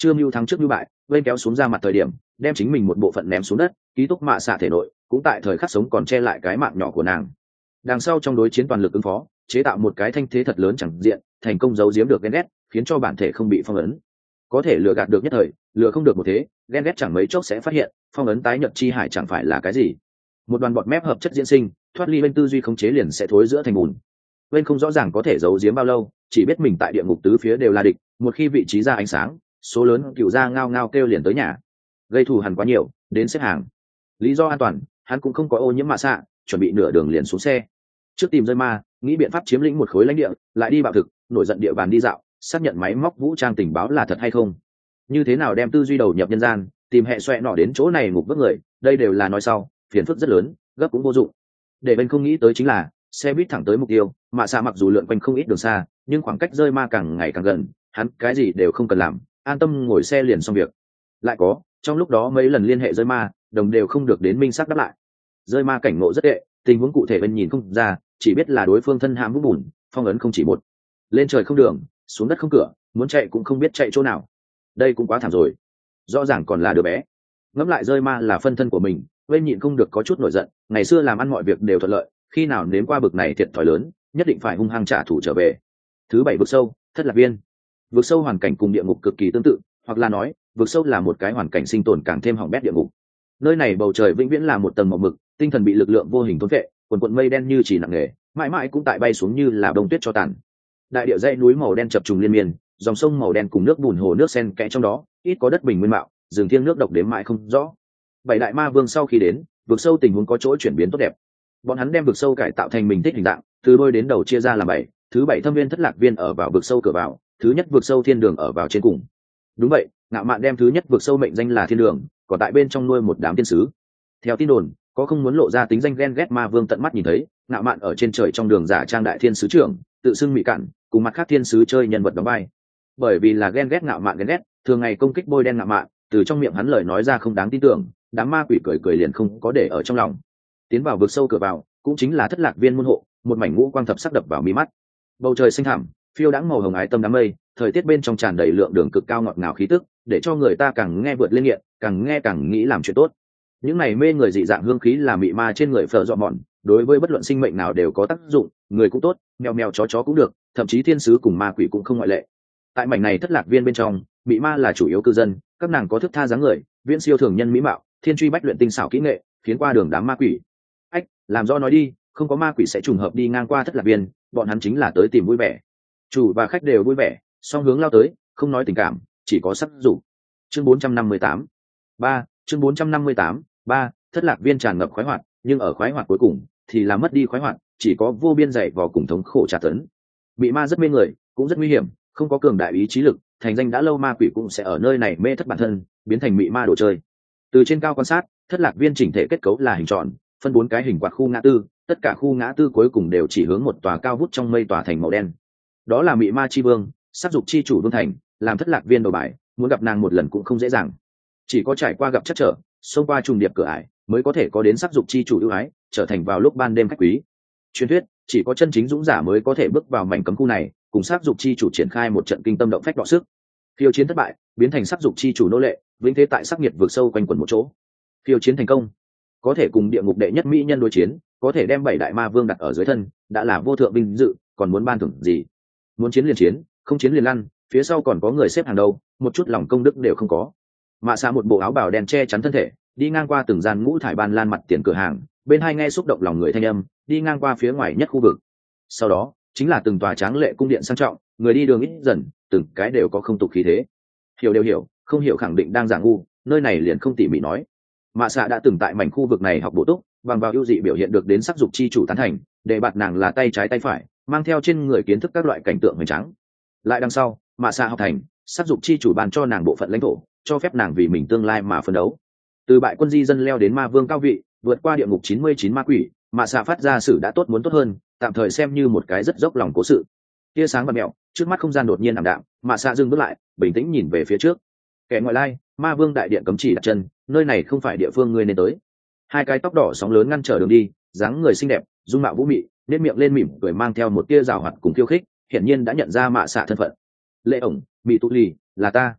Speaker 1: chưa mưu thắng trước mưu bại, bên kéo xuống ra mặt thời điểm đem chính mình một bộ phận ném xuống đất, ký túc mạ xạ thể nội cũng tại thời khắc sống còn che lại cái mạng nhỏ của nàng. Đằng sau trong đối chiến toàn lực ứng phó, chế tạo một cái thanh thế thật lớn chẳng diện, thành công giấu giếm được ghen ghét, khiến cho bản thể không bị phong ấn. Có thể lừa gạt được nhất thời, lừa không được một thế, ghen ghét chẳng mấy chốc sẽ phát hiện phong ấn tái nhật chi hải chẳng phải là cái gì. Một đoàn bọt mép hợp chất diễn sinh, thoát ly bên tư duy khống chế liền sẽ thối giữa thành bùn. Bên không rõ ràng có thể giấu giếm bao lâu, chỉ biết mình tại địa ngục tứ phía đều là địch, một khi vị trí ra ánh sáng, số lớn cựu gia ngao ngao kêu liền tới nhà, gây thù hằn quá nhiều, đến xếp hàng. Lý do an toàn, hắn cũng không có ô nhiễm mạ xạ, chuẩn bị nửa đường liền xuống xe. Trước tìm rơi ma, nghĩ biện pháp chiếm lĩnh một khối lãnh địa, lại đi bạo thực, nổi giận địa bàn đi dạo, xác nhận máy móc vũ trang tình báo là thật hay không. Như thế nào đem tư duy đầu nhập nhân gian, tìm hệ xoẹ nọ đến chỗ này ngục vớt người, đây đều là nói sau, phiền phức rất lớn, gấp cũng vô dụng. Để bên không nghĩ tới chính là xe buýt thẳng tới mục tiêu, mạ xạ mặc dù lượn quanh không ít đường xa, nhưng khoảng cách rơi ma càng ngày càng gần, hắn cái gì đều không cần làm, an tâm ngồi xe liền xong việc. Lại có trong lúc đó mấy lần liên hệ rơi ma, đồng đều không được đến minh xác đáp lại. Rơi ma cảnh ngộ rất tệ, tình huống cụ thể bên nhìn không ra, chỉ biết là đối phương thân hãm vũng bùn, phong ấn không chỉ một, lên trời không đường, xuống đất không cửa, muốn chạy cũng không biết chạy chỗ nào. Đây cũng quá thảm rồi, rõ ràng còn là đứa bé. Ngẫm lại rơi ma là phân thân của mình, bên nhịn không được có chút nổi giận. Ngày xưa làm ăn mọi việc đều thuận lợi, khi nào nếm qua bực này thiệt thòi lớn, nhất định phải hung hăng trả thù trở về. Thứ bảy, vực sâu, thất lạc viên. Vực sâu hoàn cảnh cùng địa ngục cực kỳ tương tự, hoặc là nói vực sâu là một cái hoàn cảnh sinh tồn càng thêm hỏng bét địa ngục. Nơi này bầu trời vĩnh viễn là một tầng màu mực, tinh thần bị lực lượng vô hình thôn vệ, quần quần mây đen như chỉ nặng nề, mãi mãi cũng tại bay xuống như là bông tuyết cho tàn. Đại địa dãy núi màu đen chập trùng liên miên, dòng sông màu đen cùng nước bùn hồ nước xen kẽ trong đó, ít có đất bình nguyên mạo, rừng thiêng nước độc đếm mãi không rõ. Bảy đại ma vương sau khi đến, vực sâu tình huống có chỗ chuyển biến tốt đẹp. Bọn hắn đem vực sâu cải tạo thành mình thích hình dạng, từ đôi đến đầu chia ra làm bảy. Thứ bảy thâm viên thất lạc viên ở vào vực sâu cửa vào, thứ nhất vực sâu thiên đường ở vào trên cùng. Đúng vậy, Ngạo Mạn đem thứ nhất vực sâu mệnh danh là thiên đường, còn tại bên trong nuôi một đám thiên sứ. Theo tin đồn, có không muốn lộ ra tính danh ghen ghét ma vương tận mắt nhìn thấy, Ngạo Mạn ở trên trời trong đường giả trang đại thiên sứ trưởng, tự xưng mị cạn, cùng mặt khác thiên sứ chơi nhân vật đóng vai. Bởi vì là ghen ghét Ngạo Mạn ghen ghét, thường ngày công kích bôi đen Ngạo Mạn, từ trong miệng hắn lời nói ra không đáng tin tưởng, đám ma quỷ cười cười liền không có để ở trong lòng. Tiến vào vực sâu cửa vào, cũng chính là thất lạc viên môn hộ, một mảnh ngũ quang thập sắc đập vào mí mắt. Bầu trời xanh thẳm, phiêu đãng màu hồng ái tâm đám mây, thời tiết bên trong tràn đầy lượng đường cực cao ngọt ngào khí tức, để cho người ta càng nghe vượt lên nghiện, càng nghe càng nghĩ làm chuyện tốt. Những này mê người dị dạng hương khí là mị ma trên người phở dọ mòn, đối với bất luận sinh mệnh nào đều có tác dụng, người cũng tốt, mèo mèo chó cũng được, thậm chí thiên sứ cùng ma quỷ cũng không ngoại lệ. Tại mảnh này thất lạc viên bên trong, mị ma là chủ yếu cư dân, các nàng có thức tha dáng người, viễn siêu thường nhân mỹ mạo, thiên truy bách luyện tinh xảo kỹ nghệ, khiến qua đường đám ma quỷ. Ách, làm rõ nói đi, không có ma quỷ sẽ trùng hợp đi ngang qua thất lạc viên, bọn hắn chính là tới tìm vui vẻ. Chủ và khách đều vui vẻ, song hướng lao tới, không nói tình cảm, chỉ có sắc dục. Chương 458. 3, chương 458. 3, thất lạc viên tràn ngập khoái hoạt, nhưng ở khoái hoạt cuối cùng thì là mất đi khoái hoạt, chỉ có vô biên dày vò cùng thống khổ tra tấn. Bị ma rất mê người, cũng rất nguy hiểm, không có cường đại ý chí lực, thành danh đã lâu ma quỷ cũng sẽ ở nơi này mê thất bản thân, biến thành mị ma đồ chơi. Từ trên cao quan sát, thất lạc viên chỉnh thể kết cấu là hình tròn, phân 4 cái hình quạt khu ngã tư, tất cả khu ngã tư cuối cùng đều chỉ hướng một tòa cao vút trong mây tòa thành màu đen. Đó là mị ma chi vương, sát dục chi chủ vương thành, làm thất lạc viên đầu bài, muốn gặp nàng một lần cũng không dễ dàng. Chỉ có trải qua gặp chắc trở, xông qua trùng điệp cửa ải, mới có thể có đến sát dục chi chủ ưu ái, trở thành vào lúc ban đêm khách quý. Truyền thuyết, chỉ có chân chính dũng giả mới có thể bước vào mảnh cấm khu này, cùng sát dục chi chủ triển khai một trận kinh tâm động phách đọ sức. Khiêu chiến thất bại, biến thành sát dục chi chủ nô lệ, vĩnh thế tại sắc nhiệt vượt sâu quanh quẩn một chỗ. Khiêu chiến thành công, có thể cùng địa ngục đệ nhất mỹ nhân đối chiến, có thể đem 7 đại ma vương đặt ở dưới thân, đã là vô thượng vinh dự, còn muốn ban thưởng gì? Muốn chiến liền chiến, không chiến liền lăn, phía sau còn có người xếp hàng đầu, một chút lòng công đức đều không có. Mạ Xạ một bộ áo bào đen che chắn thân thể, đi ngang qua từng gian ngũ thải ban lan mặt tiền cửa hàng, bên hai nghe xúc động lòng người thanh âm, đi ngang qua phía ngoài nhất khu vực. Sau đó, chính là từng tòa tráng lệ cung điện sang trọng, người đi đường ít dần, từng cái đều có không tục khí thế. Hiểu đều hiểu, không hiểu khẳng định đang giả ngu, nơi này liền không tỉ mỉ nói. Mạ Xạ đã từng tại mảnh khu vực này học bổ túc, bằng vào ưu dị biểu hiện được đến sắc dục chi chủ tán thành, để bạt nàng là tay trái tay phải, mang theo trên người kiến thức các loại cảnh tượng hoành tráng. Lại đằng sau, Mạ Xạ học thành, sắc dục chi chủ ban cho nàng bộ phận lãnh thổ, cho phép nàng vì mình tương lai mà phấn đấu. Từ bại quân di dân leo đến ma vương cao vị, vượt qua địa ngục 99 ma quỷ, Mạ Xạ phát ra sử đã tốt muốn tốt hơn, tạm thời xem như một cái rất dốc lòng cố sự. Tia sáng và mẹo, trước mắt không gian đột nhiên ảm đạm, Mạ Xạ dừng bước lại, bình tĩnh nhìn về phía trước. Kẻ ngoại lai, ma vương đại điện cấm chỉ đặt chân, nơi này không phải địa phương ngươi nên tới. Hai cái tóc đỏ sóng lớn ngăn trở đường đi, dáng người xinh đẹp, dung mạo vũ mị, nét miệng lên mỉm cười mang theo một tia rào hoạt cùng khiêu khích, hiển nhiên đã nhận ra Mạ Xạ thân phận. Lệ ổng, Mị Tu Lì, là ta.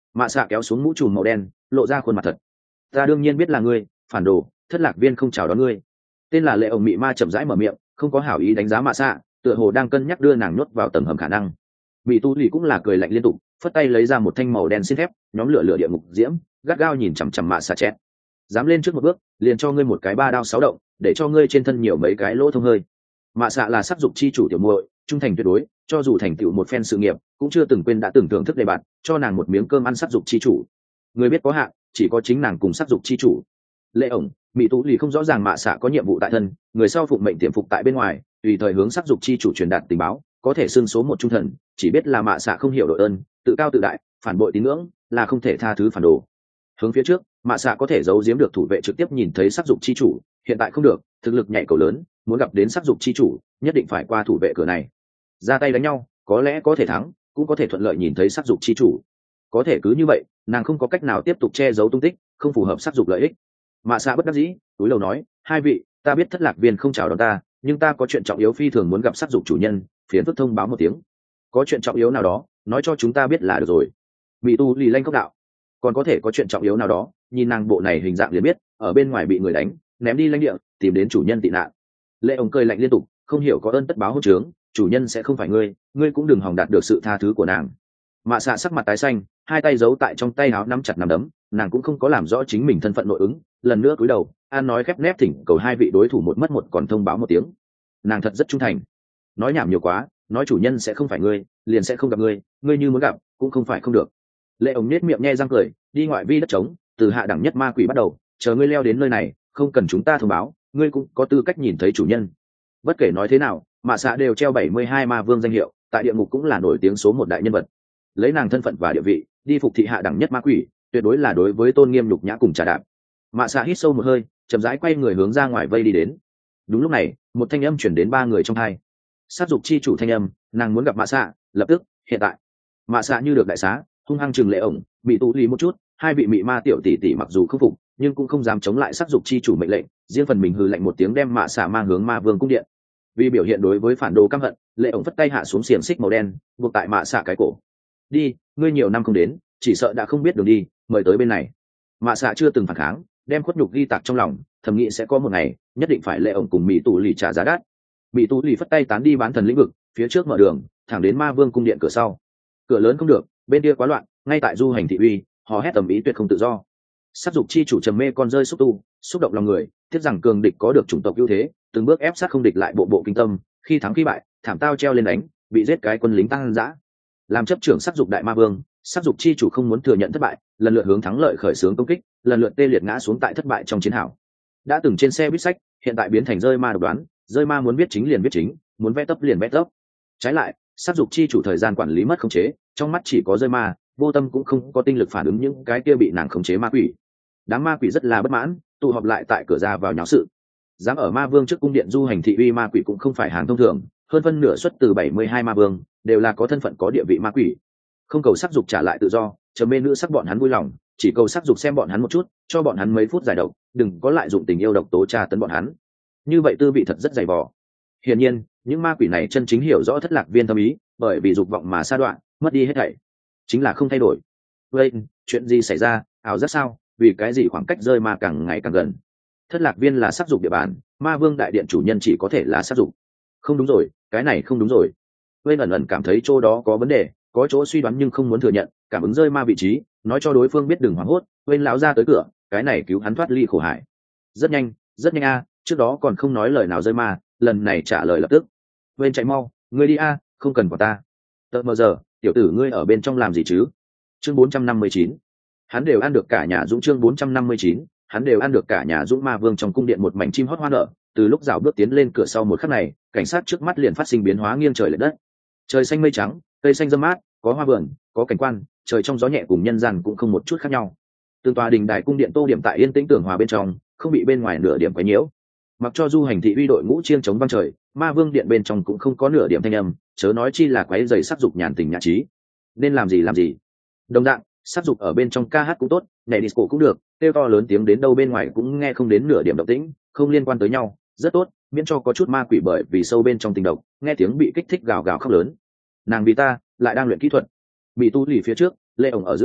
Speaker 1: Mạ xạ kéo xuống mũ trùm màu đen, lộ ra khuôn mặt thật. Ta đương nhiên biết là ngươi, phản đồ, thất lạc viên không chào đón ngươi. Tên là Lệ ổng mị ma chậm rãi mở miệng, không có hảo ý đánh giá Mạ xạ, tựa hồ đang cân nhắc đưa nàng nhốt vào tầng hầm khả năng. Mị tu lì cũng là cười lạnh liên tục, phất tay lấy ra một thanh màu đen xiên thép, nhóm lửa lửa địa ngục diễm, gắt gao nhìn chằm chằm Mạ xạ chẹt. Dám lên trước một bước, liền cho ngươi một cái 3 đao 6 động, để cho ngươi trên thân nhiều mấy cái lỗ thông hơi. Mạ xạ là sắc dục chi chủ tiểu muội, trung thành tuyệt đối, cho dù thành tựu một phen sự nghiệp, cũng chưa từng quên đã từng thưởng thức đề bạt, cho nàng một miếng cơm ăn sắc dục chi chủ. Người biết có hạn, chỉ có chính nàng cùng sắc dục chi chủ. Lệ ổng, Mị tú lì không rõ ràng Mạ xạ có nhiệm vụ tại thân, người sau phụng mệnh tiềm phục tại bên ngoài, tùy thời hướng sắc dục chi chủ truyền đạt tình báo, có thể xưng số một trung thần, chỉ biết là Mạ xạ không hiểu đội ơn, tự cao tự đại, phản bội tín ngưỡng, là không thể tha thứ phản đồ. Hướng phía trước, Mạ xạ có thể giấu giếm được thủ vệ trực tiếp nhìn thấy sắc dục chi chủ, hiện tại không được, thực lực nhảy cầu lớn, muốn gặp đến sắc dục chi chủ, nhất định phải qua thủ vệ cửa này. Ra tay đánh nhau, có lẽ có thể thắng, cũng có thể thuận lợi nhìn thấy sắc dục chi chủ. Có thể cứ như vậy, nàng không có cách nào tiếp tục che giấu tung tích, không phù hợp sắc dục lợi ích. Mạ xạ bất đắc dĩ, túi lầu nói, hai vị, ta biết thất lạc viên không chào đón ta, nhưng ta có chuyện trọng yếu phi thường muốn gặp sắc dục chủ nhân, phiền phức thông báo một tiếng. Có chuyện trọng yếu nào đó, nói cho chúng ta biết là được rồi. Mị tu lì lanh cốc đạo, còn có thể có chuyện trọng yếu nào đó, nhìn nàng bộ này hình dạng liền biết, ở bên ngoài bị người đánh, ném đi lãnh địa, tìm đến chủ nhân tị nạn. Lệ ổng cười lạnh liên tục, không hiểu có ơn tất báo hôn trướng, chủ nhân sẽ không phải ngươi, ngươi cũng đừng hòng đạt được sự tha thứ của nàng. Mạ xạ sắc mặt tái xanh, hai tay giấu tại trong tay áo nắm chặt nắm đấm, nàng cũng không có làm rõ chính mình thân phận nội ứng, lần nữa cúi đầu, an nói khép nép thỉnh cầu hai vị đối thủ một mất một còn thông báo một tiếng. Nàng thật rất trung thành. Nói nhảm nhiều quá, nói chủ nhân sẽ không phải ngươi, liền sẽ không gặp ngươi, ngươi như muốn gặp, cũng không phải không được. Lệ ổng nết miệng nhe răng cười, đi ngoại vi đất trống, từ hạ đẳng nhất ma quỷ bắt đầu, chờ ngươi leo đến nơi này, không cần chúng ta thông báo, ngươi cũng có tư cách nhìn thấy chủ nhân. Bất kể nói thế nào, Mạ xạ đều treo 72 ma vương danh hiệu, tại địa ngục cũng là nổi tiếng số một đại nhân vật. Lấy nàng thân phận và địa vị, đi phục thị hạ đẳng nhất ma quỷ, tuyệt đối là đối với tôn nghiêm nhục nhã cùng trà đạp. Mạ xạ hít sâu một hơi, chậm rãi quay người hướng ra ngoài vây đi đến. Đúng lúc này, một thanh âm chuyển đến ba người trong hai. Sát dục chi chủ thanh âm, nàng muốn gặp Mạ xạ, lập tức, hiện tại. Mạ xạ như được đại xá, hung hăng chừng Lệ ổng, bị tụ lý một chút, hai vị mị ma tiểu tỷ tỷ mặc dù không phục, nhưng cũng không dám chống lại sát dục chi chủ mệnh lệnh, riêng phần mình hừ lạnh một tiếng đem Mạ xạ mang hướng ma vương cung điện. Vì biểu hiện đối với phản đồ căm hận, Lệ ổng vất tay hạ xuống xiềng xích màu đen, buộc tại Mạ xạ cái cổ. Đi, ngươi nhiều năm không đến, chỉ sợ đã không biết đường đi, mời tới bên này. Mạ xạ chưa từng phản kháng, đem khuất nhục ghi tạc trong lòng, thầm nghĩ sẽ có một ngày nhất định phải Lệ ổng cùng mỹ tù lì trả giá đắt. Mỹ tù lì phất tay tán đi bán thần lĩnh vực, phía trước mở đường thẳng đến ma vương cung điện cửa sau. Cửa lớn không được, bên kia quá loạn, ngay tại du hành thị uy, hò hét tầm ý tuyệt không tự do. Sát dục chi chủ trầm mê con rơi xúc tu, xúc động lòng người, tiếc rằng cường địch có được chủng tộc ưu thế, từng bước ép sát không địch lại bộ bộ kinh tâm, khi thắng khi bại, thảm tao treo lên đánh, bị giết cái quân lính tăng dã. Làm chấp trưởng sát dục đại ma vương, sát dục chi chủ không muốn thừa nhận thất bại, lần lượt hướng thắng lợi khởi xướng công kích, lần lượt tê liệt ngã xuống tại thất bại trong chiến hào. Đã từng trên xe buýt sách, hiện tại biến thành rơi ma độc đoán, rơi ma muốn biết chính liền biết chính, muốn vẽ tấp liền vẽ tấp. Trái lại, sát dục chi chủ thời gian quản lý mất khống chế, trong mắt chỉ có rơi ma, vô tâm cũng không có tinh lực phản ứng những cái kia bị nàng khống chế ma quỷ. Đám ma quỷ rất là bất mãn, tụ họp lại tại cửa ra vào nháo sự. Dám ở ma vương trước cung điện du hành thị uy ma quỷ cũng không phải hàng thông thường, hơn phân nửa xuất từ 72 ma vương, đều là có thân phận có địa vị ma quỷ. Không cầu sắc dục trả lại tự do, chờ mê nữ sắc bọn hắn vui lòng, chỉ cầu sắc dục xem bọn hắn một chút, cho bọn hắn mấy phút giải độc, đừng có lại dụng tình yêu độc tố tra tấn bọn hắn. Như vậy tư vị thật rất dày vò. Hiển nhiên, những ma quỷ này chân chính hiểu rõ thất lạc viên tâm ý, bởi vì dục vọng mà sa đoạn, mất đi hết thảy, chính là không thay đổi. Vậy, chuyện gì xảy ra, ảo giác sao? Vì cái gì khoảng cách rơi ma càng ngày càng gần? Thất lạc viên là sắc dục địa bàn, ma vương đại điện chủ nhân chỉ có thể là sắc dục. Không đúng rồi, cái này không đúng rồi. Vậy ẩn ẩn cảm thấy chỗ đó có vấn đề, có chỗ suy đoán nhưng không muốn thừa nhận, cảm ứng rơi ma vị trí, nói cho đối phương biết đừng hoảng hốt. Quên lão ra tới cửa, cái này cứu hắn thoát ly khổ hải. Rất nhanh a, trước đó còn không nói lời nào rơi ma, lần này trả lời lập tức. Quên chạy mau, ngươi đi a, không cần của ta. Tợt mờ giờ, tiểu tử ngươi ở bên trong làm gì chứ? Chương 459. Hắn đều ăn được cả nhà Dũng. Chương 459. Hắn đều ăn được cả nhà Dũng. Ma vương trong cung điện một mảnh chim hót hoa nở, từ lúc rảo bước tiến lên cửa sau một khắc này, cảnh sát trước mắt liền phát sinh biến hóa nghiêng trời lệch đất. Trời xanh mây trắng, cây xanh râm mát, có hoa vườn, có cảnh quan, trời trong gió nhẹ cùng nhân gian cũng không một chút khác nhau. Từng tòa đình đài cung điện tô điểm tại yên tĩnh tường hòa bên trong, không bị bên ngoài nửa điểm quấy nhiễu. Mặc cho du hành thị uy đội ngũ chiêng chống vang trời, ma vương điện bên trong cũng không có nửa điểm thanh âm, chớ nói chi là quấy rầy sắc dục nhàn tình nhã trí. Nên làm gì làm gì. Đồng dạng, sắc dục ở bên trong ca hát cũng tốt, nhảy disco cũng được, kêu to lớn tiếng đến đâu bên ngoài cũng nghe không đến nửa điểm động tĩnh, không liên quan tới nhau, rất tốt, miễn cho có chút ma quỷ bởi vì sâu bên trong tình độc, nghe tiếng bị kích thích gào gào khóc lớn. Nàng vì ta lại đang luyện kỹ thuật. Bị tu lì phía trước, Lệ ổng ở giữa,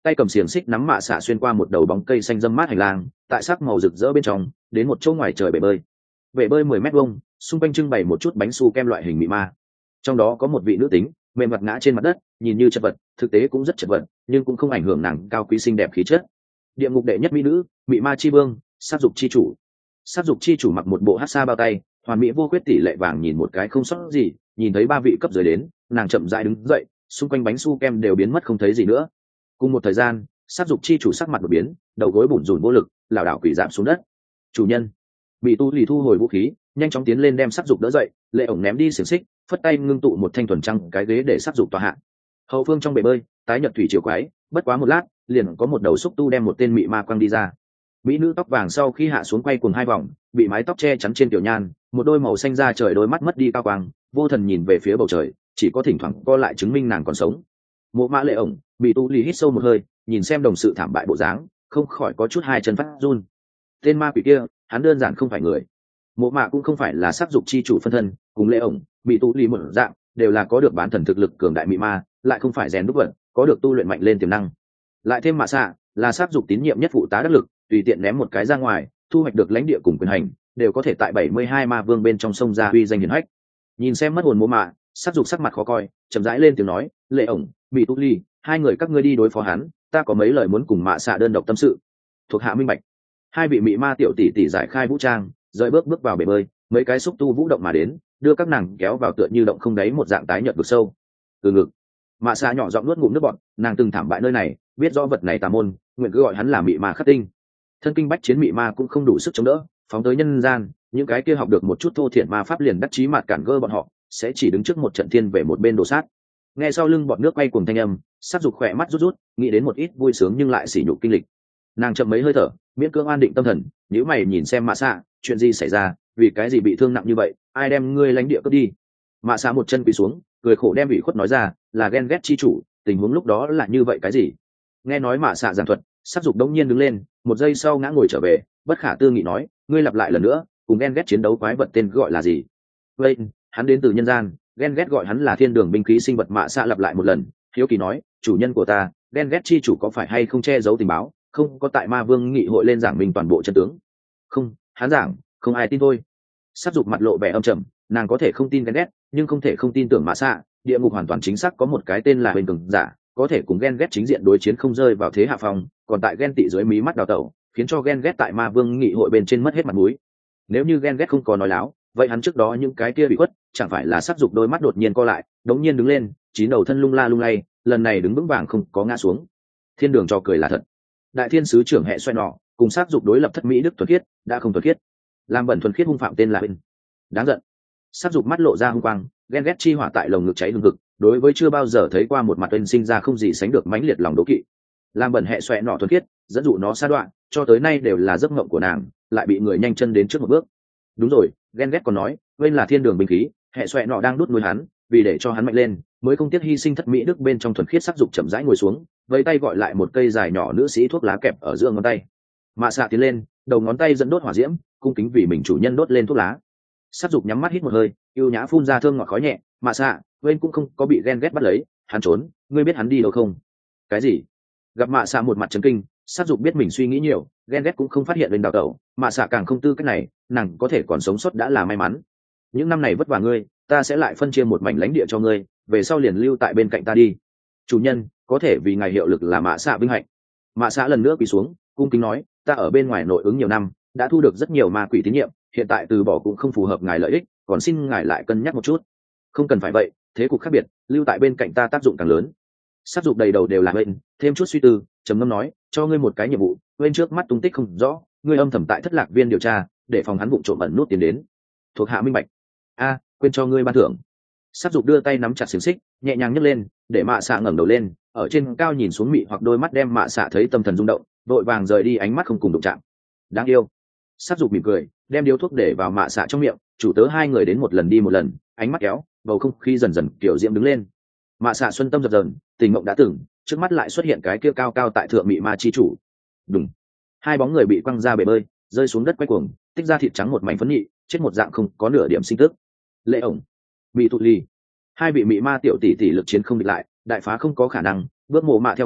Speaker 1: tay cầm xiềng xích nắm mạ xạ xuyên qua một đầu bóng cây xanh râm mát hành lang, tại sắc màu rực rỡ bên trong đến một chỗ ngoài trời bể bơi. Bể bơi 10 mét vuông, xung quanh trưng bày một chút bánh su kem loại hình mị ma. Trong đó có một vị nữ tính mềm mặt ngã trên mặt đất, nhìn như chật vật, thực tế cũng rất chật vật, nhưng cũng không ảnh hưởng nàng cao quý xinh đẹp khí chất. Địa ngục đệ nhất mỹ nữ, mị ma chi vương, sát dục chi chủ. Sát dục chi chủ mặc một bộ hát xa bao tay, hoàn mỹ vô khuyết tỷ lệ vàng nhìn một cái không sót gì. Nhìn thấy ba vị cấp dưới đến, nàng chậm rãi đứng dậy, xung quanh bánh su kem đều biến mất không thấy gì nữa. Cùng một thời gian, sát dục chi chủ sắc mặt đột biến, đầu gối bủn rủn vô lực, lảo đảo quỳ giảm xuống đất. Chủ nhân, bị tu lì thu hồi vũ khí, nhanh chóng tiến lên đem sát dục đỡ dậy, lệ ổng ném đi xiềng xích, phất tay ngưng tụ một thanh thuần trăng cái ghế để sát dục tòa hạ. Hậu phương trong bể bơi, tái nhật thủy triều quái, bất quá một lát, liền có một đầu xúc tu đem một tên mị ma quăng đi ra. Mỹ nữ tóc vàng sau khi hạ xuống quay cuồng hai vòng, bị mái tóc che chắn trên tiểu nhan, một đôi màu xanh da trời đôi mắt mất đi cao quang, vô thần nhìn về phía bầu trời, chỉ có thỉnh thoảng co lại chứng minh nàng còn sống. Mộ mã lệ ổng bị tu lì hít sâu một hơi, nhìn xem đồng sự thảm bại bộ dáng, không khỏi có chút hai chân phát run. Tên ma quỷ kia, hắn đơn giản không phải người. Mộ mạ cũng không phải là sắc dục chi chủ phân thân, cùng lệ ổng bị tu lì một dạng, đều là có được bán thần thực lực cường đại mị ma, lại không phải rèn đúc vật, có được tu luyện mạnh lên tiềm năng. Lại thêm mạ xạ là sắc dục tín nhiệm nhất phụ tá đắc lực, tùy tiện ném một cái ra ngoài, thu hoạch được lãnh địa cùng quyền hành, đều có thể tại 72 ma vương bên trong sông ra uy danh hiển hách. Nhìn xem mất hồn mộ mạ, sắc dục sắc mặt khó coi, chậm rãi lên tiếng nói, lệ ổng bị tu ly, hai người các ngươi đi đối phó hắn, ta có mấy lời muốn cùng mạ xạ đơn độc tâm sự. Thuộc hạ minh bạch. Hai vị mị ma tiểu tỷ tỷ giải khai vũ trang, rời bước vào bể bơi, mấy cái xúc tu vũ động mà đến, đưa các nàng kéo vào tựa như động không đáy một dạng tái nhợt vực sâu. Từ ngực, mạ xạ nhỏ giọng nuốt ngụm nước bọt, nàng từng thảm bại nơi này, biết rõ vật này tà môn, nguyện cứ gọi hắn là mị ma khắc tinh. Thân kinh bách chiến mị ma cũng không đủ sức chống đỡ, phóng tới nhân gian, những cái kia học được một chút thô thiện ma pháp liền đắc chí mặt cản gơ bọn họ, sẽ chỉ đứng trước một trận thiên về một bên đổ sát. Nghe sau lưng bọn nước quay cuồng thanh âm, sát dục khỏe mắt rút rút, nghĩ đến một ít vui sướng nhưng lại sỉ nhục kinh lịch. Nàng chậm mấy hơi thở, miễn cưỡng an định tâm thần, nếu mày nhìn xem mạ xạ, chuyện gì xảy ra, vì cái gì bị thương nặng như vậy, ai đem ngươi lãnh địa cướp đi? Mạ xạ một chân quỳ xuống, cười khổ đem ủy khuất nói ra, là ghen ghét chi chủ, tình huống lúc đó là như vậy cái gì? Nghe nói mạ xạ giảng thuật, sát dục đống nhiên đứng lên, một giây sau ngã ngồi trở về, bất khả tư nghị nói, ngươi lặp lại lần nữa, cùng ghen ghét chiến đấu quái vật tên gọi là gì? Vậy, hắn đến từ nhân gian, ghen ghét gọi hắn là thiên đường binh khí sinh vật. Mạ xạ lặp lại một lần, hiếu kỳ nói, chủ nhân của ta, ghen ghét chi chủ có phải hay không che giấu tình báo, không có tại ma vương nghị hội lên giảng minh toàn bộ chân tướng? Không, hắn giảng, không ai tin thôi. Sát dục mặt lộ vẻ âm trầm, nàng có thể không tin ghen ghét, nhưng không thể không tin tưởng mạ xạ. Địa ngục hoàn toàn chính xác có một cái tên là huyền cường giả, có thể cùng ghen ghét chính diện đối chiến không rơi vào thế hạ phong, còn tại ghen tị dưới mí mắt đào tẩu, khiến cho ghen ghét tại ma vương nghị hội bên trên mất hết mặt mũi. Nếu như ghen ghét không có nói láo, vậy hắn trước đó những cái kia bị khuất, chẳng phải là sát dục đôi mắt đột nhiên co lại, đống nhiên đứng lên, chín đầu thân lung la lung lay, lần này đứng vững vàng không có ngã xuống. Thiên đường cho cười là thật. Đại thiên sứ trưởng hệ xoay nọ, cùng sát dục đối lập thất mỹ đức thuần khiết, đã không thuần khiết, làm bẩn thuần khiết hung phạm tên là Huynh. Đáng giận. Sát dục mắt lộ ra hung quang, ghen ghét chi hỏa tại lồng ngực cháy hừng hực, đối với chưa bao giờ thấy qua một mặt Huynh sinh ra không gì sánh được mãnh liệt lòng đố kỵ. Làm bẩn hệ xoẹ nọ thuần khiết, dẫn dụ nó sa đoạn, cho tới nay đều là giấc mộng của nàng, lại bị người nhanh chân đến trước một bước. Đúng rồi, ghen ghét còn nói, Huynh là thiên đường binh khí, hệ xoẹ nọ đang đút nuôi hắn, vì để cho hắn mạnh lên, mới không tiếc hy sinh thất mỹ đức bên trong thuần khiết. Sắc dục chậm rãi ngồi xuống, vẫy tay gọi lại một cây dài nhỏ nữ sĩ thuốc lá kẹp ở giữa ngón tay. Mạ xạ tiến lên, đầu ngón tay dẫn đốt hỏa diễm, cung kính vì mình chủ nhân đốt lên thuốc lá. Sắc dục nhắm mắt hít một hơi, yêu nhã phun ra thơm ngọt khói nhẹ. Mạ xạ, bên cũng không có bị ghen ghét bắt lấy, hắn trốn, ngươi biết hắn đi đâu không? Cái gì? Gặp mạ xạ một mặt chấn kinh, sắc dục biết mình suy nghĩ nhiều, ghen ghét cũng không phát hiện lên đào tẩu, mạ xạ càng không tư cách này, nàng có thể còn sống sót đã là may mắn. Những năm này vất vả ngươi, ta sẽ lại phân chia một mảnh lãnh địa cho ngươi, về sau liền lưu tại bên cạnh ta đi. Chủ nhân, có thể vì ngài hiệu lực là mạ xạ vinh hạnh. Mạ xạ lần nữa quỳ xuống, cung kính nói, ta ở bên ngoài nội ứng nhiều năm, đã thu được rất nhiều ma quỷ tín nhiệm, hiện tại từ bỏ cũng không phù hợp ngài lợi ích, còn xin ngài lại cân nhắc một chút. Không cần phải vậy, thế cục khác biệt, lưu tại bên cạnh ta tác dụng càng lớn. Sát dục đầy đầu đều là bên, thêm chút suy tư, trầm ngâm nói, cho ngươi một cái nhiệm vụ, bên trước mắt tung tích không rõ, ngươi âm thầm tại thất lạc viên điều tra, để phòng hắn vụ trộm ẩn nút tiến đến. Thuộc hạ minh bạch. A, quên cho ngươi ban thưởng. Sát dục đưa tay nắm chặt xiềng xích, nhẹ nhàng nhấc lên, để mạ xạ ngẩng đầu lên, ở trên cao nhìn xuống mị hoặc đôi mắt đem mạ xạ thấy tâm thần rung động, vội vàng rời đi ánh mắt không cùng đụng chạm. Đáng yêu. Sát dục mỉm cười, đem điếu thuốc để vào mạ xạ trong miệng, chủ tớ hai người đến một lần đi một lần, ánh mắt kéo, bầu không khí dần dần kiểu diễm đứng lên. Mạ xạ xuân tâm dập dờn, tình mộng đã từng, trước mắt lại xuất hiện cái kia cao cao tại thượng mị ma chi chủ. Đùng. Hai bóng người bị quăng ra bể bơi, rơi xuống đất quay cuồng, tích ra thịt trắng một mảnh phấn nhị, chết một dạng không có nửa điểm sinh tức. Lệ ổng, mị thụ ly, hai vị mị ma tiểu tỷ tỷ lực chiến không địch lại, đại phá không có khả năng, bước mồ mạ theo gót,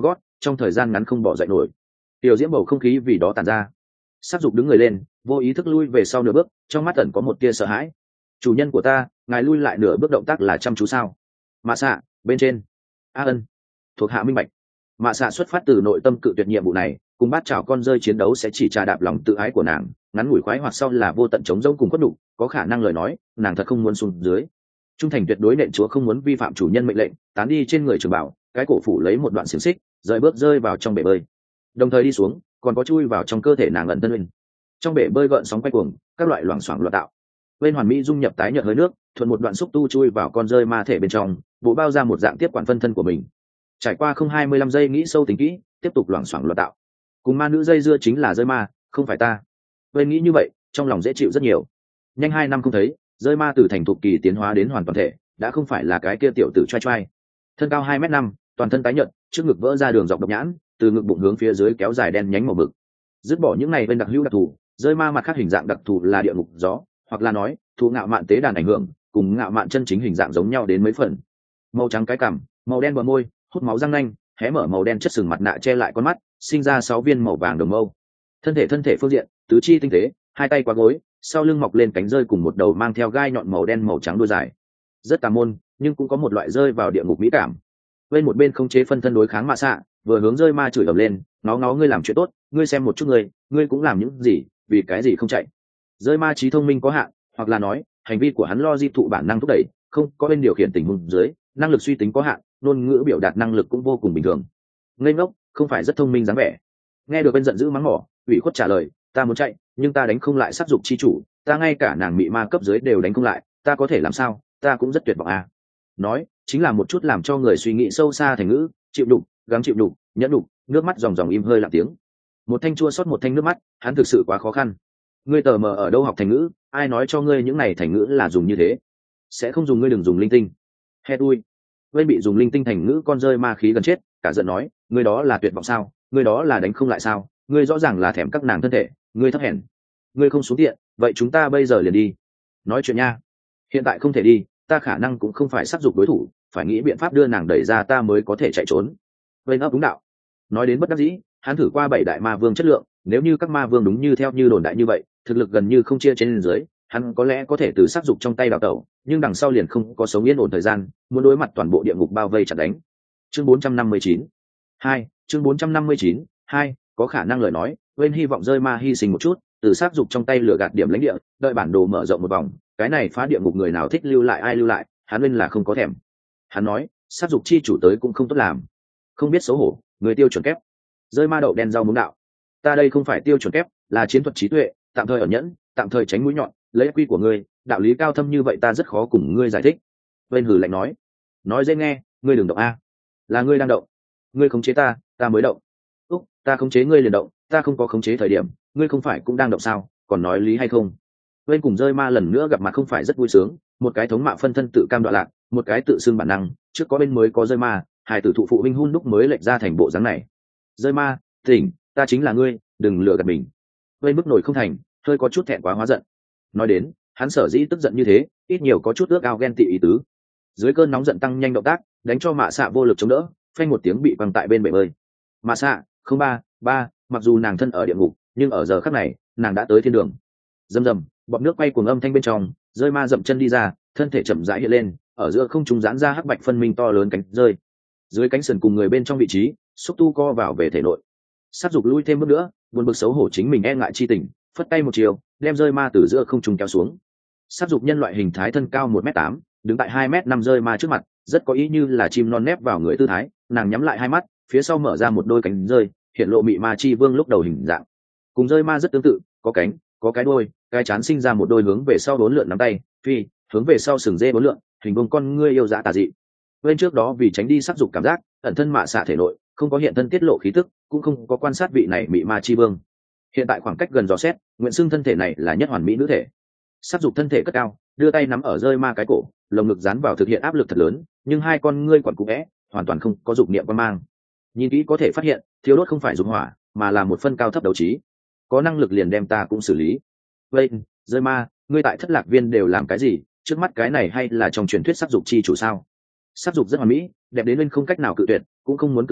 Speaker 1: trong thời gian ngắn không bỏ dậy nổi. Tiểu diễm bầu không khí vì đó tàn ra. Sắc dục đứng người lên, vô ý thức lui về sau nửa bước, trong mắt ẩn có một tia sợ hãi. Chủ nhân của ta, ngài lui lại nửa bước động tác là chăm chú sao? Mạ xạ bên trên. A ân, thuộc hạ minh bạch. Mạ xạ xuất phát từ nội tâm cự tuyệt nhiệm vụ này, cùng bát chảo con rơi chiến đấu sẽ chỉ trà đạp lòng tự ái của nàng, ngắn ngủi khoái hoặc sau là vô tận chống rỗng cùng khuất đủ, có khả năng lời nói, nàng thật không muốn xuống dưới. Trung thành tuyệt đối nện chúa không muốn vi phạm chủ nhân mệnh lệnh, tán đi trên người trường bảo, cái cổ phủ lấy một đoạn xiềng xích, rời bước rơi vào trong bể bơi. Đồng thời đi xuống, còn có chui vào trong cơ thể nàng ẩn thân linh. Trong bể bơi gợn sóng quay cuồng, các loại loảng xoảng loạn tạo. Bên hoàn mỹ dung nhập tái nhợt hơi nước, thuận một đoạn xúc tu chui vào con rơi ma thể bên trong, bộ bao ra một dạng tiếp quản phân thân của mình. Trải qua không 25 giây nghĩ sâu tính kỹ, tiếp tục loảng xoảng loạn tạo. Cùng ma nữ dây dưa chính là rơi ma, không phải ta. Bên nghĩ như vậy, trong lòng dễ chịu rất nhiều. Nhanh 2 năm không thấy, rơi ma từ thành thục kỳ tiến hóa đến hoàn toàn thể, đã không phải là cái kia tiểu tử trai trai. Thân cao 2m5, toàn thân tái nhợt, trước ngực vỡ ra đường dọc độc nhãn, từ ngực bụng hướng phía dưới kéo dài đen nhánh màu mực. Dứt bỏ những này bên đặc hữu đặc thù, rơi ma mặt khác hình dạng đặc thù là địa ngục gió, hoặc là nói thụ ngạo mạn tế đàn ảnh hưởng, cùng ngạo mạn chân chính hình dạng giống nhau đến mấy phần. Màu trắng cái cằm, màu đen bờ môi, hút máu răng nanh, hé mở màu đen chất sừng mặt nạ che lại con mắt, sinh ra 6 viên màu vàng đồng mâu. Thân thể phương diện, tứ chi tinh tế, hai tay qua gối, sau lưng mọc lên cánh rơi cùng một đầu mang theo gai nhọn màu đen màu trắng đuôi dài. Rất tà môn, nhưng cũng có một loại rơi vào địa ngục mỹ cảm. Bên một bên không chế phân thân đối kháng mạ xạ, vừa hướng rơi ma chửi ầm lên, nó ngươi làm chuyện tốt, ngươi xem một chút ngươi cũng làm những gì, vì cái gì không chạy. Rơi ma trí thông minh có hạn, hoặc là nói hành vi của hắn lo di thụ bản năng thúc đẩy, không có bên điều khiển tình huống dưới, năng lực suy tính có hạn, ngôn ngữ biểu đạt năng lực cũng vô cùng bình thường. Ngây ngốc, không phải rất thông minh dáng vẻ. Nghe được bên giận dữ mắng mỏ, ủy khuất trả lời, ta muốn chạy, nhưng ta đánh không lại sát dục chi chủ, ta ngay cả nàng mị ma cấp dưới đều đánh không lại, ta có thể làm sao, ta cũng rất tuyệt vọng à. Nói chính là một chút làm cho người suy nghĩ sâu xa thành ngữ, chịu đục, gắng chịu đục, nhẫn đục, nước mắt ròng ròng im hơi lặng tiếng. Một thanh chua xót một thanh nước mắt, hắn thực sự quá khó khăn. Ngươi tờ mờ ở đâu học thành ngữ, ai nói cho ngươi những này thành ngữ là dùng như thế? Sẽ không dùng, ngươi đừng dùng linh tinh. He đuôi. Bên bị dùng linh tinh thành ngữ con rơi ma khí gần chết, cả giận nói, ngươi đó là tuyệt vọng sao? Ngươi đó là đánh không lại sao? Ngươi rõ ràng là thèm các nàng thân thể, ngươi thấp hèn. Ngươi không xuống tiện, vậy chúng ta bây giờ liền đi. Nói chuyện nha. Hiện tại không thể đi, ta khả năng cũng không phải sát dục đối thủ, phải nghĩ biện pháp đưa nàng đẩy ra ta mới có thể chạy trốn. Bên ấp đúng đạo. Nói đến bất đắc dĩ, hắn thử qua 7 đại ma vương chất lượng, nếu như các ma vương đúng như theo như đồn đại như vậy, thực lực gần như không chia trên dưới, hắn có lẽ có thể từ sát dục trong tay đào tẩu, nhưng đằng sau liền không có sống yên ổn thời gian, muốn đối mặt toàn bộ địa ngục bao vây chặt đánh. Chương 459. 2, chương 459. 2, có khả năng lời nói, bên hy vọng rơi ma hy sinh một chút, từ sát dục trong tay lừa gạt điểm lãnh địa, đợi bản đồ mở rộng một vòng, cái này phá địa ngục người nào thích lưu lại ai lưu lại, hắn bên là không có thèm. Hắn nói, sát dục chi chủ tới cũng không tốt làm. Không biết xấu hổ, người tiêu chuẩn kép. Rơi ma đậu đen rau muống đạo. Ta đây không phải tiêu chuẩn kép, là chiến thuật trí tuệ, tạm thời ẩn nhẫn, tạm thời tránh mũi nhọn, lấy quy của ngươi, đạo lý cao thâm như vậy ta rất khó cùng ngươi giải thích. Bên hử lạnh nói dễ nghe, ngươi đừng động a. Là ngươi đang động, ngươi khống chế ta mới động. Úc, ta khống chế ngươi liền động, ta không có khống chế thời điểm, ngươi không phải cũng đang động sao, còn nói lý hay không? Bên cùng rơi ma lần nữa gặp mặt không phải rất vui sướng, một cái thống mạ phân thân tự cam đoạn lạc, một cái tự xưng bản năng, trước có bên mới có rơi ma, hai tử thụ phụ huynh hun đúc mới lệch ra thành bộ dáng này. Rơi ma, tỉnh, ta chính là ngươi, đừng lừa gạt mình. Bên bức nổi không thành, hơi có chút thẹn quá hóa giận. Nói đến, hắn sở dĩ tức giận như thế, ít nhiều có chút ước ao ghen tị ý tứ. Dưới cơn nóng giận tăng nhanh động tác, đánh cho mạ xạ vô lực chống đỡ, phanh một tiếng bị quăng tại bên bể bơi. Mạ xạ, không ba, mặc dù nàng thân ở địa ngục, nhưng ở giờ khắc này, nàng đã tới thiên đường. Rầm rầm, bọt nước quay cuồng âm thanh bên trong, rơi ma dậm chân đi ra, thân thể chậm rãi hiện lên, ở giữa không trung giãn ra hắc bạch phân minh to lớn cánh rơi. Dưới cánh sườn cùng người bên trong vị trí, xúc tu co vào về thể nội. Sát dục lui thêm bước nữa, buồn bực xấu hổ chính mình e ngại chi tình, phất tay một chiều, đem rơi ma từ giữa không trung kéo xuống. Sát dục nhân loại hình thái thân cao 1m8, đứng tại 2m5 rơi ma trước mặt, rất có ý như là chim non nép vào người tư thái, nàng nhắm lại hai mắt, phía sau mở ra một đôi cánh rơi, hiện lộ mị ma chi vương lúc đầu hình dạng. Cùng rơi ma rất tương tự, có cánh, có cái đuôi, cái chán sinh ra một đôi hướng về sau bốn lượn nắm tay, phi, hướng về sau sừng dê bốn lượn, hình bông con ngươi yêu dã tà dị. Bên trước đó vì tránh đi sát dục cảm giác, ẩn thân mạ xạ thể nội, không có hiện thân tiết lộ khí tức, cũng không có quan sát vị này mị ma chi vương. Hiện tại khoảng cách gần dò xét, nguyện xưng thân thể này là nhất hoàn mỹ nữ thể. Sát dục thân thể cất cao, đưa tay nắm ở rơi ma cái cổ, lồng ngực dán vào thực hiện áp lực thật lớn, nhưng hai con ngươi quặn cũ vẽ, hoàn toàn không có dục niệm quan mang. Nhìn kỹ có thể phát hiện, thiếu đốt không phải dục hỏa, mà là một phân cao thấp đấu trí. Có năng lực liền đem ta cũng xử lý. Vậy, rơi ma, ngươi tại thất lạc viên đều làm cái gì? Trước mắt cái này hay là trong truyền thuyết sát dục chi chủ sao? Sát dục rất hoàn mỹ, đẹp đến nên không cách nào cự tuyệt, cũng không muốn cự tuyệt,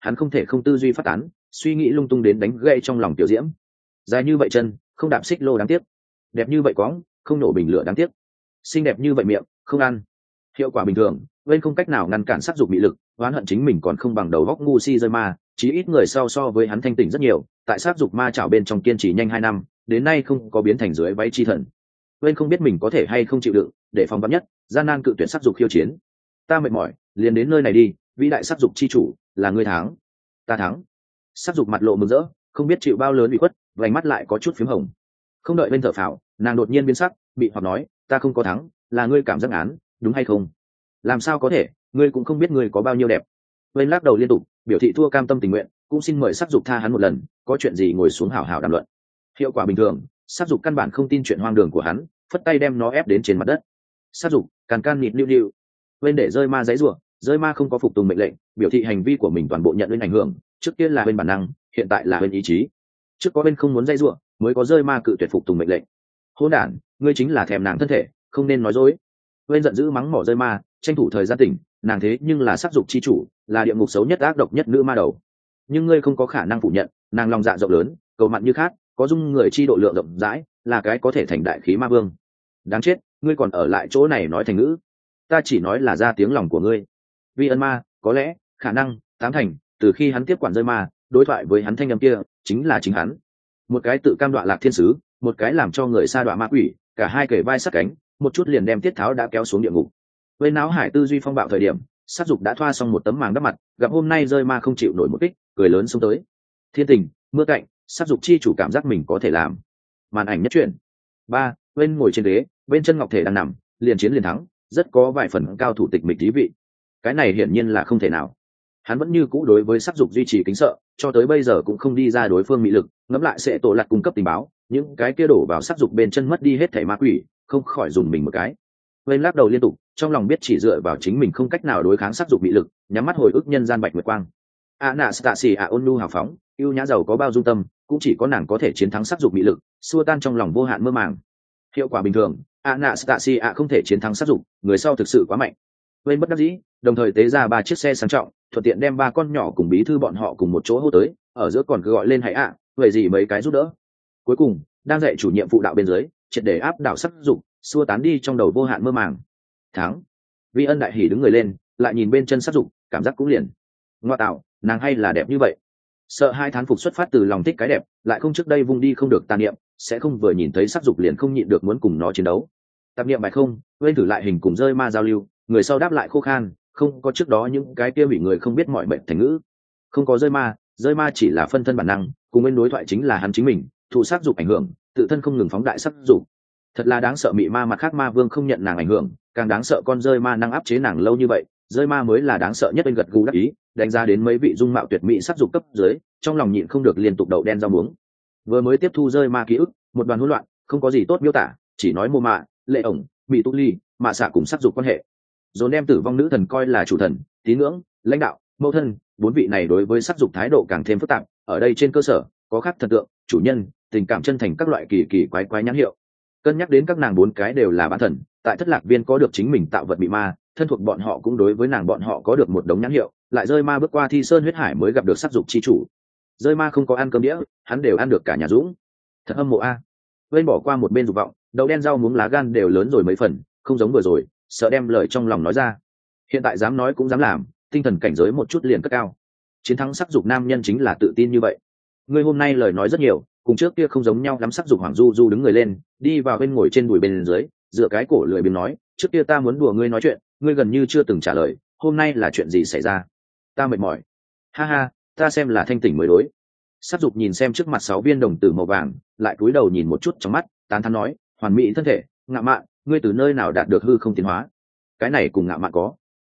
Speaker 1: hắn không thể không tư duy phát tán, suy nghĩ lung tung đến đánh gãy trong lòng tiểu diễm. Dài như vậy chân, không đạp xích lô đáng tiếc. Đẹp như vậy quõng, không nổ bình lửa đáng tiếc. Xinh đẹp như vậy miệng, không ăn. Hiệu quả bình thường, bên không cách nào ngăn cản sắc dục bị lực, oán hận chính mình còn không bằng đầu góc ngu si rơi ma, chí ít người sau so với hắn thanh tỉnh rất nhiều, tại sắc dục ma chảo bên trong kiên trì nhanh 2 năm, đến nay không có biến thành dưới váy chi thần. Bên không biết mình có thể hay không chịu đựng, để phòng vắn nhất, gian nan cự tuyển sắc dục khiêu chiến. Ta mệt mỏi, liền đến nơi này đi, vĩ đại sắc dục chi chủ, là ngươi thắng. Ta thắng. Sắc dục mặt lộ mừng rỡ, không biết chịu bao lớn bị khuất, vành mắt lại có chút phím hồng. Không đợi bên thở phào, nàng đột nhiên biến sắc, bị hoặc nói, ta không có thắng, là ngươi cảm giác án, đúng hay không? Làm sao có thể, ngươi cũng không biết ngươi có bao nhiêu đẹp. Bên lắc đầu liên tục, biểu thị thua cam tâm tình nguyện, cũng xin mời sắc dục tha hắn một lần, có chuyện gì ngồi xuống hảo hảo đàm luận. Hiệu quả bình thường, sắc dục căn bản không tin chuyện hoang đường của hắn, phất tay đem nó ép đến trên mặt đất. Sắc dục càn can nịt lưu lưu, bên để rơi ma giấy rủa, rơi ma không có phục tùng mệnh lệnh, biểu thị hành vi của mình toàn bộ nhận lên ảnh hưởng, trước tiên là bên bản năng, hiện tại là bên ý chí. Trước có bên không muốn dây rủa, mới có rơi ma cự tuyệt phục tùng mệnh lệnh. Hỗn đản, ngươi chính là thèm nàng thân thể, không nên nói dối. Bên giận dữ mắng mỏ rơi ma, tranh thủ thời gian tỉnh, nàng thế nhưng là sắc dục chi chủ, là địa ngục xấu nhất ác độc nhất nữ ma đầu. Nhưng ngươi không có khả năng phủ nhận, nàng lòng dạ rộng lớn, cầu mặn như khát, có dung người chi độ lượng rộng rãi, là cái có thể thành đại khí ma vương. Đáng chết, ngươi còn ở lại chỗ này nói thành ngữ. Ta chỉ nói là ra tiếng lòng của ngươi. Vi ân ma, có lẽ, khả năng, 8 thành, từ khi hắn tiếp quản rơi ma, đối thoại với hắn thanh âm kia, chính là chính hắn. Một cái tự cam đoạ lạc thiên sứ, một cái làm cho người sa đoạ ma quỷ, cả hai kể vai sát cánh, một chút liền đem tiết tháo đã kéo xuống địa ngục. Với náo hải tư duy phong bạo thời điểm, sát dục đã thoa xong một tấm màng đắp mặt, gặp hôm nay rơi ma không chịu nổi một kích, cười lớn xông tới. Thiên tình, mưa cạnh, sát dục chi chủ cảm giác mình có thể làm. Màn ảnh nhất truyện. 3, bên ngồi trên ghế, bên chân ngọc thể đang nằm, liền chiến liền thắng, rất có vài phần cao thủ tịch mịch thí vị. Cái này hiển nhiên là không thể nào. Hắn vẫn như cũ đối với sắc dục duy trì kính sợ, cho tới bây giờ cũng không đi ra đối phương mị lực, ngẫm lại sẽ tổ lặt cung cấp tình báo, những cái kia đổ vào sắc dục bên chân mất đi hết thảy ma quỷ, không khỏi dùng mình một cái. Bên lắc đầu liên tục, trong lòng biết chỉ dựa vào chính mình không cách nào đối kháng sắc dục mị lực, nhắm mắt hồi ức nhân gian bạch nguyệt quang. Anastasia Onu hào phóng, yêu nhã giàu có bao dung tâm, cũng chỉ có nàng có thể chiến thắng sắc dục mị lực, xua tan trong lòng vô hạn mơ màng. Hiệu quả bình thường, Anastasia không thể chiến thắng sắc dục, người sau thực sự quá mạnh. Bên bất đắc dĩ, đồng thời tế ra 3 chiếc xe sang trọng, thuận tiện đem 3 con nhỏ cùng bí thư bọn họ cùng một chỗ hô tới, ở giữa còn cứ gọi lên hãy vậy gì mấy cái giúp đỡ. Cuối cùng, đang dạy chủ nhiệm phụ đạo bên dưới, triệt để áp đảo sắc dục, xua tán đi trong đầu vô hạn mơ màng. Thắng. Vi ân đại hỉ đứng người lên, lại nhìn bên chân sắc dục, cảm giác cũng liền. Ngoa tạo, nàng hay là đẹp như vậy. Sợ hai thán phục xuất phát từ lòng thích cái đẹp, lại không trước đây vung đi không được tàn niệm, sẽ không vừa nhìn thấy sắc dục liền không nhịn được muốn cùng nó chiến đấu. Tạp niệm bài không, quên thử lại hình cùng rơi ma giao lưu, người sau đáp lại khô khan, không có trước đó những cái kia hủy người không biết mọi mệnh thành ngữ. Không có rơi ma chỉ là phân thân bản năng, cùng bên đối thoại chính là hắn chính mình, thụ sắc dục ảnh hưởng, tự thân không ngừng phóng đại sắc dục. Thật là đáng sợ mị ma mặt khác ma vương không nhận nàng ảnh hưởng, càng đáng sợ con rơi ma năng áp chế nàng lâu như vậy, rơi ma mới là đáng sợ nhất. Bên gật gù đắc ý, đánh giá đến mấy vị dung mạo tuyệt mỹ sắc dục cấp dưới, trong lòng nhịn không được liên tục đậu đen rau muống. Vừa mới tiếp thu rơi ma ký ức, một đoàn hỗn loạn, không có gì tốt miêu tả, chỉ nói mô mạ, lệ ổng, bị tu ly, mạ xạ cùng sắc dục quan hệ. Dồn đem tử vong nữ thần coi là chủ thần, tín ngưỡng, lãnh đạo, mẫu thân, 4 vị này đối với sắc dục thái độ càng thêm phức tạp, ở đây trên cơ sở có khác thần tượng, chủ nhân, tình cảm chân thành các loại kỳ kỳ quái quái nhãn hiệu. Cân nhắc đến các nàng 4 cái đều là bán thần, tại thất lạc viên có được chính mình tạo vật bị ma, thân thuộc bọn họ cũng đối với nàng bọn họ có được một đống nhãn hiệu, lại rơi ma bước qua thi sơn huyết hải mới gặp được sắc dục chi chủ. Rơi ma không có ăn cơm đĩa, hắn đều ăn được cả nhà dũng. Thật âm mộ a. Bên bỏ qua một bên dục vọng, đậu đen rau muống lá gan đều lớn rồi mấy phần, không giống vừa rồi, sợ đem lời trong lòng nói ra. Hiện tại dám nói cũng dám làm, tinh thần cảnh giới một chút liền cất cao. Chiến thắng sắc dục nam nhân chính là tự tin như vậy. Ngươi hôm nay lời nói rất nhiều, cùng trước kia không giống nhau lắm. Sắc dục Hoàng Du Du đứng người lên, đi vào bên ngồi trên bùi bên dưới, dựa cái cổ lười biếng nói, trước kia ta muốn đùa ngươi nói chuyện, ngươi gần như chưa từng trả lời, hôm nay là chuyện gì xảy ra? Ta mệt mỏi. Ha ha, ta xem là thanh tỉnh mới đối. Sắc dục nhìn xem trước mặt 6 viên đồng tử màu vàng, lại cúi đầu nhìn một chút trong mắt, tán thán nói, hoàn mỹ thân thể, ngạo mạn, ngươi từ nơi nào đạt được hư không tiến hóa? Cái này cùng ngạo mạn có.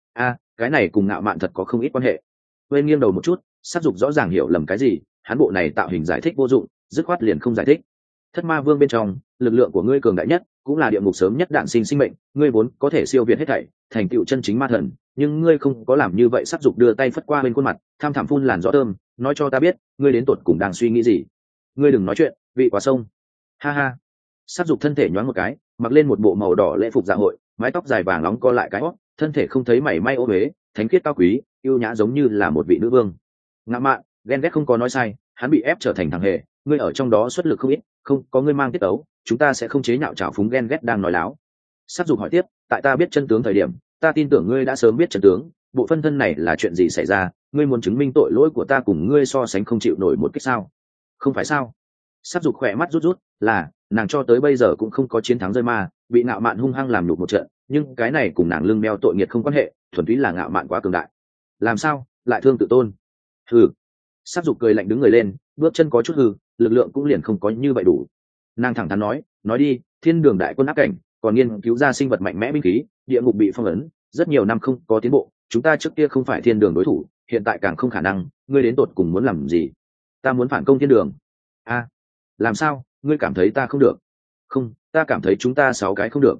Speaker 1: Cái này cùng ngạo mạn thật có không ít quan hệ. Bên nghiêng đầu một chút, sắc dục rõ ràng hiểu lầm cái gì, hắn bộ này tạo hình giải thích vô dụng, dứt khoát liền không giải thích. Thất ma vương bên trong, lực lượng của ngươi cường đại nhất, cũng là địa ngục sớm nhất đạn sinh sinh mệnh, ngươi vốn có thể siêu việt hết thảy, thành tựu chân chính ma thần, nhưng ngươi không có làm như vậy. Sắc dục đưa tay phất qua bên khuôn mặt, tham thẳm phun làn gió thơm, nói cho ta biết, ngươi đến tột cùng đang suy nghĩ gì. Ngươi đừng nói chuyện, vị quá sông. Ha ha. Sắc dục thân thể nhoáng một cái, mặc lên một bộ màu đỏ lễ phục dạ hội, mái tóc dài vàng nóng co lại cái hót, thân thể không thấy mảy may ô uế, thánh khiết cao quý, yêu nhã giống như là một vị nữ vương. Ngạo mạn, ghen ghét không có nói sai, hắn bị ép trở thành thằng hề, ngươi ở trong đó xuất lực không ít, không có ngươi mang tiết tấu, chúng ta sẽ không chế nhạo trào phúng ghen ghét đang nói láo. Sát dục hỏi tiếp, tại ta biết chân tướng thời điểm, ta tin tưởng ngươi đã sớm biết chân tướng, bộ phân thân này là chuyện gì xảy ra, ngươi muốn chứng minh tội lỗi của ta cùng ngươi so sánh không chịu nổi một cách sao? Không phải sao? Sát dục khỏe mắt rút rút, là nàng cho tới bây giờ cũng không có chiến thắng rơi ma, bị ngạo mạn hung hăng làm nhục một trận, nhưng cái này cùng nàng lưng đeo tội nghiệt không quan hệ, thuần túy là ngạo mạn quá cường đại. Làm sao lại thương tự tôn? Hừ. Sát dục cười lạnh đứng người lên, bước chân có chút hư, lực lượng cũng liền không có như vậy đủ. Nàng thẳng thắn nói đi, thiên đường đại quân áp cảnh, còn nghiên cứu ra sinh vật mạnh mẽ binh khí, địa ngục bị phong ấn, rất nhiều năm không có tiến bộ, chúng ta trước kia không phải thiên đường đối thủ, hiện tại càng không khả năng, ngươi đến tột cùng muốn làm gì? Ta muốn phản công thiên đường. A, làm sao, ngươi cảm thấy ta không được? Không, ta cảm thấy chúng ta 6 cái không được.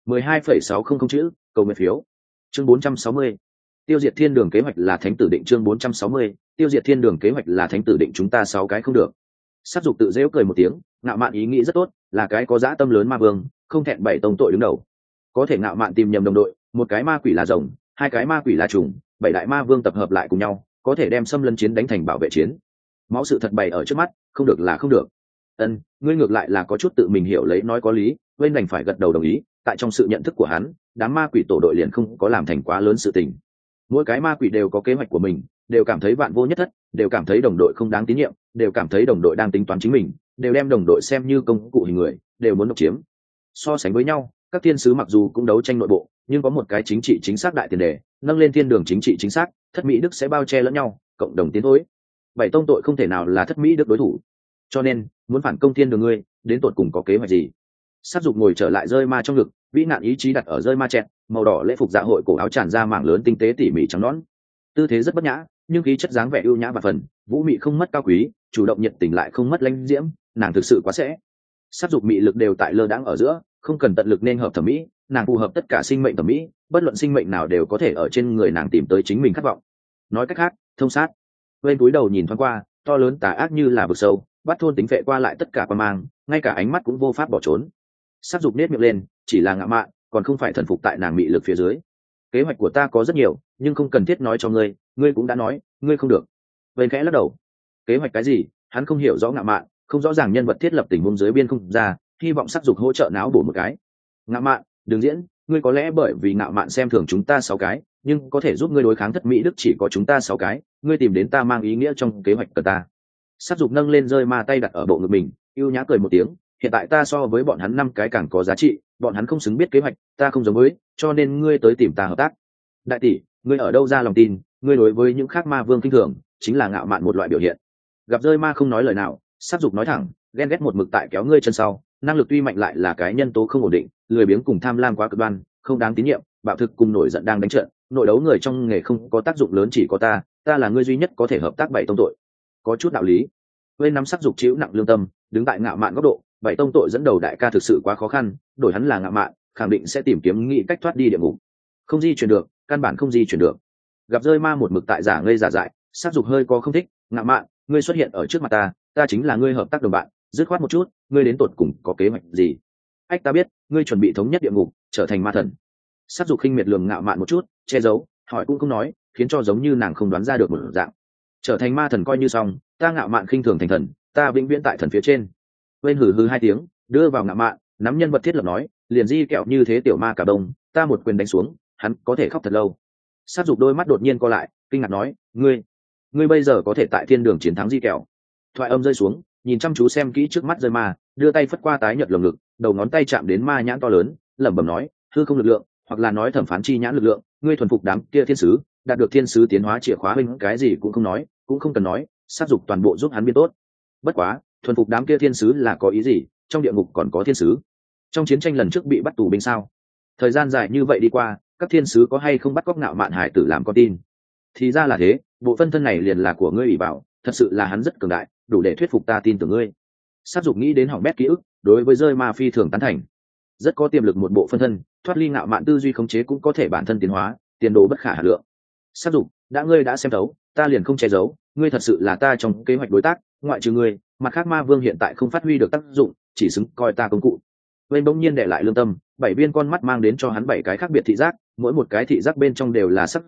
Speaker 1: 12,600 chữ, cầu nguyện phiếu. Chương 460. Tiêu diệt thiên đường kế hoạch là thánh tử định. Chương 460. Tiêu diệt thiên đường kế hoạch là thánh tử định, chúng ta 6 cái không được. Sát dục tự giễu cười một tiếng, ngạo mạn ý nghĩ rất tốt, là cái có dã tâm lớn ma vương, không thẹn 7 tông tội đứng đầu. Có thể ngạo mạn tìm nhầm đồng đội, một cái ma quỷ là rồng, 2 cái ma quỷ là trùng, 7 đại ma vương tập hợp lại cùng nhau, có thể đem xâm lấn chiến đánh thành bảo vệ chiến. Máu sự thật bày ở trước mắt, không được là không được. Ngươi ngược lại là có chút tự mình hiểu lấy nói có lý, bên đành phải gật đầu đồng ý, tại trong sự nhận thức của hắn, đám ma quỷ tổ đội liền không có làm thành quá lớn sự tình. Mỗi cái ma quỷ đều có kế hoạch của mình, đều cảm thấy vạn vô nhất thất, đều cảm thấy đồng đội không đáng tín nhiệm, đều cảm thấy đồng đội đang tính toán chính mình, đều đem đồng đội xem như công cụ hình người, đều muốn độc chiếm. So sánh với nhau, các thiên sứ mặc dù cũng đấu tranh nội bộ, nhưng có một cái chính trị chính xác đại tiền đề, nâng lên thiên đường chính trị chính xác, thất mỹ đức sẽ bao che lẫn nhau, cộng đồng tiến thối. 7 tông tội không thể nào là thất mỹ đức đối thủ, cho nên muốn phản công thiên đường ngươi, đến tột cùng có kế hoạch gì? Sát dục ngồi trở lại rơi ma trong ngực, vĩ nạn ý chí đặt ở rơi ma chẹt, màu đỏ lễ phục dạ hội cổ áo tràn ra mảng lớn tinh tế tỉ mỉ trắng nõn, tư thế rất bất nhã, nhưng khí chất dáng vẻ ưu nhã và phần vũ mị không mất cao quý, chủ động nhiệt tình lại không mất lãnh diễm, nàng thực sự quá sẽ. Sát dục mị lực đều tại lơ đãng ở giữa, không cần tận lực nên hợp thẩm mỹ, nàng phù hợp tất cả sinh mệnh thẩm mỹ, bất luận sinh mệnh nào đều có thể ở trên người nàng tìm tới chính mình khát vọng. Nói cách khác, thông sát. Bên túi đầu nhìn thoáng qua, to lớn tà ác như là vực sâu, bắt thôn tính vệ qua lại tất cả quan mang, ngay cả ánh mắt cũng vô pháp bỏ trốn. Sát dục nết miệng lên, chỉ là ngạo mạn, còn không phải thần phục tại nàng mị lực phía dưới. Kế hoạch của ta có rất nhiều, nhưng không cần thiết nói cho ngươi, ngươi cũng đã nói, ngươi không được. Bên khẽ lắc đầu. Kế hoạch cái gì? Hắn không hiểu rõ ngạo mạn, không rõ ràng nhân vật thiết lập tình huống dưới biên không ra, hy vọng Sát dục hỗ trợ não bổ một cái. Ngạo mạn, đừng diễn, ngươi có lẽ bởi vì ngạo mạn xem thường chúng ta 6 cái, nhưng có thể giúp ngươi đối kháng thất mỹ đức chỉ có chúng ta 6 cái, ngươi tìm đến ta mang ý nghĩa trong kế hoạch của ta. Sát dục nâng lên rơi ma tay đặt ở bộ ngực mình, yêu nhã cười một tiếng, hiện tại ta so với bọn hắn 5 cái càng có giá trị, bọn hắn không xứng biết kế hoạch, ta không giống với, cho nên ngươi tới tìm ta hợp tác. Đại tỷ, ngươi ở đâu ra lòng tin, ngươi đối với những khác ma vương kinh thường, chính là ngạo mạn một loại biểu hiện. Gặp rơi ma không nói lời nào, Sát dục nói thẳng, ghen ghét một mực tại kéo ngươi chân sau, năng lực tuy mạnh lại là cái nhân tố không ổn định, lười biếng cùng tham lam quá cực đoan, không đáng tín nhiệm, bạo thực cùng nổi giận đang đánh trận, nội đấu người trong nghề không có tác dụng lớn, chỉ có ta là ngươi duy nhất có thể hợp tác 7 tông tội. Có chút đạo lý. Bên nắm Sát dục chịu nặng lương tâm, đứng tại ngạo mạn góc độ, 7 tông tội dẫn đầu đại ca thực sự quá khó khăn, đổi hắn là ngạo mạn, khẳng định sẽ tìm kiếm nghĩ cách thoát đi địa ngục. Không di chuyển được, căn bản không di chuyển được. Gặp rơi ma một mực tại giả ngây giả dại, Sát dục hơi có không thích, ngạo mạn, ngươi xuất hiện ở trước mặt ta chính là ngươi hợp tác đồng bạn, dứt khoát một chút, ngươi đến tột cùng có kế hoạch gì? Ách, ta biết, ngươi chuẩn bị thống nhất địa ngục, trở thành ma thần. Sát dục khinh miệt lườm ngạo mạn một chút, che giấu, hỏi cũng không nói, khiến cho giống như nàng không đoán ra được một dạng. Trở thành ma thần coi như xong, ta ngạo mạn khinh thường thành thần, ta vĩnh viễn tại thần phía trên. Bên hừ hừ 2 tiếng, đưa vào ngạo mạn, nắm nhân vật thiết lập nói, liền di kẹo như thế tiểu ma cả đông, ta một quyền đánh xuống, hắn có thể khóc thật lâu. Sát dục đôi mắt đột nhiên co lại, kinh ngạc nói, ngươi bây giờ có thể tại thiên đường chiến thắng di kẹo. Thoại âm rơi xuống, nhìn chăm chú xem kỹ trước mắt rơi ma, đưa tay phất qua tái nhợt lồng ngực, đầu ngón tay chạm đến ma nhãn to lớn, lẩm bẩm nói, hư không lực lượng, hoặc là nói thẩm phán chi nhãn lực lượng, ngươi thuần phục đám kia thiên sứ, đạt được thiên sứ tiến hóa chìa khóa huynh, cái gì cũng không nói, cũng không cần nói, Sát dục toàn bộ giúp hắn biên tốt. Bất quá, thuần phục đám kia thiên sứ là có ý gì? Trong địa ngục còn có thiên sứ. Trong chiến tranh lần trước bị bắt tù binh sao? Thời gian dài như vậy đi qua, các thiên sứ có hay không bắt cóc ngạo mạn hải tử làm con tin? Thì ra là thế, bộ phân thân này liền là của ngươi ủy bảo, thật sự là hắn rất cường đại, đủ để thuyết phục ta tin tưởng ngươi. Sát dục nghĩ đến hỏng bét ký ức, đối với rơi ma phi thường tán thành, rất có tiềm lực một bộ phân thân, thoát ly ngạo mạn tư duy khống chế cũng có thể bản thân tiến hóa, tiền đồ bất khả hà lượng. Sát dục, ngươi đã xem thấu, ta liền không che giấu, ngươi thật sự là ta trong kế hoạch đối tác, ngoại trừ ngươi, mặt khác ma vương hiện tại không phát huy được tác dụng, chỉ xứng coi ta công cụ. Bên bỗng nhiên để lại lương tâm, 7 viên con mắt mang đến cho hắn 7 cái khác biệt thị giác, mỗi một cái thị giác bên trong đều là sắc dục,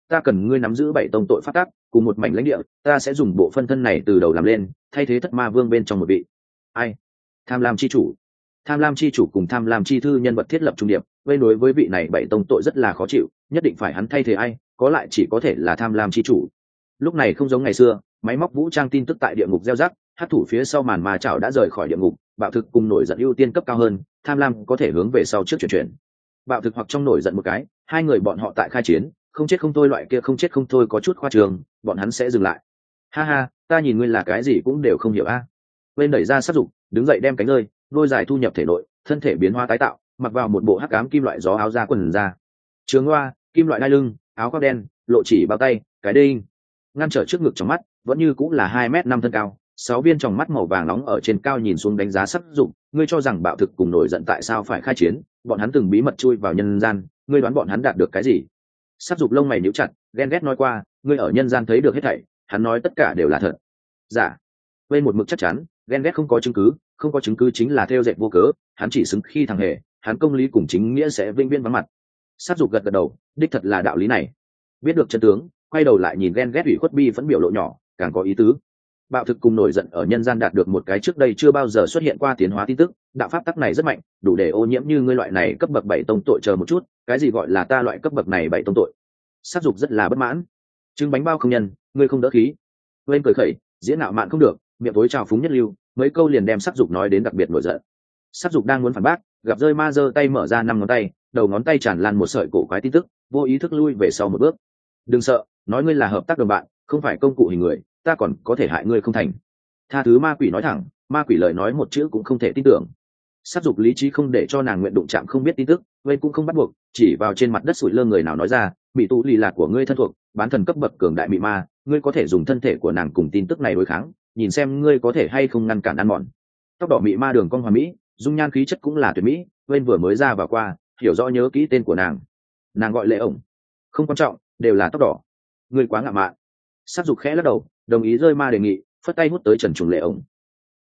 Speaker 1: ta cần ngươi nắm giữ 7 tông tội phát tác cùng một mảnh lãnh địa, ta sẽ dùng bộ phân thân này từ đầu làm lên, thay thế thất ma vương bên trong một vị. Ai? Tham lam chi chủ. Tham lam chi chủ cùng tham lam chi thư nhân vật thiết lập trung điệp, với đối với vị này 7 tông tội rất là khó chịu, nhất định phải hắn thay thế ai, có lại chỉ có thể là tham lam chi chủ. Lúc này không giống ngày xưa, máy móc vũ trang tin tức tại địa ngục gieo rắc, hát thủ phía sau màn ma chảo đã rời khỏi địa ngục, bạo thực cùng nổi giận ưu tiên cấp cao hơn, tham lam có thể hướng về sau trước chuyển. Bạo thực hoặc trong nổi giận một cái, hai người bọn họ tại khai chiến, không chết không thôi loại kia không chết không thôi có chút khoa trường, bọn hắn sẽ dừng lại. Ha ha, ta nhìn ngươi là cái gì cũng đều không hiểu a. Bên đẩy ra sát dục, đứng dậy đem cánh rơi, đôi dài thu nhập thể nội, thân thể biến hóa tái tạo, mặc vào một bộ hắc ám kim loại gió áo da quần da. Trường hoa, kim loại đai lưng, áo khoác đen, lộ chỉ bao tay, cái đinh ngăn trở trước ngực trong mắt, vẫn như cũng là 2m5 thân cao, 6 viên tròng mắt màu vàng nóng ở trên cao nhìn xuống đánh giá sắc dụng. Ngươi cho rằng bạo thực cùng nổi giận tại sao phải khai chiến? Bọn hắn từng bí mật chui vào nhân gian, ngươi đoán bọn hắn đạt được cái gì? Sắc dục lông mày nhíu chặt, ghen ghét nói qua, ngươi ở nhân gian thấy được hết thảy, hắn nói tất cả đều là thật. Dạ. Bên một mực chắc chắn, ghen ghét không có chứng cứ chính là theo dệt vô cớ, hắn chỉ xứng khi thằng hề, hắn công lý cùng chính nghĩa sẽ vinh viên vắng mặt. Sắc dục gật gật đầu, đích thật là đạo lý này. Biết được chân tướng, quay đầu lại nhìn ghen ghét ủy khuất bi vẫn biểu lộ nhỏ, càng có ý tứ. Bạo thực cùng nổi giận ở nhân gian đạt được một cái trước đây chưa bao giờ xuất hiện qua tiến hóa tin tức, đạo pháp tắc này rất mạnh, đủ để ô nhiễm như ngươi loại này cấp bậc 7 tông tội. Chờ một chút, cái gì gọi là ta loại cấp bậc này 7 tông tội? Sát dục rất là bất mãn. Trứng bánh bao không nhân, ngươi không đỡ khí. Quên cười khẩy, diễn nạo mạn không được, miệng tối trào phúng nhất lưu, mấy câu liền đem sát dục nói đến đặc biệt nổi giận. Sát dục đang muốn phản bác, gặp rơi ma giơ tay mở ra 5 ngón tay, đầu ngón tay tràn lan một sợi cổ quái tin tức, vô ý thức lui về sau một bước. Đừng sợ, nói ngươi là hợp tác đồng bạn, không phải công cụ hình người, ta còn có thể hại ngươi không thành. Tha thứ ma quỷ nói thẳng, ma quỷ lời nói một chữ cũng không thể tin tưởng. Sát dục lý trí không để cho nàng nguyện đụng chạm không biết tin tức, vậy cũng không bắt buộc, chỉ vào trên mặt đất sủi lơ người nào nói ra, bị tụ lì là của ngươi thân thuộc, bán thần cấp bậc cường đại mị ma, ngươi có thể dùng thân thể của nàng cùng tin tức này đối kháng, nhìn xem ngươi có thể hay không ngăn cản ăn mòn. Tóc đỏ mị ma đường cong hoàn mỹ, dung nhan khí chất cũng là tuyệt mỹ, bên vừa mới ra và qua, hiểu rõ nhớ kỹ tên của nàng. Nàng gọi Lệ ổng. Không quan trọng, đều là tóc đỏ. Ngươi quá ngạo mạn. Sát dục khẽ lắc đầu, đồng ý rơi ma đề nghị, phất tay hút tới trần trùng Lệ ổng.